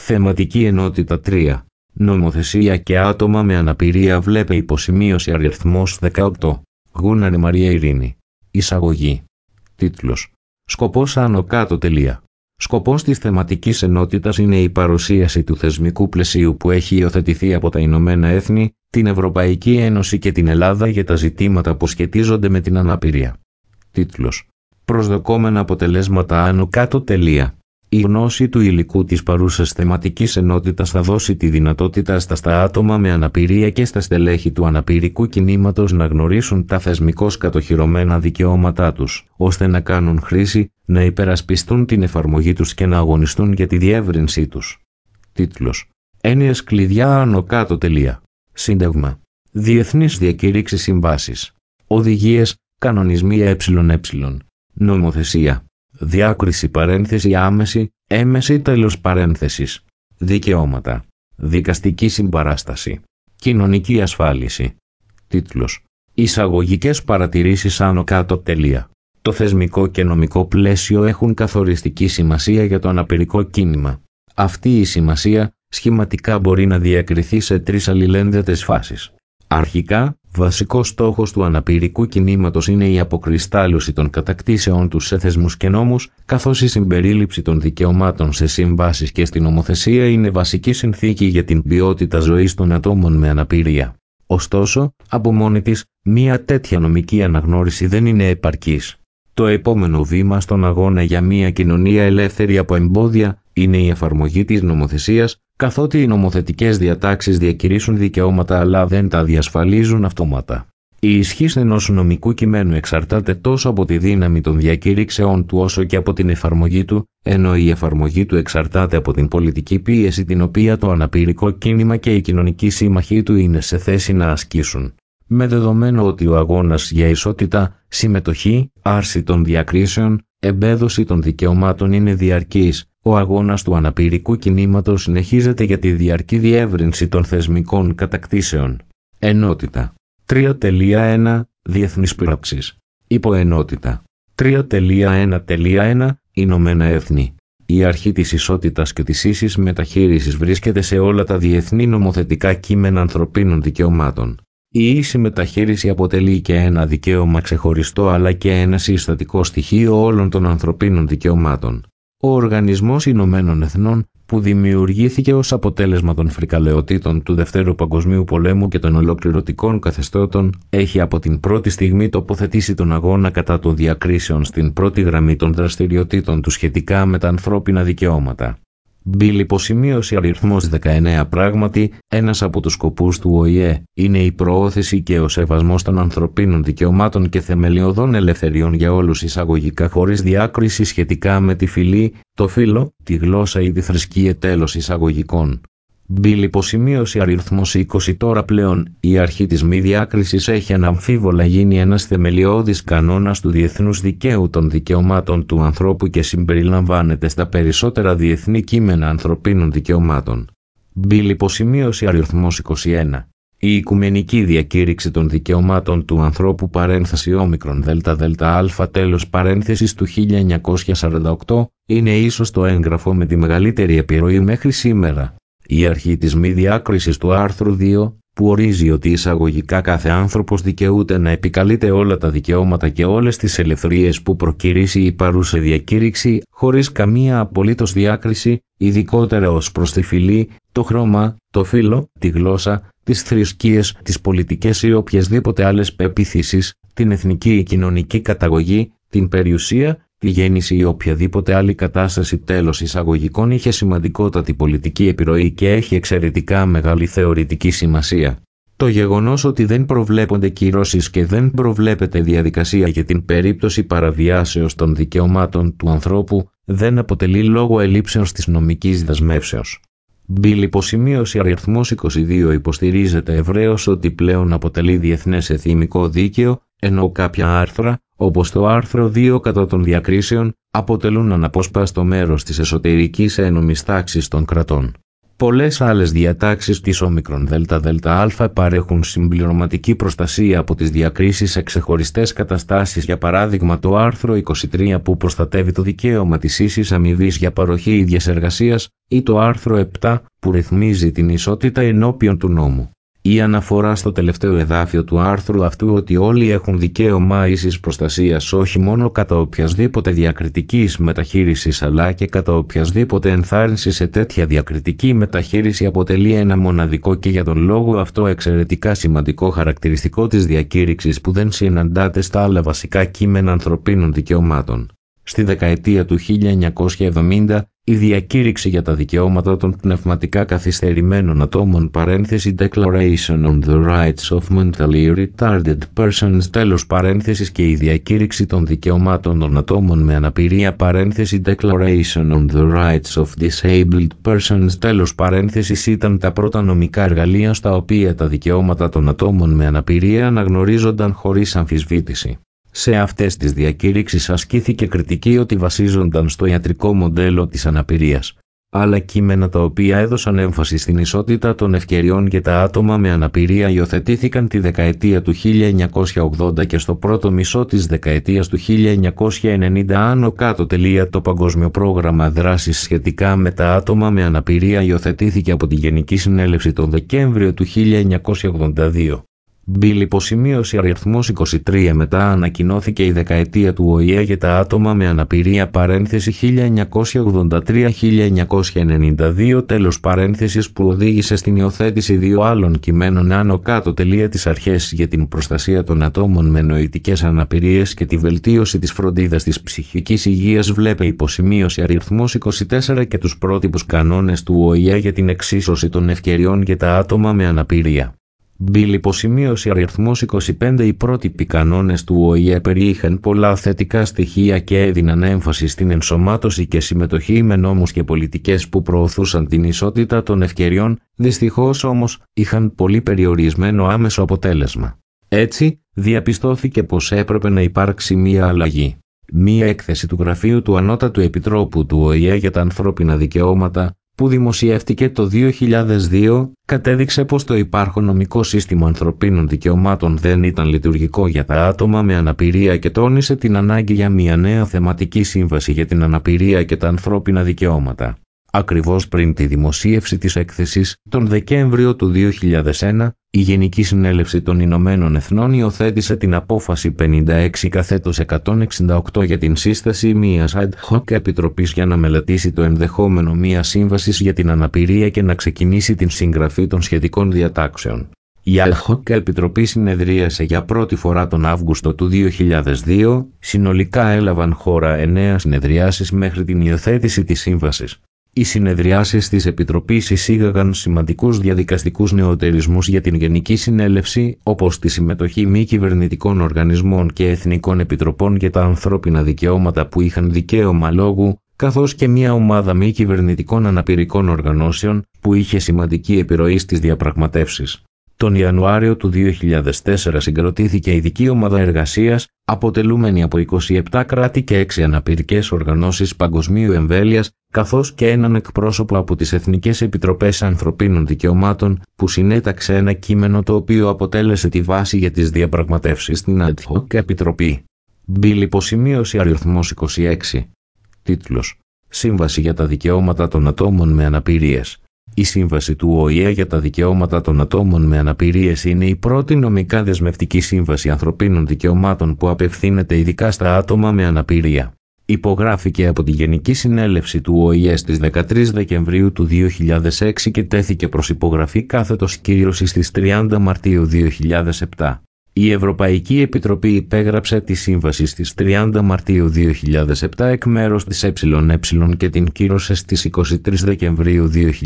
Θεματική ενότητα 3. Νομοθεσία και άτομα με αναπηρία. Βλέπε υποσημείωση αριθμός 18. Γούναρη Μαρία Ειρήνη. Εισαγωγή. Τίτλος. Σκοπός άνω κάτω. Σκοπός της θεματικής ενότητας είναι η παρουσίαση του θεσμικού πλαισίου που έχει υιοθετηθεί από τα Ηνωμένα Έθνη, την Ευρωπαϊκή Ένωση και την Ελλάδα για τα ζητήματα που σχετίζονται με την αναπηρία. Τίτλος. Προσδοκόμενα αποτελέσματα άνω κάτω. Η γνώση του υλικού της παρούσας θεματικής ενότητας θα δώσει τη δυνατότητα στα άτομα με αναπηρία και στα στελέχη του αναπηρικού κινήματος να γνωρίσουν τα θεσμικώς κατοχυρωμένα δικαιώματά τους, ώστε να κάνουν χρήση, να υπερασπιστούν την εφαρμογή τους και να αγωνιστούν για τη διεύρυνσή τους. Τίτλος. Έννοιες κλειδιά άνω κάτω. Σύνταγμα. Διεθνής διακήρυξη συμβάσεις. Οδηγίες, κανονισμοί Νομοθεσία. Διάκριση άμεση, έμεση τέλος παρένθεσης. Δικαιώματα. Δικαστική συμπαράσταση. Κοινωνική ασφάλιση. Τίτλος. Εισαγωγικές παρατηρήσεις άνω κάτω. Το θεσμικό και νομικό πλαίσιο έχουν καθοριστική σημασία για το αναπηρικό κίνημα. Αυτή η σημασία σχηματικά μπορεί να διακριθεί σε τρεις αλληλένδετες φάσεις. Αρχικά, βασικός στόχος του αναπηρικού κινήματος είναι η αποκριστάλλωση των κατακτήσεών τους σε θεσμούς και νόμους, καθώς η συμπερίληψη των δικαιωμάτων σε συμβάσεις και στην νομοθεσία είναι βασική συνθήκη για την ποιότητα ζωής των ατόμων με αναπηρία. Ωστόσο, από μόνη της, μία τέτοια νομική αναγνώριση δεν είναι επαρκής. Το επόμενο βήμα στον αγώνα για μία κοινωνία ελεύθερη από εμπόδια είναι η εφαρμογή της νομοθεσίας, καθότι οι νομοθετικές διατάξεις διακηρύσσουν δικαιώματα αλλά δεν τα διασφαλίζουν αυτόματα. Η ισχύς ενός νομικού κειμένου εξαρτάται τόσο από τη δύναμη των διακήρυξεών του όσο και από την εφαρμογή του, ενώ η εφαρμογή του εξαρτάται από την πολιτική πίεση την οποία το αναπηρικό κίνημα και οι κοινωνικοί σύμμαχοί του είναι σε θέση να ασκήσουν. Με δεδομένο ότι ο αγώνας για ισότητα, συμμετοχή, άρση των διακρίσεων, εμπέδωση των δικαιωμάτων είναι διαρκής, ο αγώνας του αναπηρικού κινήματος συνεχίζεται για τη διαρκή διεύρυνση των θεσμικών κατακτήσεων. Ενότητα. 3.1. Διεθνείς πράξεις. Υποενότητα. 3.1.1. Ηνωμένα Έθνη. Η αρχή της ισότητας και της ίσης μεταχείρισης βρίσκεται σε όλα τα διεθνή νομοθετικά κείμενα ανθρωπίνων δικαιωμάτων. Η ίση μεταχείριση αποτελεί και ένα δικαίωμα ξεχωριστό αλλά και ένα συστατικό στοιχείο όλων των ανθρωπίνων δικαιωμάτων. Ο Οργανισμός Ηνωμένων Εθνών, που δημιουργήθηκε ως αποτέλεσμα των φρικαλαιοτήτων του Δευτέρου Παγκοσμίου Πολέμου και των ολοκληρωτικών καθεστώτων, έχει από την πρώτη στιγμή τοποθετήσει τον αγώνα κατά των διακρίσεων στην πρώτη γραμμή των δραστηριοτήτων του σχετικά με τα ανθρώπινα δικαιώματα. Μπιλ υποσημείωση αριθμός 19. Πράγματι, ένας από τους σκοπούς του ΟΗΕ είναι η προώθηση και ο σεβασμός των ανθρωπίνων δικαιωμάτων και θεμελιωδών ελευθεριών για όλους εισαγωγικά χωρίς διάκριση σχετικά με τη φυλή, το φύλο, τη γλώσσα ή τη θρησκεία τέλος εισαγωγικών. Μπιλ υποσημείωση αριθμός 20. Τώρα πλέον, η αρχή της μη διάκρισης έχει αναμφίβολα γίνει ένας θεμελιώδης κανόνας του διεθνούς δικαίου των δικαιωμάτων του ανθρώπου και συμπεριλαμβάνεται στα περισσότερα διεθνή κείμενα ανθρωπίνων δικαιωμάτων. Μπιλ υποσημείωση αριθμός 21. Η Οικουμενική Διακήρυξη των Δικαιωμάτων του Ανθρώπου παρένθεση όμικρον ΔΔΑ τέλος παρένθεσης του 1948 είναι ίσως το έγγραφο με τη μεγαλύτερη επιρροή μέχρι σήμερα. Η αρχή της μη διάκρισης του άρθρου 2, που ορίζει ότι εισαγωγικά κάθε άνθρωπος δικαιούται να επικαλείται όλα τα δικαιώματα και όλες τις ελευθερίες που προκηρύσσει η παρούσα διακήρυξη, χωρίς καμία απολύτως διάκριση, ειδικότερα ως προς τη φυλή, το χρώμα, το φύλο, τη γλώσσα, τις θρησκείες, τις πολιτικές ή οποιασδήποτε άλλες πεποιθήσεις, την εθνική ή κοινωνική καταγωγή, την περιουσία, τη γέννηση ή οποιαδήποτε άλλη κατάσταση τέλος εισαγωγικών είχε σημαντικότατη πολιτική επιρροή και έχει εξαιρετικά μεγάλη θεωρητική σημασία. Το γεγονός ότι δεν προβλέπονται κυρώσεις και δεν προβλέπεται διαδικασία για την περίπτωση παραβιάσεως των δικαιωμάτων του ανθρώπου δεν αποτελεί λόγο ελλείψεως της νομικής δεσμεύσεως. Μπιλ υποσημείωση αριθμός 22 υποστηρίζεται ευρέως ότι πλέον αποτελεί διεθνές εθνικό δίκαιο, ενώ κάποια άρθρα, όπως το άρθρο 2 κατά των διακρίσεων, αποτελούν αναπόσπαστο μέρος της εσωτερικής ένομης τάξης των κρατών. Πολλές άλλες διατάξεις της ΟΔΔΑ παρέχουν συμπληρωματική προστασία από τις διακρίσεις σε ξεχωριστές καταστάσεις, για παράδειγμα το άρθρο 23 που προστατεύει το δικαίωμα της ίσης αμοιβής για παροχή ίδιας εργασίας, ή το άρθρο 7 που ρυθμίζει την ισότητα ενώπιον του νόμου. Η αναφορά στο τελευταίο εδάφιο του άρθρου αυτού ότι όλοι έχουν δικαίωμα ίσης προστασίας όχι μόνο κατά οποιασδήποτε διακριτικής μεταχείρισης αλλά και κατά οποιασδήποτε ενθάρρυνση σε τέτοια διακριτική μεταχείριση αποτελεί ένα μοναδικό και για τον λόγο αυτό εξαιρετικά σημαντικό χαρακτηριστικό της διακήρυξης που δεν συναντάται στα άλλα βασικά κείμενα ανθρωπίνων δικαιωμάτων. Στη δεκαετία του 1970, η διακήρυξη για τα δικαιώματα των πνευματικά καθυστερημένων ατόμων (Declaration on the Rights of Mentally Retarded Persons) και η διακήρυξη των δικαιωμάτων των ατόμων με αναπηρία (Declaration on the Rights of Disabled Persons) ήταν τα πρώτα νομικά εργαλεία στα οποία τα δικαιώματα των ατόμων με αναπηρία αναγνωρίζονταν χωρίς αμφισβήτηση. Σε αυτές τις διακήρυξεις ασκήθηκε κριτική ότι βασίζονταν στο ιατρικό μοντέλο της αναπηρίας. Άλλα κείμενα τα οποία έδωσαν έμφαση στην ισότητα των ευκαιριών για τα άτομα με αναπηρία υιοθετήθηκαν τη δεκαετία του 1980 και στο πρώτο μισό της δεκαετίας του 1990 άνω κάτω. Το Παγκόσμιο Πρόγραμμα Δράσης σχετικά με τα άτομα με αναπηρία υιοθετήθηκε από τη Γενική Συνέλευση τον Δεκέμβριο του 1982. Μπιλ υποσημείωση αριθμός 23 μετά ανακοινώθηκε η δεκαετία του ΟΗΕ για τα άτομα με αναπηρία (1983-1992) που οδήγησε στην υιοθέτηση δύο άλλων κειμένων άνω κάτω. Τις αρχές για την προστασία των ατόμων με νοητικές αναπηρίες και τη βελτίωση της φροντίδας της ψυχικής υγείας βλέπε υποσημείωση αριθμός 24 και τους πρότυπους κανόνες του ΟΗΕ για την εξίσωση των ευκαιριών για τα άτομα με αναπηρία. Μπιλ υποσημείωση αριθμός 25 Οι πρότυποι κανόνες του ΟΗΕ περιείχαν πολλά θετικά στοιχεία και έδιναν έμφαση στην ενσωμάτωση και συμμετοχή με νόμους και πολιτικές που προωθούσαν την ισότητα των ευκαιριών, δυστυχώς όμως είχαν πολύ περιορισμένο άμεσο αποτέλεσμα. Έτσι, διαπιστώθηκε πως έπρεπε να υπάρξει μία αλλαγή. Μία έκθεση του Γραφείου του Ανώτατου Επιτρόπου του ΟΗΕ για τα ανθρώπινα δικαιώματα, που δημοσιεύτηκε το 2002, κατέδειξε πως το υπάρχον νομικό σύστημα ανθρωπίνων δικαιωμάτων δεν ήταν λειτουργικό για τα άτομα με αναπηρία και τόνισε την ανάγκη για μια νέα θεματική σύμβαση για την αναπηρία και τα ανθρώπινα δικαιώματα. Ακριβώς πριν τη δημοσίευση της έκθεσης, τον Δεκέμβριο του 2001, η Γενική Συνέλευση των Ηνωμένων Εθνών υιοθέτησε την απόφαση 56/168 για την σύσταση μιας ad hoc επιτροπής για να μελετήσει το ενδεχόμενο μιας σύμβασης για την αναπηρία και να ξεκινήσει την συγγραφή των σχετικών διατάξεων. Η ad hoc επιτροπή συνεδρίασε για πρώτη φορά τον Αύγουστο του 2002, συνολικά έλαβαν χώρα 9 συνεδριάσεις μέχρι την υιοθέτηση της σύμβασης. Οι συνεδριάσεις της Επιτροπής εισήγαγαν σημαντικούς διαδικαστικούς νεωτερισμούς για την Γενική Συνέλευση, όπως τη συμμετοχή μη κυβερνητικών οργανισμών και εθνικών επιτροπών για τα ανθρώπινα δικαιώματα που είχαν δικαίωμα λόγου, καθώς και μια ομάδα μη κυβερνητικών αναπηρικών οργανώσεων που είχε σημαντική επιρροή στις διαπραγματεύσεις. Τον Ιανουάριο του 2004 συγκροτήθηκε ειδική ομάδα εργασίας, αποτελούμενη από 27 κράτη και 6 αναπηρικές οργανώσεις παγκοσμίου εμβέλειας, καθώς και έναν εκπρόσωπο από τις Εθνικές Επιτροπές Ανθρωπίνων Δικαιωμάτων, που συνέταξε ένα κείμενο το οποίο αποτέλεσε τη βάση για τις διαπραγματεύσεις στην ad hoc επιτροπή. Μπιλ υποσημείωση αριθμός 26. Τίτλος: Σύμβαση για τα δικαιώματα των ατόμων με αναπηρίες. Η Σύμβαση του ΟΗΕ για τα δικαιώματα των ατόμων με αναπηρίες είναι η πρώτη νομικά δεσμευτική σύμβαση ανθρωπίνων δικαιωμάτων που απευθύνεται ειδικά στα άτομα με αναπηρία. Υπογράφηκε από τη Γενική Συνέλευση του ΟΗΕ στις 13 Δεκεμβρίου του 2006 και τέθηκε προς υπογραφή κάθετος κύρωση στις 30 Μαρτίου 2007. Η Ευρωπαϊκή Επιτροπή υπέγραψε τη σύμβαση στις 30 Μαρτίου 2007 εκ μέρους της ΕΕ και την κύρωσε στις 23 Δεκεμβρίου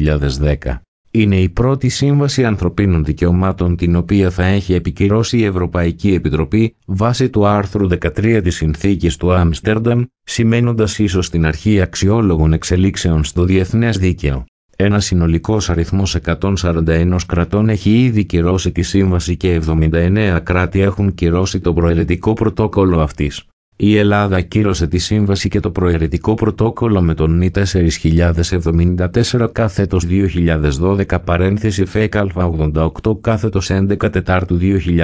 2010. Είναι η πρώτη σύμβαση ανθρωπίνων δικαιωμάτων την οποία θα έχει επικυρώσει η Ευρωπαϊκή Επιτροπή βάσει του άρθρου 13 της Συνθήκης του Άμστερνταμ, σημαίνοντας ίσως την αρχή αξιόλογων εξελίξεων στο διεθνές δίκαιο. Ένα συνολικός αριθμός 141 κρατών έχει ήδη κυρώσει τη σύμβαση και 79 κράτη έχουν κυρώσει το προαιρετικό πρωτόκολλο αυτής. Η Ελλάδα κύρωσε τη σύμβαση και το προαιρετικό πρωτόκολλο με τον νη 4074 κάθετος 2012 παρένθεση ΦΕΚ Α88 κάθετος 11 Τετάρτου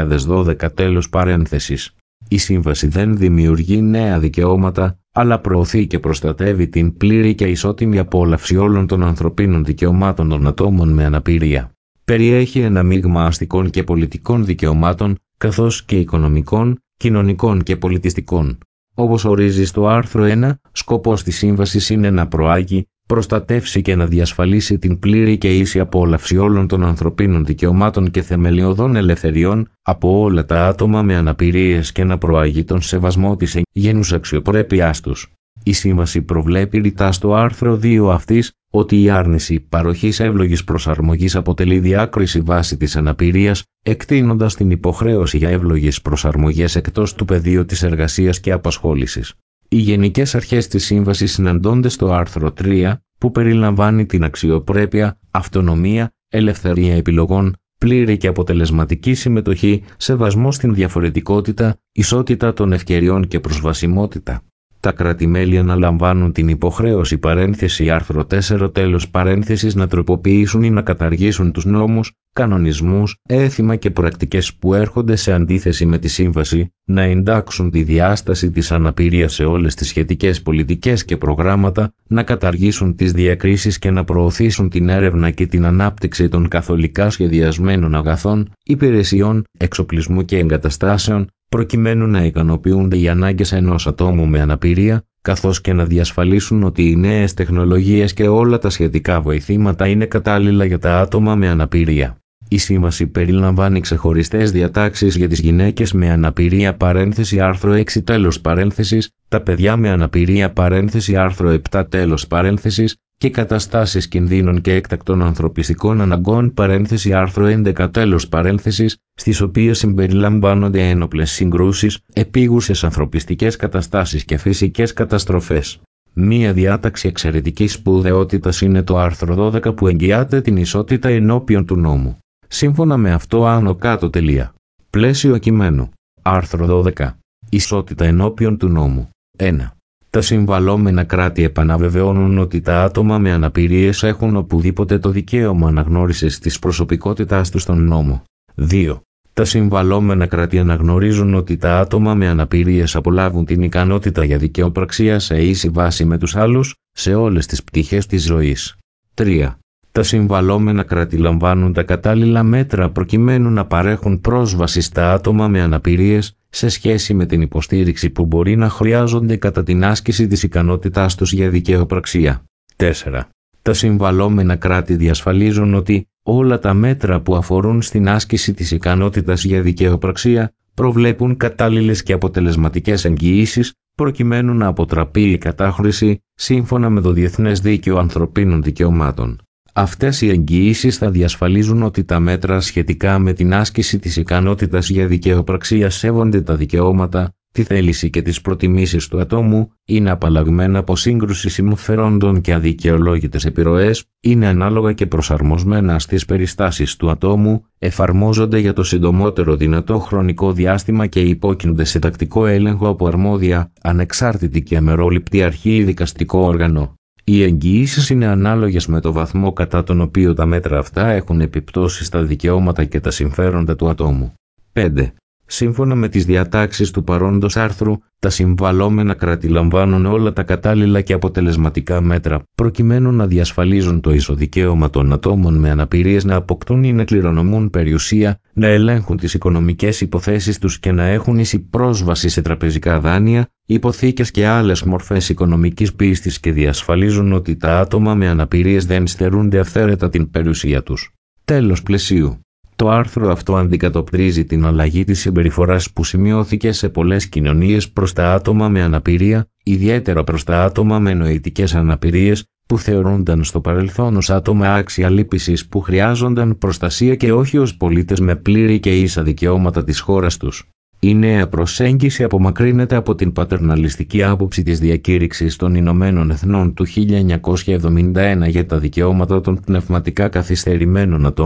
2012 τέλος παρένθεσης. Η σύμβαση δεν δημιουργεί νέα δικαιώματα, αλλά προωθεί και προστατεύει την πλήρη και ισότιμη απόλαυση όλων των ανθρωπίνων δικαιωμάτων των ατόμων με αναπηρία. Περιέχει ένα μείγμα αστικών και πολιτικών δικαιωμάτων, καθώς και οικονομικών, κοινωνικών και πολιτιστικών. Όπως ορίζει στο άρθρο 1, σκοπός της σύμβασης είναι να προάγει, προστατεύσει και να διασφαλίσει την πλήρη και ίση απόλαυση όλων των ανθρωπίνων δικαιωμάτων και θεμελιωδών ελευθεριών από όλα τα άτομα με αναπηρίες και να προάγει τον σεβασμό της εγγενούς αξιοπρέπειάς τους. Η σύμβαση προβλέπει ρητά στο άρθρο 2 αυτής ότι η άρνηση παροχής εύλογης προσαρμογής αποτελεί διάκριση βάσει της αναπηρίας, εκτείνοντας την υποχρέωση για εύλογες προσαρμογές εκτός του πεδίου της εργασίας και απασχόλησης. Οι γενικές αρχές της σύμβασης συναντώνται στο άρθρο 3, που περιλαμβάνει την αξιοπρέπεια, αυτονομία, ελευθερία επιλογών, πλήρη και αποτελεσματική συμμετοχή, σεβασμό στην διαφορετικότητα, ισότητα των ευκαιριών και προσβασιμότητα. Τα κράτη-μέλη αναλαμβάνουν την υποχρέωση παρένθεση άρθρο 4 τέλος παρένθεσης να τροποποιήσουν ή να καταργήσουν τους νόμους, κανονισμούς, έθιμα και πρακτικές που έρχονται σε αντίθεση με τη σύμβαση, να εντάξουν τη διάσταση της αναπηρίας σε όλες τις σχετικές πολιτικές και προγράμματα, να καταργήσουν τις διακρίσεις και να προωθήσουν την έρευνα και την ανάπτυξη των καθολικά σχεδιασμένων αγαθών, υπηρεσιών, εξοπλισμού και εγκαταστάσεων, προκειμένου να ικανοποιούνται οι ανάγκες ενός ατόμου με αναπηρία, καθώς και να διασφαλίσουν ότι οι νέες τεχνολογίες και όλα τα σχετικά βοηθήματα είναι κατάλληλα για τα άτομα με αναπηρία. Η σύμβαση περιλαμβάνει ξεχωριστές διατάξεις για τις γυναίκες με αναπηρία παρένθεση άρθρο 6 τέλος παρένθεσης, τα παιδιά με αναπηρία παρένθεση άρθρο 7 τέλος παρένθεσης και καταστάσεις κινδύνων και έκτακτων ανθρωπιστικών αναγκών παρένθεση άρθρο 11 τέλος παρένθεσης, στις οποίες συμπεριλαμβάνονται ένοπλες συγκρούσεις, επίγουσες ανθρωπιστικές καταστάσεις και φυσικές καταστροφές. Μία διάταξη εξαιρετικής σπουδαιότητας είναι το άρθρο 12 που εγγυάται την ισότητα ενώπιον του νόμου. Σύμφωνα με αυτό άνω κάτω τελεία. Πλαίσιο κειμένου. Άρθρο 12. Ισότητα ενώπιον του νόμου. 1. Τα συμβαλόμενα κράτη επαναβεβαιώνουν ότι τα άτομα με αναπηρίες έχουν οπουδήποτε το δικαίωμα αναγνώρισης της προσωπικότητάς τους στον νόμο. 2. Τα συμβαλόμενα κράτη αναγνωρίζουν ότι τα άτομα με αναπηρίες απολαύουν την ικανότητα για δικαιοπραξία σε ίση βάση με τους άλλους, σε όλες τις πτυχές της ζωής. 3. Τα συμβαλόμενα κράτη λαμβάνουν τα κατάλληλα μέτρα προκειμένου να παρέχουν πρόσβαση στα άτομα με αναπηρίες σε σχέση με την υποστήριξη που μπορεί να χρειάζονται κατά την άσκηση της ικανότητάς τους για δικαιοπραξία. 4. Τα συμβαλόμενα κράτη διασφαλίζουν ότι όλα τα μέτρα που αφορούν στην άσκηση της ικανότητας για δικαιοπραξία προβλέπουν κατάλληλες και αποτελεσματικές εγγυήσεις προκειμένου να αποτραπεί η κατάχρηση σύμφωνα με το Διεθνές Δίκαιο Ανθρωπίνων Δικαιωμάτων. Αυτές οι εγγυήσεις θα διασφαλίζουν ότι τα μέτρα σχετικά με την άσκηση της ικανότητας για δικαιοπραξία σέβονται τα δικαιώματα, τη θέληση και τις προτιμήσεις του ατόμου, είναι απαλλαγμένα από σύγκρουση συμφερόντων και αδικαιολόγητες επιρροές, είναι ανάλογα και προσαρμοσμένα στις περιστάσεις του ατόμου, εφαρμόζονται για το συντομότερο δυνατό χρονικό διάστημα και υπόκεινται σε τακτικό έλεγχο από αρμόδια, ανεξάρτητη και αμερόληπτη αρχή ή δικαστικό όργανο. Οι εγγυήσεις είναι ανάλογες με το βαθμό κατά τον οποίο τα μέτρα αυτά έχουν επιπτώσει στα δικαιώματα και τα συμφέροντα του ατόμου. 5. Σύμφωνα με τις διατάξεις του παρόντος άρθρου, τα συμβαλόμενα κράτη λαμβάνουν όλα τα κατάλληλα και αποτελεσματικά μέτρα προκειμένου να διασφαλίζουν το ισοδικαίωμα των ατόμων με αναπηρίες να αποκτούν ή να κληρονομούν περιουσία, να ελέγχουν τις οικονομικές υποθέσεις τους και να έχουν ίση πρόσβαση σε τραπεζικά δάνεια, υποθήκες και άλλες μορφές οικονομικής πίστης και διασφαλίζουν ότι τα άτομα με αναπηρίες δεν στερούνται αυθαίρετα την περιουσία τους. Τέλος πλαισίου. Το άρθρο αυτό αντικατοπτρίζει την αλλαγή της συμπεριφοράς που σημειώθηκε σε πολλές κοινωνίες προς τα άτομα με αναπηρία, ιδιαίτερα προς τα άτομα με νοητικές αναπηρίες, που θεωρούνταν στο παρελθόν ως άτομα άξια λύπησης που χρειάζονταν προστασία και όχι ως πολίτες με πλήρη και ίσα δικαιώματα της χώρας τους. Η νέα προσέγγιση απομακρύνεται από την πατερναλιστική άποψη της διακήρυξης των Ηνωμένων Εθνών του 1971 για τα δικαιώματα των πνευματικά καθυστερημένων ατόμων,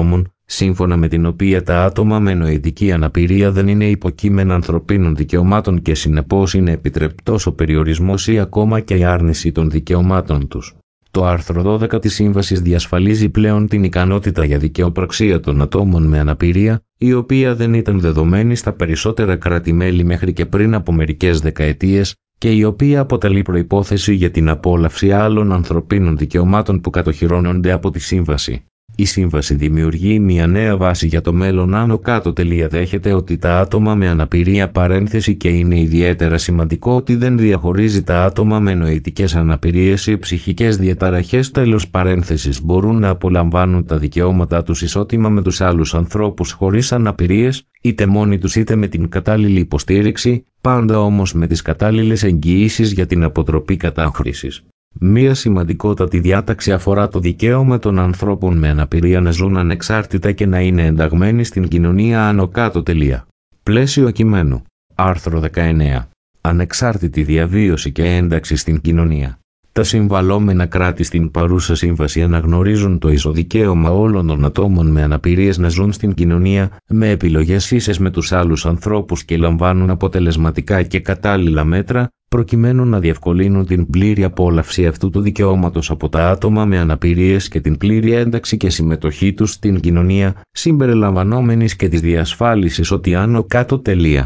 σύμφωνα με την οποία τα άτομα με νοητική αναπηρία δεν είναι υποκείμενα ανθρωπίνων δικαιωμάτων και συνεπώς είναι επιτρεπτός ο περιορισμός ή ακόμα και η άρνηση των δικαιωμάτων τους. Το άρθρο 12 της Σύμβασης διασφαλίζει πλέον την ικανότητα για δικαιοπραξία των ατόμων με αναπηρία, η οποία δεν ήταν δεδομένη στα περισσότερα κράτη-μέλη μέχρι και πριν από μερικές δεκαετίες και η οποία αποτελεί προϋπόθεση για την απόλαυση άλλων ανθρωπίνων δικαιωμάτων που κατοχυρώνονται από τη Σύμβαση. Η Σύμβαση δημιουργεί μια νέα βάση για το μέλλον άνω κάτω. Δέχεται ότι τα άτομα με αναπηρία παρένθεση και είναι ιδιαίτερα σημαντικό ότι δεν διαχωρίζει τα άτομα με νοητικές αναπηρίες ή ψυχικές διαταραχές τέλος παρένθεσης μπορούν να απολαμβάνουν τα δικαιώματά τους ισότιμα με τους άλλους ανθρώπους χωρίς αναπηρίες, είτε μόνοι τους είτε με την κατάλληλη υποστήριξη, πάντα όμως με τις κατάλληλες εγγυήσεις για την αποτροπή κατάχρησης. Μία σημαντικότατη διάταξη αφορά το δικαίωμα των ανθρώπων με αναπηρία να ζουν ανεξάρτητα και να είναι ενταγμένοι στην κοινωνία άνω κάτω. Πλαίσιο κειμένου. Άρθρο 19. Ανεξάρτητη διαβίωση και ένταξη στην κοινωνία. Τα συμβαλόμενα κράτη στην παρούσα σύμβαση αναγνωρίζουν το ισοδικαίωμα όλων των ατόμων με αναπηρίες να ζουν στην κοινωνία με επιλογές ίσες με τους άλλους ανθρώπους και λαμβάνουν αποτελεσματικά και κατάλληλα μέτρα προκειμένου να διευκολύνουν την πλήρη απόλαυση αυτού του δικαιώματος από τα άτομα με αναπηρίες και την πλήρη ένταξη και συμμετοχή τους στην κοινωνία, συμπεριλαμβανόμενης και της διασφάλισης ότι άνω κάτω.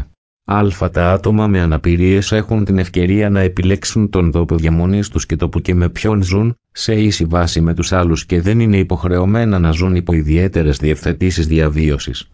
Τα άτομα με αναπηρίες έχουν την ευκαιρία να επιλέξουν τον τόπο διαμονής τους και το που και με ποιον ζουν, σε ίση βάση με τους άλλους και δεν είναι υποχρεωμένα να ζουν υπό ιδιαίτερες διευθετήσεις διαβίωσης.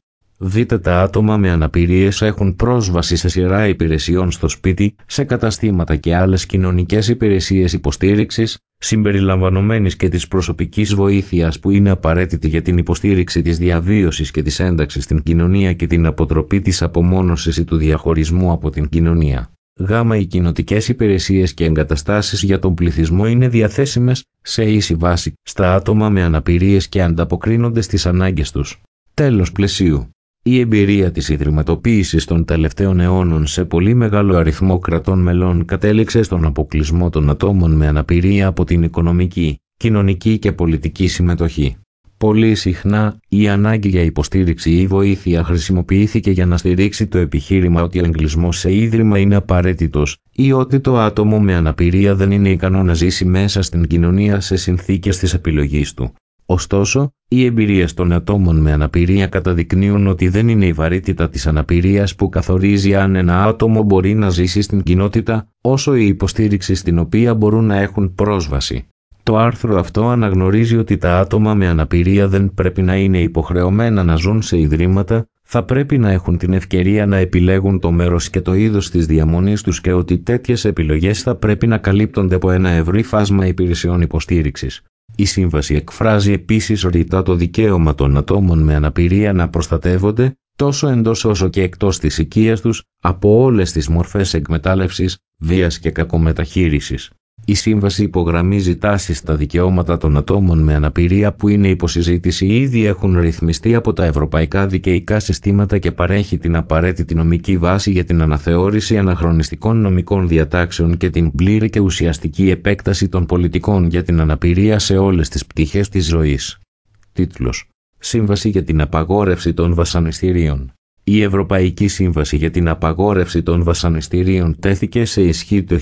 Τα άτομα με αναπηρίες έχουν πρόσβαση σε σειρά υπηρεσιών στο σπίτι, σε καταστήματα και άλλες κοινωνικές υπηρεσίες υποστήριξης, συμπεριλαμβανομένης και της προσωπικής βοήθειας που είναι απαραίτητη για την υποστήριξη της διαβίωσης και της ένταξης στην κοινωνία και την αποτροπή της απομόνωσης ή του διαχωρισμού από την κοινωνία. Οι κοινοτικές υπηρεσίες και εγκαταστάσεις για τον πληθυσμό είναι διαθέσιμες σε ίση βάση στα άτομα με αναπηρίες και ανταποκρίνονται στις ανάγκες τους. Τέλος πλαισίου. Η εμπειρία της ιδρυματοποίησης των τελευταίων αιώνων σε πολύ μεγάλο αριθμό κρατών μελών κατέληξε στον αποκλεισμό των ατόμων με αναπηρία από την οικονομική, κοινωνική και πολιτική συμμετοχή. Πολύ συχνά, η ανάγκη για υποστήριξη ή βοήθεια χρησιμοποιήθηκε για να στηρίξει το επιχείρημα ότι ο εγκλισμός σε ίδρυμα είναι απαραίτητος ή ότι το άτομο με αναπηρία δεν είναι ικανό να ζήσει μέσα στην κοινωνία σε συνθήκες της επιλογής του. Ωστόσο, οι εμπειρίες των ατόμων με αναπηρία καταδεικνύουν ότι δεν είναι η βαρύτητα της αναπηρίας που καθορίζει αν ένα άτομο μπορεί να ζήσει στην κοινότητα, όσο η υποστήριξη στην οποία μπορούν να έχουν πρόσβαση. Το άρθρο αυτό αναγνωρίζει ότι τα άτομα με αναπηρία δεν πρέπει να είναι υποχρεωμένα να ζουν σε ιδρύματα, θα πρέπει να έχουν την ευκαιρία να επιλέγουν το μέρος και το είδος της διαμονής τους και ότι τέτοιες επιλογές θα πρέπει να καλύπτονται από ένα ευρύ φάσμα υπηρεσιών υποστήριξης. Η Σύμβαση εκφράζει επίσης ρητά το δικαίωμα των ατόμων με αναπηρία να προστατεύονται, τόσο εντός όσο και εκτός της οικίας τους, από όλες τις μορφές εκμετάλλευσης, βίας και κακομεταχείρισης. Η Σύμβαση υπογραμμίζει τάσεις στα δικαιώματα των ατόμων με αναπηρία που είναι υποσυζήτηση ή ήδη έχουν ρυθμιστεί από τα ευρωπαϊκά δικαιικά συστήματα και παρέχει την απαραίτητη νομική βάση για την αναθεώρηση αναχρονιστικών νομικών διατάξεων και την πλήρη και ουσιαστική επέκταση των πολιτικών για την αναπηρία σε όλες τις πτυχές της ζωής. Τίτλος: Σύμβαση για την απαγόρευση των βασανιστήριων. Η Ευρωπαϊκή Σύμβαση για την απαγόρευση των βασανιστήριων τέθηκε σε ισχύ το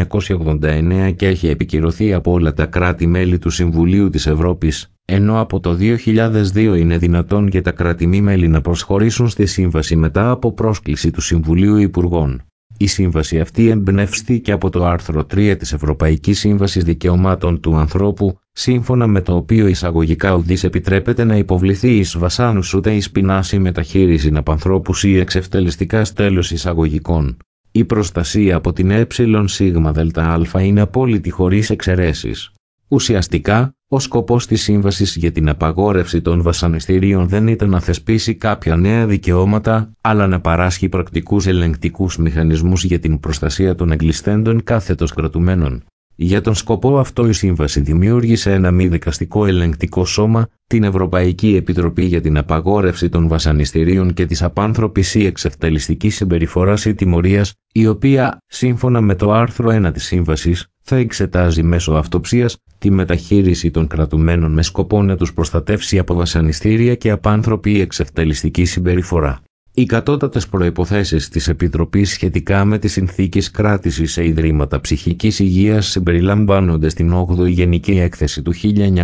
1989 και έχει επικυρωθεί από όλα τα κράτη-μέλη του Συμβουλίου της Ευρώπης, ενώ από το 2002 είναι δυνατόν για τα κράτη-μέλη να προσχωρήσουν στη Σύμβαση μετά από πρόσκληση του Συμβουλίου Υπουργών. Η σύμβαση αυτή εμπνεύστηκε από το άρθρο 3 της Ευρωπαϊκής Σύμβασης Δικαιωμάτων του Ανθρώπου, σύμφωνα με το οποίο εισαγωγικά ουδής επιτρέπεται να υποβληθεί εις βασάνους ούτε εις πεινάση μεταχείριση απανθρώπους ή εξευτελιστικά στέλος εισαγωγικών. Η προστασία από την ΕΣΔΑ είναι απόλυτη χωρίς εξαιρέσεις. Ουσιαστικά, ο σκοπός της Σύμβασης για την απαγόρευση των βασανιστήριων δεν ήταν να θεσπίσει κάποια νέα δικαιώματα, αλλά να παράσχει πρακτικούς ελεγκτικούς μηχανισμούς για την προστασία των εγκλειστέντων κάθετος κρατουμένων. Για τον σκοπό αυτό η Σύμβαση δημιούργησε ένα μη δικαστικό ελεγκτικό σώμα, την Ευρωπαϊκή Επιτροπή για την Απαγόρευση των Βασανιστήριων και της Απάνθρωπης ή Εξευτελιστικής Συμπεριφοράς ή Τιμωρίας, η οποία, σύμφωνα με το άρθρο 1 της Σύμβασης, θα εξετάζει μέσω αυτοψίας τη μεταχείριση των κρατουμένων με σκοπό να τους προστατεύσει από βασανιστήρια και απάνθρωπη ή εξευτελιστική συμπεριφορά. Οι κατώτατες προϋποθέσεις της Επιτροπής σχετικά με τις συνθήκες κράτησης σε ιδρύματα ψυχικής υγείας συμπεριλαμβάνονται στην 8η Γενική Έκθεση του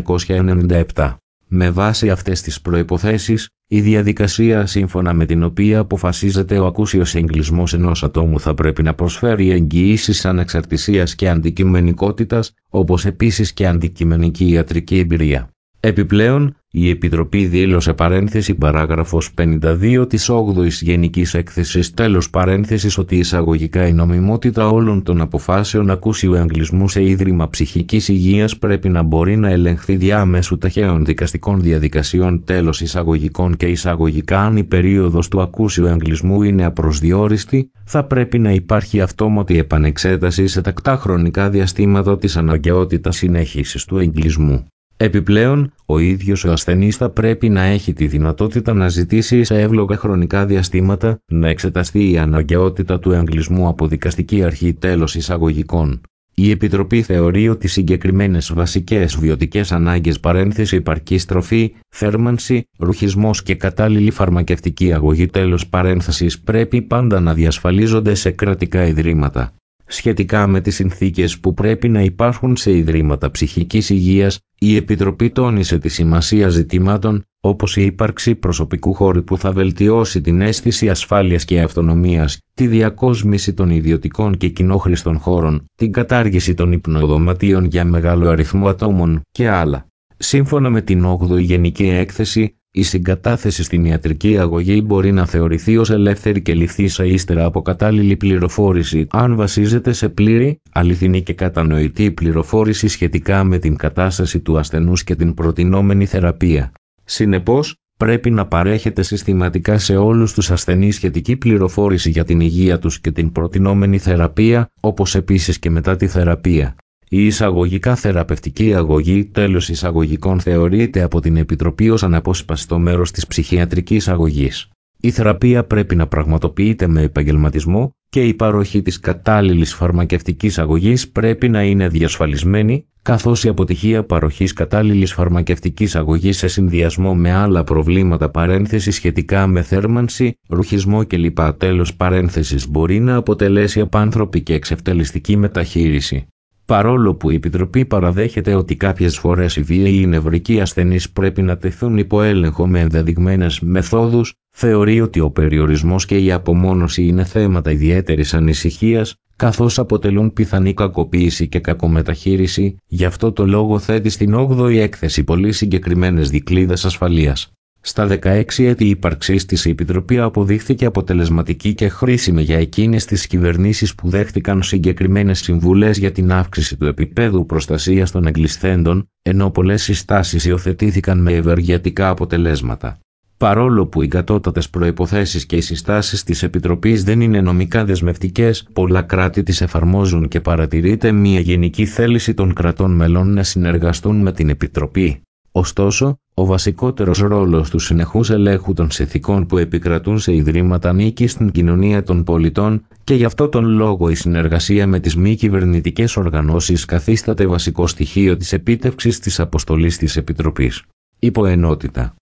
1997. Με βάση αυτές τις προϋποθέσεις, η διαδικασία σύμφωνα με την οποία αποφασίζεται ο ακούσιος εγκλισμός ενός ατόμου θα πρέπει να προσφέρει εγγυήσεις ανεξαρτησίας και αντικειμενικότητας, όπως επίσης και αντικειμενική ιατρική εμπειρία. Επιπλέον, η Επιτροπή δήλωσε παρένθεση παράγραφος 52 της 8ης Γενικής Έκθεσης τέλος παρένθεσης ότι εισαγωγικά η νομιμότητα όλων των αποφάσεων ακούσιου εγκλισμού σε ίδρυμα ψυχικής υγείας πρέπει να μπορεί να ελεγχθεί διάμεσου ταχαίων δικαστικών διαδικασιών τέλος εισαγωγικών και εισαγωγικά αν η περίοδος του ακούσιου εγκλισμού είναι απροσδιόριστη, θα πρέπει να υπάρχει αυτόματη επανεξέταση σε τακτά χρονικά διαστήματα της αναγκαιότητας συνέχισης του εγκλισμού. Επιπλέον, ο ίδιος ο ασθενής θα πρέπει να έχει τη δυνατότητα να ζητήσει σε εύλογα χρονικά διαστήματα να εξεταστεί η αναγκαιότητα του εγκλισμού από δικαστική αρχή τέλος εισαγωγικών. Η Επιτροπή θεωρεί ότι συγκεκριμένες βασικές βιωτικές ανάγκες παρένθεση υπαρκή τροφή, θέρμανση, ρουχισμός και κατάλληλη φαρμακευτική αγωγή τέλος παρένθεσης πρέπει πάντα να διασφαλίζονται σε κρατικά ιδρύματα. Σχετικά με τις συνθήκες που πρέπει να υπάρχουν σε ιδρύματα ψυχικής υγείας, η Επιτροπή τόνισε τη σημασία ζητημάτων, όπως η ύπαρξη προσωπικού χώρου που θα βελτιώσει την αίσθηση ασφάλειας και αυτονομίας, τη διακόσμηση των ιδιωτικών και κοινόχρηστων χώρων, την κατάργηση των υπνοδωματίων για μεγάλο αριθμό ατόμων και άλλα. Σύμφωνα με την 8η Γενική Έκθεση, η συγκατάθεση στην ιατρική αγωγή μπορεί να θεωρηθεί ως ελεύθερη και ληφθήσα ύστερα από κατάλληλη πληροφόρηση αν βασίζεται σε πλήρη, αληθινή και κατανοητή πληροφόρηση σχετικά με την κατάσταση του ασθενούς και την προτινόμενη θεραπεία. Συνεπώς, πρέπει να παρέχεται συστηματικά σε όλους τους ασθενείς σχετική πληροφόρηση για την υγεία τους και την προτινόμενη θεραπεία, όπως επίσης και μετά τη θεραπεία. Η εισαγωγικά θεραπευτική αγωγή τέλος εισαγωγικών θεωρείται από την Επιτροπή ως αναπόσπαστο μέρος της ψυχιατρικής αγωγής. Η θεραπεία πρέπει να πραγματοποιείται με επαγγελματισμό και η παροχή της κατάλληλης φαρμακευτικής αγωγής πρέπει να είναι διασφαλισμένη, καθώς η αποτυχία παροχής κατάλληλης φαρμακευτικής αγωγής σε συνδυασμό με άλλα προβλήματα παρένθεση σχετικά με θέρμανση, ρουχισμό κλπ. Τέλος παρένθεσης μπορεί να αποτελέσει απάνθρωπη και εξευτελιστική μεταχείριση. Παρόλο που η Επιτροπή παραδέχεται ότι κάποιες φορές οι βίαιοι ή νευρικοί ασθενείς πρέπει να τεθούν υπό έλεγχο με ενδεδειγμένες μεθόδους, θεωρεί ότι ο περιορισμός και η απομόνωση είναι θέματα ιδιαίτερης ανησυχίας, καθώς αποτελούν πιθανή κακοποίηση και κακομεταχείριση, γι' αυτό το λόγο θέτει στην 8η έκθεση πολύ συγκεκριμένες δικλείδες ασφαλείας. Στα 16 έτη ύπαρξής της η Επιτροπή αποδείχθηκε αποτελεσματική και χρήσιμη για εκείνες τις κυβερνήσεις που δέχτηκαν συγκεκριμένες συμβουλές για την αύξηση του επίπεδου προστασίας των εγκλεισθέντων, ενώ πολλές συστάσεις υιοθετήθηκαν με ευεργετικά αποτελέσματα. Παρόλο που οι κατώτατες προϋποθέσεις και οι συστάσεις της Επιτροπής δεν είναι νομικά δεσμευτικές, πολλά κράτη τις εφαρμόζουν και παρατηρείται μια γενική θέληση των κρατών μελών να συνεργαστούν με την Επιτροπή. Ωστόσο, ο βασικότερος ρόλος του συνεχούς ελέγχου των συνθηκών που επικρατούν σε ιδρύματα ανήκει στην κοινωνία των πολιτών και γι' αυτό τον λόγο η συνεργασία με τις μη κυβερνητικές οργανώσεις καθίσταται βασικό στοιχείο της επίτευξης της αποστολής της Επιτροπής. Υποενότητα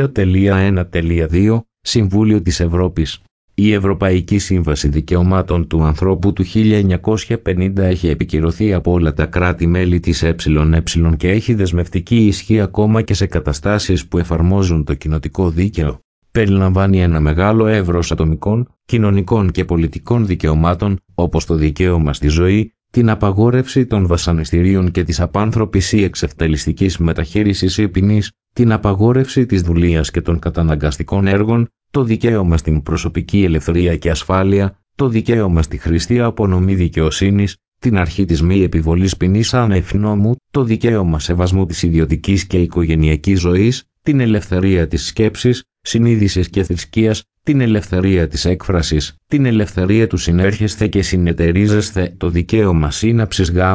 3.1.2 Συμβούλιο της Ευρώπης. Η Ευρωπαϊκή Σύμβαση Δικαιωμάτων του Ανθρώπου του 1950 έχει επικυρωθεί από όλα τα κράτη-μέλη της ΕΕ και έχει δεσμευτική ισχύ ακόμα και σε καταστάσεις που εφαρμόζουν το κοινοτικό δίκαιο. Περιλαμβάνει ένα μεγάλο εύρος ατομικών, κοινωνικών και πολιτικών δικαιωμάτων, όπως το δικαίωμα στη ζωή, την απαγόρευση των βασανιστήριων και της απάνθρωπης ή εξευτελιστικής μεταχείρισης ή ποινής, την απαγόρευση της δουλείας και των καταναγκαστικών έργων, το δικαίωμα στην προσωπική ελευθερία και ασφάλεια, το δικαίωμα στη χρηστή απονομή δικαιοσύνης, την αρχή της μη επιβολής ποινής άνευ νόμου, το δικαίωμα σεβασμού της ιδιωτικής και οικογενειακής ζωής, την ελευθερία της σκέψης, συνείδησης και θρησκείας, την ελευθερία της έκφρασης, την ελευθερία του συνέρχεσθε και συνεταιρίζεσθε, το δικαίωμα σύναψης γάμου,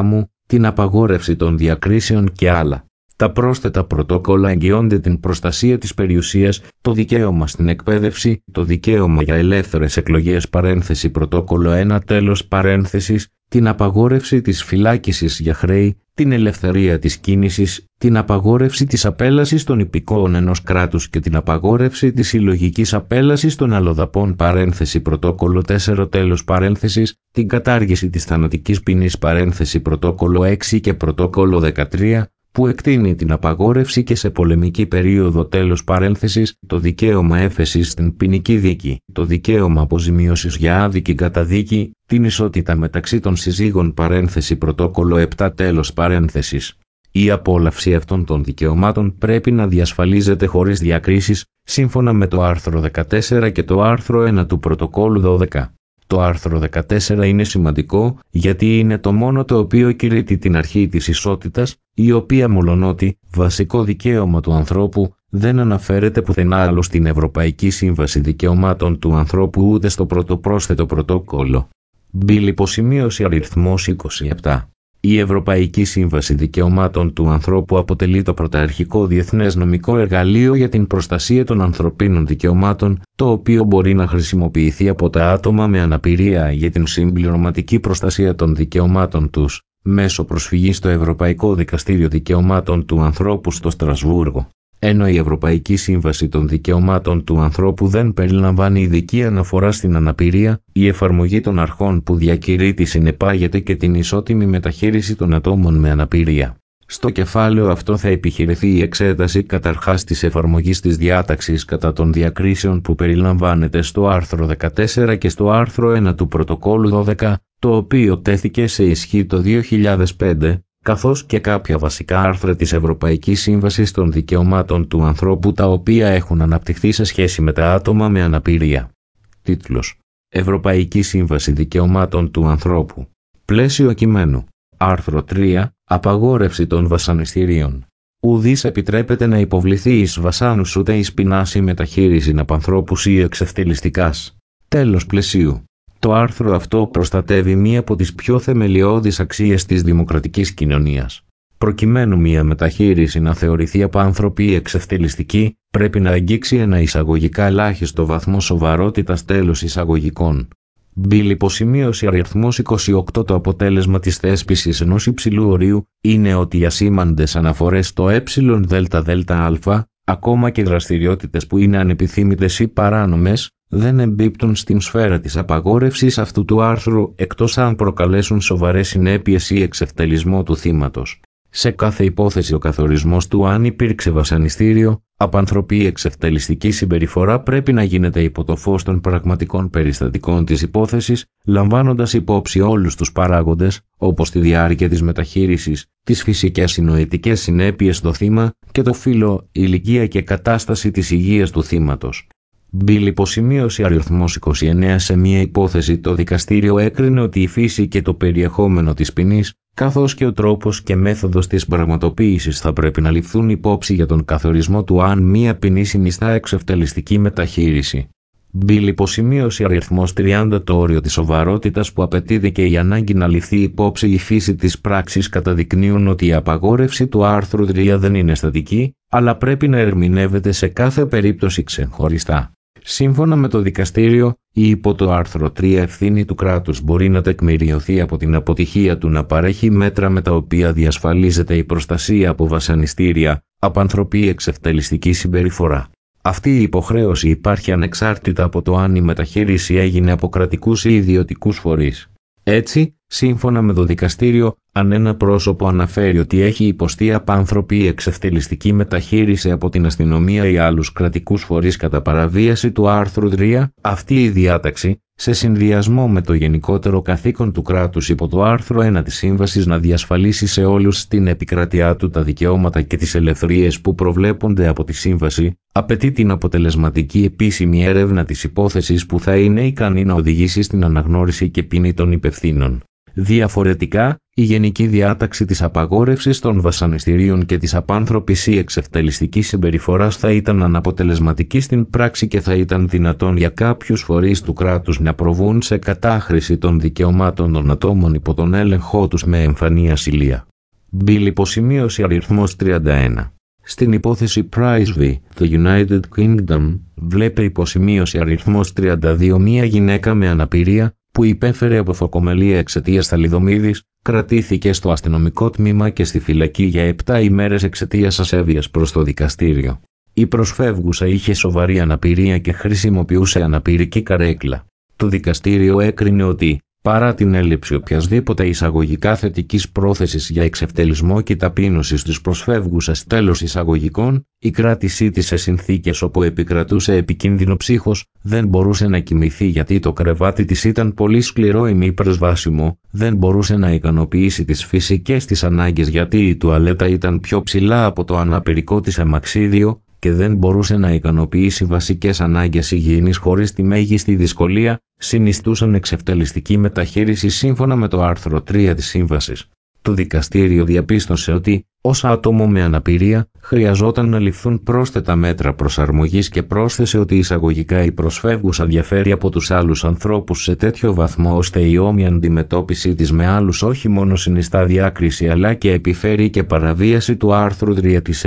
την απαγόρευση των διακρίσεων και άλλα. Τα πρόσθετα πρωτόκολλα εγγυώνται την προστασία της περιουσίας, το δικαίωμα στην εκπαίδευση, το δικαίωμα για ελεύθερες εκλογές πρωτόκολλο 1 τέλος παρένθεσης, την απαγόρευση της φυλάκισης για χρέη, την ελευθερία της κίνησης, την απαγόρευση της απέλασης των υπηκόων ενός κράτους και την απαγόρευση της συλλογικής απέλασης των αλλοδαπών πρωτόκολλο 4 τέλος παρένθεσης, την κατάργηση της θανατικής ποινής πρωτόκολλο 6 και πρωτόκολλο 13, που εκτείνει την απαγόρευση και σε πολεμική περίοδο τέλος παρένθεσης, το δικαίωμα έφεσης στην ποινική δίκη, το δικαίωμα αποζημίωσης για άδικη καταδίκη, την ισότητα μεταξύ των συζύγων πρωτόκολλο 7 τέλος παρένθεσης. Η απόλαυση αυτών των δικαιωμάτων πρέπει να διασφαλίζεται χωρίς διακρίσεις, σύμφωνα με το άρθρο 14 και το άρθρο 1 του πρωτοκόλλου 12. Το άρθρο 14 είναι σημαντικό γιατί είναι το μόνο το οποίο κηρύττει την αρχή της ισότητας, η οποία μολονότι βασικό δικαίωμα του ανθρώπου δεν αναφέρεται πουθενά άλλο στην Ευρωπαϊκή Σύμβαση Δικαιωμάτων του Ανθρώπου ούτε στο πρωτοπρόσθετο πρωτόκολλο. Μπιλ υποσημείωση αριθμός 27. Η Ευρωπαϊκή Σύμβαση Δικαιωμάτων του Ανθρώπου αποτελεί το πρωταρχικό διεθνές νομικό εργαλείο για την προστασία των ανθρωπίνων δικαιωμάτων, το οποίο μπορεί να χρησιμοποιηθεί από τα άτομα με αναπηρία για την συμπληρωματική προστασία των δικαιωμάτων τους, μέσω προσφυγής στο Ευρωπαϊκό Δικαστήριο Δικαιωμάτων του Ανθρώπου στο Στρασβούργο. Ενώ η Ευρωπαϊκή Σύμβαση των Δικαιωμάτων του Ανθρώπου δεν περιλαμβάνει ειδική αναφορά στην αναπηρία, η εφαρμογή των αρχών που διακηρύττει συνεπάγεται και την ισότιμη μεταχείριση των ατόμων με αναπηρία. Στο κεφάλαιο αυτό θα επιχειρηθεί η εξέταση καταρχάς της εφαρμογής της διάταξης κατά των διακρίσεων που περιλαμβάνεται στο άρθρο 14 και στο άρθρο 1 του πρωτοκόλλου 12, το οποίο τέθηκε σε ισχύ το 2005, καθώς και κάποια βασικά άρθρα της Ευρωπαϊκής Σύμβασης των Δικαιωμάτων του Ανθρώπου τα οποία έχουν αναπτυχθεί σε σχέση με τα άτομα με αναπηρία. Τίτλος: Ευρωπαϊκή Σύμβαση Δικαιωμάτων του Ανθρώπου. Πλαίσιο κειμένου. Άρθρο 3. Απαγόρευση των βασανιστήριων. Ουδής επιτρέπεται να υποβληθεί εις βασάνους ούτε εις πεινάση μεταχείριση απ' ανθρώπους ή εξευτελιστικάς. Τέλος πλαισίου. Το άρθρο αυτό προστατεύει μία από τις πιο θεμελιώδεις αξίες της δημοκρατικής κοινωνίας. Προκειμένου μία μεταχείριση να θεωρηθεί απάνθρωπη ή εξευτελιστική, πρέπει να αγγίξει ένα εισαγωγικά ελάχιστο βαθμό σοβαρότητας τέλος εισαγωγικών. Μπιλ υποσημείωση αριθμός 28. Το αποτέλεσμα της θέσπισης ενός υψηλού ορίου είναι ότι οι ασήμαντες αναφορές στο ΕΔΔΑ, ακόμα και δραστηριότητες που είναι ανεπιθύμητες ή παράνομες, δεν εμπίπτουν στην σφαίρα της απαγόρευσης αυτού του άρθρου εκτός αν προκαλέσουν σοβαρές συνέπειες ή εξευτελισμό του θύματος. Σε κάθε υπόθεση ο καθορισμός του αν υπήρξε βασανιστήριο, απάνθρωπη ή εξευτελιστική συμπεριφορά πρέπει να γίνεται υπό το φως των πραγματικών περιστατικών της υπόθεσης, λαμβάνοντας υπόψη όλους τους παράγοντες, όπως τη διάρκεια της μεταχείρισης, τις φυσικές συνοητικές συνέπειες στο θύμα και το φύλο, ηλικία και κατάσταση της υγείας του θύματος. Μπιλ υποσημείωση αριθμός 29. Σε μία υπόθεση το δικαστήριο έκρινε ότι η φύση και το περιεχόμενο της ποινής, καθώς και ο τρόπος και μέθοδος της πραγματοποίησης θα πρέπει να ληφθούν υπόψη για τον καθορισμό του αν μία ποινή συνιστά εξευτελιστική μεταχείριση. Μπιλ υποσημείωση αριθμός 30. Το όριο της σοβαρότητας που απαιτείται και η ανάγκη να ληφθεί υπόψη η φύση της πράξης καταδεικνύουν ότι η απαγόρευση του άρθρου 3 δεν είναι στατική, αλλά πρέπει να ερμηνεύεται σε κάθε περίπτωση ξεχωριστά. Σύμφωνα με το δικαστήριο, η υπό το άρθρο 3 ευθύνη του κράτους μπορεί να τεκμηριωθεί από την αποτυχία του να παρέχει μέτρα με τα οποία διασφαλίζεται η προστασία από βασανιστήρια, απάνθρωπη ή εξευτελιστική συμπεριφορά. Αυτή η υποχρέωση υπάρχει ανεξάρτητα από το αν η μεταχείριση έγινε από κρατικούς ή ιδιωτικούς φορείς. Έτσι, σύμφωνα με το δικαστήριο, αν ένα πρόσωπο αναφέρει ότι έχει υποστεί απάνθρωπη ή εξευτελιστική μεταχείριση από την αστυνομία ή άλλους κρατικούς φορείς κατά παραβίαση του άρθρου 3, αυτή η διάταξη, σε συνδυασμό με το γενικότερο καθήκον του κράτους υπό το άρθρο 1 της Σύμβασης να διασφαλίσει σε όλους στην επικράτειά του τα δικαιώματα και τις ελευθερίες που προβλέπονται από τη Σύμβαση, απαιτεί την αποτελεσματική επίσημη έρευνα της υπόθεσης που θα είναι ικανή να οδηγήσει στην αναγνώριση και ποινή των υπευθύνων. Διαφορετικά, η γενική διάταξη της απαγόρευσης των βασανιστήριων και της απάνθρωπης ή εξευτελιστικής συμπεριφοράς θα ήταν αναποτελεσματική στην πράξη και θα ήταν δυνατόν για κάποιους φορείς του κράτους να προβούν σε κατάχρηση των δικαιωμάτων των ατόμων υπό τον έλεγχό τους με εμφανή ασυλία. Bill υποσημείωση αριθμός 31. Στην υπόθεση Price v. The United Kingdom, βλέπε υποσημείωση αριθμός 32 μία γυναίκα με αναπηρία, που υπέφερε από φωκομελία εξαιτίας θαλιδομίδης, κρατήθηκε στο αστυνομικό τμήμα και στη φυλακή για 7 ημέρες εξαιτίας ασέβειας προς το δικαστήριο. Η προσφεύγουσα είχε σοβαρή αναπηρία και χρησιμοποιούσε αναπηρική καρέκλα. Το δικαστήριο έκρινε ότι, παρά την έλλειψη οποιασδήποτε εισαγωγικά θετικής πρόθεσης για εξευτελισμό και ταπείνωση της προσφεύγουσας τέλος εισαγωγικών, η κράτησή της σε συνθήκες όπου επικρατούσε επικίνδυνο ψύχος, δεν μπορούσε να κοιμηθεί γιατί το κρεβάτι της ήταν πολύ σκληρό ή μη προσβάσιμο, δεν μπορούσε να ικανοποιήσει τις φυσικές της ανάγκες γιατί η τουαλέτα ήταν πιο ψηλά από το αναπηρικό της αμαξίδιο, και δεν μπορούσε να ικανοποιήσει βασικές ανάγκες υγιεινής χωρίς τη μέγιστη δυσκολία, συνιστούσαν εξευτελιστική μεταχείριση σύμφωνα με το άρθρο 3 της Σύμβασης. Το δικαστήριο διαπίστωσε ότι, ως άτομο με αναπηρία, χρειαζόταν να ληφθούν πρόσθετα μέτρα προσαρμογής και πρόσθεσε ότι εισαγωγικά η προσφεύγουσα διαφέρει από τους άλλους ανθρώπους σε τέτοιο βαθμό ώστε η όμοια αντιμετώπιση της με άλλους όχι μόνο συνιστά διάκριση αλλά και επιφέρει και παραβίαση του άρθρου 3 της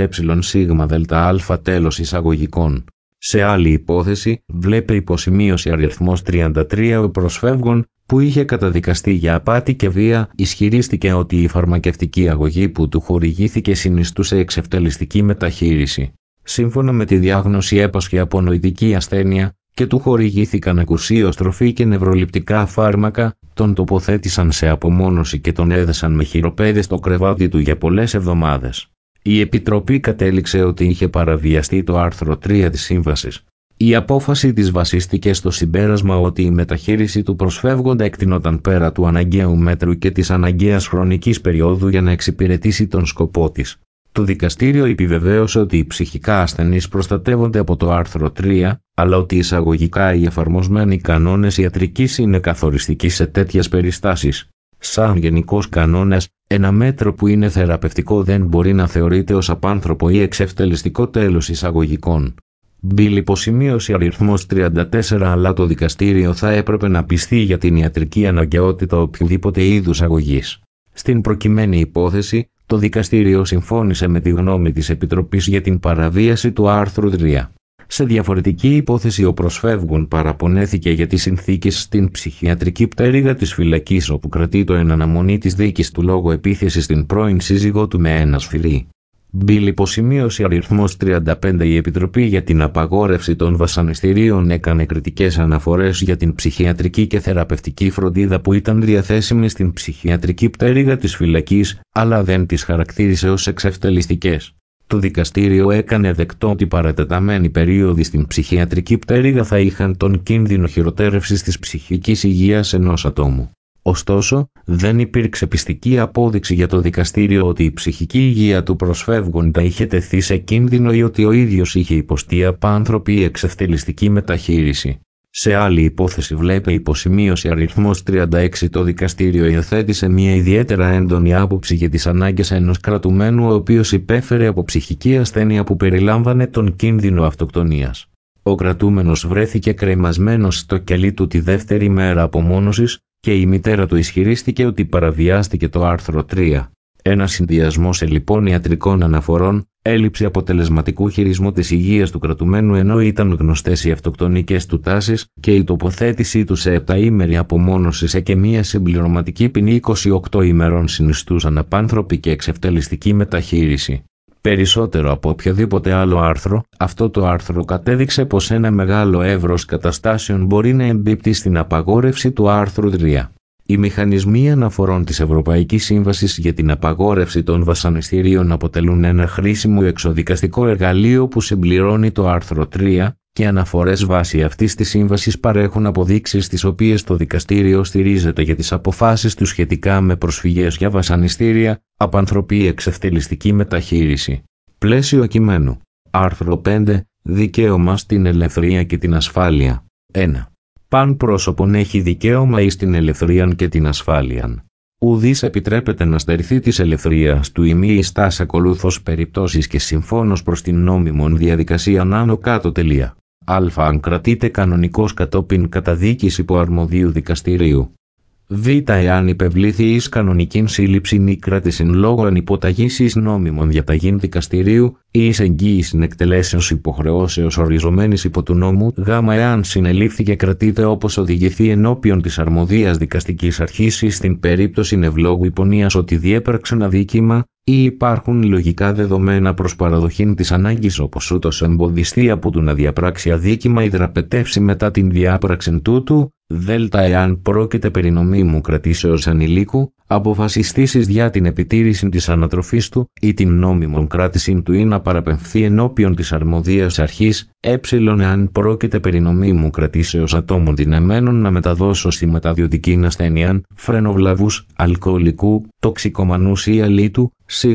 ΕΣΔΑ τέλος εισαγωγικών. Σε άλλη υπόθεση, βλέπε υποσημείωση αριθμός 33 ο προσφεύγων, που είχε καταδικαστεί για απάτη και βία, ισχυρίστηκε ότι η φαρμακευτική αγωγή που του χορηγήθηκε συνιστούσε εξευτελιστική μεταχείριση. Σύμφωνα με τη διάγνωση έπασχε από νοητική ασθένεια και του χορηγήθηκαν ακουσίως τροφή και νευροληπτικά φάρμακα, τον τοποθέτησαν σε απομόνωση και τον έδεσαν με χειροπέδες στο κρεβάτι του για πολλές εβδομάδες. Η Επιτροπή κατέληξε ότι είχε παραβιαστεί το άρθρο 3 της Σύμβασης. Η απόφαση της βασίστηκε στο συμπέρασμα ότι η μεταχείριση του προσφεύγοντα εκτεινόταν πέρα του αναγκαίου μέτρου και της αναγκαίας χρονικής περίοδου για να εξυπηρετήσει τον σκοπό της. Το δικαστήριο επιβεβαίωσε ότι οι ψυχικά ασθενείς προστατεύονται από το άρθρο 3, αλλά ότι εισαγωγικά οι εφαρμοσμένοι κανόνες ιατρικής είναι καθοριστικοί σε τέτοιες περιστάσεις. Σαν γενικός κανόνας, ένα μέτρο που είναι θεραπευτικό δεν μπορεί να θεωρείται ως απάνθρωπο ή εξευτελιστικό τέλος εισαγωγικών. Bill υποσημείωση αριθμός 34 αλλά το δικαστήριο θα έπρεπε να πιστεί για την ιατρική αναγκαιότητα οποιοδήποτε είδους αγωγής. Στην προκειμένη υπόθεση, το δικαστήριο συμφώνησε με τη γνώμη της Επιτροπής για την παραβίαση του άρθρου 3. Σε διαφορετική υπόθεση ο προσφεύγων παραπονέθηκε για τις συνθήκες στην ψυχιατρική πτέρυγα της φυλακής όπου κρατείτο εν αναμονή της δίκης του λόγω επίθεσης στην πρώην σύζυγό του με ένα σφυρί. Bill υποσημείωση αριθμός 35 η Επιτροπή για την απαγόρευση των βασανιστήριων έκανε κριτικές αναφορές για την ψυχιατρική και θεραπευτική φροντίδα που ήταν διαθέσιμη στην ψυχιατρική πτέρυγα της φυλακής, αλλά δεν τις χαρακτήρισε ως εξευτελιστικές. Το δικαστήριο έκανε δεκτό ότι παρατεταμένοι περίοδοι στην ψυχιατρική πτέρυγα θα είχαν τον κίνδυνο χειροτέρευσης της ψυχικής υγείας ενός ατόμου. Ωστόσο, δεν υπήρξε πιστική απόδειξη για το δικαστήριο ότι η ψυχική υγεία του προσφεύγοντα είχε τεθεί σε κίνδυνο ή ότι ο ίδιος είχε υποστεί απάνθρωπη ή εξευτελιστική μεταχείριση. Σε άλλη υπόθεση βλέπε υποσημείωση αριθμός 36 το δικαστήριο υιοθέτησε μια ιδιαίτερα έντονη άποψη για τις ανάγκες ενός κρατουμένου ο οποίος υπέφερε από ψυχική ασθένεια που περιλάμβανε τον κίνδυνο αυτοκτονίας. Ο κρατούμενος βρέθηκε κρεμασμένος στο κελί του τη δεύτερη μέρα απομόνωσης και η μητέρα του ισχυρίστηκε ότι παραβιάστηκε το άρθρο 3. Ένας συνδυασμός λοιπόν ιατρικών αναφορών, έλλειψη αποτελεσματικού χειρισμού της υγείας του κρατουμένου ενώ ήταν γνωστές οι αυτοκτονικές του τάσεις και η τοποθέτησή του σε 7ήμερη απομόνωση και μια συμπληρωματική ποινή 28 ημερών συνιστούσαν απάνθρωπη και εξευτελιστική μεταχείριση. Περισσότερο από οποιοδήποτε άλλο άρθρο, αυτό το άρθρο κατέδειξε πως ένα μεγάλο εύρος καταστάσεων μπορεί να εμπίπτει στην απαγόρευση του άρθρου 3. Οι μηχανισμοί αναφορών της Ευρωπαϊκής Σύμβασης για την απαγόρευση των βασανιστήριων αποτελούν ένα χρήσιμο εξοδικαστικό εργαλείο που συμπληρώνει το άρθρο 3 και αναφορές βάσει αυτής της σύμβασης παρέχουν αποδείξεις στις οποίες το δικαστήριο στηρίζεται για τις αποφάσεις του σχετικά με προσφυγές για βασανιστήρια, απανθρωπή ή εξευτελιστική μεταχείριση. Πλαίσιο κειμένου. Άρθρο 5. Δικαίωμα στην ελευθερία και την ασφάλεια. 1. Παν πρόσωπον έχει δικαίωμα εις την ελευθερίαν και την ασφάλειαν. Ουδής επιτρέπεται να στερηθεί της ελευθερίας του ή μη ιστάς ακολούθως περιπτώσεις και συμφώνως προς την νόμιμον διαδικασίαν άνω κάτω τελεία. Α. Αν κρατείται κανονικός κατόπιν καταδίκης υπό αρμοδίου δικαστηρίου. Β. Εάν υπευλήθη εις κανονικήν σύλληψην ή κράτησιν λόγω ανυποταγής εις νόμιμον διαταγήν δικαστηρίου ή εις εγγύησιν εκτελέσεως υποχρεώσεως οριζομένης υπό του νόμου. Γ. Εάν συνελήφθη και κρατείται όπως οδηγηθεί ενώπιον της αρμοδίας δικαστικής αρχής ή στην περίπτωση ευλόγου υπονοίας ότι διέπραξεν αδίκημα ή υπάρχουν λογικά δεδομένα προς παραδοχήν της ανάγκης όπως ούτως εμποδιστεί από του να διαπράξει αδίκημα ή δραπετεύσει μετά την διάπραξην τούτου. Δ. Εάν πρόκειται περί νομίμου κρατήσεως ανηλίκου, αποφασιστήσεις διά την επιτήρηση της ανατροφής του ή την νόμιμον κράτησιν του ή να παραπεμφθεί ενώπιον της αρμοδίας αρχής. Εάν πρόκειται περί νομίμου κρατήσεως ατόμων δυναμένων να μεταδώσω στη μεταδιωτικήν ασθένειαν, φρενοβλαβούς, αλκοολικού, τοξικομανούς ή αλήτου.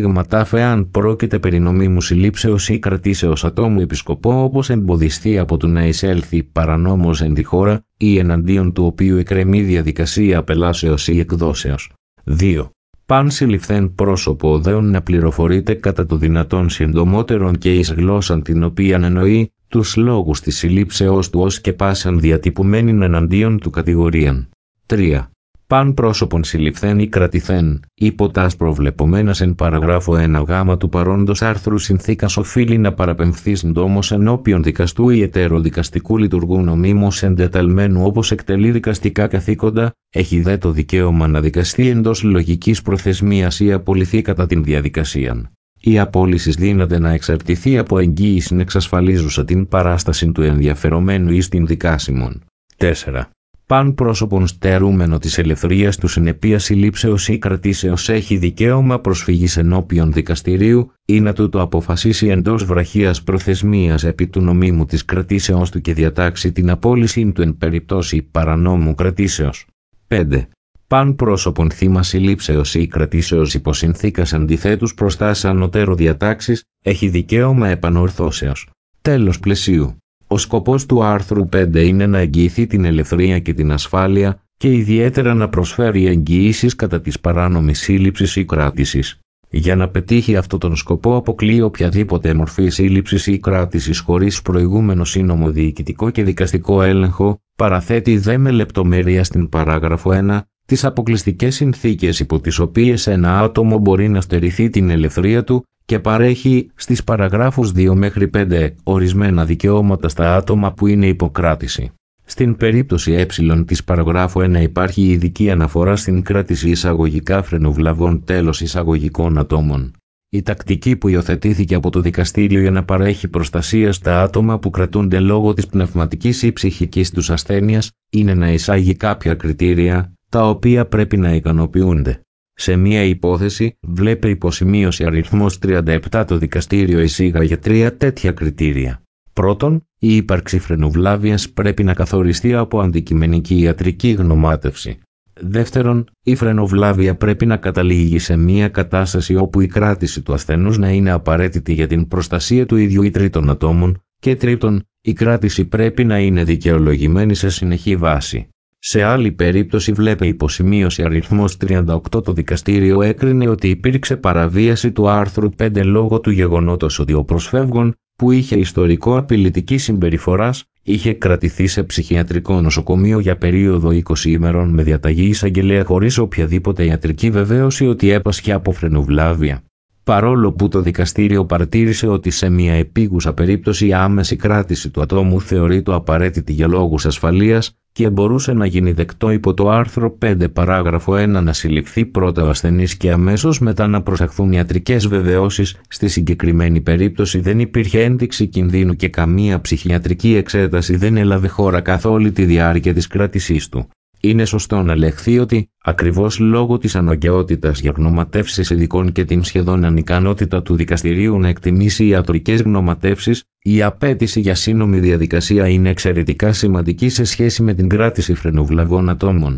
Εάν πρόκειται περί νομίμου συλλήψεως ή κρατήσεως ατόμου επισκοπό όπως εμποδιστεί από του να εισέλθει παρανόμως εν τη χώρα ή εναντίον του οποίου εκκρεμεί διαδικασία απελάσεως ή εκδόσεως. 2. Παν συλληφθέν πρόσωπο δέον να πληροφορείται κατά το δυνατόν συντομότερον και εις γλώσσαν την οποίαν εννοεί τους λόγους της συλλήψεως του ως και πάσαν διατυπωμένην εναντίον του κατηγορίαν. 3. Παν πρόσωπον συλληφθέν ή κρατηθέν, υπό τας προβλεπομένας εν παραγράφο 1 γ του παρόντος άρθρου συνθήκας οφείλει να παραπεμφθεί συντόμως ενώπιον δικαστού ή εταιροδικαστικού λειτουργού νομίμως εντεταλμένου όπως εκτελεί δικαστικά καθήκοντα, έχει δε το δικαίωμα να δικαστεί εντός λογικής προθεσμίας ή απολυθεί κατά την διαδικασία. Η απόλυση δύναται να εξαρτηθεί από εγγύησιν εξασφαλίζουσα την παράσταση του ενδιαφερομένου εις την δικάσιμον. 4. Παν πρόσωπον στερούμενο της ελευθερίας του συνεπείας συλλήψεως ή κρατήσεως έχει δικαίωμα προσφυγής ενώπιον δικαστηρίου ή να του το αποφασίσει εντός βραχίας προθεσμίας επί του νομίμου της κρατήσεως του και διατάξει την απόλυση του εν περιπτώσει παρανόμου κρατήσεως. 5. Παν πρόσωπον θύμα συλλήψεως ή κρατήσεως υπό συνθήκας αντιθέτους προς τας ανωτέρω διατάξεις έχει δικαίωμα επανορθώσεως. Τέλος πλαισίου. Ο σκοπός του άρθρου 5 είναι να εγγυηθεί την ελευθερία και την ασφάλεια και ιδιαίτερα να προσφέρει εγγυήσεις κατά της παράνομης σύλληψης ή κράτησης. Για να πετύχει αυτόν τον σκοπό αποκλείει οποιαδήποτε μορφή σύλληψης ή κράτησης χωρίς προηγούμενο σύνομο διοικητικό και δικαστικό έλεγχο, παραθέτει δε με λεπτομέρεια στην παράγραφο 1 τις αποκλειστικές συνθήκες υπό τις οποίες ένα άτομο μπορεί να στερηθεί την ελευθερία του και παρέχει στις παραγράφους 2 μέχρι 5 ορισμένα δικαιώματα στα άτομα που είναι υποκράτηση. Στην περίπτωση της παραγράφου 1 υπάρχει ειδική αναφορά στην κράτηση εισαγωγικά φρενοβλαβών τέλος εισαγωγικών ατόμων. Η τακτική που υιοθετήθηκε από το δικαστήριο για να παρέχει προστασία στα άτομα που κρατούνται λόγω της πνευματικής ή ψυχικής τους ασθένειας είναι να εισάγει κάποια κριτήρια, τα οποία πρέπει να ικανοποιούνται. Σε μία υπόθεση, βλέπε υποσημείωση αριθμός 37 το δικαστήριο εισήγαγε 3 τέτοια κριτήρια. Πρώτον, η ύπαρξη φρενοβλάβειας πρέπει να καθοριστεί από αντικειμενική ιατρική γνωμάτευση. Δεύτερον, η φρενοβλάβεια πρέπει να καταλήγει σε μία κατάσταση όπου η κράτηση του ασθενούς να είναι απαραίτητη για την προστασία του ίδιου ή τρίτων ατόμων. Και τρίτον, η κράτηση πρέπει να είναι δικαιολογημένη σε συνεχή βάση. Σε άλλη περίπτωση βλέπε υποσημείωση αριθμός 38 το δικαστήριο έκρινε ότι υπήρξε παραβίαση του άρθρου 5 λόγω του γεγονότος ότι ο προσφεύγων, που είχε ιστορικό απειλητική συμπεριφοράς, είχε κρατηθεί σε ψυχιατρικό νοσοκομείο για περίοδο 20 ημερών με διαταγή εισαγγελέα χωρίς οποιαδήποτε ιατρική βεβαίωση ότι έπασχε από φρενοβλάβεια. Παρόλο που το δικαστήριο παρατήρησε ότι σε μια επίγουσα περίπτωση η άμεση κράτηση του ατόμου θεωρείται απαραίτητη για λόγους ασφαλείας και μπορούσε να γίνει δεκτό υπό το άρθρο 5 παράγραφο 1 να συλληφθεί πρώτα ο ασθενής και αμέσως μετά να προσαχθούν ιατρικές βεβαιώσεις, στη συγκεκριμένη περίπτωση δεν υπήρχε ένδειξη κινδύνου και καμία ψυχιατρική εξέταση δεν έλαβε χώρα καθ' όλη τη διάρκεια της κράτησής του. Είναι σωστό να λεχθεί ότι, ακριβώς λόγω της αναγκαιότητας για γνωματεύσεις ειδικών και την σχεδόν ανικανότητα του δικαστηρίου να εκτιμήσει ιατρικές γνωματεύσεις, η απέτηση για σύνομη διαδικασία είναι εξαιρετικά σημαντική σε σχέση με την κράτηση φρενοβλαβών ατόμων.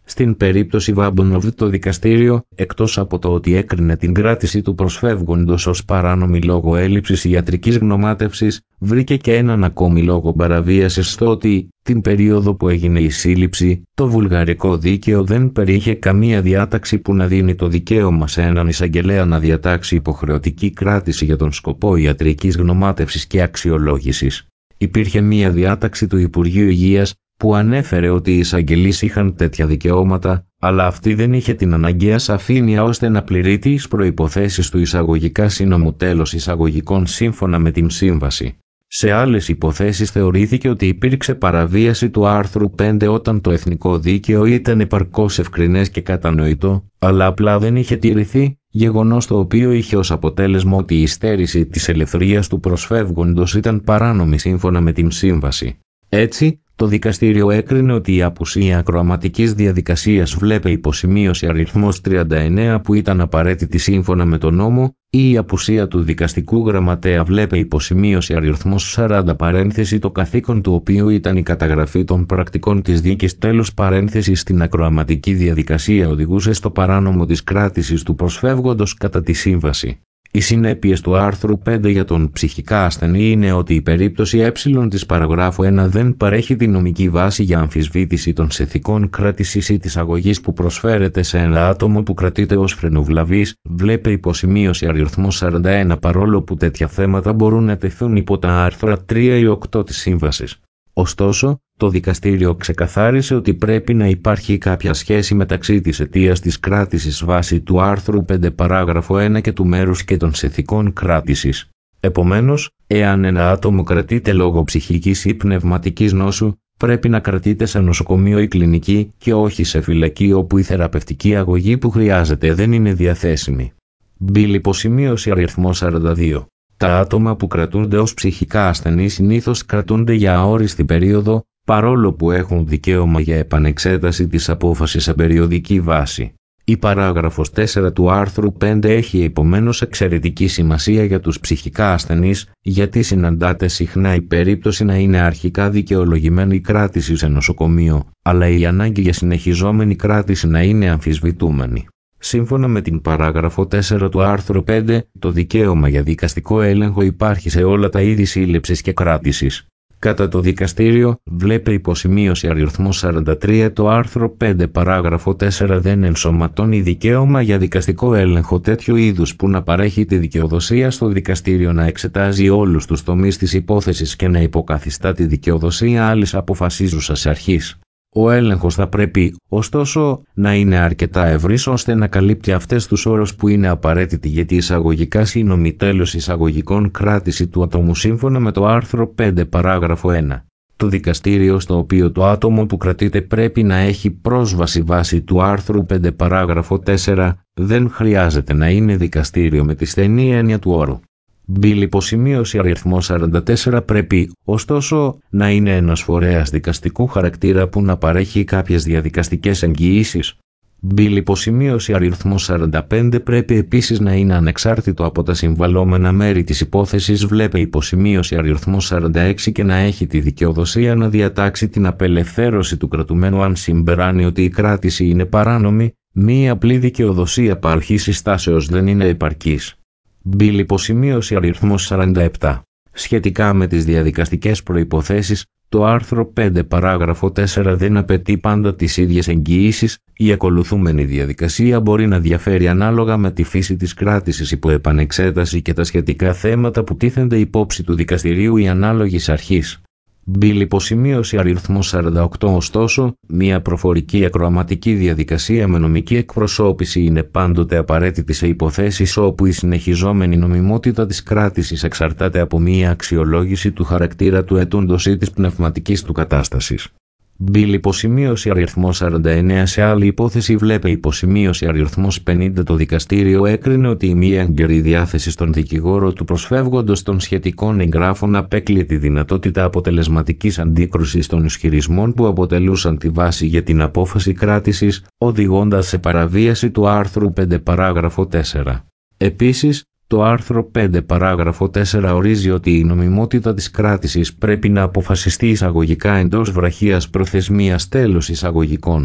Στην περίπτωση Βάμπονοβ το δικαστήριο, εκτός από το ότι έκρινε την κράτηση του προσφεύγοντος ως παράνομη λόγω έλλειψης ιατρικής γνωμάτευσης, βρήκε και έναν ακόμη λόγο παραβίασης στο ότι, την περίοδο που έγινε η σύλληψη, το βουλγαρικό δίκαιο δεν περιείχε καμία διάταξη που να δίνει το δικαίωμα σε έναν εισαγγελέα να διατάξει υποχρεωτική κράτηση για τον σκοπό ιατρικής γνωμάτευσης και αξιολόγησης. Υπήρχε μία διάταξη του Υπουργείου Υγείας που ανέφερε ότι οι εισαγγελείς είχαν τέτοια δικαιώματα, αλλά αυτή δεν είχε την αναγκαία σαφήνεια ώστε να πληρεί τις προϋποθέσεις του εισαγωγικά σύνομου τέλος εισαγωγικών σύμφωνα με την σύμβαση. Σε άλλες υποθέσεις θεωρήθηκε ότι υπήρξε παραβίαση του άρθρου 5 όταν το εθνικό δίκαιο ήταν επαρκώς ευκρινές και κατανοητό, αλλά απλά δεν είχε τηρηθεί, γεγονός το οποίο είχε ως αποτέλεσμα ότι η στέρηση της ελευθερίας του προσφεύγοντος ήταν παράνομη σύμφωνα με την σύμβαση. Έτσι, το δικαστήριο έκρινε ότι η απουσία ακροαματικής διαδικασίας βλέπε υποσημείωση αριθμός 39 που ήταν απαραίτητη σύμφωνα με τον νόμο, ή η απουσία του δικαστικού γραμματέα βλέπε υποσημείωση αριθμός 40 παρένθεση το καθήκον του οποίου ήταν η καταγραφή των πρακτικών της δίκης τέλος παρένθεση στην ακροαματική διαδικασία οδηγούσε στο παράνομο της κράτησης του προσφεύγοντος κατά τη σύμβαση. Οι συνέπειες του άρθρου 5 για τον ψυχικά ασθενή είναι ότι η περίπτωση ε της παραγράφου 1 δεν παρέχει τη νομική βάση για αμφισβήτηση των συνθηκών κράτησης ή της αγωγής που προσφέρεται σε ένα άτομο που κρατείται ως φρενοβλαβής, βλέπε υποσημείωση αριθμός 41 παρόλο που τέτοια θέματα μπορούν να τεθούν υπό τα άρθρα 3 ή 8 της σύμβασης. Ωστόσο, το δικαστήριο ξεκαθάρισε ότι πρέπει να υπάρχει κάποια σχέση μεταξύ της αιτίας της κράτησης βάσει του άρθρου 5 παράγραφο 1 και του μέρους και των συνθηκών κράτησης. Επομένως, εάν ένα άτομο κρατείται λόγω ψυχικής ή πνευματικής νόσου, πρέπει να κρατείται σε νοσοκομείο ή κλινική και όχι σε φυλακή όπου η θεραπευτική αγωγή που χρειάζεται δεν είναι διαθέσιμη. Μπιλ υποσημείωση αριθμός 42. Τα άτομα που κρατούνται ως ψυχικά ασθενείς συνήθως κρατούνται για αόριστη περίοδο, παρόλο που έχουν δικαίωμα για επανεξέταση της απόφασης σε περιοδική βάση. Η παράγραφος 4 του άρθρου 5 έχει επομένως εξαιρετική σημασία για τους ψυχικά ασθενείς, γιατί συναντάται συχνά η περίπτωση να είναι αρχικά δικαιολογημένη η κράτηση σε νοσοκομείο, αλλά η ανάγκη για συνεχιζόμενη κράτηση να είναι αμφισβητούμενη. Σύμφωνα με την παράγραφο 4 του άρθρου 5, το δικαίωμα για δικαστικό έλεγχο υπάρχει σε όλα τα είδη σύλληψης και κράτησης. Κατά το δικαστήριο, βλέπε υποσημείωση αριθμός 43 το άρθρο 5 παράγραφο 4 δεν ενσωματώνει δικαίωμα για δικαστικό έλεγχο τέτοιου είδους που να παρέχει τη δικαιοδοσία στο δικαστήριο να εξετάζει όλους τους τομείς της υπόθεσης και να υποκαθιστά τη δικαιοδοσία άλλης αποφασίζουσας αρχής. Ο έλεγχος θα πρέπει, ωστόσο, να είναι αρκετά ευρύς ώστε να καλύπτει αυτές τους όρους που είναι απαραίτητοι για τη εισαγωγικά σύνομη τέλος εισαγωγικών κράτηση του ατόμου σύμφωνα με το άρθρο 5 παράγραφο 1. Το δικαστήριο στο οποίο το άτομο που κρατείται πρέπει να έχει πρόσβαση βάσει του άρθρου 5 παράγραφο 4 δεν χρειάζεται να είναι δικαστήριο με τη στενή έννοια του όρου. Μπιλ υποσημείωση αριθμός 44 πρέπει, ωστόσο, να είναι ένας φορέας δικαστικού χαρακτήρα που να παρέχει κάποιες διαδικαστικές εγγυήσεις. Μπιλ υποσημείωση αριθμός 45 πρέπει επίσης να είναι ανεξάρτητο από τα συμβαλόμενα μέρη της υπόθεσης βλέπε υποσημείωση αριθμός 46 και να έχει τη δικαιοδοσία να διατάξει την απελευθέρωση του κρατουμένου αν συμπεράνει ότι η κράτηση είναι παράνομη, μία απλή δικαιοδοσία παροχής συστάσεως δεν είναι επαρκής. Μπιλ υποσημείωση αριθμός 47. Σχετικά με τις διαδικαστικές προϋποθέσεις, το άρθρο 5 παράγραφο 4 δεν απαιτεί πάντα τις ίδιες εγγυήσεις, η ακολουθούμενη διαδικασία μπορεί να διαφέρει ανάλογα με τη φύση της κράτησης υπό επανεξέταση και τα σχετικά θέματα που τίθενται υπόψη του δικαστηρίου ή ανάλογης αρχής. Μπιλ υποσημείωση αριθμός 48 ωστόσο, μια προφορική ακροαματική διαδικασία με νομική εκπροσώπηση είναι πάντοτε απαραίτητη σε υποθέσεις όπου η συνεχιζόμενη νομιμότητα της κράτησης εξαρτάται από μια αξιολόγηση του χαρακτήρα του αιτούντος ή της πνευματικής του κατάστασης. Μπιλ υποσημείωση αριθμός 49 σε άλλη υπόθεση βλέπε υποσημείωση αριθμός 50 το δικαστήριο έκρινε ότι η μη έγκαιρη διάθεση στον δικηγόρο του προσφεύγοντος των σχετικών εγγράφων απέκλειε τη δυνατότητα αποτελεσματικής αντίκρουσης των ισχυρισμών που αποτελούσαν τη βάση για την απόφαση κράτησης, οδηγώντας σε παραβίαση του άρθρου 5 παράγραφο 4. Επίσης, το άρθρο 5 παράγραφο 4 ορίζει ότι η νομιμότητα της κράτησης πρέπει να αποφασιστεί εισαγωγικά εντός βραχίας προθεσμίας τέλος εισαγωγικών.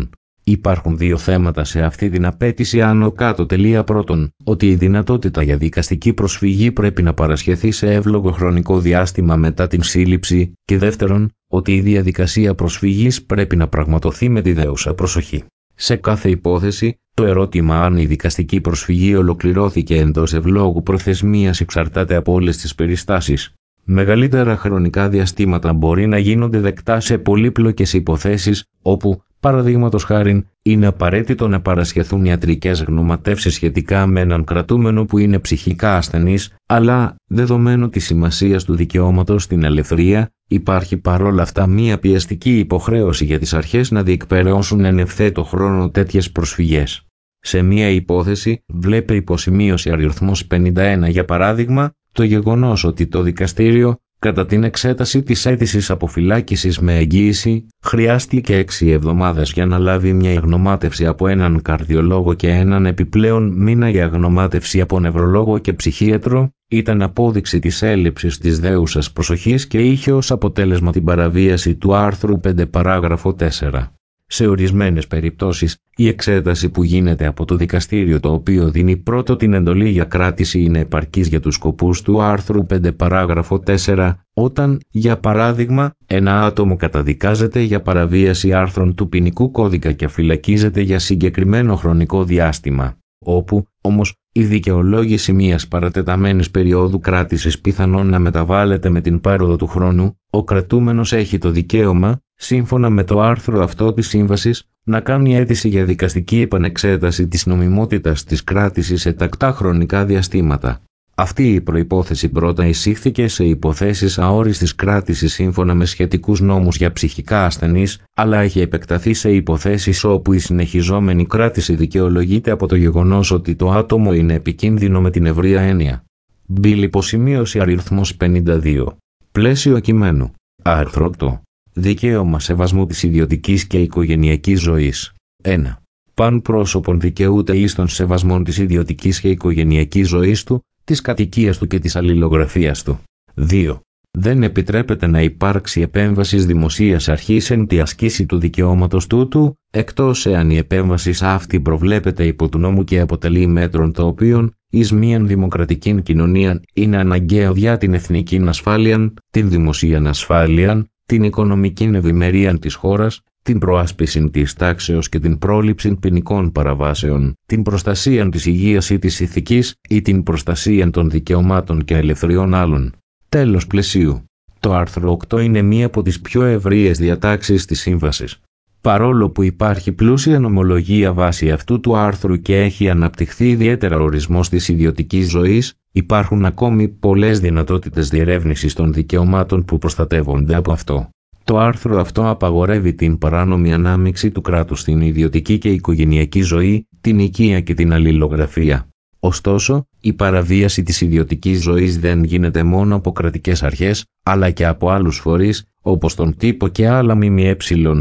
Υπάρχουν δύο θέματα σε αυτή την απέτηση άνω κάτω. Πρώτον, ότι η δυνατότητα για δικαστική προσφυγή πρέπει να παρασχεθεί σε εύλογο χρονικό διάστημα μετά την σύλληψη, και δεύτερον, ότι η διαδικασία προσφυγής πρέπει να πραγματοθεί με τη δέουσα προσοχή. Σε κάθε υπόθεση, το ερώτημα αν η δικαστική προσφυγή ολοκληρώθηκε εντός ευλόγου προθεσμίας εξαρτάται από όλες τις περιστάσεις. Μεγαλύτερα χρονικά διαστήματα μπορεί να γίνονται δεκτά σε πολύπλοκες υποθέσεις, όπου, παραδείγματος χάριν, είναι απαραίτητο να παρασχεθούν ιατρικές γνωματεύσεις σχετικά με έναν κρατούμενο που είναι ψυχικά ασθενής, αλλά, δεδομένου της σημασίας του δικαιώματος στην ελευθερία, υπάρχει παρόλα αυτά μία πιεστική υποχρέωση για τις αρχές να διεκπεραιώσουν εν ευθέτω χρόνο τέτοιες προσφυγές. Σε μία υπόθεση, βλέπε υποσημείωση αριθμός 51 για παράδειγμα, το γεγονός ότι το δικαστήριο, κατά την εξέταση της αίτησης αποφυλάκησης με εγγύηση, χρειάστηκε 6 εβδομάδες για να λάβει μια γνωμάτευση από έναν καρδιολόγο και έναν επιπλέον μήνα για γνωμάτευση από νευρολόγο και ψυχίατρο, ήταν απόδειξη της έλλειψης της δέουσας προσοχής και είχε ως αποτέλεσμα την παραβίαση του άρθρου 5 παράγραφο 4. Σε ορισμένες περιπτώσεις, η εξέταση που γίνεται από το δικαστήριο το οποίο δίνει πρώτο την εντολή για κράτηση είναι επαρκής για τους σκοπούς του άρθρου 5 παράγραφο 4, όταν, για παράδειγμα, ένα άτομο καταδικάζεται για παραβίαση άρθρων του ποινικού κώδικα και φυλακίζεται για συγκεκριμένο χρονικό διάστημα, όπου, όμως, η δικαιολόγηση μιας παρατεταμένης περίοδου κράτησης πιθανόν να μεταβάλλεται με την πάροδο του χρόνου, ο κρατούμενος έχει το δικαίωμα, σύμφωνα με το άρθρο αυτό της Σύμβασης, να κάνει αίτηση για δικαστική επανεξέταση της νομιμότητας της κράτησης σε τακτά χρονικά διαστήματα. Αυτή η προϋπόθεση πρώτα εισήχθηκε σε υποθέσεις αόριστης κράτησης σύμφωνα με σχετικούς νόμους για ψυχικά ασθενείς, αλλά έχει επεκταθεί σε υποθέσεις όπου η συνεχιζόμενη κράτηση δικαιολογείται από το γεγονός ότι το άτομο είναι επικίνδυνο με την ευρεία έννοια. Μπιλ υποσημείωση αριθμός 52. Πλαίσιο κειμένου. Άρθρο 8. Δικαίωμα σεβασμού της ιδιωτικής και οικογενειακής ζωής. 1. Παν πρόσωπον δικαιούται εις των σεβασμών της ιδιωτικής και οικογενειακής ζωής του, της κατοικίας του και της αλληλογραφίας του. 2. Δεν επιτρέπεται να υπάρξει επέμβαση δημοσίας αρχής εν τη ασκήση του δικαιώματος τούτου, εκτός εάν η επέμβαση αυτή προβλέπεται υπό του νόμου και αποτελεί μέτρον το οποίον, εις μίαν δημοκρατικήν κοινωνίαν, είναι αναγκαίο για την εθνικήν ασφάλειαν, την δημοσίαν ασφάλειαν, την οικονομικήν ευημερίαν της χώρας, την προάσπιση της τάξεως και την πρόληψη ποινικών παραβάσεων, την προστασία της υγείας ή της ηθικής ή την προστασία των δικαιωμάτων και ελευθεριών άλλων. Τέλος πλαισίου. Το άρθρο 8 είναι μία από τις πιο ευρείες διατάξεις της Σύμβασης. Παρόλο που υπάρχει πλούσια νομολογία βάσει αυτού του άρθρου και έχει αναπτυχθεί ιδιαίτερα ορισμός της ιδιωτικής ζωής, υπάρχουν ακόμη πολλές δυνατότητες διερεύνησης των δικαιωμάτων που προστατεύονται από αυτό. Το άρθρο αυτό απαγορεύει την παράνομη ανάμειξη του κράτους στην ιδιωτική και οικογενειακή ζωή, την οικία και την αλληλογραφία. Ωστόσο, η παραβίαση της ιδιωτικής ζωής δεν γίνεται μόνο από κρατικές αρχές, αλλά και από άλλους φορείς, όπως τον τύπο και άλλα ΜΜΕ,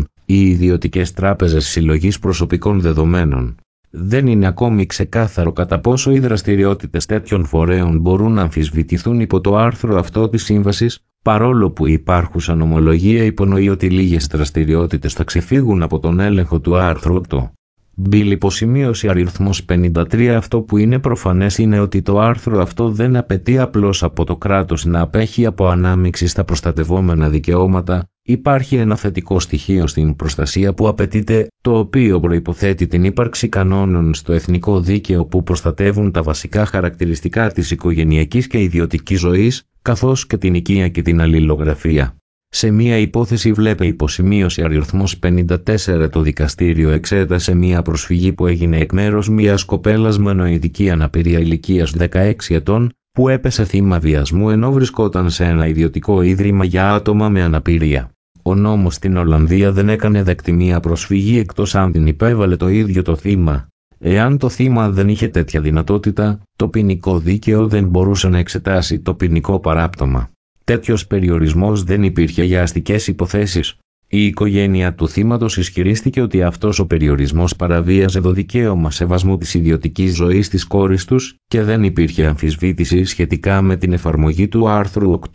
ή ιδιωτικές τράπεζες συλλογής προσωπικών δεδομένων. Δεν είναι ακόμη ξεκάθαρο κατά πόσο οι δραστηριότητες τέτοιων φορέων μπορούν να αμφισβητηθούν υπό το άρθρο αυτό της Σύμβασης, παρόλο που η υπάρχουσα νομολογία υπονοεί ότι λίγες δραστηριότητες θα ξεφύγουν από τον έλεγχο του άρθρου 8. Μπιλ υποσημείωση αριθμός 53. Αυτό που είναι προφανές είναι ότι το άρθρο αυτό δεν απαιτεί απλώς από το κράτος να απέχει από ανάμειξη στα προστατευόμενα δικαιώματα. Υπάρχει ένα θετικό στοιχείο στην προστασία που απαιτείται, το οποίο προϋποθέτει την ύπαρξη κανόνων στο εθνικό δίκαιο που προστατεύουν τα βασικά χαρακτηριστικά της οικογενειακής και ιδιωτικής ζωής, καθώς και την οικία και την αλληλογραφία. Σε μία υπόθεση βλέπε υποσημείωση αριθμός 54, το δικαστήριο εξέτασε μία προσφυγή που έγινε εκ μέρους μιας κοπέλας με νοητική αναπηρία ηλικίας 16 ετών, που έπεσε θύμα βιασμού ενώ βρισκόταν σε ένα ιδιωτικό ίδρυμα για άτομα με αναπηρία. Ο νόμος στην Ολλανδία δεν έκανε δεκτή μία προσφυγή εκτός αν την υπέβαλε το ίδιο το θύμα. Εάν το θύμα δεν είχε τέτοια δυνατότητα, το ποινικό δίκαιο δεν μπορούσε να εξετάσει το ποινικό παράπτωμα. Τέτοιος περιορισμός δεν υπήρχε για αστικές υποθέσεις. Η οικογένεια του θύματος ισχυρίστηκε ότι αυτός ο περιορισμός παραβίαζε το δικαίωμα σεβασμού της ιδιωτικής ζωής της κόρης τους και δεν υπήρχε αμφισβήτηση σχετικά με την εφαρμογή του άρθρου 8.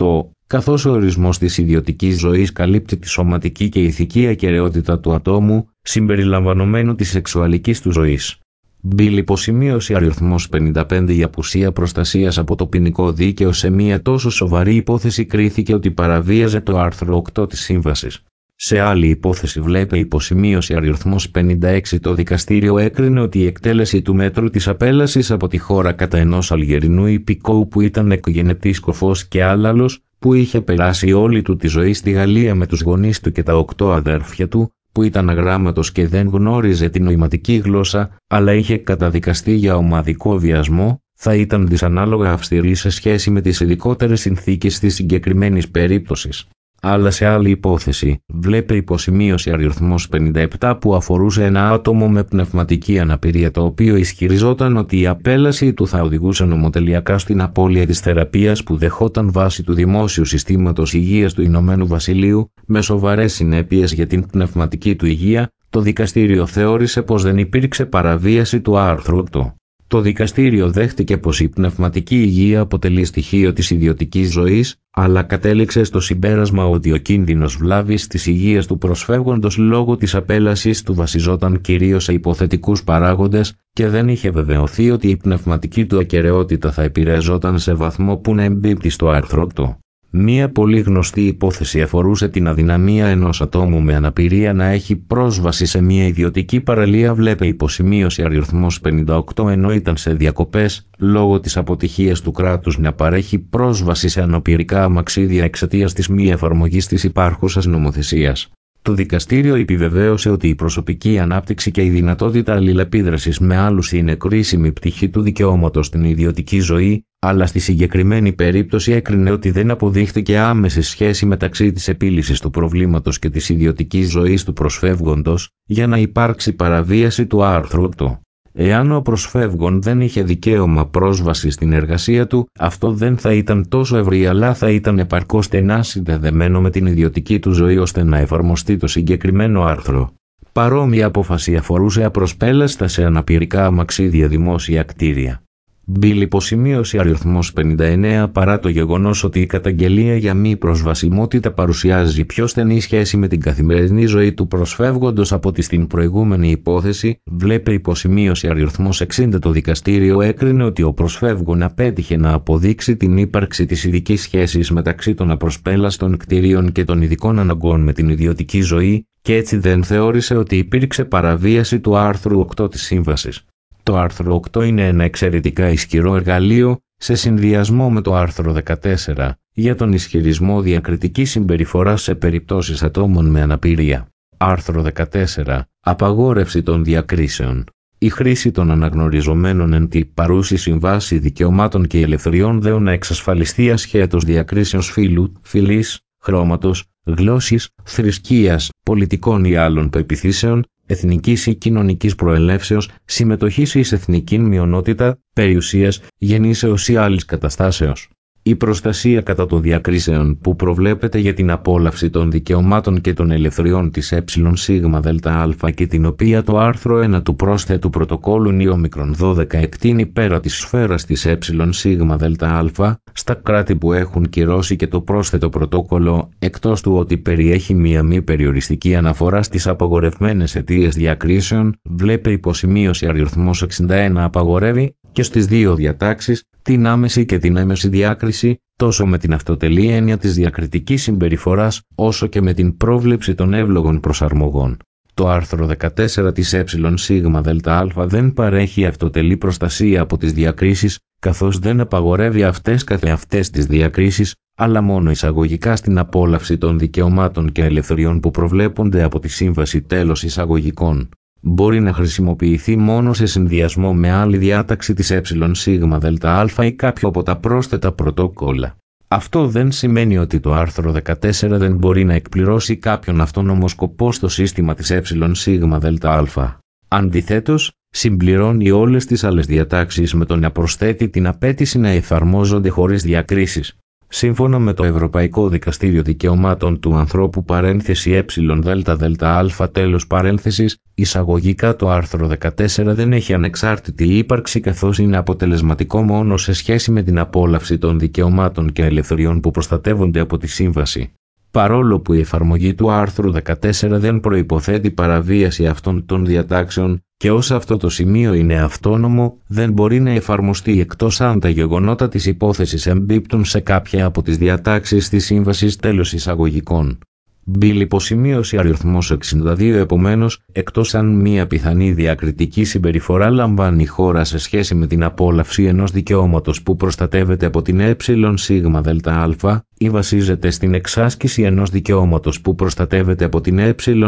Καθώς ο ορισμός της ιδιωτικής ζωής καλύπτει τη σωματική και ηθική ακεραιότητα του ατόμου, συμπεριλαμβανομένου της σεξουαλικής του ζωής. Μπιλ υποσημείωση αριθμός 55. Η απουσία προστασίας από το ποινικό δίκαιο σε μια τόσο σοβαρή υπόθεση κρίθηκε ότι παραβίαζε το άρθρο 8 της Σύμβασης. Σε άλλη υπόθεση βλέπε υποσημείωση αριθμός 56. Το δικαστήριο έκρινε ότι η εκτέλεση του μέτρου της απέλασης από τη χώρα κατά ενός Αλγερινού υπηκόου που ήταν εκγενετής κοφός και άλαλος, που είχε περάσει όλη του τη ζωή στη Γαλλία με τους γονείς του και τα 8 αδέρφια του, που ήταν αγράμματος και δεν γνώριζε την νοηματική γλώσσα, αλλά είχε καταδικαστεί για ομαδικό βιασμό, θα ήταν δυσανάλογα αυστηρή σε σχέση με τις ειδικότερες συνθήκες της συγκεκριμένης περίπτωσης. Αλλά σε άλλη υπόθεση, βλέπε υποσημείωση αριθμός 57 που αφορούσε ένα άτομο με πνευματική αναπηρία το οποίο ισχυριζόταν ότι η απέλαση του θα οδηγούσε νομοτελειακά στην απώλεια της θεραπείας που δεχόταν βάσει του Δημόσιου Συστήματος Υγείας του Ηνωμένου Βασιλείου, με σοβαρές συνέπειες για την πνευματική του υγεία. Το δικαστήριο θεώρησε πως δεν υπήρξε παραβίαση του άρθρου 8. Το δικαστήριο δέχτηκε πως η πνευματική υγεία αποτελεί στοιχείο της ιδιωτικής ζωής, αλλά κατέληξε στο συμπέρασμα ότι ο κίνδυνος βλάβης της υγείας του προσφεύγοντος λόγω της απέλασης του βασιζόταν κυρίως σε υποθετικούς παράγοντες και δεν είχε βεβαιωθεί ότι η πνευματική του ακεραιότητα θα επηρεαζόταν σε βαθμό που να εμπίπτει στο άρθρο 8. Μία πολύ γνωστή υπόθεση αφορούσε την αδυναμία ενός ατόμου με αναπηρία να έχει πρόσβαση σε μια ιδιωτική παραλία. Βλέπε υποσημείωση αριθμός 58 ενώ ήταν σε διακοπές, λόγω της αποτυχίας του κράτους να παρέχει πρόσβαση σε αναπηρικά αμαξίδια εξαιτίας της μη εφαρμογής της υπάρχουσας νομοθεσίας. Το δικαστήριο επιβεβαίωσε ότι η προσωπική ανάπτυξη και η δυνατότητα αλληλεπίδρασης με άλλους είναι κρίσιμη πτυχή του δικαιώματος στην ιδιωτική ζωή, αλλά στη συγκεκριμένη περίπτωση έκρινε ότι δεν αποδείχθηκε άμεση σχέση μεταξύ της επίλυσης του προβλήματος και της ιδιωτικής ζωής του προσφεύγοντος, για να υπάρξει παραβίαση του άρθρου 8. Εάν ο προσφεύγων δεν είχε δικαίωμα πρόσβαση στην εργασία του, αυτό δεν θα ήταν τόσο ευρύ αλλά θα ήταν επαρκώς στενά συνδεδεμένο με την ιδιωτική του ζωή ώστε να εφαρμοστεί το συγκεκριμένο άρθρο. Παρόμοια απόφαση αφορούσε απροσπέλαστα σε αναπηρικά αμαξίδια δημόσια κτίρια. Μπιλ υποσημείωση αριθμός 59 παρά το γεγονός ότι η καταγγελία για μη προσβασιμότητα παρουσιάζει πιο στενή σχέση με την καθημερινή ζωή του προσφεύγοντος από τη στην προηγούμενη υπόθεση, βλέπε υποσημείωση αριθμός 60. Το δικαστήριο έκρινε ότι ο προσφεύγων απέτυχε να αποδείξει την ύπαρξη της ειδικής σχέσης μεταξύ των απροσπέλαστων κτηρίων και των ειδικών αναγκών με την ιδιωτική ζωή, και έτσι δεν θεώρησε ότι υπήρξε παραβίαση του άρθρου 8 της Σύμβασης. Το άρθρο 8 είναι ένα εξαιρετικά ισχυρό εργαλείο, σε συνδυασμό με το άρθρο 14, για τον ισχυρισμό διακριτικής συμπεριφοράς σε περιπτώσεις ατόμων με αναπηρία. Άρθρο 14. Απαγόρευση των διακρίσεων. Η χρήση των αναγνωριζομένων εν τη παρούση συμβάση δικαιωμάτων και ελευθεριών δέον να εξασφαλιστεί ασχέτως διακρίσεως φύλου, φυλής, χρώματος, γλώσσης, θρησκείας, πολιτικών ή άλλων πεποιθήσεων, εθνικής ή κοινωνικής προελεύσεως, συμμετοχής εις εθνικήν μειονότητα, περιουσίας, γεννήσεως ή άλλης καταστάσεως. Η προστασία κατά των διακρίσεων που προβλέπεται για την απόλαυση των δικαιωμάτων και των ελευθεριών της ΕΣΔΑ και την οποία το άρθρο 1 του πρόσθετου πρωτοκόλου νιόμικρον 12 εκτείνει πέρα της σφαίρας της ΕΣΔΑ, στα κράτη που έχουν κυρώσει και το πρόσθετο πρωτόκολλο, εκτός του ότι περιέχει μία μη περιοριστική αναφορά στις απαγορευμένες αιτίες διακρίσεων, βλέπε υποσημείωση αριθμός 61 απαγορεύει και στις δύο διατάξεις, την άμεση και την έμεση διάκριση, τόσο με την αυτοτελή έννοια της διακριτικής συμπεριφοράς, όσο και με την πρόβλεψη των εύλογων προσαρμογών. Το άρθρο 14 της ΕΣΔΑ δεν παρέχει αυτοτελή προστασία από τις διακρίσεις, καθώς δεν απαγορεύει αυτές καθεαυτές τις διακρίσεις, αλλά μόνο εισαγωγικά στην απόλαυση των δικαιωμάτων και ελευθεριών που προβλέπονται από τη Σύμβαση τέλος εισαγωγικών. Μπορεί να χρησιμοποιηθεί μόνο σε συνδυασμό με άλλη διάταξη της ΕΣΔΑ ή κάποιο από τα πρόσθετα πρωτόκολλα. Αυτό δεν σημαίνει ότι το άρθρο 14 δεν μπορεί να εκπληρώσει κάποιον αυτόνομο σκοπό στο σύστημα της ΕΣΔΑ. Αντιθέτως, συμπληρώνει όλες τις άλλες διατάξεις με το να προσθέτει την απέτηση να εφαρμόζονται χωρίς διακρίσεις. Σύμφωνα με το Ευρωπαϊκό Δικαστήριο Δικαιωμάτων του Ανθρώπου ΕΔΔΑ τέλος παρένθεσης, εισαγωγικά το άρθρο 14 δεν έχει ανεξάρτητη ύπαρξη καθώς είναι αποτελεσματικό μόνο σε σχέση με την απόλαυση των δικαιωμάτων και ελευθεριών που προστατεύονται από τη Σύμβαση. Παρόλο που η εφαρμογή του άρθρου 14 δεν προϋποθέτει παραβίαση αυτών των διατάξεων, και ως αυτό το σημείο είναι αυτόνομο, δεν μπορεί να εφαρμοστεί εκτός αν τα γεγονότα της υπόθεσης εμπίπτουν σε κάποια από τις διατάξεις της Σύμβασης τέλος εισαγωγικών. Μπιλ υποσημείωση αριθμός 62. Επομένως, εκτός αν μία πιθανή διακριτική συμπεριφορά λαμβάνει η χώρα σε σχέση με την απόλαυση ενός δικαιώματος που προστατεύεται από την ΕΣΔΑ ή βασίζεται στην εξάσκηση ενός δικαιώματος που προστατεύεται από την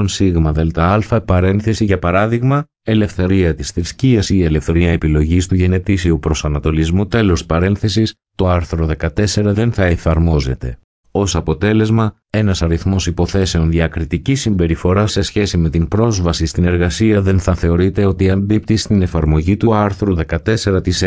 ΕΣΔΑ παρένθεση για παράδειγμα, ελευθερία της θρησκείας ή ελευθερία επιλογής του γενετήσιου προσανατολισμού τέλος παρένθεσης, το άρθρο 14 δεν θα εφαρμόζεται. Ως αποτέλεσμα, ένας αριθμός υποθέσεων διακριτικής συμπεριφοράς σε σχέση με την πρόσβαση στην εργασία δεν θα θεωρείται ότι εμπίπτει στην εφαρμογή του άρθρου 14 της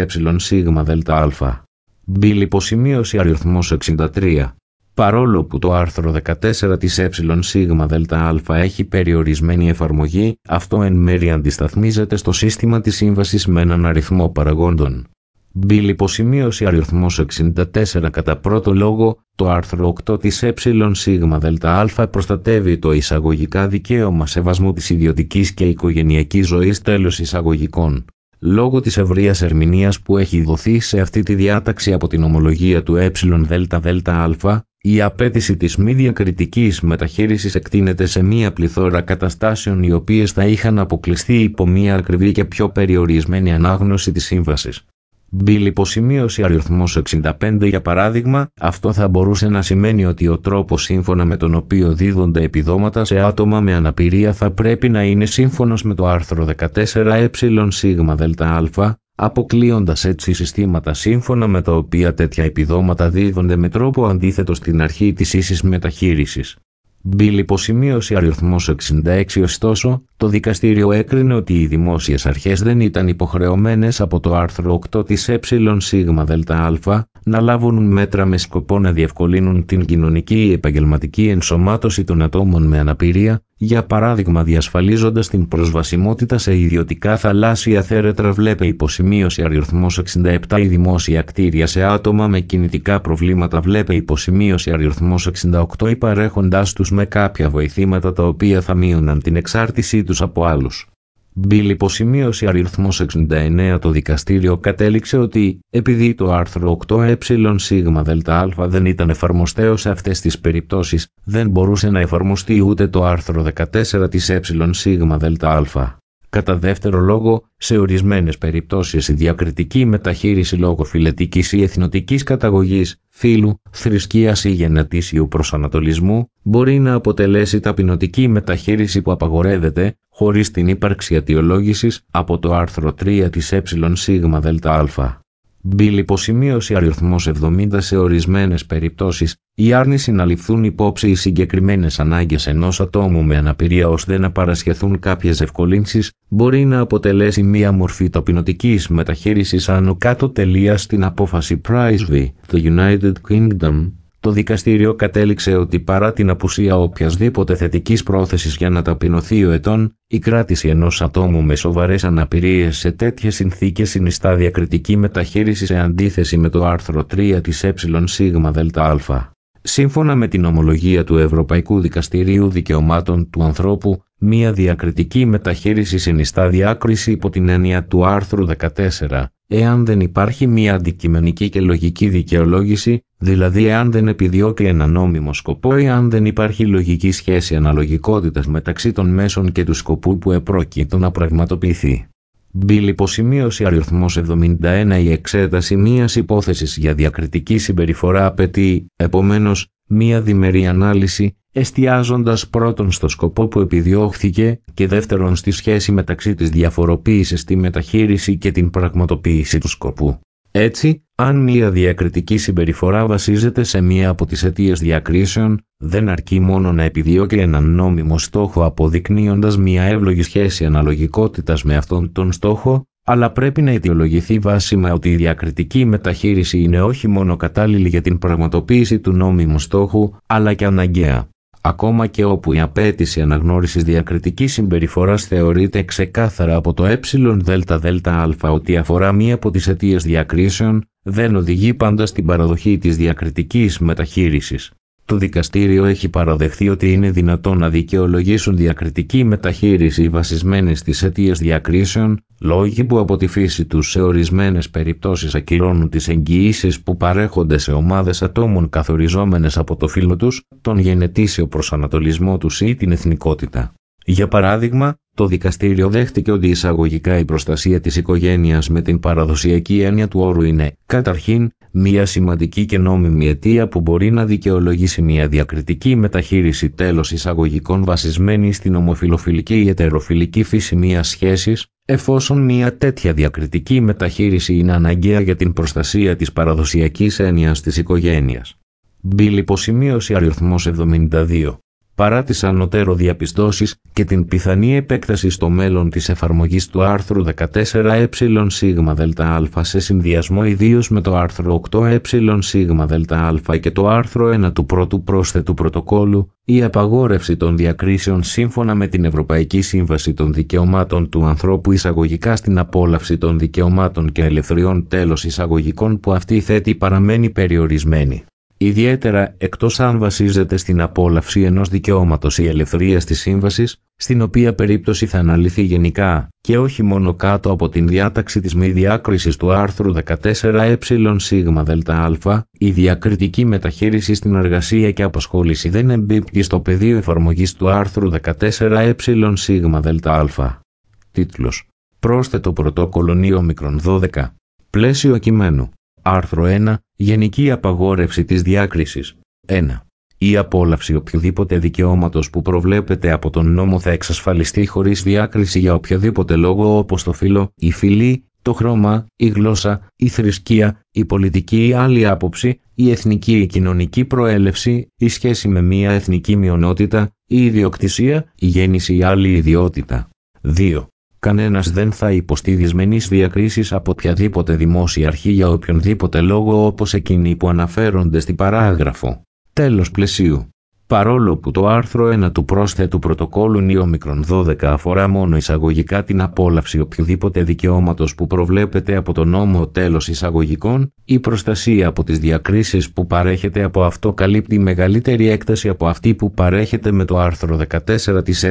ΕΣΔΑ. Μπιλ υποσημείωση αριθμός 63. Παρόλο που το άρθρο 14 της ΕΣΔΑ έχει περιορισμένη εφαρμογή, αυτό εν μέρει αντισταθμίζεται στο σύστημα της σύμβασης με έναν αριθμό παραγόντων. Μπιλ υποσημείωση αριθμός 64. Κατά πρώτο λόγο, το άρθρο 8 της ΕΣΔΑ προστατεύει το εισαγωγικά δικαίωμα σεβασμού της ιδιωτικής και οικογενειακής ζωής τέλος εισαγωγικών. Λόγω της ευρείας ερμηνείας που έχει δοθεί σε αυτή τη διάταξη από την ομολογία του ΕΔΔΑ, η απέτηση της μη διακριτικής μεταχείρισης εκτείνεται σε μία πληθώρα καταστάσεων οι οποίες θα είχαν αποκλειστεί υπό μία ακριβή και πιο περιορισμένη ανάγνωση της σύμβασης. Μπιλ υποσημείωση αριθμός 65. Για παράδειγμα, αυτό θα μπορούσε να σημαίνει ότι ο τρόπος σύμφωνα με τον οποίο δίδονται επιδόματα σε άτομα με αναπηρία θα πρέπει να είναι σύμφωνος με το άρθρο 14 ΕΣΔΑ, αποκλείοντας έτσι συστήματα σύμφωνα με τα οποία τέτοια επιδόματα δίδονται με τρόπο αντίθετο στην αρχή της ίσης μεταχείρισης. Μπιλ υποσημείωση αριθμός 66. Ωστόσο, το δικαστήριο έκρινε ότι οι δημόσιες αρχές δεν ήταν υποχρεωμένες από το άρθρο 8 της ΕΣΔΑ να λάβουν μέτρα με σκοπό να διευκολύνουν την κοινωνική ή επαγγελματική ενσωμάτωση των ατόμων με αναπηρία, για παράδειγμα διασφαλίζοντας την προσβασιμότητα σε ιδιωτικά θαλάσσια θέρετρα βλέπε υποσημείωση αριθμός 67. Η δημόσια κτίρια σε άτομα με κινητικά προβλήματα βλέπε υποσημείωση αριθμός 68. ή παρέχοντάς τους με κάποια βοηθήματα τα οποία θα μείωναν την εξάρτησή τους από άλλους. Μπιλ υποσημείωση αριθμός 69. Το δικαστήριο κατέληξε ότι, επειδή το άρθρο 8 ΕΣΔΑ δεν ήταν εφαρμοστέο σε αυτές τις περιπτώσεις, δεν μπορούσε να εφαρμοστεί ούτε το άρθρο 14 της ΕΣΔΑ. Κατά δεύτερο λόγο, σε ορισμένες περιπτώσεις η διακριτική μεταχείριση λόγω φυλετικής ή εθνοτικής καταγωγής, φύλου, θρησκείας ή γενετήσιου προσανατολισμού μπορεί να αποτελέσει ταπεινωτική μεταχείριση που απαγορεύεται, χωρίς την ύπαρξη αιτιολόγησης, από το άρθρο 3 της ΕΣΔΑ. Μπιλ υποσημείωση αριθμός 70. Σε ορισμένες περιπτώσεις, η άρνηση να ληφθούν υπόψη οι συγκεκριμένες ανάγκες ενός ατόμου με αναπηρία ώστε να παρασχεθούν κάποιες ευκολύνσεις, μπορεί να αποτελέσει μία μορφή ταπεινωτικής μεταχείρισης άνω κάτω τελεία στην απόφαση Price v. The United Kingdom. Το δικαστήριο κατέληξε ότι παρά την απουσία οποιασδήποτε θετικής πρόθεσης για να ταπεινωθεί ο ετών, η κράτηση ενός ατόμου με σοβαρές αναπηρίες σε τέτοιες συνθήκες συνιστά διακριτική μεταχείριση σε αντίθεση με το άρθρο 3 της ΕΣΔΑ. Σύμφωνα με την ομολογία του Ευρωπαϊκού Δικαστηρίου Δικαιωμάτων του Ανθρώπου, μία διακριτική μεταχείριση συνιστά διάκριση υπό την έννοια του άρθρου 14, εάν δεν υπάρχει μία αντικειμενική και λογική δικαιολόγηση, δηλαδή εάν δεν επιδιώκει ένα νόμιμο σκοπό ή αν δεν υπάρχει λογική σχέση αναλογικότητας μεταξύ των μέσων και του σκοπού που επρόκειτο να πραγματοποιηθεί. Μπιλ υποσημείωση αριθμός 71. Η εξέταση μίας υπόθεσης για διακριτική συμπεριφορά απαιτεί, επομένως, μία διμερή ανάλυση, εστιάζοντας πρώτον στο σκοπό που επιδιώχθηκε και δεύτερον στη σχέση μεταξύ της διαφοροποίησης στη μεταχείριση και την πραγματοποίηση του σκοπού. Έτσι, αν μία διακριτική συμπεριφορά βασίζεται σε μία από τις αιτίες διακρίσεων, δεν αρκεί μόνο να επιδιώκει έναν νόμιμο στόχο αποδεικνύοντας μία εύλογη σχέση αναλογικότητας με αυτόν τον στόχο, Αλλά πρέπει να αιτιολογηθεί βάσιμα ότι η διακριτική μεταχείριση είναι όχι μόνο κατάλληλη για την πραγματοποίηση του νόμιμου στόχου, αλλά και αναγκαία. Ακόμα και όπου η απέτηση αναγνώρισης διακριτικής συμπεριφοράς θεωρείται ξεκάθαρα από το ΕΔΔΑ ότι αφορά μία από τις αιτίες διακρίσεων, δεν οδηγεί πάντα στην παραδοχή της διακριτικής μεταχείρισης. Το δικαστήριο έχει παραδεχθεί ότι είναι δυνατόν να δικαιολογήσουν διακριτική μεταχείριση βασισμένη στις αιτίες διακρίσεων, λόγοι που από τη φύση τους σε ορισμένες περιπτώσεις ακυρώνουν τις εγγυήσεις που παρέχονται σε ομάδες ατόμων καθοριζόμενες από το φύλο τους, τον γενετήσιο προσανατολισμό τους ή την εθνικότητα. Για παράδειγμα, το δικαστήριο δέχτηκε ότι εισαγωγικά η προστασία της οικογένειας με την παραδοσιακή έννοια του όρου είναι, καταρχήν, μία σημαντική και νόμιμη αιτία που μπορεί να δικαιολογήσει μία διακριτική μεταχείριση τέλος εισαγωγικών βασισμένη στην ομοφυλοφιλική ή ετεροφιλική φύση μίας σχέσης, εφόσον μία τέτοια διακριτική μεταχείριση είναι αναγκαία για την προστασία της παραδοσιακής έννοιας της οικογένειας. Μπιλ υποσημείωση αριθμός 72. Παρά τις ανωτέρω διαπιστώσεις και την πιθανή επέκταση στο μέλλον της εφαρμογής του άρθρου 14 ΕΣΔΑ σε συνδυασμό ιδίως με το άρθρο 8 ΕΣΔΑ και το άρθρο 1 του πρώτου πρόσθετου πρωτοκόλου, η απαγόρευση των διακρίσεων σύμφωνα με την Ευρωπαϊκή Σύμβαση των Δικαιωμάτων του Ανθρώπου εισαγωγικά στην απόλαυση των δικαιωμάτων και ελευθεριών τέλος εισαγωγικών που αυτή θέτει παραμένει περιορισμένη. Ιδιαίτερα εκτός αν βασίζεται στην απόλαυση ενός δικαιώματος ή ελευθερίας της σύμβασης, στην οποία περίπτωση θα αναλυθεί γενικά και όχι μόνο κάτω από την διάταξη της μη διάκρισης του άρθρου 14 ΕΣΔΑ, η διακριτική μεταχείριση στην εργασία και απασχόληση δεν εμπίπτει στο πεδίο εφαρμογής του άρθρου 14 ΕΣΔΑ. Τίτλος. Πρόσθετο πρωτόκολλο ΝΙΟΜΙΚΡΟΝ 12. Πλαίσιο κειμένου. Άρθρο 1. Γενική απαγόρευση της διάκρισης. 1. Η απόλαυση οποιοδήποτε δικαιώματος που προβλέπεται από τον νόμο θα εξασφαλιστεί χωρίς διάκριση για οποιοδήποτε λόγο όπως το φύλο, η φυλή, το χρώμα, η γλώσσα, η θρησκεία, η πολιτική ή άλλη άποψη, η εθνική ή κοινωνική προέλευση, η σχέση με μία εθνική μειονότητα, η ιδιοκτησία, η γέννηση ή άλλη ιδιότητα. 2. Κανένας δεν θα υποστεί δυσμενείς διακρίσεις από οποιαδήποτε δημόσια αρχή για οποιονδήποτε λόγο όπως εκείνοι που αναφέρονται στην παράγραφο. Τέλος πλαισίου. Παρόλο που το άρθρο 1 του πρόσθετου πρωτοκόλου ΝΙΟΜΙΚΡΟΝ 12 αφορά μόνο εισαγωγικά την απόλαυση οποιοδήποτε δικαιώματος που προβλέπεται από τον νόμο τέλος εισαγωγικών, η προστασία από τις διακρίσεις που παρέχεται από αυτό καλύπτει μεγαλύτερη έκταση από αυτή που παρέχεται με το άρθρο 14 της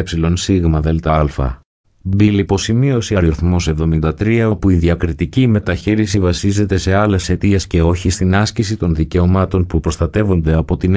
ΕΣΔΑ. Μπιλ υποσημείωση αριθμός 73 όπου η διακριτική μεταχείριση βασίζεται σε άλλες αιτίες και όχι στην άσκηση των δικαιωμάτων που προστατεύονται από την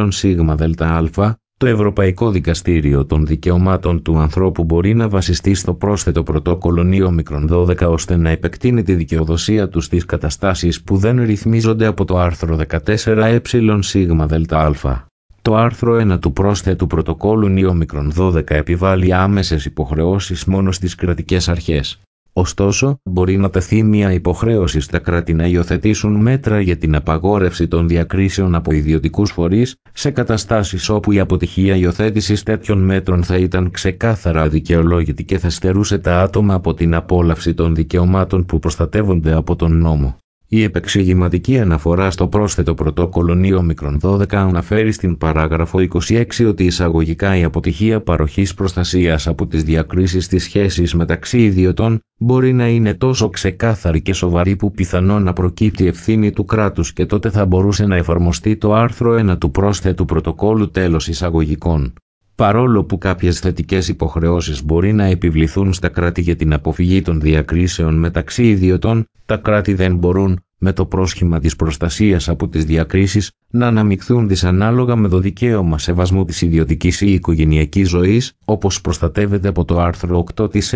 ΕΣΔΑ, το Ευρωπαϊκό Δικαστήριο των Δικαιωμάτων του Ανθρώπου μπορεί να βασιστεί στο πρόσθετο πρωτόκολλο ΝΙΟΜΙΚΡΟΝ 12 ώστε να επεκτείνει τη δικαιοδοσία του στις καταστάσεις που δεν ρυθμίζονται από το άρθρο 14 ΕΣΔΑ. Το άρθρο 1 του πρόσθετου πρωτοκόλου ΝΙΟΜΙΚΡΟΝ 12 επιβάλλει άμεσες υποχρεώσεις μόνο στις κρατικές αρχές. Ωστόσο, μπορεί να τεθεί μια υποχρέωση στα κράτη να υιοθετήσουν μέτρα για την απαγόρευση των διακρίσεων από ιδιωτικούς φορείς, σε καταστάσεις όπου η αποτυχία υιοθέτησης τέτοιων μέτρων θα ήταν ξεκάθαρα αδικαιολόγητη και θα στερούσε τα άτομα από την απόλαυση των δικαιωμάτων που προστατεύονται από τον νόμο. Η επεξηγηματική αναφορά στο πρόσθετο πρωτόκολλο ΝΙΟΜΙΚΡΟΝ 12 αναφέρει στην παράγραφο 26 ότι εισαγωγικά η αποτυχία παροχής προστασίας από τις διακρίσεις στις σχέσεις μεταξύ ιδιωτών μπορεί να είναι τόσο ξεκάθαρη και σοβαρή που πιθανόν να προκύπτει ευθύνη του κράτους και τότε θα μπορούσε να εφαρμοστεί το άρθρο 1 του πρόσθετου πρωτοκόλλου τέλος εισαγωγικών. Παρόλο που κάποιες θετικές υποχρεώσεις μπορεί να επιβληθούν στα κράτη για την αποφυγή των διακρίσεων μεταξύ ιδιωτών, τα κράτη δεν μπορούν, με το πρόσχημα της προστασίας από τις διακρίσεις, να αναμειχθούν δυσανάλογα με το δικαίωμα σεβασμού της ιδιωτικής ή οικογενειακής ζωής, όπως προστατεύεται από το άρθρο 8 της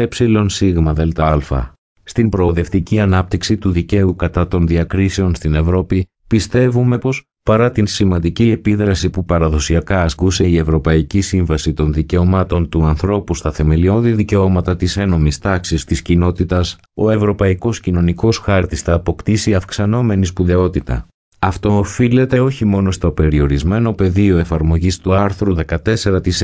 ΕΣΔΑ. Στην προοδευτική ανάπτυξη του δικαίου κατά των διακρίσεων στην Ευρώπη, πιστεύουμε πως, παρά την σημαντική επίδραση που παραδοσιακά ασκούσε η Ευρωπαϊκή Σύμβαση των Δικαιωμάτων του Ανθρώπου στα θεμελιώδη δικαιώματα της ένομης τάξης της κοινότητας, ο Ευρωπαϊκός Κοινωνικός Χάρτης θα αποκτήσει αυξανόμενη σπουδαιότητα. Αυτό οφείλεται όχι μόνο στο περιορισμένο πεδίο εφαρμογής του άρθρου 14 της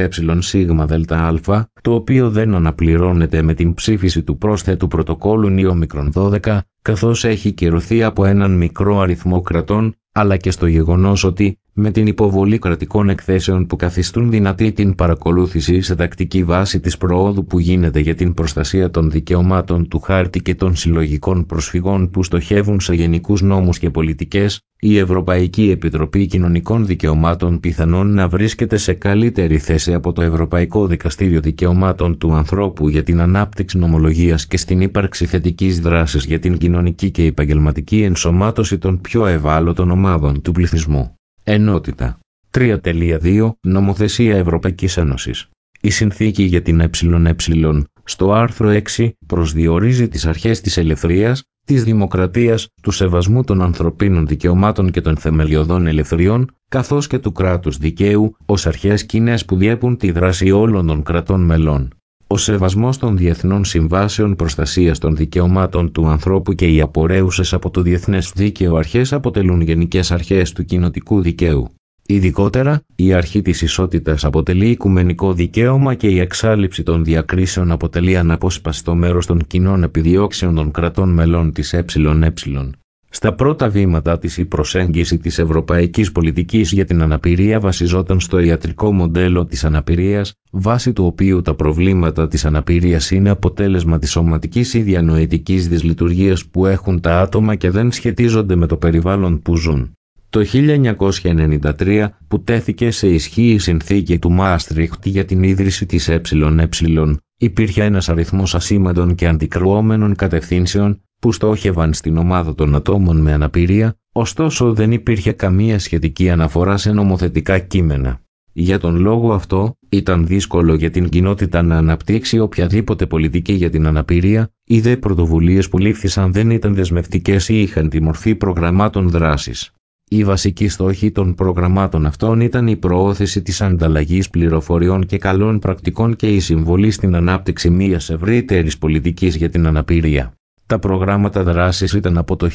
ΕΣΔΑ, το οποίο δεν αναπληρώνεται με την ψήφιση του πρόσθετου πρωτοκόλου νιόμικρον 12, καθώς έχει κυρωθεί από έναν μικρό αριθμό κρατών, αλλά και στο γεγονός ότι, με την υποβολή κρατικών εκθέσεων που καθιστούν δυνατή την παρακολούθηση σε τακτική βάση της προόδου που γίνεται για την προστασία των δικαιωμάτων του χάρτη και των συλλογικών προσφυγών που στοχεύουν σε γενικούς νόμους και πολιτικές, η Ευρωπαϊκή Επιτροπή Κοινωνικών Δικαιωμάτων πιθανόν να βρίσκεται σε καλύτερη θέση από το Ευρωπαϊκό Δικαστήριο Δικαιωμάτων του Ανθρώπου για την ανάπτυξη νομολογίας και στην ύπαρξη θετικής δράσης για την κοινωνική και επαγγελματική ενσωμάτωση των πιο ευάλωτων ομάδων του πληθυσμού. Ενότητα. 3.2 Νομοθεσία Ευρωπαϊκής Ένωσης. Η Συνθήκη για την ΕΕ, στο άρθρο 6, προσδιορίζει τις αρχές της ελευθερίας, της δημοκρατίας, του σεβασμού των ανθρωπίνων δικαιωμάτων και των θεμελιωδών ελευθεριών, καθώς και του κράτους δικαίου, ως αρχές κοινές που διέπουν τη δράση όλων των κρατών μελών. Ο σεβασμός των διεθνών συμβάσεων προστασίας των δικαιωμάτων του ανθρώπου και οι απορρέουσες από το διεθνές δίκαιο αρχές αποτελούν γενικές αρχές του κοινοτικού δικαίου. Ειδικότερα, η αρχή της ισότητας αποτελεί οικουμενικό δικαίωμα και η εξάλειψη των διακρίσεων αποτελεί αναπόσπαστο μέρος των κοινών επιδιώξεων των κρατών μελών της ΕΕ. Στα πρώτα βήματα της η προσέγγιση της ευρωπαϊκής πολιτικής για την αναπηρία βασιζόταν στο ιατρικό μοντέλο της αναπηρίας, βάσει του οποίου τα προβλήματα της αναπηρίας είναι αποτέλεσμα της σωματικής ή διανοητικής δυσλειτουργίας που έχουν τα άτομα και δεν σχετίζονται με το περιβάλλον που ζουν. Το 1993, που τέθηκε σε ισχύ η συνθήκη του Μάστριχτ για την ίδρυση της ΕΕ, υπήρχε ένας αριθμός ασήμαντων και αντικρουόμενων κατευθύνσεων που στόχευαν στην ομάδα των ατόμων με αναπηρία, ωστόσο δεν υπήρχε καμία σχετική αναφορά σε νομοθετικά κείμενα. Για τον λόγο αυτό, ήταν δύσκολο για την κοινότητα να αναπτύξει οποιαδήποτε πολιτική για την αναπηρία, οι δε πρωτοβουλίες που λήφθησαν δεν ήταν δεσμευτικές ή είχαν τη μορφή προγραμμάτων δράσης. Η βασική στόχη των προγραμμάτων αυτών ήταν η προώθηση της ανταλλαγής πληροφοριών και καλών πρακτικών και η συμβολή στην ανάπτυξη μιας ευρύτερης πολιτικής για την αναπηρία. Τα προγράμματα δράσης ήταν από το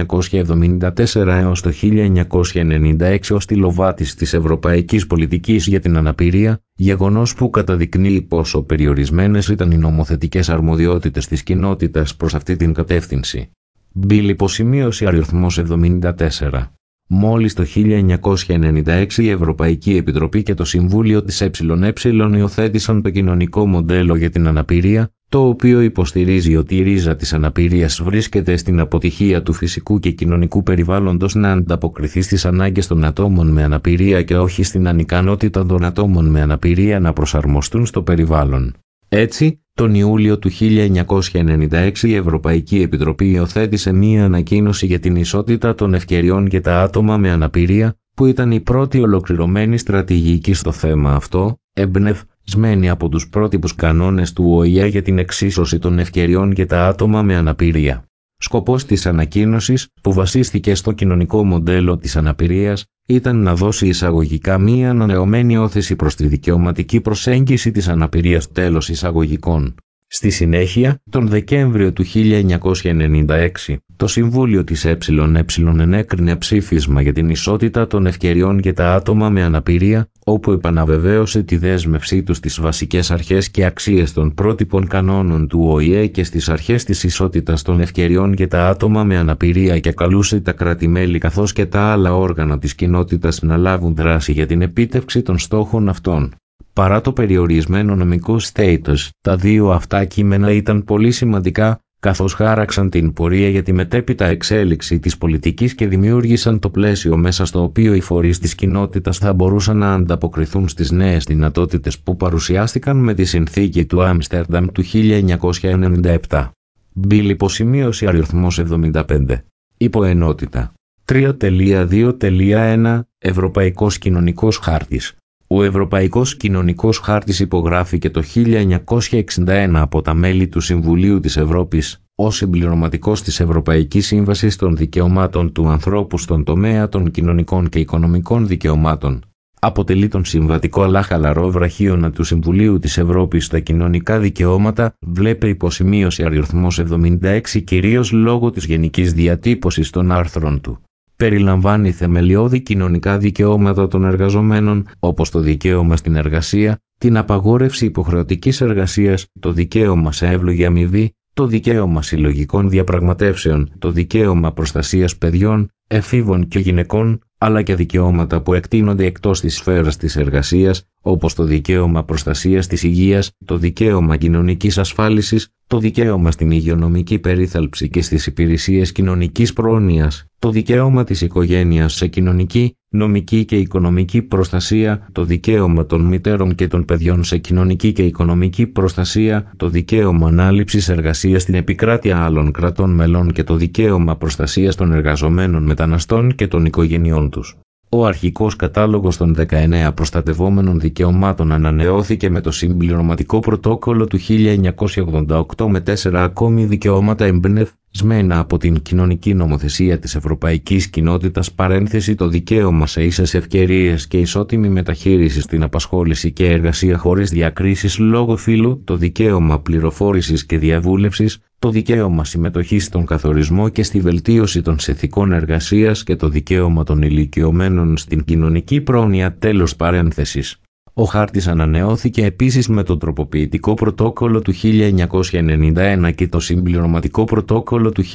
1974 έως το 1996 ως τηλοβάτης της ευρωπαϊκής πολιτικής για την αναπηρία, γεγονός που καταδεικνύει πόσο περιορισμένες ήταν οι νομοθετικές αρμοδιότητες της κοινότητας προς αυτή την κατεύθυνση. Μπιλ υποσημείωση αριθμός 74. Μόλις το 1996 η Ευρωπαϊκή Επιτροπή και το Συμβούλιο της ΕΕ υιοθέτησαν το κοινωνικό μοντέλο για την αναπηρία, το οποίο υποστηρίζει ότι η ρίζα της αναπηρίας βρίσκεται στην αποτυχία του φυσικού και κοινωνικού περιβάλλοντος να ανταποκριθεί στις ανάγκες των ατόμων με αναπηρία και όχι στην ανικανότητα των ατόμων με αναπηρία να προσαρμοστούν στο περιβάλλον. Έτσι, τον Ιούλιο του 1996 η Ευρωπαϊκή Επιτροπή υιοθέτησε μία ανακοίνωση για την ισότητα των ευκαιριών για τα άτομα με αναπηρία, που ήταν η πρώτη ολοκληρωμένη στρατηγική στο θέμα αυτό, εμπνευσμένη από τους πρότυπους κανόνες του ΟΗΕ για την εξίσωση των ευκαιριών για τα άτομα με αναπηρία. Σκοπός της ανακοίνωσης, που βασίστηκε στο κοινωνικό μοντέλο της αναπηρίας, ήταν να δώσει εισαγωγικά μία ανανεωμένη όθηση προς τη δικαιωματική προσέγγιση της αναπηρίας, τέλος εισαγωγικών. Στη συνέχεια, τον Δεκέμβριο του 1996, το Συμβούλιο της ΕΕ ενέκρινε ψήφισμα για την ισότητα των ευκαιριών για τα άτομα με αναπηρία, όπου επαναβεβαίωσε τη δέσμευσή του στις βασικές αρχές και αξίες των πρότυπων κανόνων του ΟΗΕ και στις αρχές της ισότητας των ευκαιριών για τα άτομα με αναπηρία και καλούσε τα κράτη-μέλη καθώς και τα άλλα όργανα της κοινότητας να λάβουν δράση για την επίτευξη των στόχων αυτών. Παρά το περιορισμένο νομικό στέιτος, τα δύο αυτά κείμενα ήταν πολύ σημαντικά, καθώς χάραξαν την πορεία για τη μετέπειτα εξέλιξη της πολιτικής και δημιούργησαν το πλαίσιο μέσα στο οποίο οι φορείς της κοινότητας θα μπορούσαν να ανταποκριθούν στις νέες δυνατότητες που παρουσιάστηκαν με τη συνθήκη του Άμστερνταμ του 1997. Μπιλ υποσημείωση αριθμός 75. Υποενότητα. 3.2.1 Ευρωπαϊκός Κοινωνικός Χάρτης. Ο Ευρωπαϊκός Κοινωνικός Χάρτης υπογράφηκε το 1961 από τα μέλη του Συμβουλίου της Ευρώπης ως συμπληρωματικός της Ευρωπαϊκής Σύμβασης των Δικαιωμάτων του Ανθρώπου στον τομέα των κοινωνικών και οικονομικών δικαιωμάτων. Αποτελεί τον συμβατικό αλλά χαλαρό βραχίωνα του Συμβουλίου της Ευρώπης στα κοινωνικά δικαιώματα, βλέπε υποσημείωση αριθμός 76 κυρίως λόγω της γενικής διατύπωσης των άρθρων του. περιλαμβάνει θεμελιώδη κοινωνικά δικαιώματα των εργαζομένων, όπως το δικαίωμα στην εργασία, την απαγόρευση υποχρεωτικής εργασίας, το δικαίωμα σε εύλογη αμοιβή, το δικαίωμα συλλογικών διαπραγματεύσεων, το δικαίωμα προστασίας παιδιών, εφήβων και γυναικών, αλλά και δικαιώματα που εκτείνονται εκτός της σφαίρας της εργασίας, όπως το δικαίωμα προστασίας της υγείας, το δικαίωμα κοινωνικής ασφάλισης, το δικαίωμα στην υγειονομική περίθαλψη και στις υπηρεσίες κοινωνικής πρόνοιας, το δικαίωμα της οικογένειας σε κοινωνική, νομική και οικονομική προστασία, το δικαίωμα των μητέρων και των παιδιών σε κοινωνική και οικονομική προστασία, το δικαίωμα ανάληψης εργασίας στην επικράτεια άλλων κρατών μελών και το δικαίωμα προστασίας των εργαζομένων μεταναστών και των οικογενειών τους. Ο αρχικός κατάλογος των 19 προστατευόμενων δικαιωμάτων ανανεώθηκε με το συμπληρωματικό πρωτόκολλο του 1988 με 4 ακόμη δικαιώματα εμπνευσμένα από την κοινωνική νομοθεσία της Ευρωπαϊκής Κοινότητας, παρένθεση το δικαίωμα σε ίσες ευκαιρίες και ισότιμη μεταχείριση στην απασχόληση και εργασία χωρίς διακρίσεις λόγω φύλου, το δικαίωμα πληροφόρησης και διαβούλευσης, το δικαίωμα συμμετοχής στον καθορισμό και στη βελτίωση των συνθηκών εργασίας και το δικαίωμα των ηλικιωμένων στην κοινωνική πρόνοια, τέλος παρένθεσης. Ο χάρτης ανανεώθηκε επίσης με το τροποποιητικό πρωτόκολλο του 1991 και το συμπληρωματικό πρωτόκολλο του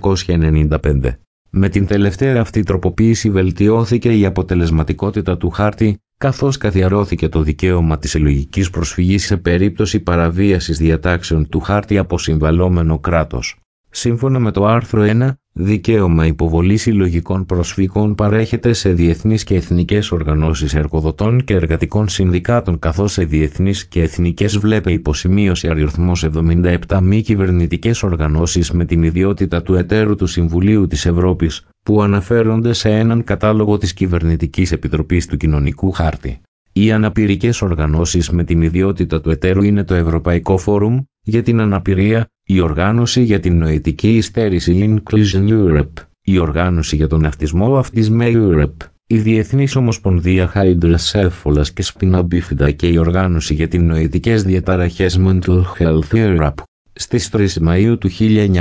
1995. Με την τελευταία αυτή τροποποίηση βελτιώθηκε η αποτελεσματικότητα του χάρτη, καθώς καθιερώθηκε το δικαίωμα της συλλογικής προσφυγής σε περίπτωση παραβίασης διατάξεων του χάρτη από συμβαλόμενο κράτος. Σύμφωνα με το άρθρο 1, δικαίωμα υποβολής συλλογικών προσφύγων παρέχεται σε διεθνείς και εθνικές οργανώσεις εργοδοτών και εργατικών συνδικάτων, καθώς σε διεθνείς και εθνικές βλέπε υποσημείωση αριθμός 77 μη κυβερνητικές οργανώσεις με την ιδιότητα του εταίρου του Συμβουλίου της Ευρώπης, που αναφέρονται σε έναν κατάλογο της Κυβερνητικής Επιτροπής του Κοινωνικού Χάρτη. Οι αναπηρικές οργανώσεις με την ιδιότητα του εταίρου είναι το Ευρωπαϊκό Φόρουμ για την Αναπηρία, η Οργάνωση για την Νοητική Υστέρηση Inclusion Europe, η Οργάνωση για τον Αυτισμό Autism Europe, η Διεθνής Ομοσπονδία Hydrocephalus και Spina Bifida και η Οργάνωση για τις Νοητικές Διαταραχές Mental Health Europe. Στις 3 Μαΐου του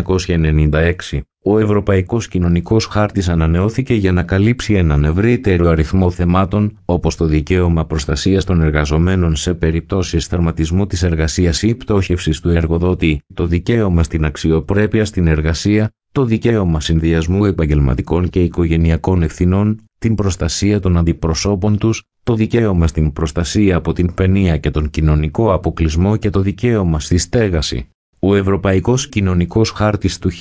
1996, ο Ευρωπαϊκός Κοινωνικός Χάρτης ανανεώθηκε για να καλύψει έναν ευρύτερο αριθμό θεμάτων, όπως το δικαίωμα προστασίας των εργαζομένων σε περιπτώσεις τερματισμού της εργασίας ή πτώχευσης του εργοδότη, το δικαίωμα στην αξιοπρέπεια στην εργασία, το δικαίωμα συνδυασμού επαγγελματικών και οικογενειακών ευθυνών, την προστασία των αντιπροσώπων τους, το δικαίωμα στην προστασία από την παινία και τον κοινωνικό αποκλεισμό και το δικαίωμα στη στέγαση. Ο Ευρωπαϊκός Κοινωνικός Χάρτης του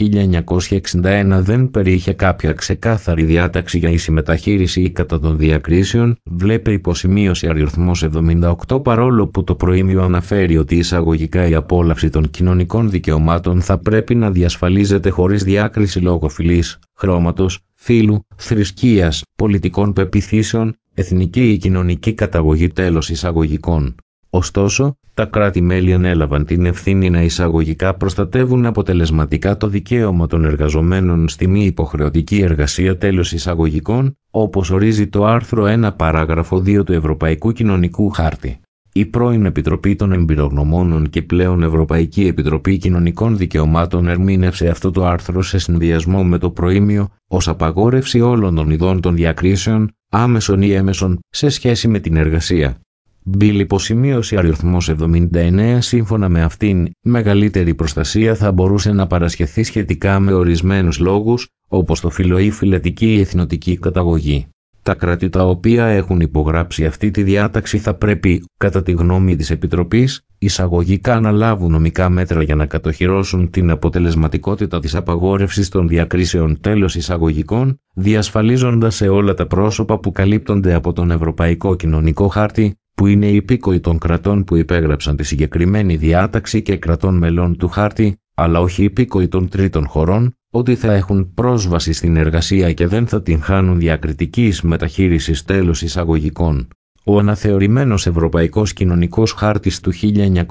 1961 δεν περιείχε κάποια ξεκάθαρη διάταξη για ίση μεταχείριση ή κατά των διακρίσεων, βλέπε υποσημείωση αριθμός 78, παρόλο που το προήμιο αναφέρει ότι εισαγωγικά η απόλαυση των κοινωνικών δικαιωμάτων θα πρέπει να διασφαλίζεται χωρίς διάκριση λόγω φυλής, χρώματος, φύλου, θρησκείας, πολιτικών πεποιθήσεων, εθνική ή κοινωνική καταγωγή, τέλος εισαγωγικών. Ωστόσο, τα κράτη-μέλη ανέλαβαν την ευθύνη να εισαγωγικά προστατεύουν αποτελεσματικά το δικαίωμα των εργαζομένων στη μη υποχρεωτική εργασία, τέλος εισαγωγικών, όπως ορίζει το άρθρο 1 παράγραφο 2 του Ευρωπαϊκού Κοινωνικού Χάρτη. Η πρώην Επιτροπή των Εμπειρογνωμόνων και πλέον Ευρωπαϊκή Επιτροπή Κοινωνικών Δικαιωμάτων ερμήνευσε αυτό το άρθρο σε συνδυασμό με το προήμιο ως απαγόρευση όλων των ειδών των διακρίσεων, άμεσων ή έμεσων, σε σχέση με την εργασία. Μπιλ υποσημείωση αριθμός 79. Σύμφωνα με αυτήν, μεγαλύτερη προστασία θα μπορούσε να παρασχεθεί σχετικά με ορισμένους λόγους, όπως το φύλο ή φυλετική ή εθνοτική καταγωγή. Τα κράτη τα οποία έχουν υπογράψει αυτή τη διάταξη θα πρέπει, κατά τη γνώμη της Επιτροπής, εισαγωγικά να λάβουν νομικά μέτρα για να κατοχυρώσουν την αποτελεσματικότητα της απαγόρευσης των διακρίσεων, τέλος εισαγωγικών, διασφαλίζοντας σε όλα τα πρόσωπα που καλύπτονται από τον Ευρωπαϊκό Κοινωνικό Χάρτη, που είναι οι υπήκοοι των κρατών που υπέγραψαν τη συγκεκριμένη διάταξη και κρατών μελών του χάρτη, αλλά όχι υπήκοοι των τρίτων χωρών, ότι θα έχουν πρόσβαση στην εργασία και δεν θα την χάνουν διακριτικής μεταχείρισης, τέλος εισαγωγικών. Ο αναθεωρημένος Ευρωπαϊκός Κοινωνικός Χάρτης του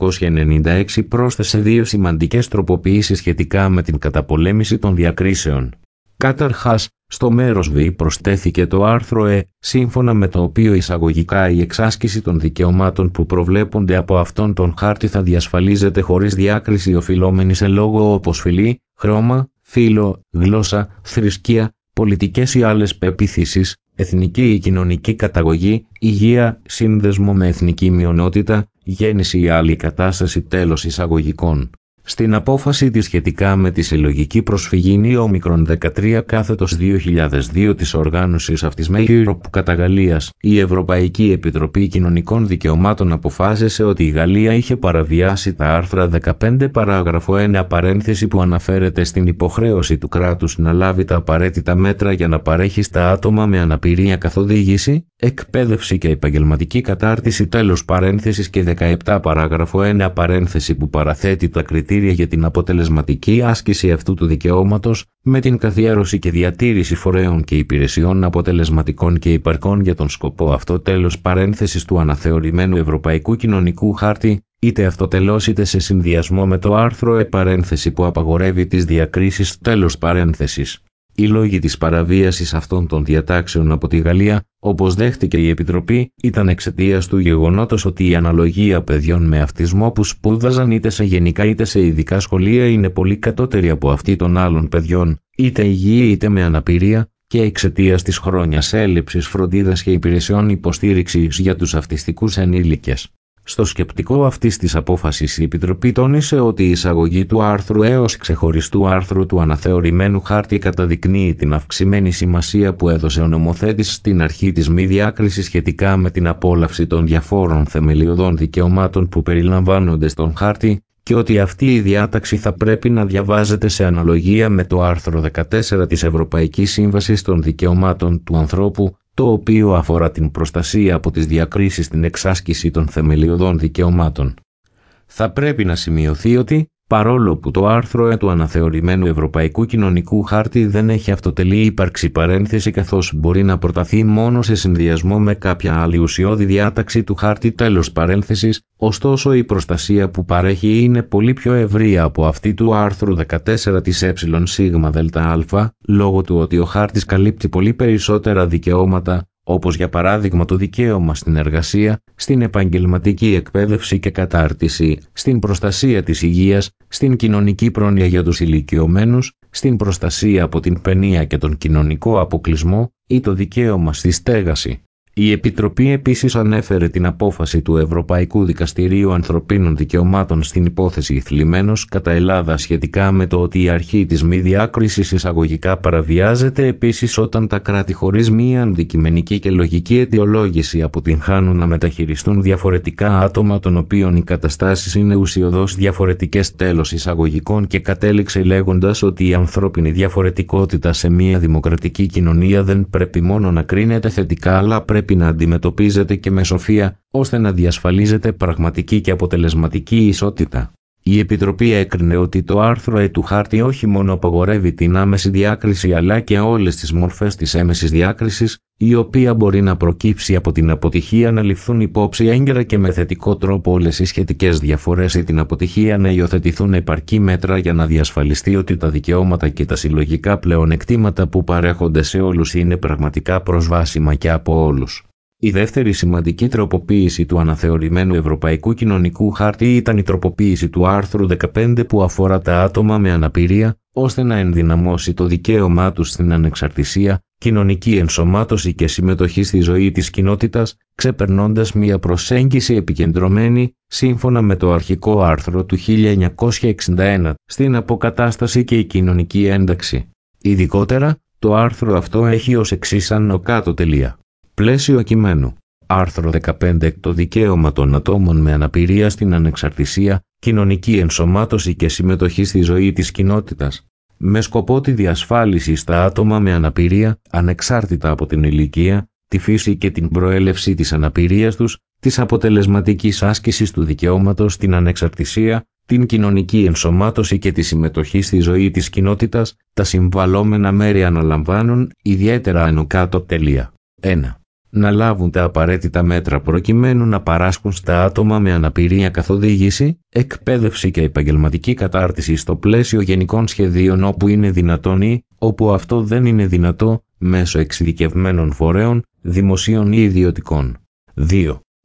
1996 πρόσθεσε 2 σημαντικές τροποποιήσεις σχετικά με την καταπολέμηση των διακρίσεων. Καταρχάς, στο μέρος Β προσθέθηκε το άρθρο σύμφωνα με το οποίο εισαγωγικά η εξάσκηση των δικαιωμάτων που προβλέπονται από αυτόν τον χάρτη θα διασφαλίζεται χωρίς διάκριση οφειλόμενη σε λόγο όπως φυλή, χρώμα, φύλο, γλώσσα, θρησκεία, πολιτικές ή άλλες πεποιθήσεις, εθνική ή κοινωνική καταγωγή, υγεία, σύνδεσμο με εθνική μειονότητα, γέννηση ή άλλη κατάσταση. Τέλος εισαγωγικών. Στην απόφαση της σχετικά με τη συλλογική προσφυγή νεόμικρον 13/2002 της οργάνωσης αυτής με Europe κατά Γαλλίας, η Ευρωπαϊκή Επιτροπή Κοινωνικών Δικαιωμάτων αποφάσισε ότι η Γαλλία είχε παραβιάσει τα άρθρα 15 παράγραφο 1 παρένθεση που αναφέρεται στην υποχρέωση του κράτους να λάβει τα απαραίτητα μέτρα για να παρέχει στα άτομα με αναπηρία καθοδήγηση, εκπαίδευση και επαγγελματική κατάρτιση. Τέλος παρένθεσης και 17 παράγραφο 1 παρένθεση που παραθέτει τα κριτήρια για την αποτελεσματική άσκηση αυτού του δικαιώματος, με την καθιέρωση και διατήρηση φορέων και υπηρεσιών αποτελεσματικών και υπαρκών για τον σκοπό αυτό. Τέλος παρένθεσης του αναθεωρημένου Ευρωπαϊκού Κοινωνικού Χάρτη, είτε αυτοτελώς είτε σε συνδυασμό με το άρθρο παρένθεση που απαγορεύει τις διακρίσεις. Τέλος παρένθεσης. Οι λόγοι της παραβίασης αυτών των διατάξεων από τη Γαλλία, όπως δέχτηκε η Επιτροπή, ήταν εξαιτίας του γεγονότος ότι η αναλογία παιδιών με αυτισμό που σπούδαζαν είτε σε γενικά είτε σε ειδικά σχολεία είναι πολύ κατώτερη από αυτή των άλλων παιδιών, είτε υγιή είτε με αναπηρία, και εξαιτίας της χρόνιας έλλειψης φροντίδας και υπηρεσιών υποστήριξης για τους αυτιστικούς ενήλικες. Στο σκεπτικό αυτής της απόφασης η Επιτροπή τόνισε ότι η εισαγωγή του άρθρου έως ξεχωριστού άρθρου του αναθεωρημένου χάρτη καταδεικνύει την αυξημένη σημασία που έδωσε ο νομοθέτης στην αρχή της μη διάκρισης σχετικά με την απόλαυση των διαφόρων θεμελιωδών δικαιωμάτων που περιλαμβάνονται στον χάρτη, και ότι αυτή η διάταξη θα πρέπει να διαβάζεται σε αναλογία με το άρθρο 14 της Ευρωπαϊκής Σύμβασης των Δικαιωμάτων του Ανθρώπου, το οποίο αφορά την προστασία από τις διακρίσεις στην εξάσκηση των θεμελιωδών δικαιωμάτων. Θα πρέπει να σημειωθεί ότι, παρόλο που το άρθρο του αναθεωρημένου Ευρωπαϊκού Κοινωνικού Χάρτη δεν έχει αυτοτελή ύπαρξη παρένθεση καθώς μπορεί να προταθεί μόνο σε συνδυασμό με κάποια άλλη ουσιώδη διάταξη του χάρτη. Τέλος παρένθεσης, ωστόσο η προστασία που παρέχει είναι πολύ πιο ευρεία από αυτή του άρθρου 14 της ΕΣΔΑ, λόγω του ότι ο χάρτης καλύπτει πολύ περισσότερα δικαιώματα, όπως για παράδειγμα το δικαίωμα στην εργασία, στην επαγγελματική εκπαίδευση και κατάρτιση, στην προστασία της υγείας, στην κοινωνική πρόνοια για τους ηλικιωμένους, στην προστασία από την παινία και τον κοινωνικό αποκλεισμό ή το δικαίωμα στη στέγαση. Η Επιτροπή επίσης ανέφερε την απόφαση του Ευρωπαϊκού Δικαστηρίου Ανθρωπίνων Δικαιωμάτων στην υπόθεση Θλιμμένος κατά Ελλάδα σχετικά με το ότι η αρχή της μη διάκρισης εισαγωγικά παραβιάζεται επίσης όταν τα κράτη χωρίς μία αντικειμενική και λογική αιτιολόγηση αποτυγχάνουν να μεταχειριστούν διαφορετικά άτομα των οποίων οι καταστάσεις είναι ουσιωδώς διαφορετικές. Τέλος εισαγωγικών και κατέληξε λέγοντας ότι η ανθρώπινη διαφορετικότητα σε μία δημοκρατική κοινωνία δεν πρέπει μόνο να κρίνεται θετικά αλλά πρέπει να αντιμετωπίζεται και με σοφία, ώστε να διασφαλίζεται πραγματική και αποτελεσματική ισότητα. Η Επιτροπή έκρινε ότι το άρθρο του χάρτη όχι μόνο απαγορεύει την άμεση διάκριση αλλά και όλες τις μορφές της έμεσης διάκρισης, η οποία μπορεί να προκύψει από την αποτυχία να ληφθούν υπόψη έγκαιρα και με θετικό τρόπο όλες οι σχετικές διαφορές ή την αποτυχία να υιοθετηθούν επαρκή μέτρα για να διασφαλιστεί ότι τα δικαιώματα και τα συλλογικά πλεονεκτήματα που παρέχονται σε όλους είναι πραγματικά προσβάσιμα και από όλους. Η δεύτερη σημαντική τροποποίηση του αναθεωρημένου Ευρωπαϊκού Κοινωνικού Χάρτη ήταν η τροποποίηση του άρθρου 15 που αφορά τα άτομα με αναπηρία, ώστε να ενδυναμώσει το δικαίωμά τους στην ανεξαρτησία, κοινωνική ενσωμάτωση και συμμετοχή στη ζωή της κοινότητας, ξεπερνώντας μια προσέγγιση επικεντρωμένη, σύμφωνα με το αρχικό άρθρο του 1961, στην αποκατάσταση και η κοινωνική ένταξη. Ειδικότερα, το άρθρο αυτό έχει ως εξής άνω κάτω τελεία. Πλαίσιο κειμένου. Άρθρο 15. Το δικαίωμα των ατόμων με αναπηρία στην ανεξαρτησία, κοινωνική ενσωμάτωση και συμμετοχή στη ζωή της κοινότητας. Με σκοπό τη διασφάλιση στα άτομα με αναπηρία, ανεξάρτητα από την ηλικία, τη φύση και την προέλευση της αναπηρίας τους, της αποτελεσματικής άσκησης του δικαιώματος στην ανεξαρτησία, την κοινωνική ενσωμάτωση και τη συμμετοχή στη ζωή της κοινότητας, τα συμβαλόμενα μέρη αναλαμβάνουν, ιδιαίτερα άνω κάτω τελεία. 1. Να λάβουν τα απαραίτητα μέτρα προκειμένου να παράσχουν στα άτομα με αναπηρία καθοδήγηση, εκπαίδευση και επαγγελματική κατάρτιση στο πλαίσιο γενικών σχεδίων όπου είναι δυνατόν ή, όπου αυτό δεν είναι δυνατό, μέσω εξειδικευμένων φορέων, δημοσίων ή ιδιωτικών. 2.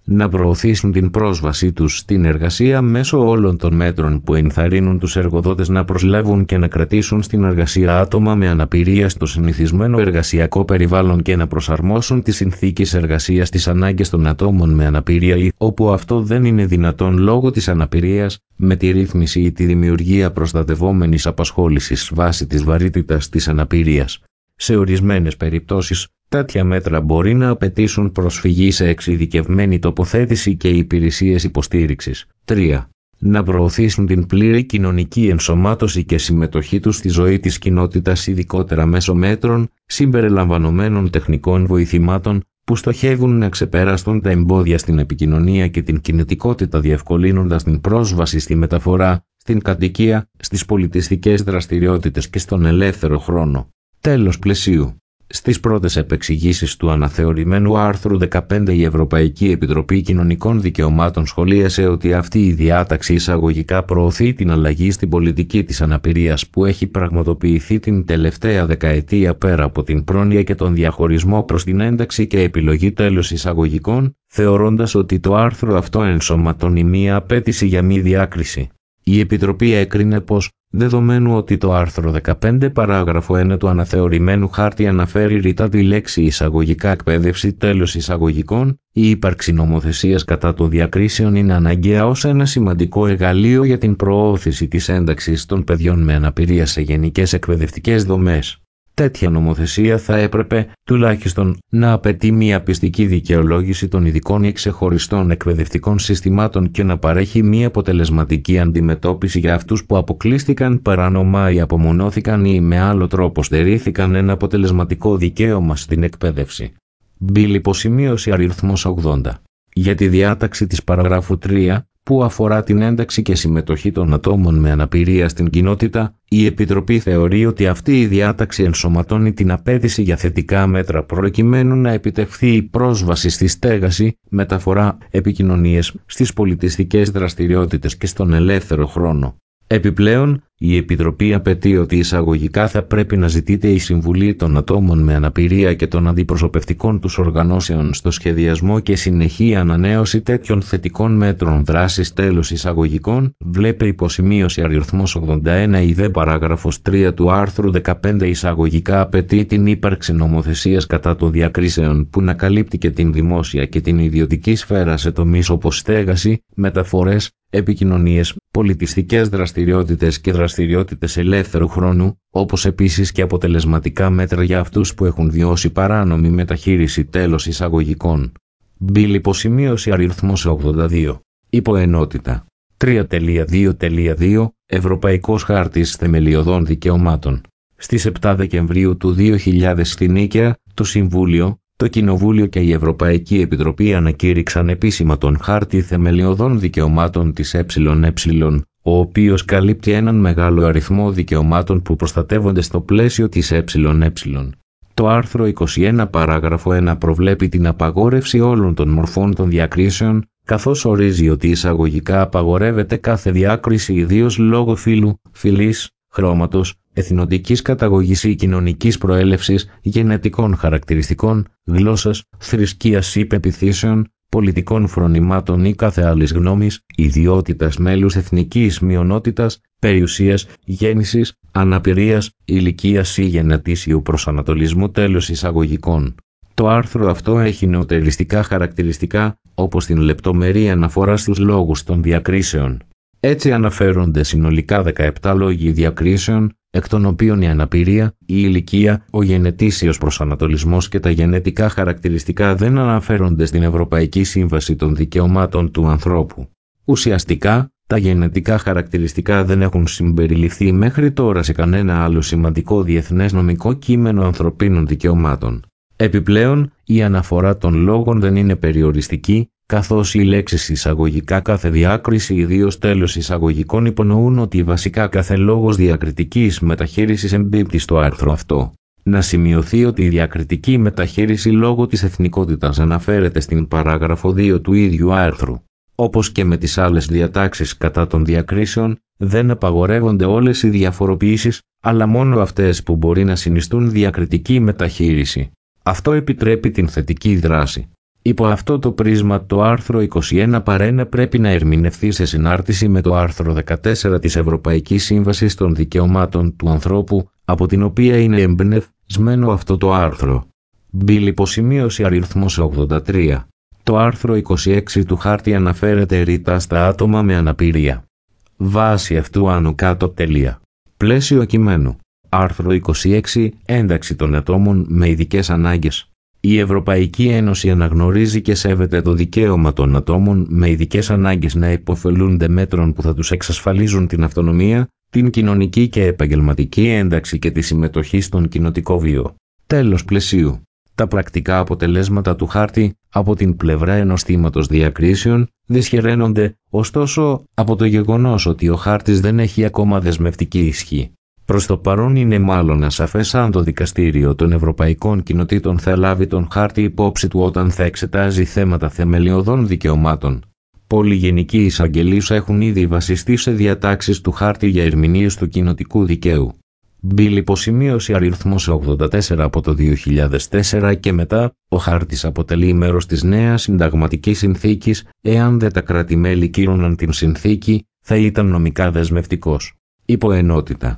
να προωθήσουν την πρόσβασή τους στην εργασία μέσω όλων των μέτρων που ενθαρρύνουν τους εργοδότες να προσλάβουν και να κρατήσουν στην εργασία άτομα με αναπηρία στο συνηθισμένο εργασιακό περιβάλλον και να προσαρμόσουν τις συνθήκες εργασίας στις ανάγκες των ατόμων με αναπηρία ή όπου αυτό δεν είναι δυνατόν λόγω της αναπηρίας, με τη ρύθμιση ή τη δημιουργία προστατευόμενης απασχόλησης βάσει της βαρύτητας της αναπηρίας. Σε ορισμένες περιπτώσεις, τέτοια μέτρα μπορεί να απαιτήσουν προσφυγή σε εξειδικευμένη τοποθέτηση και υπηρεσίες υποστήριξης. 3. Να προωθήσουν την πλήρη κοινωνική ενσωμάτωση και συμμετοχή τους στη ζωή της κοινότητας, ειδικότερα μέσω μέτρων, συμπεριλαμβανομένων τεχνικών βοηθημάτων, που στοχεύουν να ξεπεράσουν τα εμπόδια στην επικοινωνία και την κινητικότητα, διευκολύνοντας την πρόσβαση στη μεταφορά, στην κατοικία, στις πολιτιστικές δραστηριότητες και στον ελεύθερο χρόνο. Τέλος πλαισίου. Στις πρώτες επεξηγήσεις του αναθεωρημένου άρθρου 15 η Ευρωπαϊκή Επιτροπή Κοινωνικών Δικαιωμάτων σχολίασε ότι αυτή η διάταξη εισαγωγικά προωθεί την αλλαγή στην πολιτική της αναπηρίας που έχει πραγματοποιηθεί την τελευταία δεκαετία πέρα από την πρόνοια και τον διαχωρισμό προς την ένταξη και επιλογή, τέλος εισαγωγικών, θεωρώντας ότι το άρθρο αυτό ενσωματώνει μία απέτηση για μη διάκριση. Η Επιτροπή έκρινε πως, δεδομένου ότι το άρθρο 15 παράγραφο 1 του αναθεωρημένου χάρτη αναφέρει ρητά τη λέξη εισαγωγικά εκπαίδευση, τέλος εισαγωγικών, η ύπαρξη νομοθεσίας κατά των διακρίσεων είναι αναγκαία ως ένα σημαντικό εργαλείο για την προώθηση της ένταξης των παιδιών με αναπηρία σε γενικές εκπαιδευτικές δομές. Τέτοια νομοθεσία θα έπρεπε, τουλάχιστον, να απαιτεί μια πιστική δικαιολόγηση των ειδικών ή ξεχωριστών εκπαιδευτικών συστημάτων και να παρέχει μια αποτελεσματική αντιμετώπιση για αυτούς που αποκλείστηκαν παράνομα ή απομονώθηκαν ή με άλλο τρόπο στερήθηκαν ένα αποτελεσματικό δικαίωμα στην εκπαίδευση. Μπιλ υποσημείωση αριθμός 80. Για τη διάταξη της παραγράφου 3, που αφορά την ένταξη και συμμετοχή των ατόμων με αναπηρία στην κοινότητα, η Επιτροπή θεωρεί ότι αυτή η διάταξη ενσωματώνει την απέτηση για θετικά μέτρα προκειμένου να επιτευχθεί η πρόσβαση στη στέγαση, μεταφορά, επικοινωνίες, στις πολιτιστικές δραστηριότητες και στον ελεύθερο χρόνο. Επιπλέον, η Επιτροπή απαιτεί ότι εισαγωγικά θα πρέπει να ζητείται η συμβουλή των ατόμων με αναπηρία και των αντιπροσωπευτικών τους οργανώσεων στο σχεδιασμό και συνεχή ανανέωση τέτοιων θετικών μέτρων δράσης, τέλος εισαγωγικών, βλέπε υποσημείωση αριθμός 81 η δε παράγραφος 3 του άρθρου 15 εισαγωγικά απαιτεί την ύπαρξη νομοθεσίας κατά των διακρίσεων που να καλύπτει και την δημόσια και την ιδιωτική σφαίρα σε τομείς όπως στέγαση, μεταφορές, επικοινωνίες, πολιτιστικές δραστηριότητες και δραστηριότητες ελεύθερου χρόνου, όπως επίσης και αποτελεσματικά μέτρα για αυτούς που έχουν βιώσει παράνομη μεταχείριση, τέλος εισαγωγικών. Μπιλ υποσημείωση αριθμός 82. Υποενότητα. 3.2.2 Ευρωπαϊκός Χάρτης Θεμελιωδών Δικαιωμάτων. Στις 7 Δεκεμβρίου του 2000 στην Νίκαια, το Συμβούλιο, το Κοινοβούλιο και η Ευρωπαϊκή Επιτροπή ανακήρυξαν επίσημα τον Χάρτη Θεμελιωδών Δικαιωμάτων της ΕΕ, ο οποίος καλύπτει έναν μεγάλο αριθμό δικαιωμάτων που προστατεύονται στο πλαίσιο της ΕΕ. Το άρθρο 21 παράγραφο 1 προβλέπει την απαγόρευση όλων των μορφών των διακρίσεων, καθώς ορίζει ότι εισαγωγικά απαγορεύεται κάθε διάκριση ιδίως λόγω φύλου, φυλής, χρώματος, εθνοτικής καταγωγής ή κοινωνικής προέλευσης, γενετικών χαρακτηριστικών, γλώσσας, θρησκείας ή πεποιθήσεων, πολιτικών φρονημάτων ή κάθε άλλης γνώμης, ιδιότητας μέλους εθνικής μειονότητας, περιουσίας, γέννησης, αναπηρίας, ηλικίας ή γενετήσιου προσανατολισμού, τέλος εισαγωγικών. Το άρθρο αυτό έχει νεωτεριστικά χαρακτηριστικά, όπως την λεπτομερή αναφορά στους λόγους των διακρίσεων. Έτσι αναφέρονται συνολικά 17 λόγοι διακρίσεων, εκ των οποίων η αναπηρία, η ηλικία, ο γενετήσιος προσανατολισμός και τα γενετικά χαρακτηριστικά δεν αναφέρονται στην Ευρωπαϊκή Σύμβαση των Δικαιωμάτων του Ανθρώπου. Ουσιαστικά, τα γενετικά χαρακτηριστικά δεν έχουν συμπεριληφθεί μέχρι τώρα σε κανένα άλλο σημαντικό διεθνές νομικό κείμενο ανθρωπίνων δικαιωμάτων. Επιπλέον, η αναφορά των λόγων δεν είναι περιοριστική, καθώς οι λέξεις εισαγωγικά κάθε διάκριση ιδίως τέλος εισαγωγικών υπονοούν ότι βασικά κάθε λόγος διακριτικής μεταχείρισης εμπίπτει στο άρθρο αυτό. Να σημειωθεί ότι η διακριτική μεταχείριση λόγω της εθνικότητας αναφέρεται στην παράγραφο 2 του ίδιου άρθρου. Όπως και με τις άλλες διατάξεις κατά των διακρίσεων, δεν απαγορεύονται όλες οι διαφοροποιήσεις, αλλά μόνο αυτές που μπορεί να συνιστούν διακριτική μεταχείριση. Αυτό επιτρέπει την θετική δράση. Υπό αυτό το πρίσμα το άρθρο 21 παρένα πρέπει να ερμηνευθεί σε συνάρτηση με το άρθρο 14 της Ευρωπαϊκής Σύμβασης των Δικαιωμάτων του Ανθρώπου, από την οποία είναι εμπνευσμένο αυτό το άρθρο. Μπιλ υποσημείωση αριθμός 83. Το άρθρο 26 του χάρτη αναφέρεται ρητά στα άτομα με αναπηρία. Βάσει αυτού άνω κάτω τελεία. Πλαίσιο κειμένου. Άρθρο 26. Ένταξη των ατόμων με ειδικές ανάγκες. Η Ευρωπαϊκή Ένωση αναγνωρίζει και σέβεται το δικαίωμα των ατόμων με ειδικές ανάγκες να υποφελούνται μέτρων που θα τους εξασφαλίζουν την αυτονομία, την κοινωνική και επαγγελματική ένταξη και τη συμμετοχή στον κοινοτικό βίο. Τέλος πλαισίου. Τα πρακτικά αποτελέσματα του χάρτη, από την πλευρά ενός θύματος διακρίσεων, δυσχεραίνονται, ωστόσο, από το γεγονός ότι ο χάρτης δεν έχει ακόμα δεσμευτική ισχύ. Προς το παρόν είναι μάλλον ασαφές αν το Δικαστήριο των Ευρωπαϊκών Κοινοτήτων θα λάβει τον χάρτη υπόψη του όταν θα εξετάζει θέματα θεμελιωδών δικαιωμάτων. Πολλοί γενικοί εισαγγελείς έχουν ήδη βασιστεί σε διατάξεις του χάρτη για ερμηνείες του κοινοτικού δικαίου. Μπιλ υποσημείωση αριθμός 84 από το 2004 και μετά, ο χάρτης αποτελεί μέρος της νέας συνταγματικής συνθήκης, εάν δεν τα κράτη-μέλη κύρωναν την συνθήκη, θα ήταν νομικά δεσμευτικός. Υποενότητα.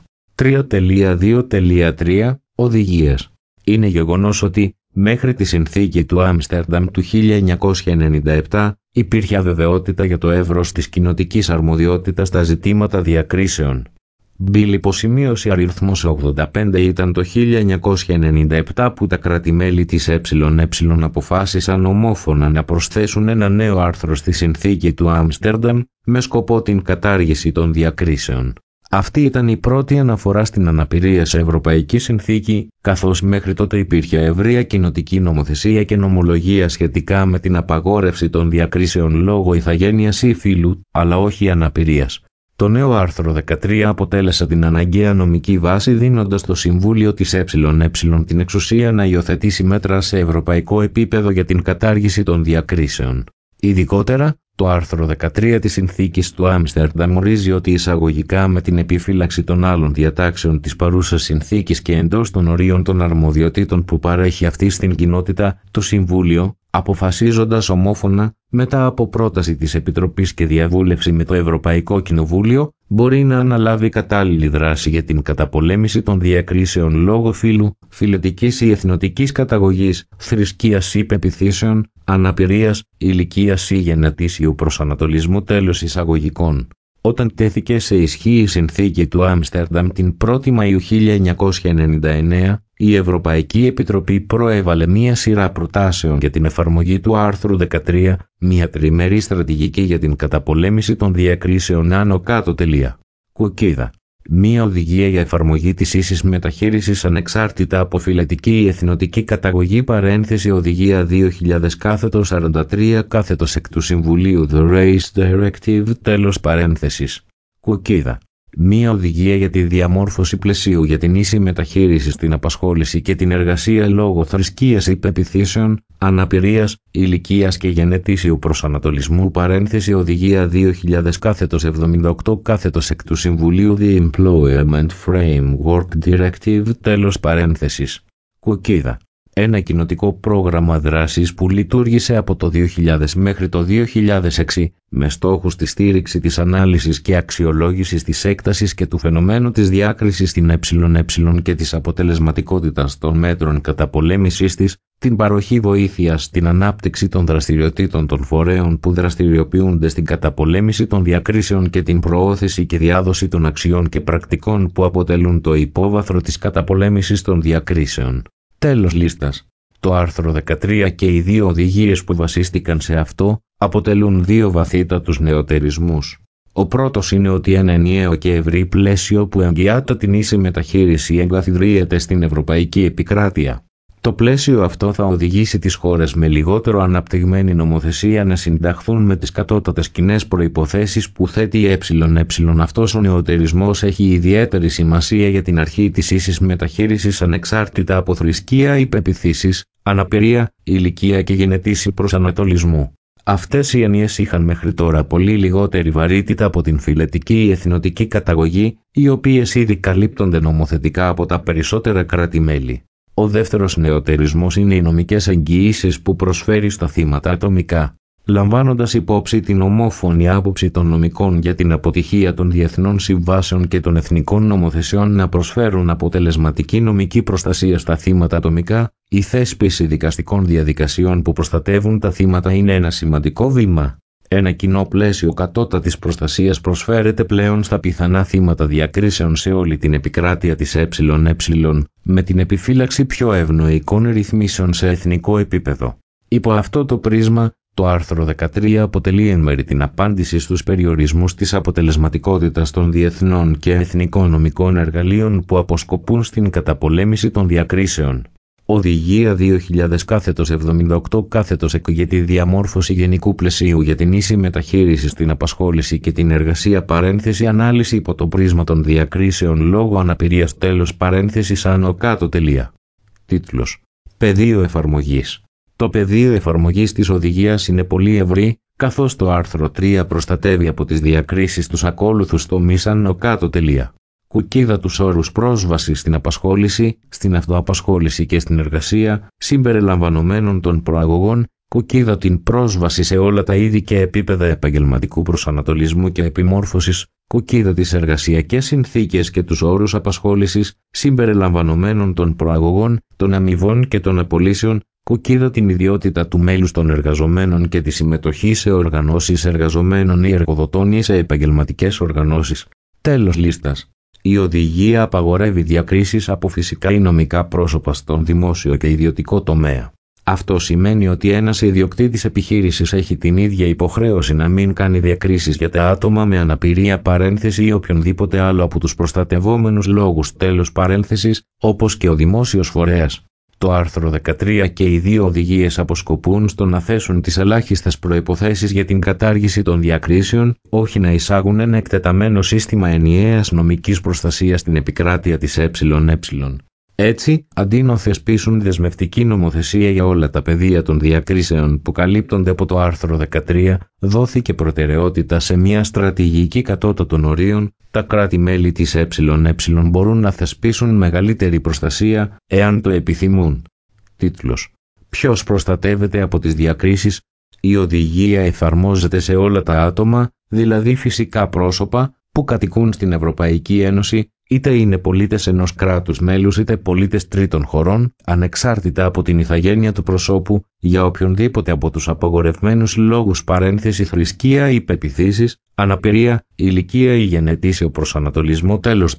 3.2.3 Οδηγίες. Είναι γεγονός ότι, μέχρι τη συνθήκη του Άμστερνταμ του 1997, υπήρχε αβεβαιότητα για το εύρος της κοινοτικής αρμοδιότητας στα ζητήματα διακρίσεων. Μπιλ υποσημείωση αριθμός 85 ήταν το 1997 που τα κράτη-μέλη της ΕΕ αποφάσισαν ομόφωνα να προσθέσουν ένα νέο άρθρο στη συνθήκη του Άμστερνταμ με σκοπό την κατάργηση των διακρίσεων. Αυτή ήταν η πρώτη αναφορά στην αναπηρία σε Ευρωπαϊκή Συνθήκη, καθώς μέχρι τότε υπήρχε ευρεία κοινοτική νομοθεσία και νομολογία σχετικά με την απαγόρευση των διακρίσεων λόγω ηθαγένειας ή φύλου, αλλά όχι αναπηρίας. Το νέο άρθρο 13 αποτέλεσε την αναγκαία νομική βάση δίνοντας στο Συμβούλιο της ΕΕ την εξουσία να υιοθετήσει μέτρα σε ευρωπαϊκό επίπεδο για την κατάργηση των διακρίσεων. Ειδικότερα, το άρθρο 13 της Συνθήκης του Άμστερνταμ ορίζει ότι εισαγωγικά με την επιφύλαξη των άλλων διατάξεων της παρούσας συνθήκης και εντός των ορίων των αρμοδιοτήτων που παρέχει αυτή στην κοινότητα, το Συμβούλιο, αποφασίζοντας ομόφωνα, μετά από πρόταση της Επιτροπής και διαβούλευση με το Ευρωπαϊκό Κοινοβούλιο, μπορεί να αναλάβει κατάλληλη δράση για την καταπολέμηση των διακρίσεων λόγω φύλου, φυλετικής ή εθνοτικής καταγωγής, θρησκείας ή πεποιθήσεων, αναπηρίας, ηλικίας ή γενετήσιου προσανατολισμού. Τέλος εισαγωγικών. Όταν τέθηκε σε ισχύ η συνθήκη του Άμστερνταμ την 1η Μαΐου 1999, η Ευρωπαϊκή Επιτροπή προέβαλε μία σειρά προτάσεων για την εφαρμογή του άρθρου 13, μία τριμερή στρατηγική για την καταπολέμηση των διακρίσεων άνω κάτω τελεία. Κουκίδα. Μία οδηγία για εφαρμογή της ίσης μεταχείρισης ανεξάρτητα από φυλετική ή εθνοτική καταγωγή παρένθεση οδηγία 2000/43/ εκ του Συμβουλίου The Race Directive τέλος παρένθεσης. Κουκίδα. Μία οδηγία για τη διαμόρφωση πλαισίου για την ίση μεταχείριση στην απασχόληση και την εργασία λόγω θρησκείας ή πεποιθήσεων, αναπηρίας, ηλικίας και γενετήσιου προσανατολισμού παρένθεση οδηγία 2000/78/ εκ του Συμβουλίου The Employment Framework Directive τέλος παρένθεσης. Κουκίδα. Ένα κοινοτικό πρόγραμμα δράσης που λειτουργήσε από το 2000 μέχρι το 2006 με στόχους τη στήριξη της ανάλυσης και αξιολόγησης της έκτασης και του φαινομένου της διάκρισης στην ΕΕ και της αποτελεσματικότητας των μέτρων καταπολέμησης της, την παροχή βοήθειας στην ανάπτυξη των δραστηριοτήτων των φορέων που δραστηριοποιούνται στην καταπολέμηση των διακρίσεων και την προώθηση και διάδοση των αξιών και πρακτικών που αποτελούν το υπόβαθρο της καταπολέμησης των διακρίσεων. Τέλος λίστας. Το άρθρο 13 και οι δύο οδηγίες που βασίστηκαν σε αυτό αποτελούν δύο βαθύτατους νεωτερισμούς. Ο πρώτος είναι ότι ένα ενιαίο και ευρύ πλαίσιο που εγγυάται την ίση μεταχείριση εγκαθιδρύεται στην ευρωπαϊκή επικράτεια. Το πλαίσιο αυτό θα οδηγήσει τις χώρες με λιγότερο αναπτυγμένη νομοθεσία να συνταχθούν με τις κατώτατες κοινές προϋποθέσεις που θέτει η ΕΕ. Αυτός ο νεωτερισμός έχει ιδιαίτερη σημασία για την αρχή της ίσης μεταχείρισης ανεξάρτητα από θρησκεία ή πεποιθήσεις, αναπηρία, ηλικία και γενετήσιου προσανατολισμού. Αυτές οι έννοιες είχαν μέχρι τώρα πολύ λιγότερη βαρύτητα από την φυλετική ή εθνοτική καταγωγή, οι οποίες ήδη καλύπτονται νομοθετικά από τα περισσότερα κράτη-μέλη. Ο δεύτερος νεωτερισμός είναι οι νομικές εγγυήσεις που προσφέρει στα θύματα ατομικά, λαμβάνοντας υπόψη την ομόφωνη άποψη των νομικών για την αποτυχία των διεθνών συμβάσεων και των εθνικών νομοθεσιών να προσφέρουν αποτελεσματική νομική προστασία στα θύματα ατομικά. Η θέσπιση δικαστικών διαδικασιών που προστατεύουν τα θύματα είναι ένα σημαντικό βήμα. Ένα κοινό πλαίσιο κατώτατης προστασίας προσφέρεται πλέον στα πιθανά θύματα διακρίσεων σε όλη την επικράτεια της ΕΕ, με την επιφύλαξη πιο ευνοϊκών ρυθμίσεων σε εθνικό επίπεδο. Υπό αυτό το πρίσμα, το άρθρο 13 αποτελεί εν μέρει την απάντηση στους περιορισμούς της αποτελεσματικότητας των διεθνών και εθνικών νομικών εργαλείων που αποσκοπούν στην καταπολέμηση των διακρίσεων. Οδηγία 2000/78/ΕΚ για τη διαμόρφωση γενικού πλαισίου για την ίση μεταχείριση στην απασχόληση και την εργασία ανάλυση υπό το πρίσμα των διακρίσεων λόγω αναπηρίας άνω κάτω. Τίτλος. Πεδίο εφαρμογής. Το πεδίο εφαρμογής της οδηγίας είναι πολύ ευρύ, καθώς το άρθρο 3 προστατεύει από τις διακρίσεις τους ακόλουθους τομείς άνω κάτω. Κουκκίδα τους όρους πρόσβασης στην απασχόληση, στην αυτοαπασχόληση και στην εργασία, συμπεριλαμβανομένων των προαγωγών, κουκκίδα την πρόσβαση σε όλα τα είδη και επίπεδα επαγγελματικού προσανατολισμού και επιμόρφωσης, κουκκίδα τις εργασιακές συνθήκες και τους όρους απασχόλησης, συμπεριλαμβανομένων των προαγωγών, των αμοιβών και των απολύσεων, κουκκίδα την ιδιότητα του μέλους των εργαζομένων και τη συμμετοχή σε οργανώσεις εργαζομένων ή εργοδοτών ή σε επαγγελματικές οργανώσεις. Τέλος λίστας. Η οδηγία απαγορεύει διακρίσεις από φυσικά ή νομικά πρόσωπα στον δημόσιο και ιδιωτικό τομέα. Αυτό σημαίνει ότι ένας ιδιοκτήτης επιχείρησης έχει την ίδια υποχρέωση να μην κάνει διακρίσεις για τα άτομα με αναπηρία ή οποιονδήποτε άλλο από τους προστατευόμενους λόγους όπως και ο δημόσιος φορέας. Το άρθρο 13 και οι δύο οδηγίες αποσκοπούν στο να θέσουν τις ελάχιστες προϋποθέσεις για την κατάργηση των διακρίσεων, όχι να εισάγουν ένα εκτεταμένο σύστημα ενιαίας νομικής προστασίας στην επικράτεια της ΕΕ. Έτσι, αντί να θεσπίσουν δεσμευτική νομοθεσία για όλα τα πεδία των διακρίσεων που καλύπτονται από το άρθρο 13, δόθηκε προτεραιότητα σε μια στρατηγική κατώτατων ορίων. Τα κράτη-μέλη της ΕΕ μπορούν να θεσπίσουν μεγαλύτερη προστασία, εάν το επιθυμούν. Τίτλος. Ποιος προστατεύεται από τις διακρίσεις? Η οδηγία εφαρμόζεται σε όλα τα άτομα, δηλαδή φυσικά πρόσωπα, που κατοικούν στην Ευρωπαϊκή Ένωση, είτε είναι πολίτες ενός κράτους μέλους είτε πολίτες τρίτων χωρών, ανεξάρτητα από την ηθαγένεια του προσώπου, για οποιονδήποτε από τους απαγορευμένους λόγους θρησκεία ή πεποιθήσεις, αναπηρία, ηλικία ή γενετήσιο προσανατολισμό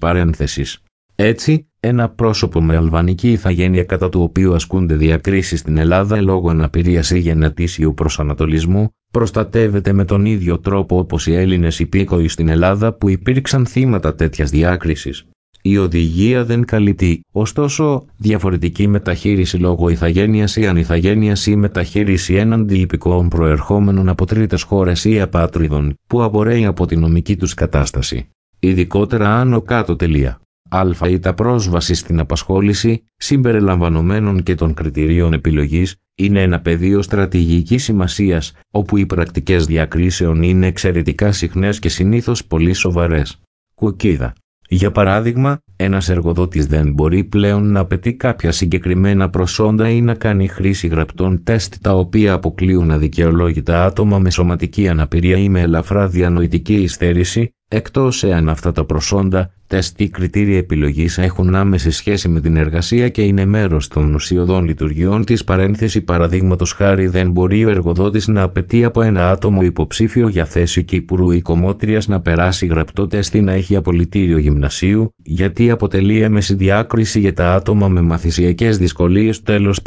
Έτσι, ένα πρόσωπο με αλβανική ηθαγένεια κατά του οποίου ασκούνται διακρίσεις στην Ελλάδα λόγω αναπηρίας ή γενετήσιου προσανατολισμού, προστατεύεται με τον ίδιο τρόπο όπως οι Έλληνες υπήκοοι στην Ελλάδα που υπήρξαν θύματα τέτοιας διάκρισης. Η οδηγία δεν καλύπτει, ωστόσο, διαφορετική μεταχείριση λόγω ηθαγένειας ή ανηθαγένειας ή μεταχείριση έναντι υπηκόων προερχόμενων από τρίτες χώρες ή απάτριδων, που απορρέει από τη νομική τους κατάσταση. Ειδικότερα άνω κάτω. Η τα πρόσβαση στην απασχόληση, συμπεριλαμβανομένων και των κριτηρίων επιλογής, είναι ένα πεδίο στρατηγικής σημασίας, όπου οι πρακτικές διακρίσεων είναι εξαιρετικά συχνές και συνήθως πολύ σοβαρές. Κουκκίδα. Για παράδειγμα, ένας εργοδότης δεν μπορεί πλέον να απαιτεί κάποια συγκεκριμένα προσόντα ή να κάνει χρήση γραπτών τεστ τα οποία αποκλείουν αδικαιολόγητα άτομα με σωματική αναπηρία ή με ελαφρά διανοητική υστέρηση, εκτός εάν αυτά τα προσόντα, τεστ ή κριτήρια επιλογής έχουν άμεση σχέση με την εργασία και είναι μέρος των ουσιωδών λειτουργιών της. Παραδείγματος χάρη, δεν μπορεί ο εργοδότης να απαιτεί από ένα άτομο υποψήφιο για θέση κυπουρού ή κομμότριας να περάσει γραπτό τεστ ή να έχει απολυτήριο γυμνασίου, γιατί αποτελεί έμεση διάκριση για τα άτομα με μαθησιακές δυσκολίες.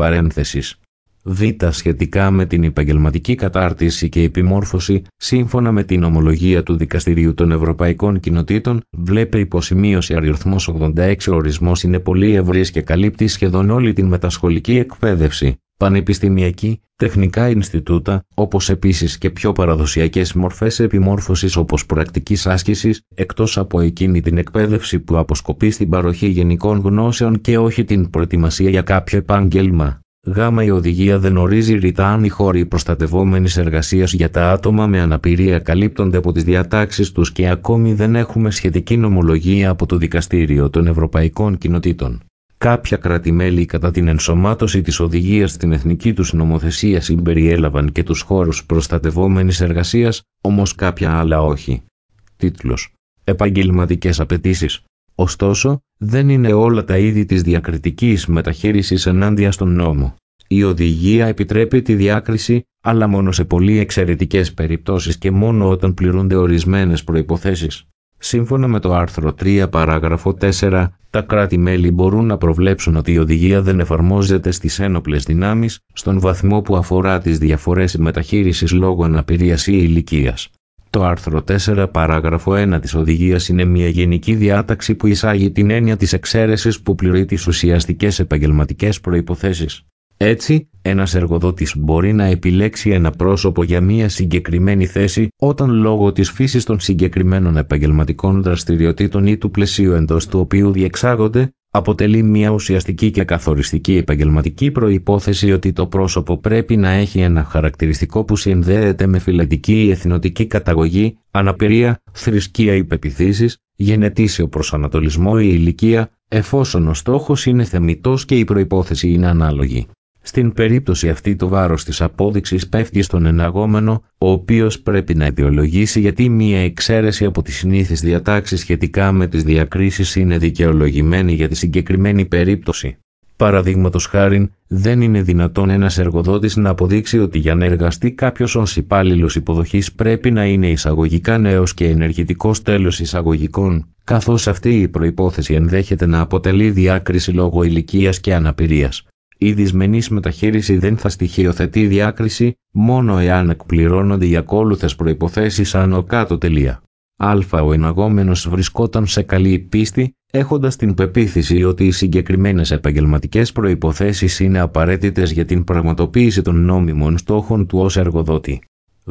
Β. Σχετικά με την επαγγελματική κατάρτιση και επιμόρφωση, σύμφωνα με την ομολογία του Δικαστηρίου των Ευρωπαϊκών Κοινοτήτων, βλέπει υποσημείωση αριθμός 86, ο ορισμός είναι πολύ ευρύς και καλύπτει σχεδόν όλη την μετασχολική εκπαίδευση, πανεπιστημιακή, τεχνικά Ινστιτούτα, όπως επίσης και πιο παραδοσιακές μορφές επιμόρφωσης όπως πρακτικής άσκησης, εκτός από εκείνη την εκπαίδευση που αποσκοπεί στην παροχή γενικών γνώσεων και όχι την προετοιμασία για κάποιο επάγγελμα. Η οδηγία δεν ορίζει ρητά αν οι χώροι προστατευόμενης εργασίας για τα άτομα με αναπηρία καλύπτονται από τις διατάξεις τους και ακόμη δεν έχουμε σχετική νομολογία από το Δικαστήριο των Ευρωπαϊκών Κοινοτήτων. Κάποια κράτη-μέλη κατά την ενσωμάτωση της οδηγίας στην εθνική τους νομοθεσία συμπεριέλαβαν και τους χώρους προστατευόμενης εργασίας, όμως κάποια άλλα όχι. Τίτλος: Επαγγελματικές απαιτήσεις. Ωστόσο, δεν είναι όλα τα είδη της διακριτικής μεταχείρισης ενάντια στον νόμο. Η οδηγία επιτρέπει τη διάκριση, αλλά μόνο σε πολύ εξαιρετικές περιπτώσεις και μόνο όταν πληρούνται ορισμένες προϋποθέσεις. Σύμφωνα με το άρθρο 3 παράγραφο 4, τα κράτη-μέλη μπορούν να προβλέψουν ότι η οδηγία δεν εφαρμόζεται στις ένοπλες δυνάμεις, στον βαθμό που αφορά τις διαφορές μεταχείρισης λόγω αναπηρίας ή ηλικίας. Το άρθρο 4 παράγραφο 1 της οδηγίας είναι μια γενική διάταξη που εισάγει την έννοια της εξαίρεσης που πληρεί τις ουσιαστικές επαγγελματικές προϋποθέσεις. Έτσι, ένας εργοδότης μπορεί να επιλέξει ένα πρόσωπο για μια συγκεκριμένη θέση όταν λόγω της φύσης των συγκεκριμένων επαγγελματικών δραστηριοτήτων ή του πλαισίου εντός του οποίου διεξάγονται, αποτελεί μια ουσιαστική και καθοριστική επαγγελματική προϋπόθεση ότι το πρόσωπο πρέπει να έχει ένα χαρακτηριστικό που συνδέεται με φυλετική ή εθνοτική καταγωγή, αναπηρία, θρησκεία ή πεποιθήσεις, γενετήσιο προσανατολισμό ή ηλικία, εφόσον ο στόχος είναι θεμιτός και η προϋπόθεση είναι ανάλογη. Στην περίπτωση αυτή το βάρος της απόδειξης πέφτει στον εναγόμενο, ο οποίος πρέπει να αιτιολογήσει γιατί μία εξαίρεση από τις συνήθεις διατάξεις σχετικά με τις διακρίσεις είναι δικαιολογημένη για τη συγκεκριμένη περίπτωση. Παραδείγματος χάριν, δεν είναι δυνατόν ένας εργοδότης να αποδείξει ότι για να εργαστεί κάποιος ως υπάλληλος υποδοχής πρέπει να είναι εισαγωγικά νέος και ενεργητικός τέλος εισαγωγικών, καθώς αυτή η προϋπόθεση ενδέχεται να αποτελεί διάκριση λόγω ηλικίας και αναπηρίας. Η δυσμενής μεταχείριση δεν θα στοιχειοθετεί διάκριση, μόνο εάν εκπληρώνονται οι ακόλουθες προϋποθέσεις άνω κάτω τελεία. Ο εναγόμενος βρισκόταν σε καλή πίστη, έχοντας την πεποίθηση ότι οι συγκεκριμένες επαγγελματικές προϋποθέσεις είναι απαραίτητες για την πραγματοποίηση των νόμιμων στόχων του ως εργοδότη.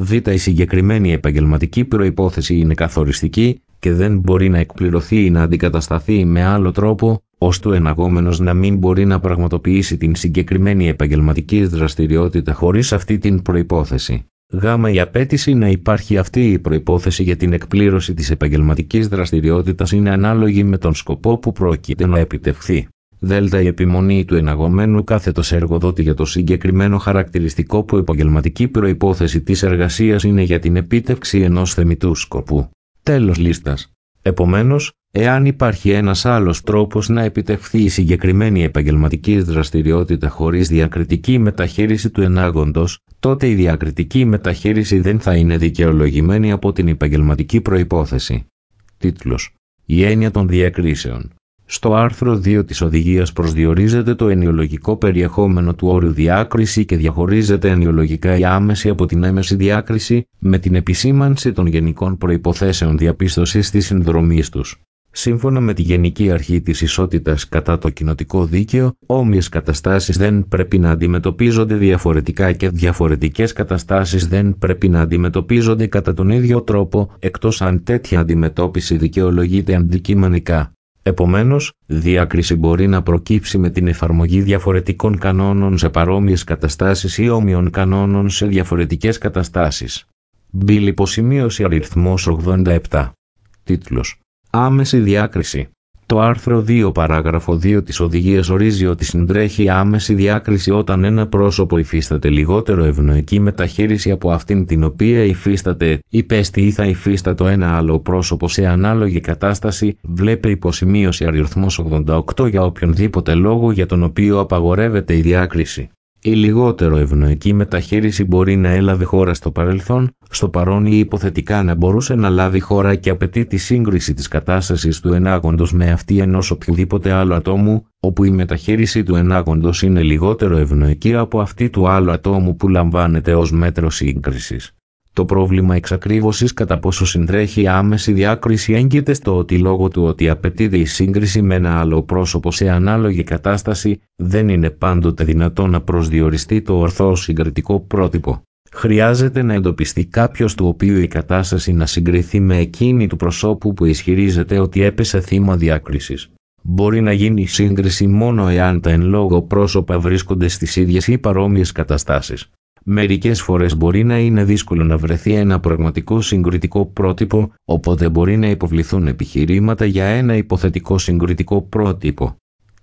Η συγκεκριμένη επαγγελματική προϋπόθεση είναι καθοριστική και δεν μπορεί να εκπληρωθεί ή να αντικατασταθεί με άλλο τρόπο, ώστε ο εναγόμενος να μην μπορεί να πραγματοποιήσει την συγκεκριμένη επαγγελματική δραστηριότητα χωρίς αυτή την προϋπόθεση. Η απέτηση να υπάρχει αυτή η προϋπόθεση για την εκπλήρωση της επαγγελματικής δραστηριότητας είναι ανάλογη με τον σκοπό που πρόκειται να επιτευχθεί. Η επιμονή του εναγωμένου κάθετος εργοδότη για το συγκεκριμένο χαρακτηριστικό που επαγγελματική προϋπόθεση της εργασίας είναι για την επίτευξη ενός θεμιτού σκοπού. Τέλος λίστας. Επομένως, εάν υπάρχει ένας άλλος τρόπος να επιτευχθεί η συγκεκριμένη επαγγελματική δραστηριότητα χωρίς διακριτική μεταχείριση του ενάγοντος, τότε η διακριτική μεταχείριση δεν θα είναι δικαιολογημένη από την επαγγελματική προϋπόθεση. Τίτλος: Η έννοια των διακρίσεων. Στο άρθρο 2 της οδηγίας προσδιορίζεται το ενοιολογικό περιεχόμενο του όρου διάκριση και διαχωρίζεται ενοιολογικά η άμεση από την έμεση διάκριση, με την επισήμανση των γενικών προϋποθέσεων διαπίστωσης της συνδρομής τους. Σύμφωνα με τη Γενική Αρχή της Ισότητας κατά το κοινοτικό δίκαιο, όμοιες καταστάσεις δεν πρέπει να αντιμετωπίζονται διαφορετικά και διαφορετικές καταστάσεις δεν πρέπει να αντιμετωπίζονται κατά τον ίδιο τρόπο, εκτός αν τέτοια αντιμετώπιση δικαιολογείται αντικειμενικά. Επομένως, διάκριση μπορεί να προκύψει με την εφαρμογή διαφορετικών κανόνων σε παρόμοιες καταστάσεις ή όμοιων κανόνων σε διαφορετικές καταστάσεις. Μπιλ υποσημείωση αριθμός 87. Τίτλος: Άμεση διάκριση. Το άρθρο 2 παράγραφο 2 της οδηγίας ορίζει ότι συντρέχει άμεση διάκριση όταν ένα πρόσωπο υφίσταται λιγότερο ευνοϊκή μεταχείριση από αυτήν την οποία υφίσταται, υπέστη ή θα υφίστατο ένα άλλο πρόσωπο σε ανάλογη κατάσταση, βλέπει υποσημείωση αριθμός 88 για οποιονδήποτε λόγο για τον οποίο απαγορεύεται η διάκριση. Η λιγότερο ευνοϊκή μεταχείριση μπορεί να έλαβε χώρα στο παρελθόν, στο παρόν ή υποθετικά να μπορούσε να λάβει χώρα και απαιτεί τη σύγκριση της κατάστασης του ενάγοντος με αυτή ενός οποιοδήποτε άλλου ατόμου, όπου η μεταχείριση του ενάγοντος είναι λιγότερο ευνοϊκή από αυτή του άλλου ατόμου που λαμβάνεται ως μέτρο σύγκρισης. Το πρόβλημα εξακρίβωσης κατά πόσο συντρέχει άμεση διάκριση έγκυται στο ότι λόγω του ότι απαιτείται η σύγκριση με ένα άλλο πρόσωπο σε ανάλογη κατάσταση, δεν είναι πάντοτε δυνατό να προσδιοριστεί το ορθό συγκριτικό πρότυπο. Χρειάζεται να εντοπιστεί κάποιος του οποίου η κατάσταση να συγκριθεί με εκείνη του προσώπου που ισχυρίζεται ότι έπεσε θύμα διάκρισης. Μπορεί να γίνει σύγκριση μόνο εάν τα εν λόγω πρόσωπα βρίσκονται στις ίδιες ή παρόμοιες καταστάσεις. Μερικές φορές μπορεί να είναι δύσκολο να βρεθεί ένα πραγματικό συγκριτικό πρότυπο, οπότε μπορεί να υποβληθούν επιχειρήματα για ένα υποθετικό συγκριτικό πρότυπο.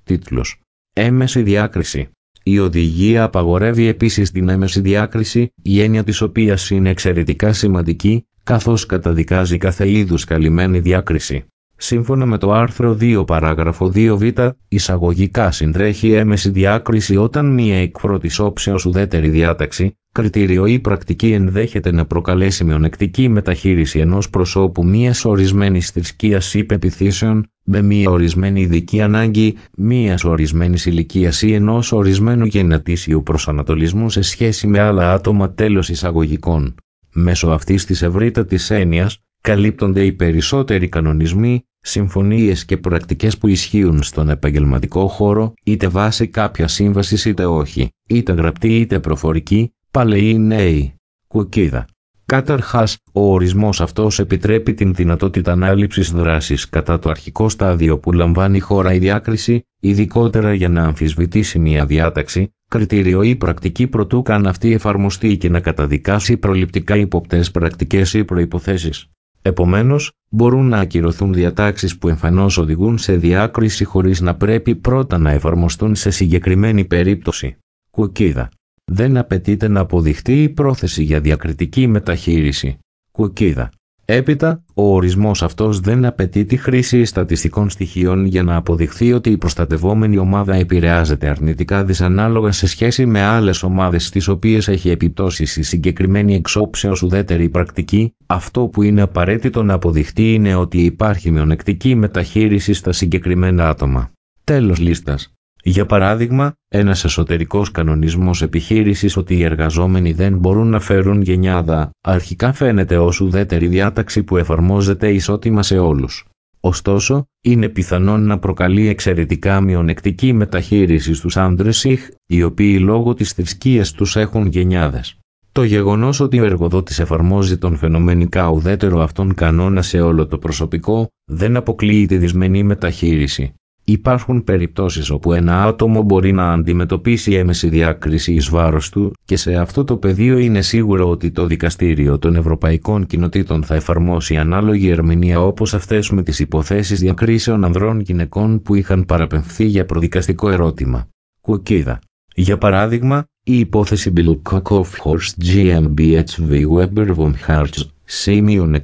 Τίτλος. Έμεση διάκριση. Η οδηγία απαγορεύει επίσης την έμεση διάκριση, η έννοια της οποίας είναι εξαιρετικά σημαντική, καθώς καταδικάζει κάθε είδους καλυμμένη διάκριση. Σύμφωνα με το άρθρο 2 παράγραφο 2β, εισαγωγικά συντρέχει έμεση διάκριση όταν μία εκ πρώτης όψεως ουδέτερη διάταξη, κριτήριο ή πρακτική ενδέχεται να προκαλέσει μειονεκτική μεταχείριση ενός προσώπου μίας ορισμένης θρησκείας ή πεποιθήσεων, με μία ορισμένη ειδική ανάγκη, μίας ορισμένης ηλικίας ή ενός ορισμένου γενετήσιου προσανατολισμού σε σχέση με άλλα άτομα. Τέλος εισαγωγικών. Μέσω αυτής της ευρύτατης έννοιας, καλύπτονται οι περισσότεροι κανονισμοί, συμφωνίες και πρακτικές που ισχύουν στον επαγγελματικό χώρο, είτε βάσει κάποια σύμβασης είτε όχι, είτε γραπτή είτε προφορική, παλαιοί ή νέοι. Κουκκίδα. Καταρχάς, ο ορισμός αυτός επιτρέπει την δυνατότητα ανάληψης δράσης κατά το αρχικό στάδιο που λαμβάνει η χώρα η διάκριση, ειδικότερα για να αμφισβητήσει μια διάταξη, κριτήριο ή πρακτική προτού καν αυτή εφαρμοστεί και να καταδικάσει προληπτικά υποπτές πρακτικές ή προϋποθέσεις. Επομένως, μπορούν να ακυρωθούν διατάξεις που εμφανώς οδηγούν σε διάκριση χωρίς να πρέπει πρώτα να εφαρμοστούν σε συγκεκριμένη περίπτωση. Κουκκίδα. Δεν απαιτείται να αποδειχτεί η πρόθεση για διακριτική μεταχείριση. Κουκκίδα. Έπειτα, ο ορισμός αυτός δεν απαιτεί τη χρήση στατιστικών στοιχείων για να αποδειχθεί ότι η προστατευόμενη ομάδα επηρεάζεται αρνητικά δυσανάλογα σε σχέση με άλλες ομάδες στις οποίες έχει επιπτώσεις η συγκεκριμένη εξόψεως ουδέτερη πρακτική. Αυτό που είναι απαραίτητο να αποδειχτεί είναι ότι υπάρχει μειονεκτική μεταχείριση στα συγκεκριμένα άτομα. Τέλος λίστας. Για παράδειγμα, ένας εσωτερικός κανονισμός επιχείρησης ότι οι εργαζόμενοι δεν μπορούν να φέρουν γενιάδα, αρχικά φαίνεται ως ουδέτερη διάταξη που εφαρμόζεται ισότιμα σε όλους. Ωστόσο, είναι πιθανόν να προκαλεί εξαιρετικά μειονεκτική μεταχείριση στους άντρες οι οποίοι λόγω της θρησκείας τους έχουν γενιάδες. Το γεγονός ότι ο εργοδότης εφαρμόζει τον φαινομενικά ουδέτερο αυτόν κανόνα σε όλο το προσωπικό, δεν αποκλείει τη δυσμενή μεταχείριση. Υπάρχουν περιπτώσεις όπου ένα άτομο μπορεί να αντιμετωπίσει έμεση διάκριση εις βάρος του και σε αυτό το πεδίο είναι σίγουρο ότι το Δικαστήριο των Ευρωπαϊκών Κοινοτήτων θα εφαρμόσει ανάλογη ερμηνεία όπως αυτές με τις υποθέσεις διακρίσεων ανδρών-γυναικών που είχαν παραπεμφθεί για προδικαστικό ερώτημα. Κουκκίδα. Για παράδειγμα, η υπόθεση Bilkokov Horst GmbH v. Weber von Hartz, σημείων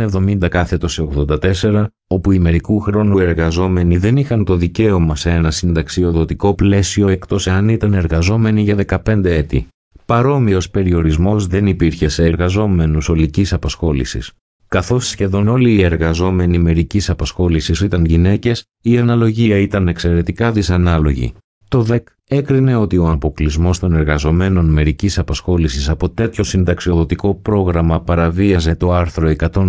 170/84, όπου οι μερικού χρόνου εργαζόμενοι δεν είχαν το δικαίωμα σε ένα συνταξιοδοτικό πλαίσιο εκτός εάν ήταν εργαζόμενοι για 15 έτη. Παρόμοιος περιορισμός δεν υπήρχε σε εργαζόμενους ολικής απασχόλησης. Καθώς σχεδόν όλοι οι εργαζόμενοι μερικής απασχόλησης ήταν γυναίκες, η αναλογία ήταν εξαιρετικά δυσανάλογη. Το ΔΕΚ έκρινε ότι ο αποκλεισμός των εργαζομένων μερικής απασχόλησης από τέτοιο συνταξιοδοτικό πρόγραμμα παραβίαζε το άρθρο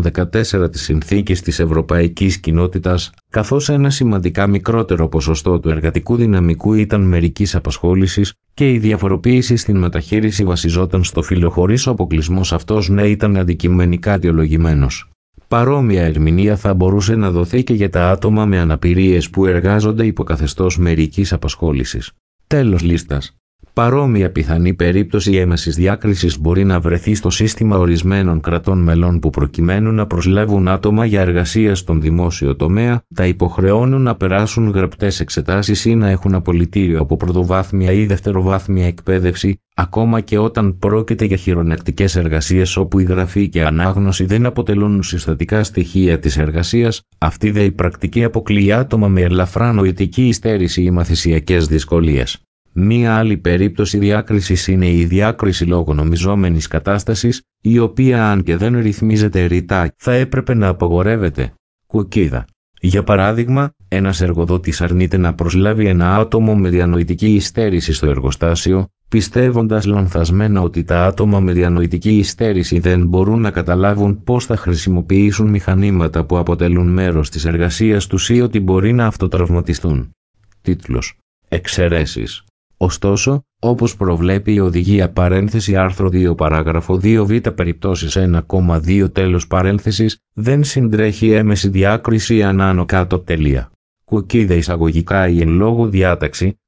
114 της Συνθήκης της Ευρωπαϊκής Κοινότητας, καθώς ένα σημαντικά μικρότερο ποσοστό του εργατικού δυναμικού ήταν μερικής απασχόλησης και η διαφοροποίηση στην μεταχείριση βασιζόταν στο φύλο χωρίς ο αποκλεισμός αυτός να ήταν αντικειμενικά αιτιολογημένος. Παρόμοια ερμηνεία θα μπορούσε να δοθεί και για τα άτομα με αναπηρίες που εργάζονται υπό καθεστώς μερικής απασχόλησης. Τέλος λίστας. Παρόμοια πιθανή περίπτωση έμεσης διάκρισης μπορεί να βρεθεί στο σύστημα ορισμένων κρατών μελών που προκειμένου να προσλάβουν άτομα για εργασία στον δημόσιο τομέα, τα υποχρεώνουν να περάσουν γραπτές εξετάσεις ή να έχουν απολυτήριο από πρωτοβάθμια ή δευτεροβάθμια εκπαίδευση, ακόμα και όταν πρόκειται για χειρονακτικές εργασίες όπου η γραφή και ανάγνωση δεν αποτελούν συστατικά στοιχεία της εργασίας. Αυτή δε η πρακτική αποκλείει άτομα με ελαφρά νοητική υστέρηση ή μαθησιακές δυσκολίες. Μία άλλη περίπτωση διάκρισης είναι η διάκριση λόγω νομιζόμενης κατάστασης, η οποία αν και δεν ρυθμίζεται ρητά θα έπρεπε να απαγορεύεται. Κουκκίδα. Για παράδειγμα, ένας εργοδότης αρνείται να προσλάβει ένα άτομο με διανοητική υστέρηση στο εργοστάσιο, πιστεύοντας λανθασμένα ότι τα άτομα με διανοητική υστέρηση δεν μπορούν να καταλάβουν πώς θα χρησιμοποιήσουν μηχανήματα που αποτελούν μέρος της εργασίας τους ή ότι μπορεί να αυτοτραυματιστούν. Τίτλος. Εξαιρέσεις. Ωστόσο, όπως προβλέπει η οδηγία παρένθεση άρθρο 2 παράγραφο 2β περιπτώσεις 1,2 τέλος παρένθεσης, δεν συντρέχει έμεση διάκριση ανάνω κάτω τελεία. Κουκκίδα εισαγωγικά η εν λόγω διάταξη,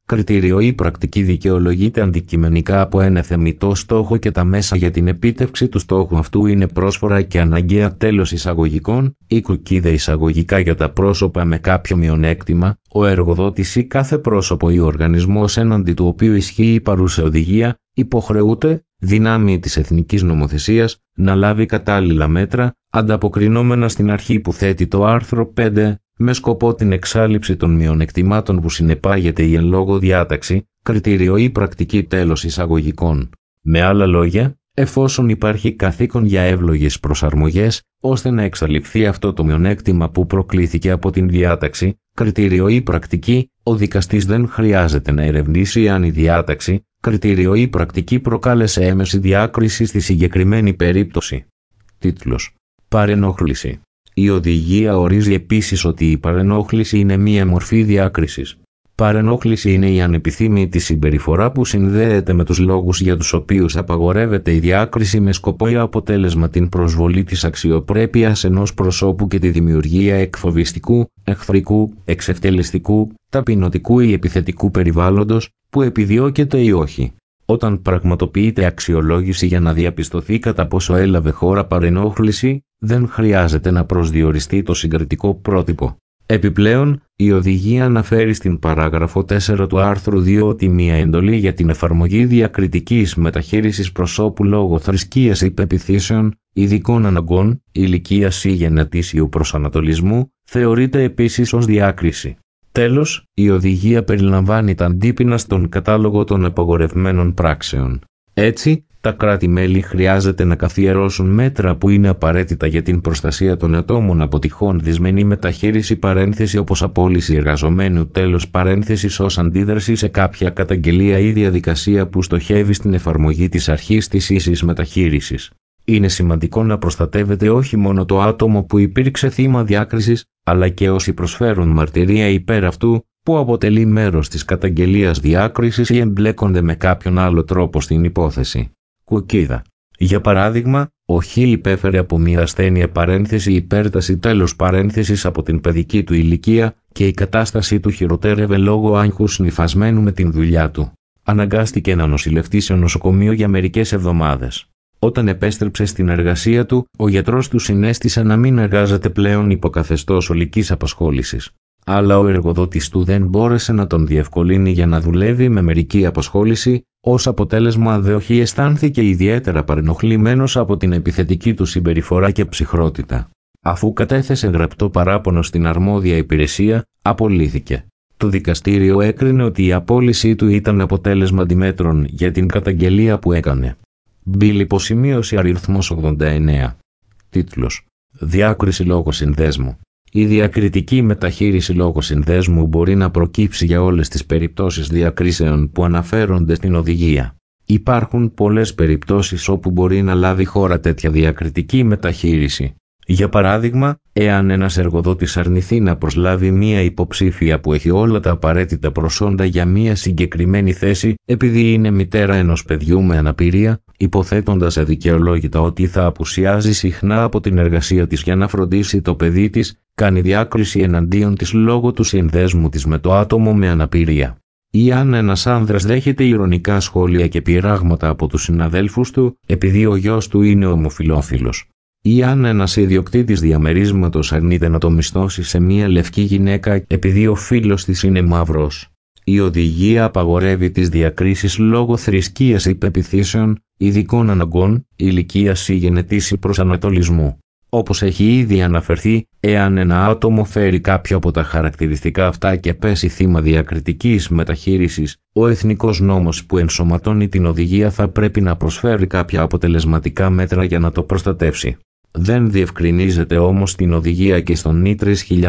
κριτήριο ή πρακτική δικαιολογείται αντικειμενικά από ένα θεμιτό στόχο και τα μέσα για την επίτευξη του στόχου αυτού είναι πρόσφορα και αναγκαία. Τέλος εισαγωγικών, η κουκίδα εισαγωγικά για τα πρόσωπα με κάποιο μειονέκτημα, ο εργοδότης ή κάθε πρόσωπο ή οργανισμός έναντι του οποίου ισχύει η παρούσα οδηγία, υποχρεούται, δυνάμει της εθνικής νομοθεσίας, να λάβει κατάλληλα μέτρα, ανταποκρινόμενα στην αρχή που θέτει το άρθρο 5, με σκοπό την εξάλειψη των μειονεκτημάτων που συνεπάγεται η εν λόγω διάταξη, κριτήριο ή πρακτική. Τέλος εισαγωγικών. Με άλλα λόγια, εφόσον υπάρχει καθήκον για εύλογες προσαρμογές, ώστε να εξαλειφθεί αυτό το μειονέκτημα που προκλήθηκε από την διάταξη, κριτήριο ή πρακτική, ο δικαστής δεν χρειάζεται να ερευνήσει αν η διάταξη, κριτήριο ή πρακτική προκάλεσε έμεση διάκριση στη συγκεκριμένη περίπτωση. Τίτλος. Παρενόχληση. Η οδηγία ορίζει επίσης ότι η παρενόχληση είναι μία μορφή διάκρισης. Παρενόχληση είναι η ανεπιθύμητη συμπεριφορά που συνδέεται με τους λόγους για τους οποίους απαγορεύεται η διάκριση με σκοπό ή αποτέλεσμα την προσβολή της αξιοπρέπειας ενός προσώπου και τη δημιουργία εκφοβιστικού, εχθρικού, εξευτελιστικού, ταπεινωτικού ή επιθετικού περιβάλλοντος, που επιδιώκεται ή όχι. Όταν πραγματοποιείται αξιολόγηση για να διαπιστωθεί κατά πόσο έλαβε χώρα παρενόχληση, δεν χρειάζεται να προσδιοριστεί το συγκριτικό πρότυπο. Επιπλέον, η οδηγία αναφέρει στην παράγραφο 4 του άρθρου 2 ότι μία εντολή για την εφαρμογή διακριτικής μεταχείρισης προσώπου λόγω θρησκείας ή πεποιθήσεων, ειδικών αναγκών, ηλικίας ή γενετήσιου προσανατολισμού, θεωρείται επίσης ως διάκριση. Τέλος, η οδηγία περιλαμβάνει τα αντίπεινα στον κατάλογο των απαγορευμένων πράξεων. Έτσι, τα κράτη-μέλη χρειάζεται να καθιερώσουν μέτρα που είναι απαραίτητα για την προστασία των ατόμων από τυχόν δυσμενή μεταχείριση παρένθεση όπως απόλυση εργαζομένου τέλος παρένθεσης ως αντίδραση σε κάποια καταγγελία ή διαδικασία που στοχεύει στην εφαρμογή της αρχής της ίσης μεταχείρισης. Είναι σημαντικό να προστατεύεται όχι μόνο το άτομο που υπήρξε θύμα διάκρισης, αλλά και όσοι προσφέρουν μαρτυρία υπέρ αυτού, που αποτελεί μέρος της καταγγελίας διάκρισης ή εμπλέκονται με κάποιον άλλο τρόπο στην υπόθεση. Κουκίδα. Για παράδειγμα, ο Χ υπέφερε από μια ασθένεια παρένθεση υπέρταση τέλος παρένθεσης από την παιδική του ηλικία και η κατάστασή του χειροτέρευε λόγω άγχους νυφασμένου με την δουλειά του. Αναγκάστηκε να νοσηλευτεί σε νοσοκομείο για μερικές εβδομάδες. Όταν επέστρεψε στην εργασία του, ο γιατρός του συνέστησε να μην εργάζεται πλέον υπό καθεστώς ολικής απασχόλησης. Αλλά ο εργοδότης του δεν μπόρεσε να τον διευκολύνει για να δουλεύει με μερική απασχόληση, ως αποτέλεσμα δε ο Χ αισθάνθηκε ιδιαίτερα παρενοχλημένος από την επιθετική του συμπεριφορά και ψυχρότητα. Αφού κατέθεσε γραπτό παράπονο στην αρμόδια υπηρεσία, απολύθηκε. Το δικαστήριο έκρινε ότι η απόλυσή του ήταν αποτέλεσμα αντιμέτρων για την καταγγελία που έκανε. Μπιλ υποσημείωση αριθμός 89. Τίτλος. Διάκριση λόγω συνδέσμου. Η διακριτική μεταχείριση λόγω συνδέσμου μπορεί να προκύψει για όλες τις περιπτώσεις διακρίσεων που αναφέρονται στην οδηγία. Υπάρχουν πολλές περιπτώσεις όπου μπορεί να λάβει χώρα τέτοια διακριτική μεταχείριση. Για παράδειγμα, εάν ένας εργοδότης αρνηθεί να προσλάβει μία υποψήφια που έχει όλα τα απαραίτητα προσόντα για μία συγκεκριμένη θέση, επειδή είναι μητέρα ενός παιδιού με αναπηρία, υποθέτοντας αδικαιολόγητα ότι θα απουσιάζει συχνά από την εργασία της για να φροντίσει το παιδί της, κάνει διάκριση εναντίον της λόγω του συνδέσμου της με το άτομο με αναπηρία. Ή αν ένας άνδρας δέχεται ειρωνικά σχόλια και πειράγματα από τους συναδέλφους του, επειδή ο γιος του είναι ομοφυλόφιλος. Ή αν ένας ιδιοκτήτης διαμερίσματος αρνείται να το μισθώσει σε μία λευκή γυναίκα επειδή ο φίλος της είναι μαύρος. Η οδηγία απαγορεύει τις διακρίσεις λόγω θρησκείας ή πεποιθήσεων, ειδικών αναγκών, ηλικίας ή γενετήσιου προσανατολισμού. Όπως έχει ήδη αναφερθεί, εάν ένα άτομο φέρει κάποιο από τα χαρακτηριστικά αυτά και πέσει θύμα διακριτικής μεταχείρισης, ο εθνικός νόμος που ενσωματώνει την οδηγία θα πρέπει να προσφέρει κάποια αποτελεσματικά μέτρα για να το προστατεύσει. Δεν διευκρινίζεται όμως στην οδηγία και στον νη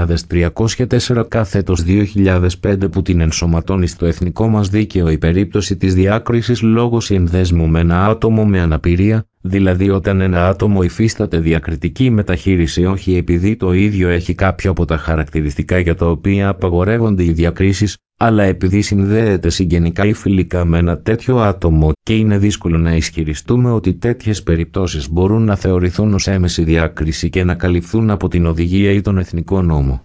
3304/2005 που την ενσωματώνει στο εθνικό μας δίκαιο η περίπτωση της διάκρισης λόγω συνδέσμου με ένα άτομο με αναπηρία, δηλαδή όταν ένα άτομο υφίσταται διακριτική μεταχείριση όχι επειδή το ίδιο έχει κάποιο από τα χαρακτηριστικά για τα οποία απαγορεύονται οι διακρίσεις, αλλά επειδή συνδέεται συγγενικά ή φιλικά με ένα τέτοιο άτομο και είναι δύσκολο να ισχυριστούμε ότι τέτοιες περιπτώσεις μπορούν να θεωρηθούν ως έμεση διάκριση και να καλυφθούν από την οδηγία ή τον εθνικό νόμο.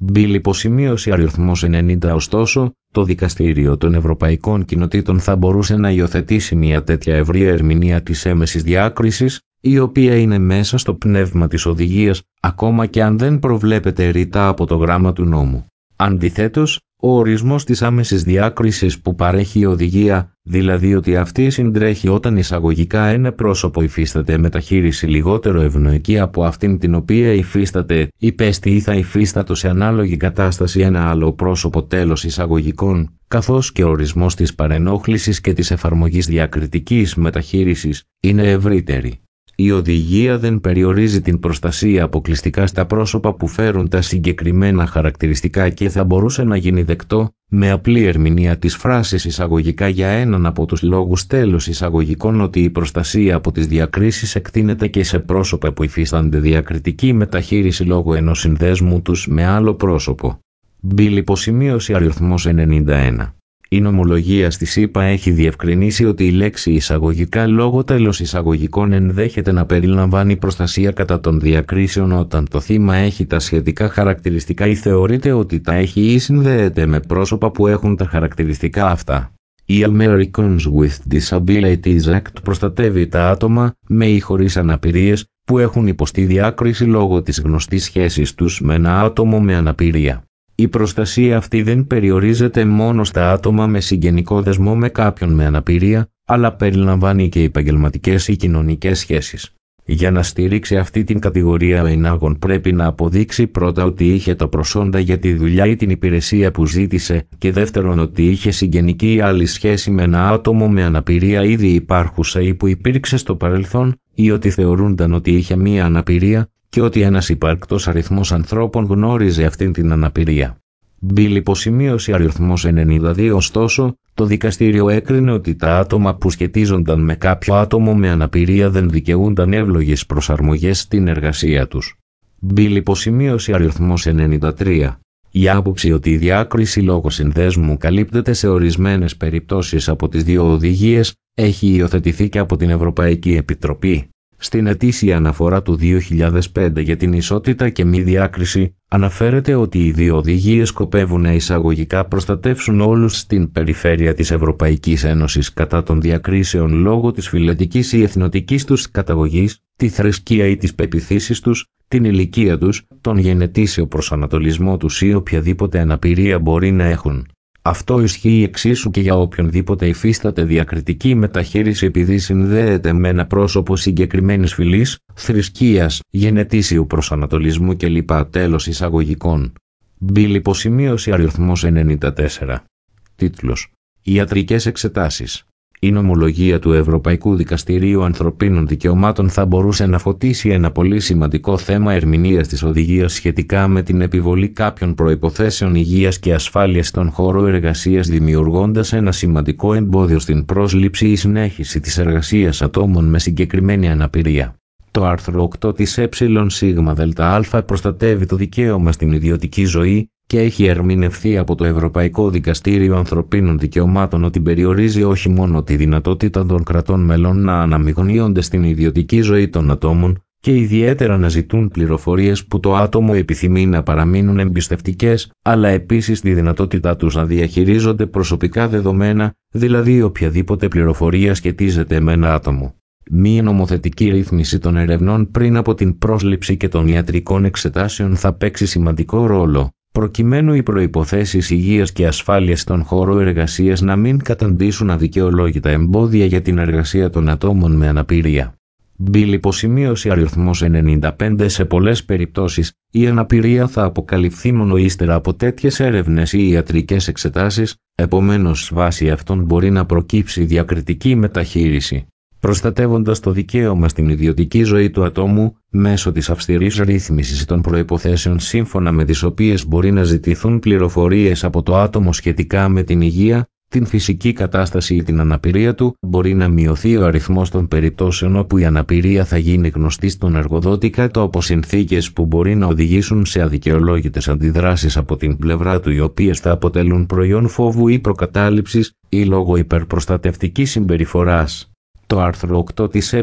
Μπιλ υποσημείωση αριθμός 90. Ωστόσο, το Δικαστήριο των Ευρωπαϊκών Κοινοτήτων θα μπορούσε να υιοθετήσει μια τέτοια ευρεία ερμηνεία της έμεσης διάκρισης, η οποία είναι μέσα στο πνεύμα της οδηγίας, ακόμα και αν δεν προβλέπεται ρητά από το γράμμα του νόμου. Αντιθέτως, ο ορισμός της άμεσης διάκρισης που παρέχει η οδηγία, δηλαδή ότι αυτή συντρέχει όταν εισαγωγικά ένα πρόσωπο υφίσταται μεταχείριση λιγότερο ευνοϊκή από αυτήν την οποία υφίσταται, υπέστη ή θα υφίστατο σε ανάλογη κατάσταση ένα άλλο πρόσωπο τέλος εισαγωγικών, καθώς και ο ορισμός της παρενόχλησης και της εφαρμογής διακριτικής μεταχείρισης, είναι ευρύτερη. Η οδηγία δεν περιορίζει την προστασία αποκλειστικά στα πρόσωπα που φέρουν τα συγκεκριμένα χαρακτηριστικά και θα μπορούσε να γίνει δεκτό, με απλή ερμηνεία της φράσης εισαγωγικά για έναν από τους λόγους τέλος εισαγωγικών ότι η προστασία από τις διακρίσεις εκτείνεται και σε πρόσωπα που υφίστανται διακριτική μεταχείριση λόγω ενός συνδέσμου τους με άλλο πρόσωπο. Μπιλ υποσημείωση αριθμός 91. Η νομολογία στη ΣΥΠΑ έχει διευκρινίσει ότι η λέξη εισαγωγικά λόγω τέλος εισαγωγικών ενδέχεται να περιλαμβάνει προστασία κατά των διακρίσεων όταν το θύμα έχει τα σχετικά χαρακτηριστικά ή θεωρείται ότι τα έχει ή συνδέεται με πρόσωπα που έχουν τα χαρακτηριστικά αυτά. Η Americans with Disabilities Act προστατεύει τα άτομα, με ή χωρίς αναπηρίες, που έχουν υποστεί διάκριση λόγω της γνωστής σχέσης τους με ένα άτομο με αναπηρία. Η προστασία αυτή δεν περιορίζεται μόνο στα άτομα με συγγενικό δεσμό με κάποιον με αναπηρία, αλλά περιλαμβάνει και επαγγελματικές ή κοινωνικές σχέσεις. Για να στηρίξει αυτή την κατηγορία ο ενάγων πρέπει να αποδείξει πρώτα ότι είχε τα προσόντα για τη δουλειά ή την υπηρεσία που ζήτησε και δεύτερον ότι είχε συγγενική ή άλλη σχέση με ένα άτομο με αναπηρία ήδη υπάρχουσα ή που υπήρξε στο παρελθόν ή ότι θεωρούνταν ότι είχε μία αναπηρία και ότι ένας υπαρκτός αριθμός ανθρώπων γνώριζε αυτήν την αναπηρία. Μπιλ υποσημείωση αριθμός 92. Ωστόσο, το δικαστήριο έκρινε ότι τα άτομα που σχετίζονταν με κάποιο άτομο με αναπηρία δεν δικαιούνταν εύλογες προσαρμογές στην εργασία τους. Μπιλ υποσημείωση αριθμός 93. Η άποψη ότι η διάκριση λόγω συνδέσμου καλύπτεται σε ορισμένες περιπτώσεις από τις δύο οδηγίες έχει υιοθετηθεί και από την Ευρωπαϊκή Επιτροπή. Στην ετήσια αναφορά του 2005 για την ισότητα και μη διάκριση, αναφέρεται ότι οι δύο οδηγίες σκοπεύουν να εισαγωγικά προστατεύσουν όλους στην περιφέρεια της Ευρωπαϊκής Ένωσης κατά των διακρίσεων λόγω της φυλετικής ή εθνοτικής τους καταγωγής, τη θρησκεία ή τις πεποιθήσεις τους, την ηλικία τους, τον γενετήσιο προσανατολισμό τους ή οποιαδήποτε αναπηρία μπορεί να έχουν. Αυτό ισχύει εξίσου και για οποιονδήποτε υφίσταται διακριτική μεταχείριση επειδή συνδέεται με ένα πρόσωπο συγκεκριμένης φυλής, θρησκείας, γενετήσιου προσανατολισμού κλπ. Τέλος εισαγωγικών. Μπιλ υποσημείωση αριθμός 94. Τίτλος: Ιατρικές εξετάσεις. Η νομολογία του Ευρωπαϊκού Δικαστηρίου Ανθρωπίνων Δικαιωμάτων θα μπορούσε να φωτίσει ένα πολύ σημαντικό θέμα ερμηνείας της οδηγίας σχετικά με την επιβολή κάποιων προϋποθέσεων υγείας και ασφάλειας στον χώρο εργασίας, δημιουργώντας ένα σημαντικό εμπόδιο στην πρόσληψη ή συνέχιση της εργασίας ατόμων με συγκεκριμένη αναπηρία. Το άρθρο 8 της ΕΣΔΑ προστατεύει το δικαίωμα στην ιδιωτική ζωή και έχει ερμηνευθεί από το Ευρωπαϊκό Δικαστήριο Ανθρωπίνων Δικαιωμάτων ότι περιορίζει όχι μόνο τη δυνατότητα των κρατών μελών να αναμειγνύονται στην ιδιωτική ζωή των ατόμων και ιδιαίτερα να ζητούν πληροφορίες που το άτομο επιθυμεί να παραμείνουν εμπιστευτικές, αλλά επίσης τη δυνατότητά τους να διαχειρίζονται προσωπικά δεδομένα, δηλαδή οποιαδήποτε πληροφορία σχετίζεται με ένα άτομο. Μία νομοθετική ρύθμιση των ερευνών πριν από την πρόσληψη και των ιατρικών εξετάσεων θα παίξει σημαντικό ρόλο, προκειμένου οι προϋποθέσεις υγείας και ασφάλειας στον χώρο εργασίας να μην καταντήσουν αδικαιολόγητα εμπόδια για την εργασία των ατόμων με αναπηρία. Μπιλ υποσημείωση αριθμός 95. Σε πολλές περιπτώσεις, η αναπηρία θα αποκαλυφθεί μόνο ύστερα από τέτοιες έρευνες ή ιατρικές εξετάσεις, επομένως βάσει αυτών μπορεί να προκύψει διακριτική μεταχείριση. Προστατεύοντας το δικαίωμα στην ιδιωτική ζωή του ατόμου, μέσω της αυστηρής ρύθμισης των προϋποθέσεων σύμφωνα με τις οποίες μπορεί να ζητηθούν πληροφορίες από το άτομο σχετικά με την υγεία, την φυσική κατάσταση ή την αναπηρία του, μπορεί να μειωθεί ο αριθμός των περιπτώσεων όπου η αναπηρία θα γίνει γνωστή στον εργοδότη κάτω από συνθήκες που μπορεί να οδηγήσουν σε αδικαιολόγητες αντιδράσεις από την πλευρά του, οι οποίες θα αποτελούν προϊόν φόβου ή προκατάληψης ή λόγω υπερπροστατευτικής συμπεριφοράς. Το άρθρο 8 της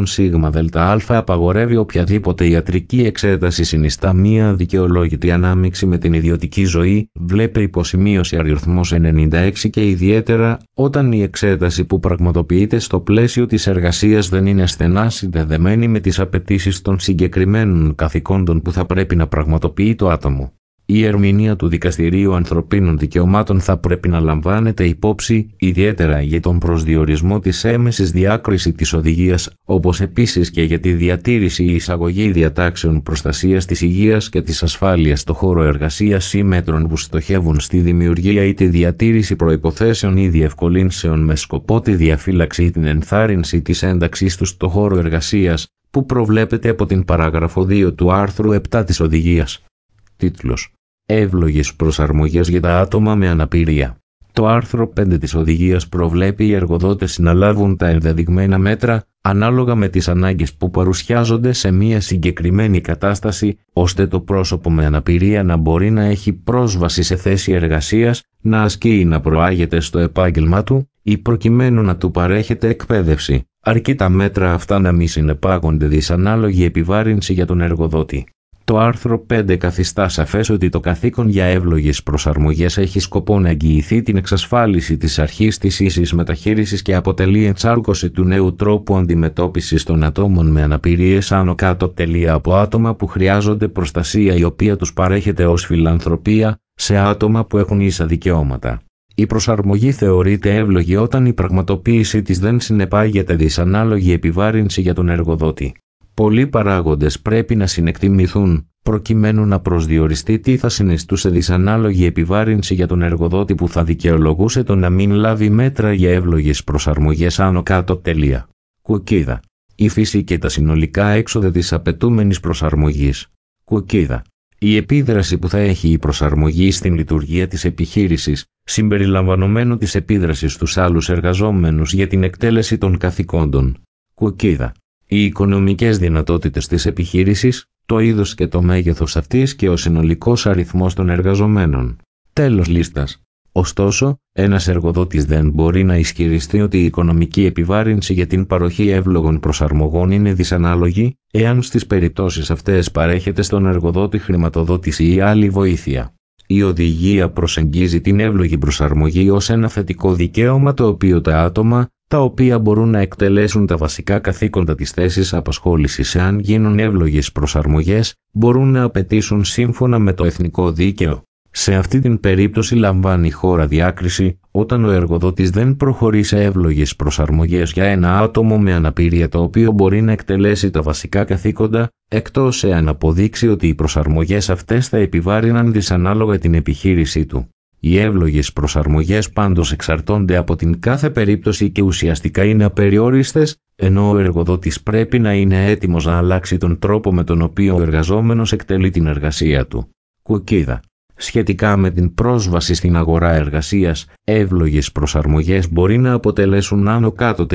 ΕΣΔΑ απαγορεύει οποιαδήποτε ιατρική εξέταση συνιστά μία αδικαιολόγητη ανάμειξη με την ιδιωτική ζωή, βλέπε υποσημείωση αριθμός 96, και ιδιαίτερα όταν η εξέταση που πραγματοποιείται στο πλαίσιο της εργασίας δεν είναι στενά συνδεδεμένη με τις απαιτήσεις των συγκεκριμένων καθηκόντων που θα πρέπει να πραγματοποιεί το άτομο. Η ερμηνεία του Δικαστηρίου Ανθρωπίνων Δικαιωμάτων θα πρέπει να λαμβάνεται υπόψη, ιδιαίτερα για τον προσδιορισμό της έμεσης διάκρισης της οδηγίας, όπως επίσης και για τη διατήρηση ή εισαγωγή διατάξεων προστασίας της υγείας και της ασφάλειας στο χώρο εργασίας ή μέτρων που στοχεύουν στη δημιουργία ή τη διατήρηση προϋποθέσεων ή διευκολύνσεων με σκοπό τη διαφύλαξη ή την ενθάρρυνση της ένταξής τους στο χώρο εργασίας, που προβλέπεται από την παράγραφο 2 του άρθρου 7 της οδηγίας. Τίτλος: Εύλογες προσαρμογές για τα άτομα με αναπηρία. Το άρθρο 5 της οδηγίας προβλέπει οι εργοδότες να λάβουν τα ενδεδειγμένα μέτρα, ανάλογα με τις ανάγκες που παρουσιάζονται σε μία συγκεκριμένη κατάσταση, ώστε το πρόσωπο με αναπηρία να μπορεί να έχει πρόσβαση σε θέση εργασίας, να ασκεί ή να προάγεται στο επάγγελμά του, ή προκειμένου να του παρέχεται εκπαίδευση, αρκεί τα μέτρα αυτά να μη συνεπάγονται δυσανάλογη επιβάρυνση για τον εργοδότη. Το άρθρο 5 καθιστά σαφές ότι το καθήκον για εύλογες προσαρμογές έχει σκοπό να εγγυηθεί την εξασφάλιση της αρχής της ίσης μεταχείρισης και αποτελεί ενσάρκωση του νέου τρόπου αντιμετώπισης των ατόμων με αναπηρίες άνω κάτω από άτομα που χρειάζονται προστασία η οποία τους παρέχεται ως φιλανθρωπία σε άτομα που έχουν ίσα δικαιώματα. Η προσαρμογή θεωρείται εύλογη όταν η πραγματοποίησή της δεν συνεπάγεται δυσανάλογη επιβάρυνση για τον εργοδότη. Πολλοί παράγοντες πρέπει να συνεκτιμηθούν, προκειμένου να προσδιοριστεί τι θα συνιστούσε δυσανάλογη επιβάρυνση για τον εργοδότη που θα δικαιολογούσε το να μην λάβει μέτρα για εύλογες προσαρμογές άνω κάτω. Κουκίδα. Η φύση και τα συνολικά έξοδα της απαιτούμενης προσαρμογής. Κουκίδα. Η επίδραση που θα έχει η προσαρμογή στην λειτουργία της επιχείρησης, συμπεριλαμβανομένου της επίδρασης στους άλλους εργαζόμενους για την εκτέλεση των καθηκόντων. Κουκίδα. Οι οικονομικές δυνατότητες της επιχείρησης, το είδος και το μέγεθος αυτής και ο συνολικός αριθμός των εργαζομένων. Τέλος λίστας. Ωστόσο, ένας εργοδότης δεν μπορεί να ισχυριστεί ότι η οικονομική επιβάρυνση για την παροχή εύλογων προσαρμογών είναι δυσανάλογη, εάν στις περιπτώσεις αυτές παρέχεται στον εργοδότη χρηματοδότηση ή άλλη βοήθεια. Η οδηγία προσεγγίζει την εύλογη προσαρμογή ως ένα θετικό δικαίωμα το οποίο τα άτομα, τα οποία μπορούν να εκτελέσουν τα βασικά καθήκοντα της θέσης απασχόλησης εάν γίνουν εύλογες προσαρμογές, μπορούν να απαιτήσουν σύμφωνα με το εθνικό δίκαιο. Σε αυτή την περίπτωση λαμβάνει η χώρα διάκριση, όταν ο εργοδότης δεν προχωρεί σε εύλογες προσαρμογές για ένα άτομο με αναπηρία το οποίο μπορεί να εκτελέσει τα βασικά καθήκοντα, εκτός εάν αποδείξει ότι οι προσαρμογές αυτές θα επιβάρυναν δυσανάλογα την επιχείρησή του. Οι εύλογες προσαρμογές πάντως εξαρτώνται από την κάθε περίπτωση και ουσιαστικά είναι απεριόριστες, ενώ ο εργοδότης πρέπει να είναι έτοιμος να αλλάξει τον τρόπο με τον οποίο ο εργαζόμενος εκτελεί την εργασία του. Κουκίδα. Σχετικά με την πρόσβαση στην αγορά εργασίας, εύλογες προσαρμογές μπορεί να αποτελέσουν άνω κάτω.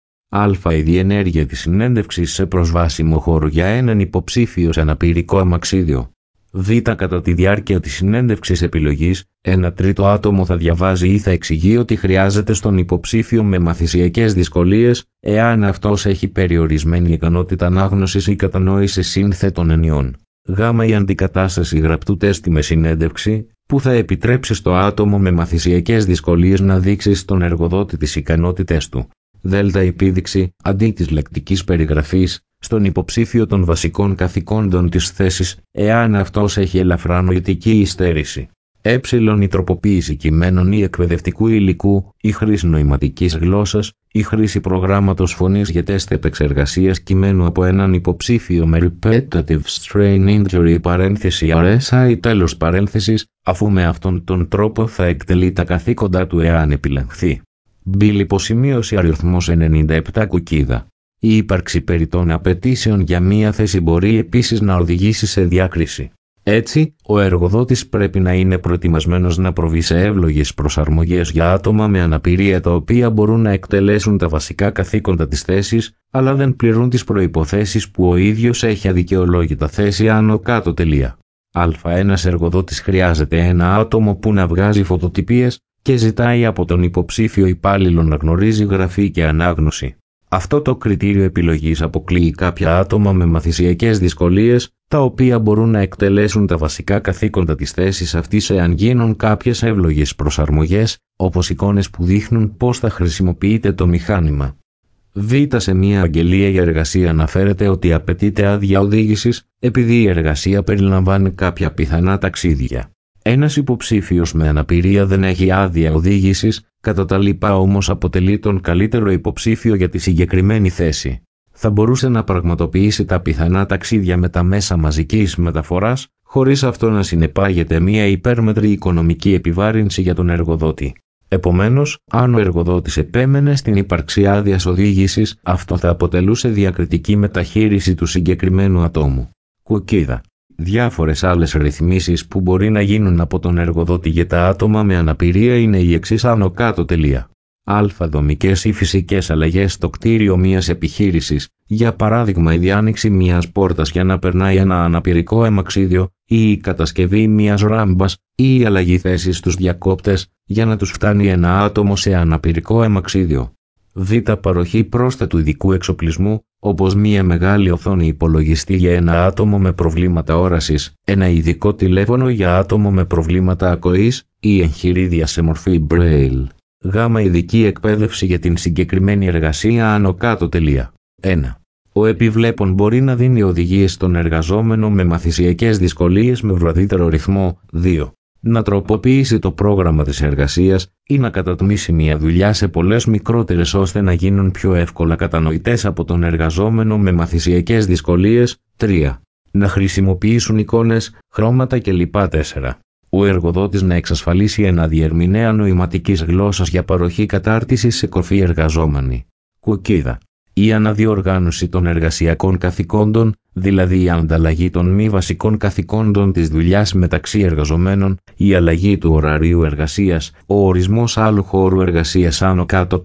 Α. Η διενέργεια της συνέντευξης σε προσβάσιμο χώρο για έναν υποψήφιο σε αναπηρικό αμαξίδιο. Β. Κατά τη διάρκεια της συνέντευξης επιλογής, ένα τρίτο άτομο θα διαβάζει ή θα εξηγεί ότι χρειάζεται στον υποψήφιο με μαθησιακές δυσκολίες, εάν αυτός έχει περιορισμένη ικανότητα ανάγνωσης ή κατανόησης σύνθετων ενιών. Γ. Η αντικατάσταση γραπτού τεστ με συνέντευξη, που θα επιτρέψει στο άτομο με μαθησιακές δυσκολίες να δείξει στον εργοδότη τις ικανότητές του. Δ. Η επίδειξη, αντί της λεκτικής περιγραφής, στον υποψήφιο των βασικών καθηκόντων της θέσης, εάν αυτός έχει ελαφρά νοητική υστέρηση. Ε. Η τροποποίηση κειμένων ή εκπαιδευτικού υλικού, η χρήση νοηματικής γλώσσας, η χρήση προγράμματος φωνής για τεστ επεξεργασίας κειμένου από έναν υποψήφιο με repetitive strain injury RSI τέλος παρένθεσης, αφού με αυτόν τον τρόπο θα εκτελεί τα καθήκοντά του εάν επιλεχθεί. Β. Υποσημείωση αριθμός 97 κουκίδα. Η ύπαρξη περιττών απαιτήσεων για μία θέση μπορεί επίσης να οδηγήσει σε διάκριση. Έτσι, ο εργοδότης πρέπει να είναι προετοιμασμένος να προβεί σε εύλογες προσαρμογές για άτομα με αναπηρία τα οποία μπορούν να εκτελέσουν τα βασικά καθήκοντα της θέσης, αλλά δεν πληρούν τις προϋποθέσεις που ο ίδιος έχει αδικαιολόγητα θέσει άνω κάτω. Α. Ένας εργοδότης χρειάζεται ένα άτομο που να βγάζει φωτοτυπίες και ζητάει από τον υποψήφιο υπάλληλο να γνωρίζει γραφή και ανάγνωση. Αυτό το κριτήριο επιλογής αποκλείει κάποια άτομα με μαθησιακές δυσκολίες, τα οποία μπορούν να εκτελέσουν τα βασικά καθήκοντα της θέσης αυτής εάν γίνουν κάποιες εύλογες προσαρμογές, όπως εικόνες που δείχνουν πώς θα χρησιμοποιείται το μηχάνημα. Β. Σε μια αγγελία για εργασία αναφέρεται ότι απαιτείται άδεια οδήγησης, επειδή η εργασία περιλαμβάνει κάποια πιθανά ταξίδια. Ένας υποψήφιος με αναπηρία δεν έχει άδεια οδήγησης, κατά τα λοιπά όμως αποτελεί τον καλύτερο υποψήφιο για τη συγκεκριμένη θέση. Θα μπορούσε να πραγματοποιήσει τα πιθανά ταξίδια με τα μέσα μαζικής μεταφοράς, χωρίς αυτό να συνεπάγεται μια υπέρμετρη οικονομική επιβάρυνση για τον εργοδότη. Επομένως, αν ο εργοδότης επέμενε στην ύπαρξη άδειας οδήγησης, αυτό θα αποτελούσε διακριτική μεταχείριση του συγκεκριμένου ατόμου. Κουκκίδα. Διάφορες άλλες ρυθμίσεις που μπορεί να γίνουν από τον εργοδότη για τα άτομα με αναπηρία είναι οι εξής άνω κάτω. Α. Δομικές ή φυσικές αλλαγές στο κτίριο μιας επιχείρησης, για παράδειγμα η διάνοιξη μιας πόρτας για να περνάει ένα αναπηρικό αιμαξίδιο, ή η κατασκευή μιας ράμπας, ή η αλλαγή θέσης στους διακόπτες, για να τους φτάνει ένα άτομο σε αναπηρικό αιμαξίδιο. Β. Παροχή πρόσθετου ειδικού εξοπλισμού, όπως μια μεγάλη οθόνη υπολογιστή για ένα άτομο με προβλήματα όρασης, ένα ειδικό τηλέφωνο για άτομο με προβλήματα ακοής, ή εγχειρίδια σε μορφή Braille. Γ. Ειδική εκπαίδευση για την συγκεκριμένη εργασία άνω κάτω. 1. Ο επιβλέπων μπορεί να δίνει οδηγίες στον εργαζόμενο με μαθησιακές δυσκολίες με βραδύτερο ρυθμό. 2. Να τροποποιήσει το πρόγραμμα της εργασίας ή να κατατμήσει μια δουλειά σε πολλές μικρότερες ώστε να γίνουν πιο εύκολα κατανοητές από τον εργαζόμενο με μαθησιακές δυσκολίες. 3. Να χρησιμοποιήσουν εικόνες, χρώματα κλπ. 4. Ο εργοδότης να εξασφαλίσει ένα διερμηνέα νοηματικής γλώσσας για παροχή κατάρτισης σε κορφή εργαζόμενη. Κουκκίδα. Η αναδιοργάνωση των εργασιακών καθηκόντων, δηλαδή η ανταλλαγή των μη βασικών καθηκόντων της δουλειάς μεταξύ εργαζομένων, η αλλαγή του ωραρίου εργασίας, ο ορισμός άλλου χώρου εργασίας άνω κάτω.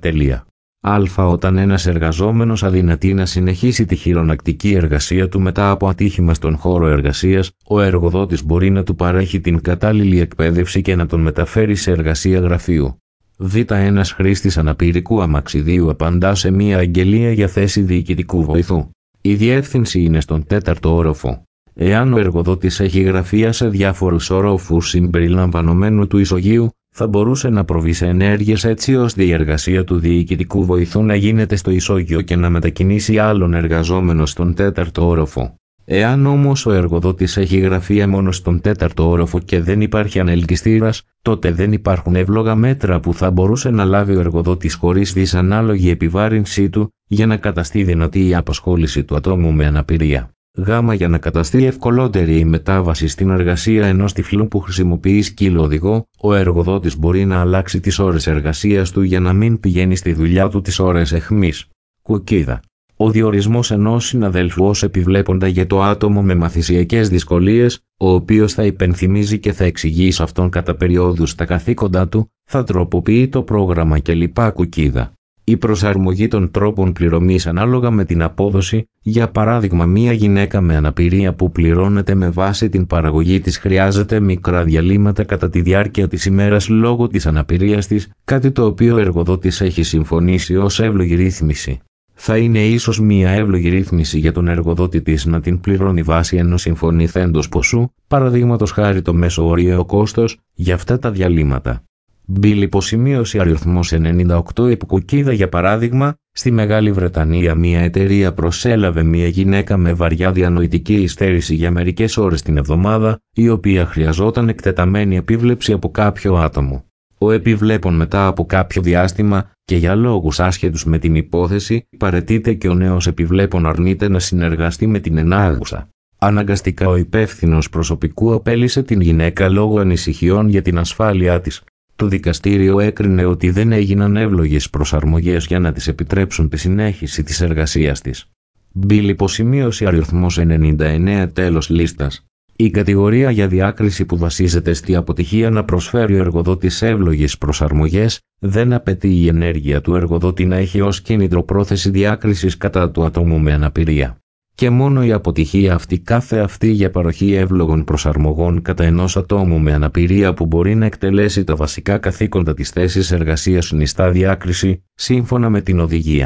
Α. Όταν ένας εργαζόμενος αδυνατεί να συνεχίσει τη χειρονακτική εργασία του μετά από ατύχημα στον χώρο εργασίας, ο εργοδότης μπορεί να του παρέχει την κατάλληλη εκπαίδευση και να τον μεταφέρει σε εργασία γραφείου. Β. Ένας χρήστης αναπηρικού αμαξιδίου απαντά σε μια αγγελία για θέση διοικητικού βοηθού. Η διεύθυνση είναι στον 4ο όροφο. Εάν ο εργοδότης έχει γραφεία σε διάφορους όροφους συμπεριλαμβανομένου του ισογείου, θα μπορούσε να προβεί σε ενέργειες έτσι ώστε η εργασία του διοικητικού βοηθού να γίνεται στο ισόγειο και να μετακινήσει άλλον εργαζόμενο στον 4ο όροφο. Εάν όμως ο εργοδότης έχει γραφεία μόνο στον 4ο όροφο και δεν υπάρχει ανελκυστήρας, τότε δεν υπάρχουν εύλογα μέτρα που θα μπορούσε να λάβει ο εργοδότης χωρίς δυσανάλογη επιβάρυνσή του, για να καταστεί δυνατή η απασχόληση του ατόμου με αναπηρία. Γ. Για να καταστεί ευκολότερη η μετάβαση στην εργασία ενός τυφλού που χρησιμοποιεί σκύλο οδηγό, ο εργοδότης μπορεί να αλλάξει τις ώρες εργασίας του για να μην πηγαίνει στη δουλειά του τις ώρες αιχμής. Κουκκίδα. Ο διορισμός ενός συναδέλφου ως επιβλέποντα για το άτομο με μαθησιακές δυσκολίες, ο οποίος θα υπενθυμίζει και θα εξηγεί σε αυτόν κατά περιόδους τα καθήκοντά του, θα τροποποιεί το πρόγραμμα κλπ. Κουκκίδα. Η προσαρμογή των τρόπων πληρωμής ανάλογα με την απόδοση, για παράδειγμα μια γυναίκα με αναπηρία που πληρώνεται με βάση την παραγωγή της χρειάζεται μικρά διαλύματα κατά τη διάρκεια της ημέρας λόγω της αναπηρίας της, κάτι το οποίο ο εργοδότης έχει συμφωνήσει ως εύλογη ρύθμιση. Θα είναι ίσως μια εύλογη ρύθμιση για τον εργοδότη της να την πληρώνει βάσει ενός συμφωνηθέντος ποσού, παραδείγματος χάρη το μέσο όριο κόστος, για αυτά τα διαλύματα. Μπιλ υποσημείωση αριθμός 98 Κουκκίδα. Για παράδειγμα, στη Μεγάλη Βρετανία μια εταιρεία προσέλαβε μια γυναίκα με βαριά διανοητική υστέρηση για μερικές ώρες την εβδομάδα, η οποία χρειαζόταν εκτεταμένη επίβλεψη από κάποιο άτομο. Ο επιβλέπων μετά από κάποιο διάστημα, και για λόγους άσχετους με την υπόθεση, παραιτείται και ο νέος επιβλέπων αρνείται να συνεργαστεί με την ενάγουσα. Αναγκαστικά ο υπεύθυνος προσωπικού απέλυσε την γυναίκα λόγω ανησυχιών για την ασφάλειά της. Το δικαστήριο έκρινε ότι δεν έγιναν εύλογες προσαρμογές για να της επιτρέψουν τη συνέχιση της εργασίας της. Μπιλ υποσημείωση αριθμός 99 τέλος λίστας. Η κατηγορία για διάκριση που βασίζεται στη αποτυχία να προσφέρει ο εργοδότης εύλογες προσαρμογές, δεν απαιτεί η ενέργεια του εργοδότη να έχει ως κίνητρο πρόθεση διάκρισης κατά του ατόμου με αναπηρία. Και μόνο η αποτυχία αυτή κάθε αυτή για παροχή εύλογων προσαρμογών κατά ενός ατόμου με αναπηρία που μπορεί να εκτελέσει τα βασικά καθήκοντα της θέσης εργασίας συνιστά διάκριση, σύμφωνα με την οδηγία.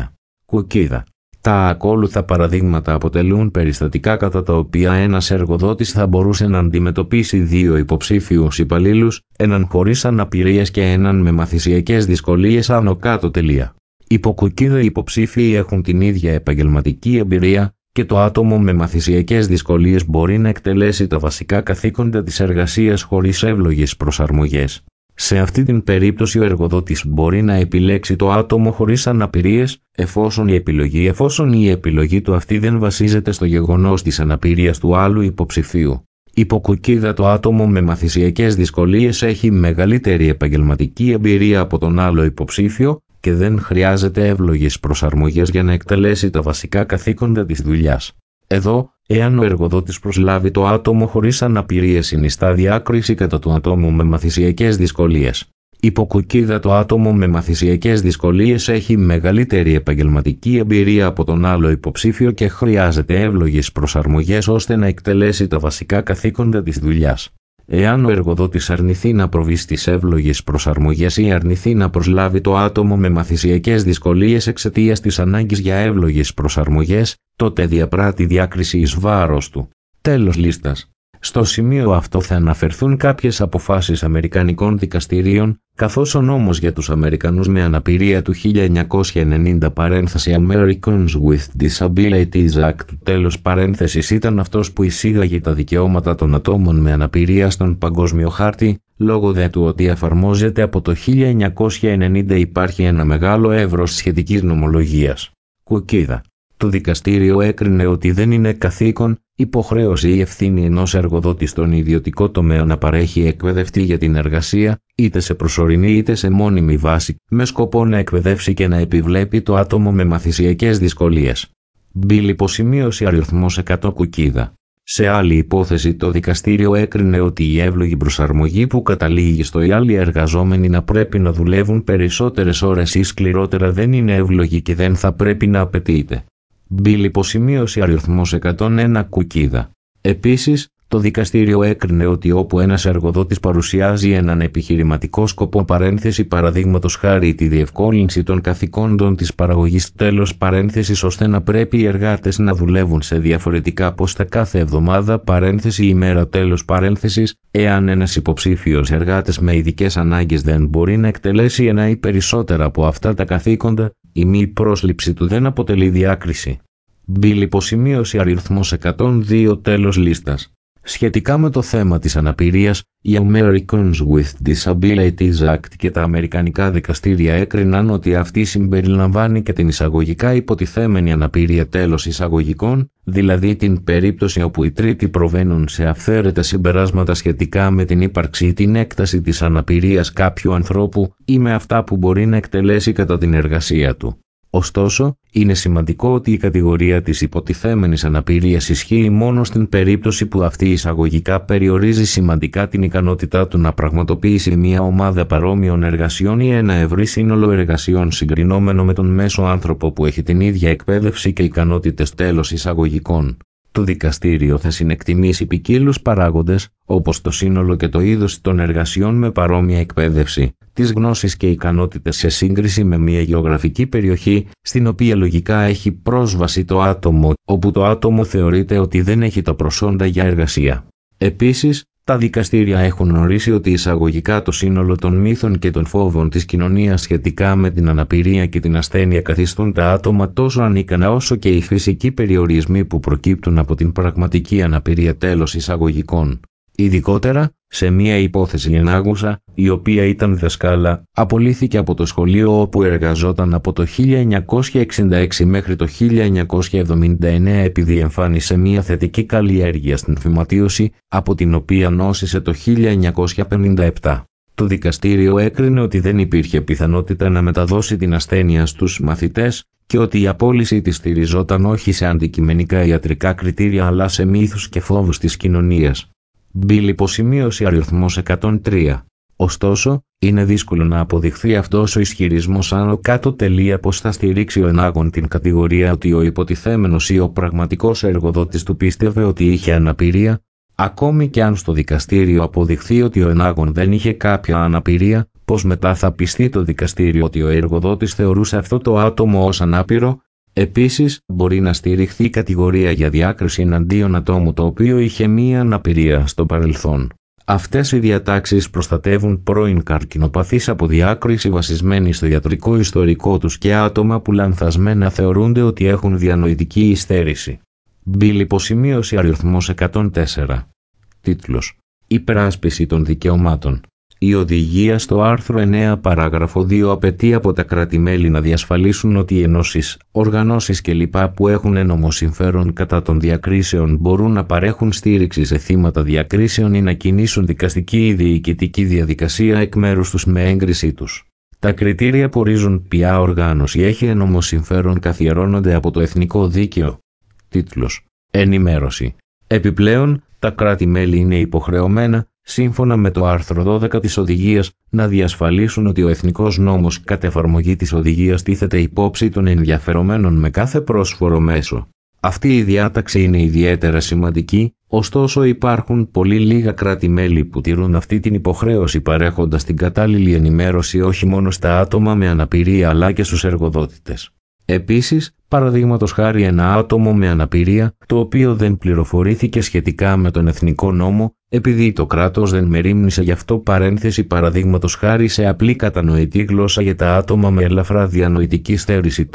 Κουκίδα. Τα ακόλουθα παραδείγματα αποτελούν περιστατικά κατά τα οποία ένας εργοδότης θα μπορούσε να αντιμετωπίσει δύο υποψήφιους υπαλλήλους, έναν χωρίς αναπηρίες και έναν με μαθησιακές δυσκολίες άνω κάτω. Υπό κουκίδα οι υποψήφιοι έχουν την ίδια επαγγελματική εμπειρία και το άτομο με μαθησιακές δυσκολίες μπορεί να εκτελέσει τα βασικά καθήκοντα της εργασίας χωρίς εύλογες προσαρμογές. Σε αυτή την περίπτωση ο εργοδότης μπορεί να επιλέξει το άτομο χωρίς αναπηρίες, εφόσον η επιλογή του αυτή δεν βασίζεται στο γεγονός της αναπηρίας του άλλου υποψηφίου. Υπό κουκίδα το άτομο με μαθησιακές δυσκολίες έχει μεγαλύτερη επαγγελματική εμπειρία από τον άλλο υποψήφιο και δεν χρειάζεται εύλογες προσαρμογές για να εκτελέσει τα βασικά καθήκοντα της δουλειάς. Εδώ, εάν ο εργοδότης προσλάβει το άτομο χωρίς αναπηρίες, συνιστά διάκριση κατά του ατόμου με μαθησιακές δυσκολίες. Υπό κουκίδα το άτομο με μαθησιακές δυσκολίες έχει μεγαλύτερη επαγγελματική εμπειρία από τον άλλο υποψήφιο και χρειάζεται εύλογες προσαρμογές ώστε να εκτελέσει τα βασικά καθήκοντα της δουλειάς. Εάν ο εργοδότης αρνηθεί να προβεί στις εύλογες προσαρμογές ή αρνηθεί να προσλάβει το άτομο με μαθησιακές δυσκολίες εξαιτίας της ανάγκης για εύλογες προσαρμογές, τότε διαπράττει διάκριση εις βάρος του. Τέλος λίστας. Στο σημείο αυτό θα αναφερθούν κάποιες αποφάσεις Αμερικανικών δικαστηρίων, καθώς ο νόμος για τους Αμερικανούς με αναπηρία του 1990 Americans with Disabilities Act τέλος παρένθεσης ήταν αυτός που εισήγαγε τα δικαιώματα των ατόμων με αναπηρία στον παγκόσμιο χάρτη, λόγω δε του ότι εφαρμόζεται από το 1990 υπάρχει ένα μεγάλο εύρος σχετικής νομολογίας. Κουκίδα. Το δικαστήριο έκρινε ότι δεν είναι καθήκον, υποχρέωση ή ευθύνη ενός εργοδότη στον ιδιωτικό τομέα να παρέχει εκπαιδευτή για την εργασία, είτε σε προσωρινή είτε σε μόνιμη βάση, με σκοπό να εκπαιδεύσει και να επιβλέπει το άτομο με μαθησιακές δυσκολίες. Μπιλ υποσημείωση αριθμός 100 κουκίδα. Σε άλλη υπόθεση το δικαστήριο έκρινε ότι η εύλογη προσαρμογή που καταλήγει στο οι άλλοι εργαζόμενοι να πρέπει να δουλεύουν περισσότερες ώρες ή σκληρότερα δεν είναι εύλογη και δεν θα πρέπει να απαιτείται. Μπιλ υποσημείωση αριθμός 101 κουκίδα. Επίσης, το δικαστήριο έκρινε ότι όπου ένας εργοδότης παρουσιάζει έναν επιχειρηματικό σκοπό παρένθεση παραδείγματος χάρη τη διευκόλυνση των καθηκόντων της παραγωγής τέλος παρένθεσης ώστε να πρέπει οι εργάτες να δουλεύουν σε διαφορετικά πόστα κάθε εβδομάδα παρένθεση ημέρα τέλος παρένθεσης, εάν ένας υποψήφιος εργάτες με ειδικές ανάγκες δεν μπορεί να εκτελέσει ένα ή περισσότερα από αυτά τα καθήκοντα, η μη πρόσληψη του δεν αποτελεί διάκριση. Μπιλ υποσημείωση αριθμός 102 τέλος λίστας. Σχετικά με το θέμα της αναπηρίας, οι Americans with Disabilities Act και τα αμερικανικά δικαστήρια έκριναν ότι αυτή συμπεριλαμβάνει και την εισαγωγικά υποτιθέμενη αναπηρία τέλος εισαγωγικών, δηλαδή την περίπτωση όπου οι τρίτοι προβαίνουν σε αυθαίρετα συμπεράσματα σχετικά με την ύπαρξη ή την έκταση της αναπηρίας κάποιου ανθρώπου ή με αυτά που μπορεί να εκτελέσει κατά την εργασία του. Ωστόσο, είναι σημαντικό ότι η κατηγορία της υποτιθέμενης αναπηρίας ισχύει μόνο στην περίπτωση που αυτή εισαγωγικά περιορίζει σημαντικά την ικανότητά του να πραγματοποιήσει μια ομάδα παρόμοιων εργασιών ή ένα ευρύ σύνολο εργασιών συγκρινόμενο με τον μέσο άνθρωπο που έχει την ίδια εκπαίδευση και ικανότητες τέλος εισαγωγικών. Το δικαστήριο θα συνεκτιμήσει ποικίλους παράγοντες, όπως το σύνολο και το είδος των εργασιών με παρόμοια εκπαίδευση, τις γνώσεις και ικανότητες σε σύγκριση με μια γεωγραφική περιοχή, στην οποία λογικά έχει πρόσβαση το άτομο, όπου το άτομο θεωρείται ότι δεν έχει τα προσόντα για εργασία. Επίσης, τα δικαστήρια έχουν ορίσει ότι εισαγωγικά το σύνολο των μύθων και των φόβων της κοινωνίας σχετικά με την αναπηρία και την ασθένεια καθιστούν τα άτομα τόσο ανίκανα όσο και οι φυσικοί περιορισμοί που προκύπτουν από την πραγματική αναπηρία τέλος εισαγωγικών. Ειδικότερα, σε μία υπόθεση ενάγουσα, η οποία ήταν δασκάλα, απολύθηκε από το σχολείο όπου εργαζόταν από το 1966 μέχρι το 1979 επειδή εμφάνισε μία θετική καλλιέργεια στην φυματίωση, από την οποία νόσησε το 1957. Το δικαστήριο έκρινε ότι δεν υπήρχε πιθανότητα να μεταδώσει την ασθένεια στους μαθητές και ότι η απόλυση της στηριζόταν όχι σε αντικειμενικά ιατρικά κριτήρια αλλά σε μύθους και φόβους της κοινωνίας. Μπιλ υποσημείωση αριθμός 103. Ωστόσο, είναι δύσκολο να αποδειχθεί αυτός ο ισχυρισμός άνω κάτω τελεία πως θα στηρίξει ο ενάγων την κατηγορία ότι ο υποτιθέμενος ή ο πραγματικός εργοδότης του πίστευε ότι είχε αναπηρία, ακόμη και αν στο δικαστήριο αποδειχθεί ότι ο ενάγων δεν είχε κάποια αναπηρία, πως μετά θα πιστεί το δικαστήριο ότι ο εργοδότης θεωρούσε αυτό το άτομο ως ανάπηρο, Επίσης, μπορεί να στηριχθεί κατηγορία για διάκριση εναντίον ατόμου το οποίο είχε μία αναπηρία στο παρελθόν. Αυτές οι διατάξεις προστατεύουν πρώην καρκινοπαθείς από διάκριση βασισμένη στο ιατρικό ιστορικό τους και άτομα που λανθασμένα θεωρούνται ότι έχουν διανοητική υστέρηση. Μπιλ υποσημείωση αριθμός 104. Τίτλος: Υπεράσπιση των δικαιωμάτων. Η οδηγία στο άρθρο 9 παράγραφο 2 απαιτεί από τα κράτη-μέλη να διασφαλίσουν ότι οι ενώσεις, οργανώσεις κλπ. Που έχουν ένομο συμφέρον κατά των διακρίσεων μπορούν να παρέχουν στήριξη σε θύματα διακρίσεων ή να κινήσουν δικαστική ή διοικητική διαδικασία εκ μέρους τους με έγκρισή τους. Τα κριτήρια που ορίζουν ποια οργάνωση έχει ένομο συμφέρον καθιερώνονται από το εθνικό δίκαιο. Τίτλος: Ενημέρωση. Επιπλέον, τα κράτη-μέλη είναι υποχρεωμένα, σύμφωνα με το άρθρο 12 της οδηγίας, να διασφαλίσουν ότι ο εθνικός νόμος κατ' εφαρμογή της οδηγίας τίθεται υπόψη των ενδιαφερομένων με κάθε πρόσφορο μέσο. Αυτή η διάταξη είναι ιδιαίτερα σημαντική, ωστόσο υπάρχουν πολύ λίγα κράτη-μέλη που τηρούν αυτή την υποχρέωση παρέχοντας την κατάλληλη ενημέρωση όχι μόνο στα άτομα με αναπηρία αλλά και στους εργοδότες. Επίσης, παραδείγματος χάρη ένα άτομο με αναπηρία, το οποίο δεν πληροφορήθηκε σχετικά με τον εθνικό νόμο, επειδή το κράτος δεν μερίμνησε γι' αυτό παραδείγματος χάρη σε απλή κατανοητή γλώσσα για τα άτομα με ελαφρά διανοητική στέρηση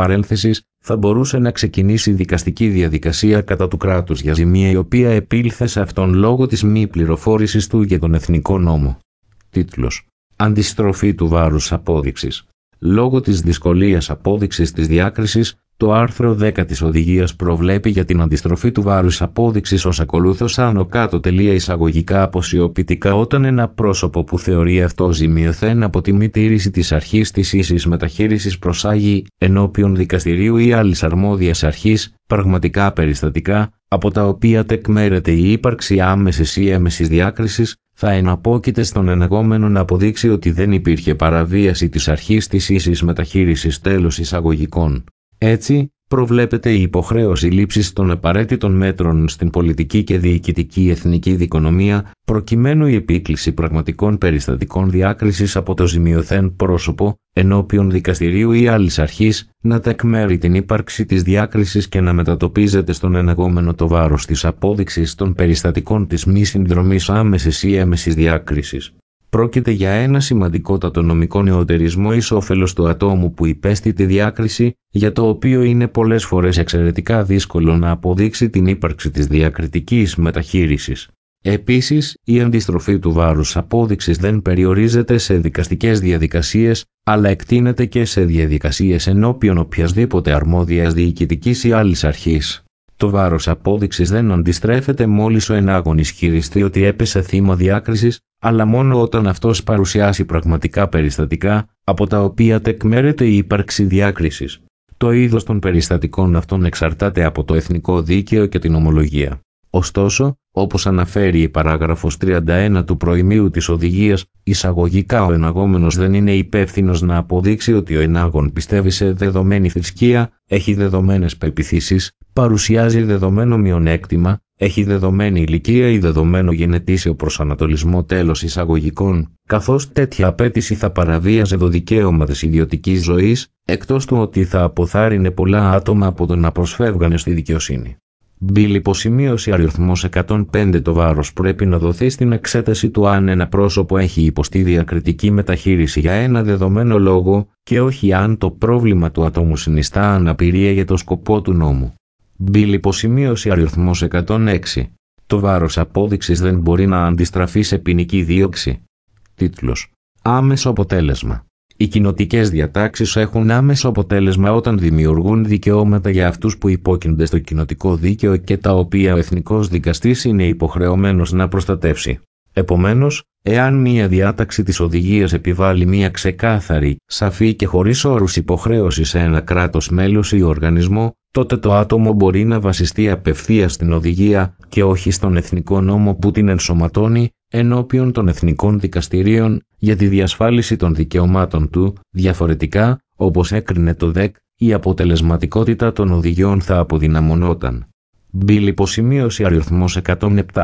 θα μπορούσε να ξεκινήσει δικαστική διαδικασία κατά του κράτους για ζημία η οποία επήλθε σε αυτόν λόγω της μη πληροφόρησης του για τον εθνικό νόμο. Τίτλος: Αντιστροφή του βάρους απόδειξης. Λόγω της δυσκολίας απόδειξης της διάκρισης, το άρθρο 10 της οδηγίας προβλέπει για την αντιστροφή του βάρους απόδειξης ως ακολούθως άνω κάτω εισαγωγικά αποσιοποιητικά όταν ένα πρόσωπο που θεωρεί αυτό ζημιωθέν από τη μη τήρηση της αρχής της ίσης μεταχείρισης προσάγει ενώπιον δικαστηρίου ή άλλης αρμόδιας αρχής πραγματικά περιστατικά, από τα οποία τεκμέρεται η ύπαρξη άμεσης ή έμεσης διάκρισης, θα εναπόκειται στον εναγόμενο να αποδείξει ότι δεν υπήρχε παραβίαση της αρχής της ίσης μεταχείρισης τέλος εισαγωγικών. Έτσι, προβλέπεται η υποχρέωση λήψης των απαραίτητων μέτρων στην πολιτική και διοικητική εθνική δικονομία, προκειμένου η επίκληση πραγματικών περιστατικών διάκρισης από το ζημιωθέν πρόσωπο, ενώπιον δικαστηρίου ή άλλης αρχής, να τεκμέρει την ύπαρξη της διάκρισης και να μετατοπίζεται στον εναγόμενο το βάρος της απόδειξης των περιστατικών της μη συνδρομής άμεσης ή έμεσης διάκρισης. Πρόκειται για ένα σημαντικότατο νομικό νεωτερισμό εις όφελος του ατόμου που υπέστη τη διάκριση, για το οποίο είναι πολλές φορές εξαιρετικά δύσκολο να αποδείξει την ύπαρξη της διακριτικής μεταχείρισης. Επίσης, η αντιστροφή του βάρους απόδειξης δεν περιορίζεται σε δικαστικές διαδικασίες, αλλά εκτείνεται και σε διαδικασίες ενώπιον οποιασδήποτε αρμόδιας διοικητικής ή άλλης αρχής. Το βάρος απόδειξης δεν αντιστρέφεται μόλις ο ενάγων ισχυριστεί ότι έπεσε θύμα διάκρισης, αλλά μόνο όταν αυτός παρουσιάσει πραγματικά περιστατικά, από τα οποία τεκμέρεται η ύπαρξη διάκρισης. Το είδος των περιστατικών αυτών εξαρτάται από το εθνικό δίκαιο και την ομολογία. Ωστόσο, όπως αναφέρει η παράγραφος 31 του προημίου της οδηγίας, εισαγωγικά ο εναγόμενος δεν είναι υπεύθυνος να αποδείξει ότι ο ενάγων πιστεύει σε δεδομένη θρησκεία, έχει δεδομένες πεποιθήσεις, παρουσιάζει δεδομένο μειονέκτημα, έχει δεδομένη ηλικία ή δεδομένο γενετήσιο προσανατολισμό τέλος εισαγωγικών, καθώς τέτοια απέτηση θα παραβίαζε το δικαίωμα της ιδιωτικής ζωής, εκτός του ότι θα αποθάρρυνε πολλά άτομα από το να προσφεύγανε στη δικαιοσύνη. Μπιλ υποσημείωση αριθμός 105. Το βάρος πρέπει να δοθεί στην εξέταση του αν ένα πρόσωπο έχει υποστεί διακριτική μεταχείριση για ένα δεδομένο λόγο και όχι αν το πρόβλημα του ατόμου συνιστά αναπηρία για το σκοπό του νόμου. Μπιλ υποσημείωση αριθμός 106. Το βάρος απόδειξης δεν μπορεί να αντιστραφεί σε ποινική δίωξη. Τίτλος: Άμεσο αποτέλεσμα. Οι κοινοτικές διατάξεις έχουν άμεσο αποτέλεσμα όταν δημιουργούν δικαιώματα για αυτούς που υπόκεινται στο κοινοτικό δίκαιο και τα οποία ο εθνικός δικαστής είναι υποχρεωμένος να προστατεύσει. Επομένως, εάν μία διάταξη της οδηγίας επιβάλλει μία ξεκάθαρη, σαφή και χωρίς όρους υποχρέωση σε ένα κράτος μέλος ή οργανισμό, τότε το άτομο μπορεί να βασιστεί απευθείας στην οδηγία και όχι στον εθνικό νόμο που την ενσωματώνει ενώπιον των εθνικών δικαστηρίων για τη διασφάλιση των δικαιωμάτων του. Διαφορετικά, όπως έκρινε το ΔΕΚ, η αποτελεσματικότητα των οδηγιών θα αποδυναμωνόταν. Μπιλ υποσημείωση αριθμός 107.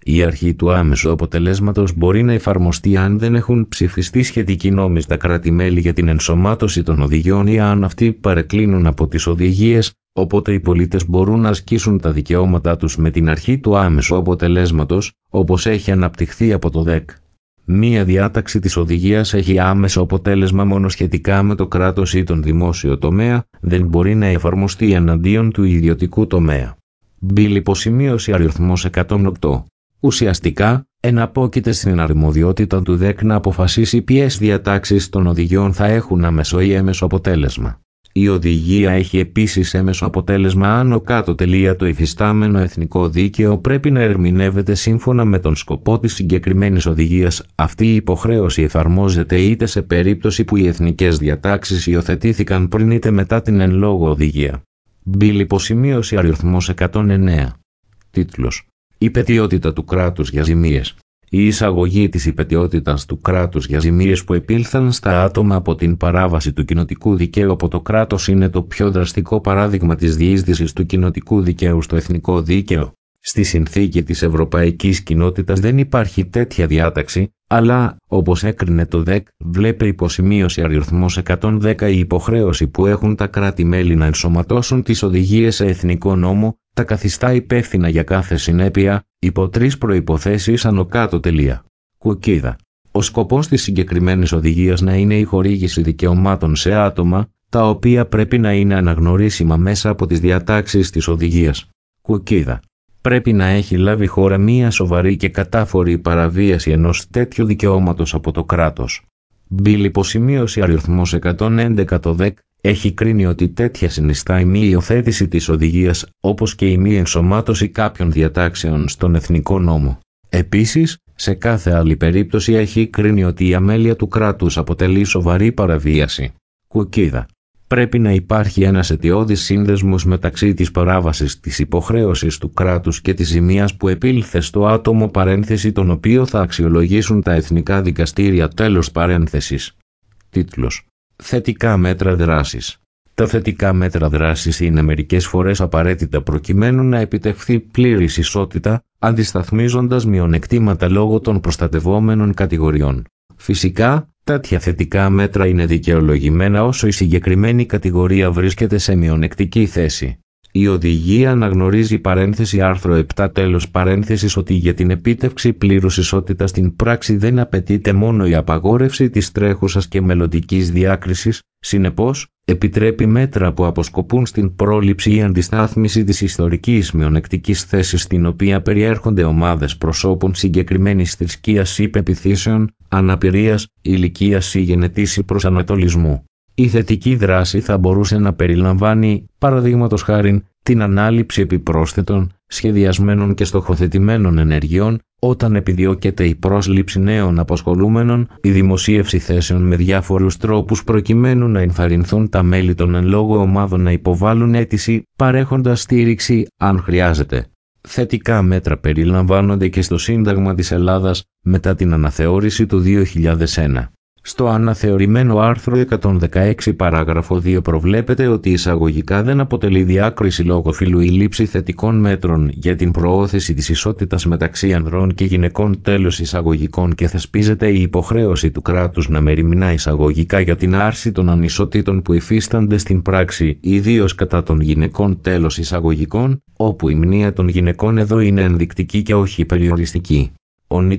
Η αρχή του άμεσου αποτελέσματος μπορεί να εφαρμοστεί αν δεν έχουν ψηφιστεί σχετικοί νόμοι στα κράτη-μέλη για την ενσωμάτωση των οδηγιών ή αν αυτοί παρεκκλίνουν από τις οδηγίες, οπότε οι πολίτες μπορούν να ασκήσουν τα δικαιώματά τους με την αρχή του άμεσου αποτελέσματος, όπως έχει αναπτυχθεί από το ΔΕΚ. Μία διάταξη της οδηγίας έχει άμεσο αποτέλεσμα μόνο σχετικά με το κράτος ή τον δημόσιο τομέα, δεν μπορεί να εφαρμοστεί εναντίον του ιδιωτικού τομέα. Μπιλ υποσημείωση αριθμός 108. Ουσιαστικά, εναπόκειται στην αρμοδιότητα του ΔΕΚ να αποφασίσει ποιες διατάξεις των οδηγιών θα έχουν άμεσο ή έμεσο αποτέλεσμα. Η οδηγία έχει επίσης έμεσο αποτέλεσμα άνω κάτω. Το υφιστάμενο εθνικό δίκαιο πρέπει να ερμηνεύεται σύμφωνα με τον σκοπό της συγκεκριμένης οδηγίας. Αυτή η υποχρέωση εφαρμόζεται είτε σε περίπτωση που οι εθνικές διατάξεις υιοθετήθηκαν πριν είτε μετά την εν λόγω οδηγία. Μπιλ υποσημείωση αριθμός 109. Τίτλος. Υπετιότητα του κράτους για ζημίες. Η εισαγωγή της υπετιότητας του κράτους για ζημίες που επήλθαν στα άτομα από την παράβαση του κοινοτικού δικαίου από το κράτος είναι το πιο δραστικό παράδειγμα της διείσδυσης του κοινοτικού δικαίου στο εθνικό δίκαιο. Στη συνθήκη της Ευρωπαϊκής Κοινότητας δεν υπάρχει τέτοια διάταξη, αλλά, όπως έκρινε το ΔΕΚ, βλέπει υποσημείωση αριθμός 110 η υποχρέωση που έχουν τα κράτη-μέλη να ενσωματώσουν τις οδηγίες σε εθνικό νόμο, τα καθιστά υπεύθυνα για κάθε συνέπεια, υπό 3 προϋποθέσεις άνω κάτω. Κουκκίδα. Ο σκοπός της συγκεκριμένης οδηγίας να είναι η χορήγηση δικαιωμάτων σε άτομα, τα οποία πρέπει να είναι αναγνωρίσιμα μέσα από τις διατάξεις της οδηγίας. Κουκκίδα. Πρέπει να έχει λάβει χώρα μία σοβαρή και κατάφορη παραβίαση ενός τέτοιου δικαιώματος από το κράτος. Μπιλ υποσημείωση αριθμός 111 το ΔΕΚ έχει κρίνει ότι τέτοια συνιστά η μη υιοθέτηση της οδηγίας, όπως και η μη ενσωμάτωση κάποιων διατάξεων στον εθνικό νόμο. Επίσης, σε κάθε άλλη περίπτωση έχει κρίνει ότι η αμέλεια του κράτους αποτελεί σοβαρή παραβίαση. Κουκκίδα. Πρέπει να υπάρχει ένας αιτιώδης σύνδεσμος μεταξύ της παράβασης της υποχρέωσης του κράτους και της ζημίας που επήλθε στο άτομο παρένθεση τον οποίο θα αξιολογήσουν τα εθνικά δικαστήρια τέλος παρένθεσης. Τίτλος. Θετικά μέτρα δράσης. Τα θετικά μέτρα δράσης είναι μερικές φορές απαραίτητα προκειμένου να επιτευχθεί πλήρης ισότητα, αντισταθμίζοντας μειονεκτήματα λόγω των προστατευόμενων κατηγοριών. Φυσικά, τέτοια θετικά μέτρα είναι δικαιολογημένα όσο η συγκεκριμένη κατηγορία βρίσκεται σε μειονεκτική θέση. Η οδηγία αναγνωρίζει παρένθεση άρθρο 7 τέλος παρένθεσης ότι για την επίτευξη πλήρους ισότητας στην πράξη δεν απαιτείται μόνο η απαγόρευση της τρέχουσας και μελλοντικής διάκρισης, συνεπώς, επιτρέπει μέτρα που αποσκοπούν στην πρόληψη ή αντιστάθμιση της ιστορικής μειονεκτικής θέσης στην οποία περιέρχονται ομάδες προσώπων συγκεκριμένης θρησκείας ή πεποιθήσεων, αναπηρίας, ηλικίας ή γενετής ή προσανατολισμού. Η θετική δράση θα μπορούσε να περιλαμβάνει, παραδείγματος χάριν, την ανάληψη επιπρόσθετων, σχεδιασμένων και στοχοθετημένων ενεργειών, όταν επιδιώκεται η πρόσληψη νέων απασχολούμενων, η δημοσίευση θέσεων με διάφορους τρόπους προκειμένου να ενθαρρυνθούν τα μέλη των εν λόγω ομάδων να υποβάλουν αίτηση, παρέχοντας στήριξη, αν χρειάζεται. Θετικά μέτρα περιλαμβάνονται και στο Σύνταγμα της Ελλάδας, μετά την αναθεώρηση του 2001. Στο αναθεωρημένο άρθρο 116 παράγραφο 2 προβλέπεται ότι εισαγωγικά δεν αποτελεί διάκριση λόγω φύλου η λήψη θετικών μέτρων για την προώθηση της ισότητας μεταξύ ανδρών και γυναικών τέλος εισαγωγικών και θεσπίζεται η υποχρέωση του κράτους να μεριμνά εισαγωγικά για την άρση των ανισοτήτων που υφίστανται στην πράξη, ιδίως κατά των γυναικών τέλος εισαγωγικών, όπου η μνήα των γυναικών εδώ είναι ενδεικτική και όχι περιοριστική. Ο νη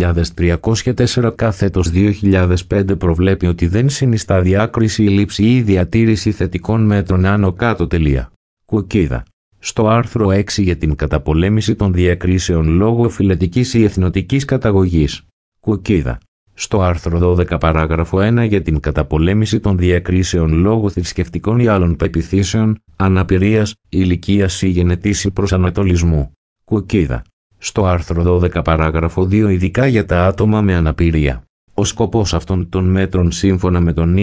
3304 κάθετος 2005 προβλέπει ότι δεν συνιστά διάκριση η λήψη ή διατήρηση θετικών μέτρων άνω κάτω. Κουκκίδα. Στο άρθρο 6 για την καταπολέμηση των διακρίσεων λόγω φυλετικής ή εθνοτικής καταγωγής. Κουκκίδα. Στο άρθρο 12 παράγραφο 1 για την καταπολέμηση των διακρίσεων λόγω θρησκευτικών ή άλλων πεποιθήσεων, αναπηρίας, ηλικίας ή γενετής ή προσανατολισμού. Κουκκίδα. Στο άρθρο 12 παράγραφο 2 ειδικά για τα άτομα με αναπηρία. Ο σκοπός αυτών των μέτρων σύμφωνα με τον νη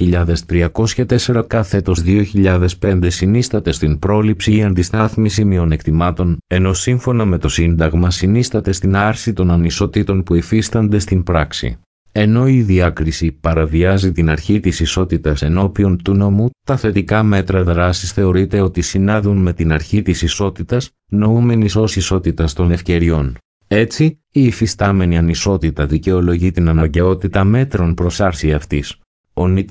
3304 κάθετος 2005 συνίσταται στην πρόληψη ή αντιστάθμιση μειονεκτημάτων, ενώ σύμφωνα με το Σύνταγμα συνίσταται στην άρση των ανισοτήτων που υφίστανται στην πράξη. Ενώ η διάκριση παραβιάζει την αρχή της ισότητας ενώπιον του νόμου, τα θετικά μέτρα δράσης θεωρείται ότι συνάδουν με την αρχή της ισότητας, νοούμενης ως ισότητας των ευκαιριών. Έτσι, η υφιστάμενη ανισότητα δικαιολογεί την αναγκαιότητα μέτρων προς άρση αυτής. Ο νη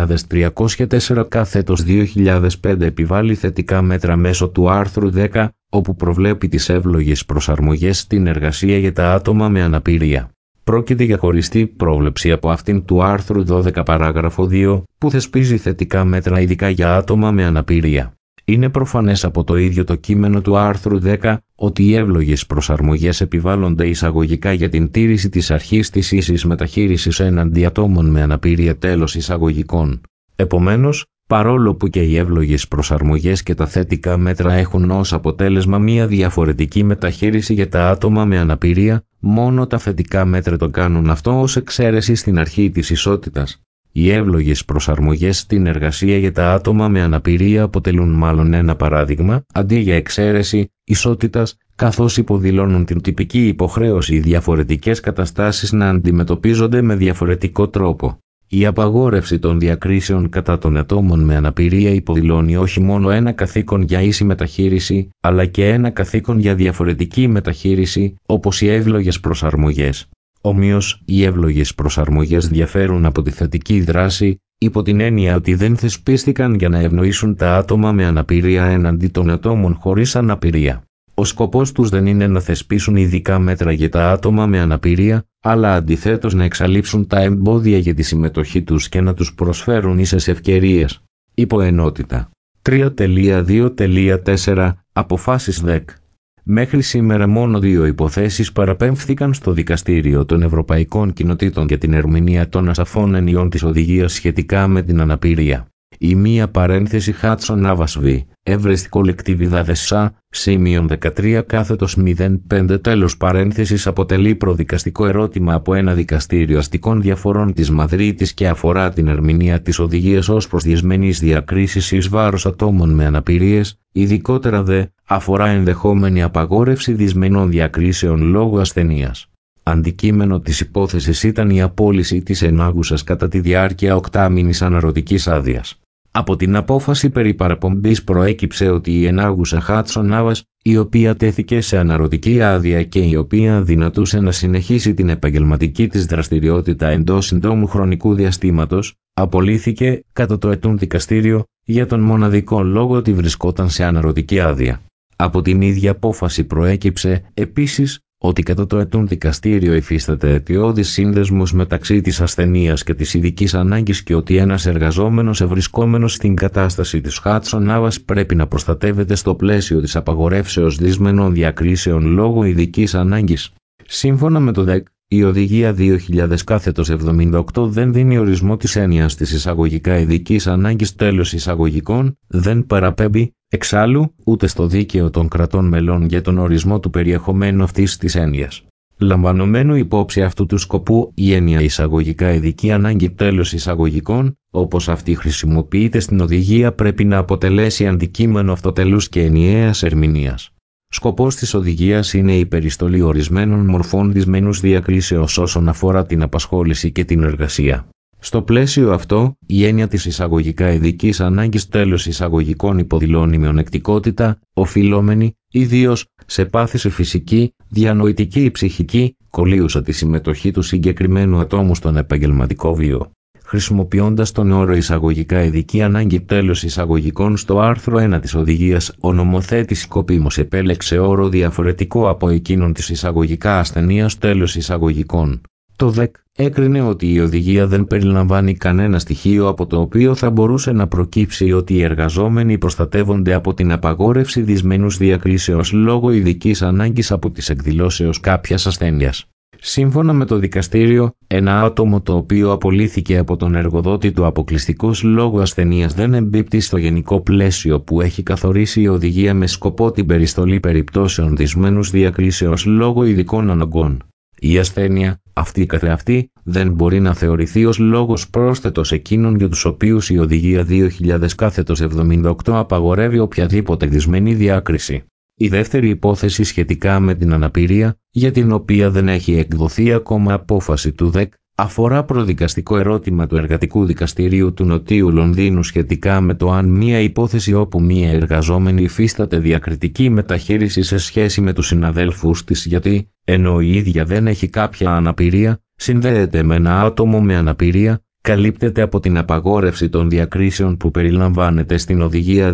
3304/2005 επιβάλλει θετικά μέτρα μέσω του άρθρου 10, όπου προβλέπει τις εύλογες προσαρμογές στην εργασία για τα άτομα με αναπηρία. Πρόκειται για χωριστή πρόβλεψη από αυτήν του άρθρου 12 παράγραφο 2, που θεσπίζει θετικά μέτρα ειδικά για άτομα με αναπηρία. Είναι προφανές από το ίδιο το κείμενο του άρθρου 10 ότι οι εύλογες προσαρμογές επιβάλλονται εισαγωγικά για την τήρηση της αρχής της ίσης μεταχείρισης έναντι ατόμων με αναπηρία, τέλος εισαγωγικών. Επομένως, παρόλο που και οι εύλογες προσαρμογές και τα θετικά μέτρα έχουν ως αποτέλεσμα μία διαφορετική μεταχείριση για τα άτομα με αναπηρία, μόνο τα θετικά μέτρα το κάνουν αυτό ως εξαίρεση στην αρχή της ισότητας. Οι εύλογες προσαρμογές στην εργασία για τα άτομα με αναπηρία αποτελούν μάλλον ένα παράδειγμα, αντί για εξαίρεση, ισότητας, καθώς υποδηλώνουν την τυπική υποχρέωση οι διαφορετικές καταστάσεις να αντιμετωπίζονται με διαφορετικό τρόπο. Η απαγόρευση των διακρίσεων κατά των ατόμων με αναπηρία υποδηλώνει όχι μόνο ένα καθήκον για ίση μεταχείριση, αλλά και ένα καθήκον για διαφορετική μεταχείριση, όπως οι εύλογες προσαρμογές. Ομοίως, οι εύλογες προσαρμογές διαφέρουν από τη θετική δράση, υπό την έννοια ότι δεν θεσπίστηκαν για να ευνοήσουν τα άτομα με αναπηρία έναντι των ατόμων χωρίς αναπηρία. Ο σκοπός τους δεν είναι να θεσπίσουν ειδικά μέτρα για τα άτομα με αναπηρία, αλλά αντιθέτως να εξαλείψουν τα εμπόδια για τη συμμετοχή τους και να τους προσφέρουν ίσες ευκαιρίες. Υποενότητα. 3.2.4 Αποφάσεις ΔΕΚ. Μέχρι σήμερα μόνο 2 υποθέσεις παραπέμφθηκαν στο Δικαστήριο των Ευρωπαϊκών Κοινοτήτων για την ερμηνεία των ασαφών ενιών της οδηγίας σχετικά με την αναπηρία. Η μία παρένθεση Hudson Navas v. Everest Collectividades SA, σημείων 13/05 τέλος παρένθεσης αποτελεί προδικαστικό ερώτημα από ένα δικαστήριο αστικών διαφορών της Μαδρίτης και αφορά την ερμηνεία της οδηγίας ως προς δυσμενείς διακρίσεις εις βάρος ατόμων με αναπηρίες, ειδικότερα δε αφορά ενδεχόμενη απαγόρευση δυσμενών διακρίσεων λόγω ασθενείας. Αντικείμενο της υπόθεσης ήταν η απόλυση της ενάγουσας κατά τη διάρκεια 8μηνης αναρωτικής άδειας. Από την απόφαση περί παραπομπής προέκυψε ότι η ενάγουσα Hudson Navas, η οποία τέθηκε σε αναρωτική άδεια και η οποία δυνατούσε να συνεχίσει την επαγγελματική της δραστηριότητα εντός συντόμου χρονικού διαστήματος, απολύθηκε κατά το ετούν δικαστήριο για τον μοναδικό λόγο ότι βρισκόταν σε αναρωτική άδεια. Από την ίδια απόφαση προέκυψε, επίσης, ότι κατά το ετούν δικαστήριο υφίσταται αιτιώδης σύνδεσμος μεταξύ της ασθενείας και της ειδικής ανάγκης και ότι ένας εργαζόμενος ευρισκόμενος στην κατάσταση της Hudson Navas πρέπει να προστατεύεται στο πλαίσιο της απαγορεύσεως δυσμενών διακρίσεων λόγω ειδικής ανάγκης. Σύμφωνα με το ΔΕΚ, η Οδηγία 2000/78 δεν δίνει ορισμό της έννοιας της εισαγωγικά ειδικής ανάγκης, τέλος εισαγωγικών, δεν παραπέμπει, εξάλλου, ούτε στο δίκαιο των κρατών μελών για τον ορισμό του περιεχομένου αυτής της έννοιας. Λαμβανομένου υπόψη αυτού του σκοπού, η έννοια εισαγωγικά ειδική ανάγκη, τέλος εισαγωγικών, όπως αυτή χρησιμοποιείται στην οδηγία, πρέπει να αποτελέσει αντικείμενο αυτοτελούς και ενιαίας ερμηνείας. Σκοπός της οδηγίας είναι η περιστολή ορισμένων μορφών δυσμενούς διακρίσεως όσον αφορά την απασχόληση και την εργασία. Στο πλαίσιο αυτό, η έννοια της εισαγωγικά ειδικής ανάγκης, τέλος εισαγωγικών, υποδηλώνει μειονεκτικότητα, οφειλόμενη, ιδίως, σε πάθηση φυσική, διανοητική ή ψυχική, κολλείουσα τη συμμετοχή του συγκεκριμένου ατόμου στον επαγγελματικό βίο. Χρησιμοποιώντας τον όρο εισαγωγικά ειδική ανάγκη, τέλος εισαγωγικών στο άρθρο 1 της οδηγίας, ο νομοθέτης σκοπίμως επέλεξε όρο διαφορετικό από εκείνον της εισαγωγικά ασθενείας, τέλος εισαγωγικών. Το ΔΕΚ έκρινε ότι η οδηγία δεν περιλαμβάνει κανένα στοιχείο από το οποίο θα μπορούσε να προκύψει ότι οι εργαζόμενοι προστατεύονται από την απαγόρευση δυσμενούς διακρίσεως λόγω ειδικής ανάγκης από τις εκδηλώσεως κάποιας ασθένειας. Σύμφωνα με το δικαστήριο, ένα άτομο το οποίο απολύθηκε από τον εργοδότη του αποκλειστικώς λόγω ασθενείας δεν εμπίπτει στο γενικό πλαίσιο που έχει καθορίσει η οδηγία με σκοπό την περιστολή περιπτώσεων δυσμένους διακρίσεως λόγω ειδικών αναγκών. Η ασθένεια, αυτή καθεαυτή, δεν μπορεί να θεωρηθεί ως λόγος πρόσθετος εκείνων για τους οποίους η Οδηγία 2000/78 απαγορεύει οποιαδήποτε δυσμενή διάκριση. Η δεύτερη υπόθεση σχετικά με την αναπηρία, για την οποία δεν έχει εκδοθεί ακόμα απόφαση του ΔΕΚ, Αφορά προδικαστικό ερώτημα του Εργατικού Δικαστηρίου του Νοτίου Λονδίνου σχετικά με το αν μία υπόθεση όπου μία εργαζόμενη υφίσταται διακριτική μεταχείριση σε σχέση με τους συναδέλφους της γιατί, ενώ η ίδια δεν έχει κάποια αναπηρία, συνδέεται με ένα άτομο με αναπηρία, καλύπτεται από την απαγόρευση των διακρίσεων που περιλαμβάνεται στην Οδηγία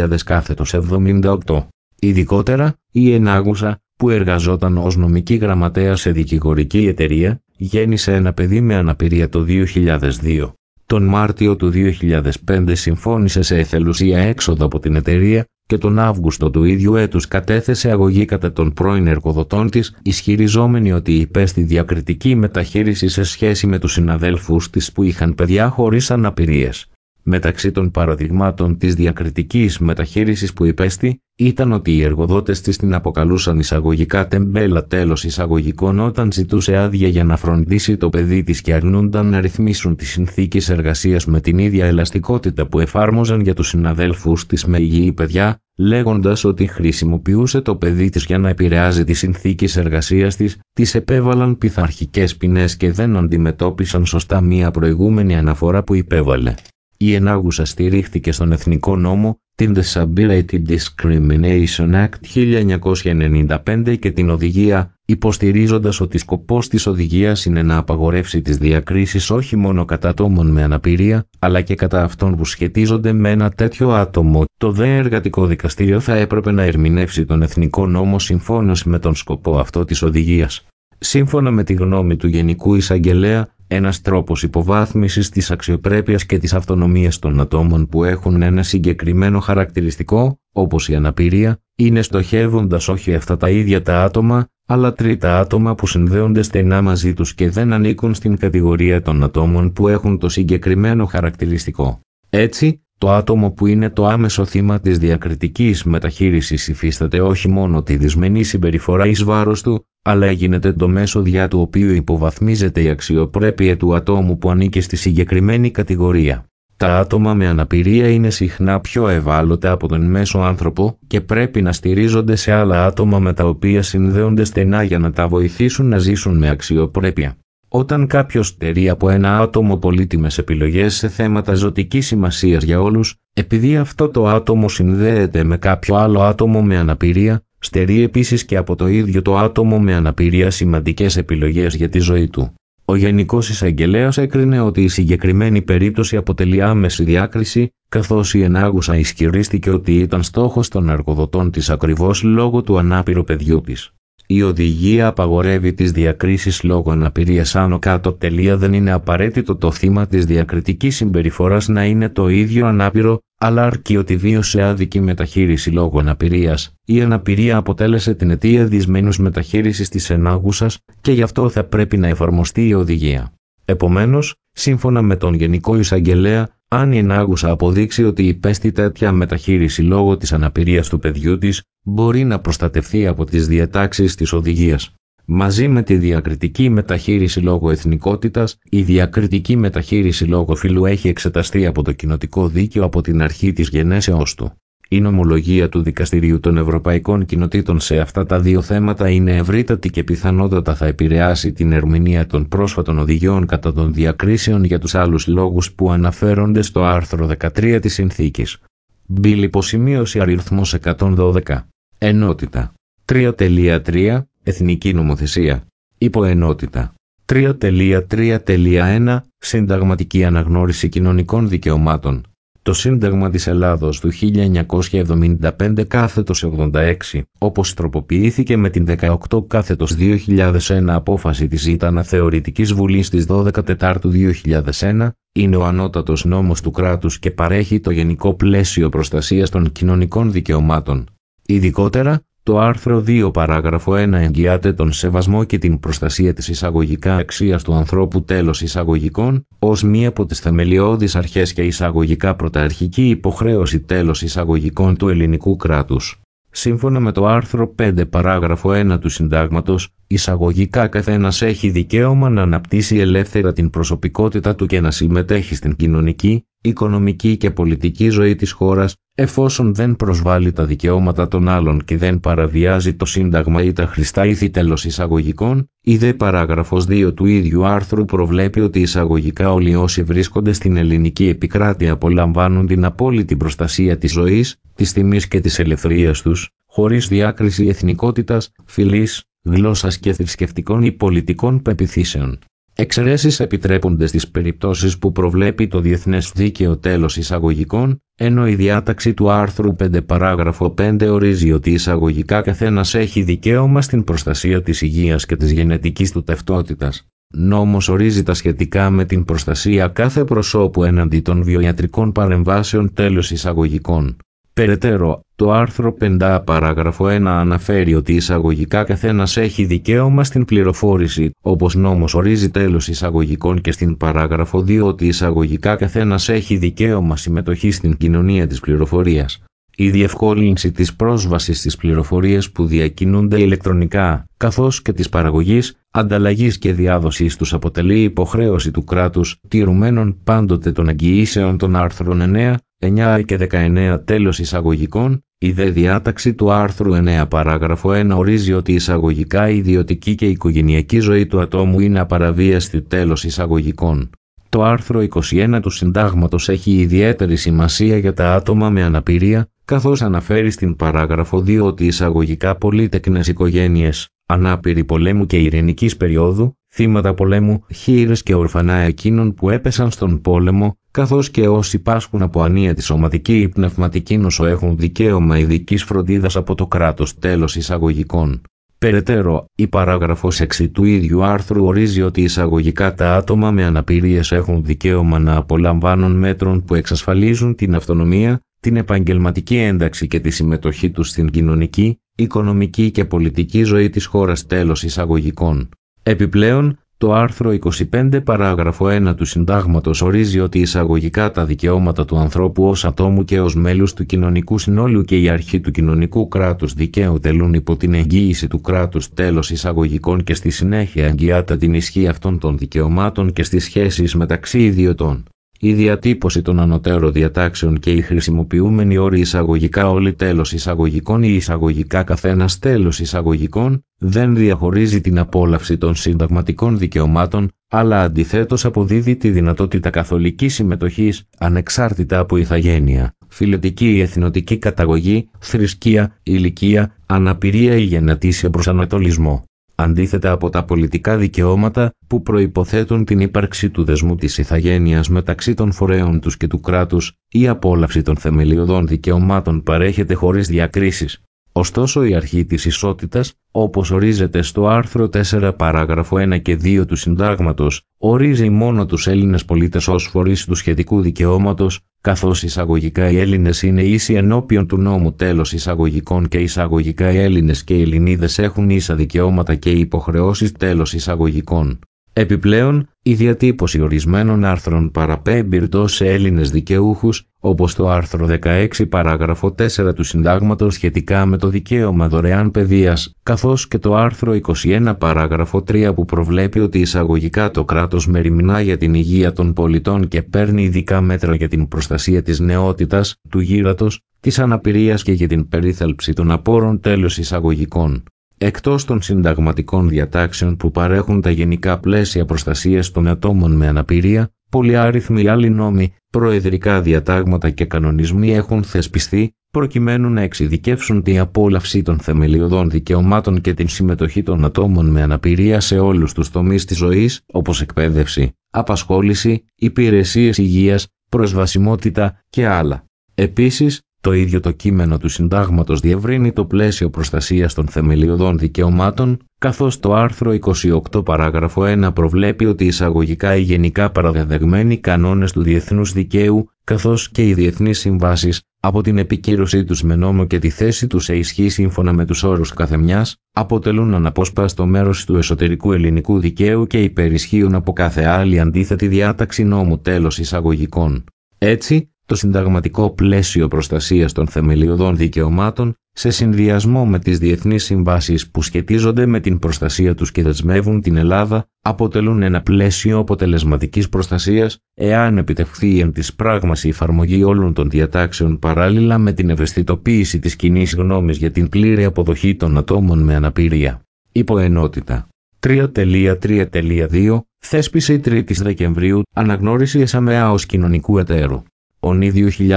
2000/78. Ειδικότερα, η ενάγουσα, που εργαζόταν ως νομική γραμματέα σε δικηγορική εταιρεία, γέννησε ένα παιδί με αναπηρία το 2002. Τον Μάρτιο του 2005 συμφώνησε σε εθελουσία έξοδο από την εταιρεία και τον Αύγουστο του ίδιου έτους κατέθεσε αγωγή κατά των πρώην εργοδοτών της, ισχυριζόμενη ότι υπέστη διακριτική μεταχείριση σε σχέση με τους συναδέλφους της που είχαν παιδιά χωρίς αναπηρίες. Μεταξύ των παραδειγμάτων της διακριτικής μεταχείρισης που υπέστη, ήταν ότι οι εργοδότες της την αποκαλούσαν εισαγωγικά τεμπέλα τέλος εισαγωγικών όταν ζητούσε άδεια για να φροντίσει το παιδί της και αρνούνταν να ρυθμίσουν τις συνθήκες εργασίας με την ίδια ελαστικότητα που εφάρμοζαν για τους συναδέλφους της με υγιή παιδιά, λέγοντας ότι χρησιμοποιούσε το παιδί της για να επηρεάζει τις συνθήκες εργασίας της, της επέβαλαν πειθαρχικές ποινές και δεν αντιμετώπισαν σωστά μία προηγούμενη αναφορά που υπέβαλε. Η ενάγουσα στηρίχθηκε στον Εθνικό Νόμο, την Disability Discrimination Act 1995 και την οδηγία, υποστηρίζοντας ότι σκοπός της οδηγίας είναι να απαγορεύσει τις διακρίσεις όχι μόνο κατά ατόμων με αναπηρία, αλλά και κατά αυτών που σχετίζονται με ένα τέτοιο άτομο. Το ΔΕ Εργατικό Δικαστήριο θα έπρεπε να ερμηνεύσει τον Εθνικό Νόμο συμφώνως με τον σκοπό αυτό της οδηγίας. Σύμφωνα με τη γνώμη του Γενικού Εισαγγελέα, ένας τρόπος υποβάθμισης της αξιοπρέπειας και της αυτονομίας των ατόμων που έχουν ένα συγκεκριμένο χαρακτηριστικό, όπως η αναπηρία, είναι στοχεύοντας όχι αυτά τα ίδια τα άτομα, αλλά τρίτα άτομα που συνδέονται στενά μαζί τους και δεν ανήκουν στην κατηγορία των ατόμων που έχουν το συγκεκριμένο χαρακτηριστικό. Έτσι, το άτομο που είναι το άμεσο θύμα της διακριτικής μεταχείρισης υφίσταται όχι μόνο τη δυσμενή συμπεριφορά εις βάρος του, αλλά γίνεται το μέσο διά του οποίου υποβαθμίζεται η αξιοπρέπεια του ατόμου που ανήκει στη συγκεκριμένη κατηγορία. Τα άτομα με αναπηρία είναι συχνά πιο ευάλωτα από τον μέσο άνθρωπο και πρέπει να στηρίζονται σε άλλα άτομα με τα οποία συνδέονται στενά για να τα βοηθήσουν να ζήσουν με αξιοπρέπεια. Όταν κάποιος στερεί από ένα άτομο πολύτιμες επιλογές σε θέματα ζωτικής σημασίας για όλους, επειδή αυτό το άτομο συνδέεται με κάποιο άλλο άτομο με αναπηρία, στερεί επίσης και από το ίδιο το άτομο με αναπηρία σημαντικές επιλογές για τη ζωή του. Ο Γενικός Εισαγγελέας έκρινε ότι η συγκεκριμένη περίπτωση αποτελεί άμεση διάκριση, καθώς η ενάγουσα ισχυρίστηκε ότι ήταν στόχος των εργοδοτών της ακριβώς λόγω του ανάπηρου παιδιού της. Η οδηγία απαγορεύει τις διακρίσεις λόγω αναπηρίας άνω κάτω. Δεν είναι απαραίτητο το θύμα της διακριτικής συμπεριφοράς να είναι το ίδιο ανάπηρο, αλλά αρκεί ότι βίωσε άδικη μεταχείριση λόγω αναπηρίας. Η αναπηρία αποτέλεσε την αιτία δυσμενούς μεταχείρισης της ενάγουσας και γι' αυτό θα πρέπει να εφαρμοστεί η οδηγία. Επομένως, σύμφωνα με τον Γενικό Εισαγγελέα, αν η ενάγουσα αποδείξει ότι υπέστη τέτοια μεταχείριση λόγω της αναπηρίας του παιδιού της, μπορεί να προστατευθεί από τις διατάξεις της οδηγίας. Μαζί με τη διακριτική μεταχείριση λόγω εθνικότητας, η διακριτική μεταχείριση λόγω φύλου έχει εξεταστεί από το κοινοτικό δίκαιο από την αρχή της γενέσεώς του. Η νομολογία του Δικαστηρίου των Ευρωπαϊκών Κοινοτήτων σε αυτά τα δύο θέματα είναι ευρύτατη και πιθανότατα θα επηρεάσει την ερμηνεία των πρόσφατων οδηγιών κατά των διακρίσεων για τους άλλους λόγους που αναφέρονται στο άρθρο 13 της Συνθήκης. Μπιλ υποσημείωση αριθμός 112. Ενότητα. 3.3. Εθνική νομοθεσία. Υποενότητα. 3.3.1. Συνταγματική αναγνώριση κοινωνικών δικαιωμάτων. Το Σύνταγμα της Ελλάδος του 1975/86, όπως τροποποιήθηκε με την 18/2001 απόφαση της ΙΤ Αναθεωρητικής Βουλής της 12 Τετάρτου 2001, είναι ο ανώτατος νόμος του κράτους και παρέχει το γενικό πλαίσιο προστασίας των κοινωνικών δικαιωμάτων. Ειδικότερα, το άρθρο 2 παράγραφο 1 εγγυάται τον σεβασμό και την προστασία της εισαγωγικά αξίας του ανθρώπου τέλος εισαγωγικών, ως μία από τις θεμελιώδεις αρχές και εισαγωγικά πρωταρχική υποχρέωση τέλος εισαγωγικών του ελληνικού κράτους. Σύμφωνα με το άρθρο 5 παράγραφο 1 του Συντάγματος, Εισαγωγικά καθένας έχει δικαίωμα να αναπτύσσει ελεύθερα την προσωπικότητα του και να συμμετέχει στην κοινωνική, οικονομική και πολιτική ζωή της χώρας, εφόσον δεν προσβάλλει τα δικαιώματα των άλλων και δεν παραβιάζει το Σύνταγμα ή τα χρηστά ήθη. Τέλος εισαγωγικών. Η δε παράγραφος 2 του ίδιου άρθρου προβλέπει ότι εισαγωγικά όλοι όσοι βρίσκονται στην ελληνική επικράτεια απολαμβάνουν την απόλυτη προστασία της ζωής, της τιμής και της ελευθερίας τους, χωρίς διάκριση εθνικότητας, φυλής, γλώσσας και θρησκευτικών ή πολιτικών πεποιθήσεων. Εξαιρέσεις επιτρέπονται στις περιπτώσεις που προβλέπει το διεθνές δίκαιο. Τέλος εισαγωγικών, ενώ η διάταξη του άρθρου 5 παράγραφο 5 ορίζει ότι εισαγωγικά καθένας έχει δικαίωμα στην προστασία της υγείας και της γενετικής του ταυτότητας. Νόμος ορίζει τα σχετικά με την προστασία κάθε προσώπου έναντι των βιοιατρικών παρεμβάσεων. Τέλος εισαγωγικών. Περαιτέρω, το άρθρο 5 παράγραφο 1 αναφέρει ότι εισαγωγικά καθένας έχει δικαίωμα στην πληροφόρηση, όπως νόμος ορίζει. Τέλος εισαγωγικών και στην παράγραφο 2 ότι εισαγωγικά καθένας έχει δικαίωμα συμμετοχή στην κοινωνία της πληροφορίας. Η διευκόλυνση της πρόσβασης στις πληροφορίες που διακινούνται ηλεκτρονικά, καθώς και της παραγωγής, ανταλλαγής και διάδοσης τους αποτελεί υποχρέωση του κράτους, τηρουμένων πάντοτε των εγγυήσεων των άρθρων 9, 9 και 19. Τέλος εισαγωγικών. Η δε διάταξη του άρθρου 9 παράγραφο 1 ορίζει ότι εισαγωγικά η ιδιωτική και οικογενειακή ζωή του ατόμου είναι απαραβίαστη. Τέλος εισαγωγικών. Το άρθρο 21 του Συντάγματος έχει ιδιαίτερη σημασία για τα άτομα με αναπηρία, καθώς αναφέρει στην παράγραφο 2 ότι εισαγωγικά πολύτεκνες οικογένειες, ανάπηροι πολέμου και ειρηνικής περίοδου, θύματα πολέμου, χήρες και ορφανά εκείνων που έπεσαν στον πόλεμο, καθώς και όσοι πάσχουν από ανίατη σωματική ή πνευματική νόσο έχουν δικαίωμα ειδικής φροντίδας από το κράτος. Τέλος εισαγωγικών. Περαιτέρω, η παράγραφος 6 του ίδιου άρθρου ορίζει ότι εισαγωγικά τα άτομα με αναπηρίες έχουν δικαίωμα να απολαμβάνουν μέτρων που εξασφαλίζουν την αυτονομία, την επαγγελματική ένταξη και τη συμμετοχή τους στην κοινωνική, οικονομική και πολιτική ζωή της χώρας. Τέλος εισαγωγικών. Επιπλέον, το άρθρο 25 παράγραφο 1 του Συντάγματος ορίζει ότι εισαγωγικά τα δικαιώματα του ανθρώπου ως ατόμου και ως μέλους του κοινωνικού συνόλου και η αρχή του κοινωνικού κράτους δικαίου τελούν υπό την εγγύηση του κράτους. Τέλος εισαγωγικών και στη συνέχεια εγγυάται την ισχύ αυτών των δικαιωμάτων και στις σχέσεις μεταξύ ιδιωτών. Η διατύπωση των ανωτέρων διατάξεων και οι χρησιμοποιούμενοι όροι εισαγωγικά όλοι. Τέλος εισαγωγικών ή εισαγωγικά καθένας. Τέλος εισαγωγικών δεν διαχωρίζει την απόλαυση των συνταγματικών δικαιωμάτων, αλλά αντιθέτως αποδίδει τη δυνατότητα καθολικής συμμετοχής, ανεξάρτητα από ηθαγένεια, φυλετική ή εθνοτική καταγωγή, θρησκεία, ηλικία, αναπηρία ή γενετήσιο προσανατολισμό. Αντίθετα από τα πολιτικά δικαιώματα που προϋποθέτουν την ύπαρξη του δεσμού της ηθαγένειας μεταξύ των φορέων τους και του κράτους, η απόλαυση των θεμελιωδών δικαιωμάτων παρέχεται χωρίς διακρίσεις. Ωστόσο η αρχή της ισότητας, όπως ορίζεται στο άρθρο 4 παράγραφο 1 και 2 του Συντάγματος, ορίζει μόνο τους Έλληνες πολίτες ως φορείς του σχετικού δικαιώματος, καθώς εισαγωγικά οι Έλληνες είναι ίσοι ενώπιον του νόμου. Τέλος εισαγωγικών και εισαγωγικά οι Έλληνες και οι Ελληνίδες έχουν ίσα δικαιώματα και υποχρεώσεις. Τέλος εισαγωγικών. Επιπλέον, η διατύπωση ορισμένων άρθρων παραπέμπει ρητός σε Έλληνες δικαιούχους, όπως το άρθρο 16 παράγραφο 4 του Συντάγματος σχετικά με το δικαίωμα δωρεάν παιδείας, καθώς και το άρθρο 21 παράγραφο 3 που προβλέπει ότι εισαγωγικά το κράτος μεριμνά για την υγεία των πολιτών και παίρνει ειδικά μέτρα για την προστασία της νεότητας, του γύρατος, της αναπηρίας και για την περίθαλψη των απόρων. Τέλος εισαγωγικών. Εκτός των συνταγματικών διατάξεων που παρέχουν τα γενικά πλαίσια προστασίας των ατόμων με αναπηρία, πολυάριθμοι άλλοι νόμοι, προεδρικά διατάγματα και κανονισμοί έχουν θεσπιστεί, προκειμένου να εξειδικεύσουν την απόλαυση των θεμελιωδών δικαιωμάτων και την συμμετοχή των ατόμων με αναπηρία σε όλους τους τομείς της ζωής, όπως εκπαίδευση, απασχόληση, υπηρεσίες υγείας, προσβασιμότητα και άλλα. Επίσης, το ίδιο το κείμενο του Συντάγματος διευρύνει το πλαίσιο προστασίας των θεμελιωδών δικαιωμάτων, καθώς το άρθρο 28 παράγραφο 1 προβλέπει ότι εισαγωγικά οι γενικά παραδεδεγμένοι κανόνες του διεθνούς δικαίου, καθώς και οι διεθνείς συμβάσεις, από την επικύρωσή τους με νόμο και τη θέση τους σε ισχύ σύμφωνα με τους όρους καθεμιάς, αποτελούν αναπόσπαστο μέρος του εσωτερικού ελληνικού δικαίου και υπερισχύουν από κάθε άλλη αντίθετη διάταξη νόμου. Τέλος εισαγωγικών. Έτσι, το συνταγματικό πλαίσιο προστασίας των θεμελιωδών δικαιωμάτων, σε συνδυασμό με τις διεθνείς συμβάσεις που σχετίζονται με την προστασία τους και δεσμεύουν την Ελλάδα, αποτελούν ένα πλαίσιο αποτελεσματικής προστασίας, εάν επιτευχθεί εν της πράγμας η εφαρμογή όλων των διατάξεων παράλληλα με την ευαισθητοποίηση της κοινής γνώμης για την πλήρη αποδοχή των ατόμων με αναπηρία. Υποενότητα 3.3.2 Θέσπιση 3 Δεκεμβρίου Αναγνώριση ΕΣΑΜΕΑ ως κοινωνικού εταίρου. ΟΝΗ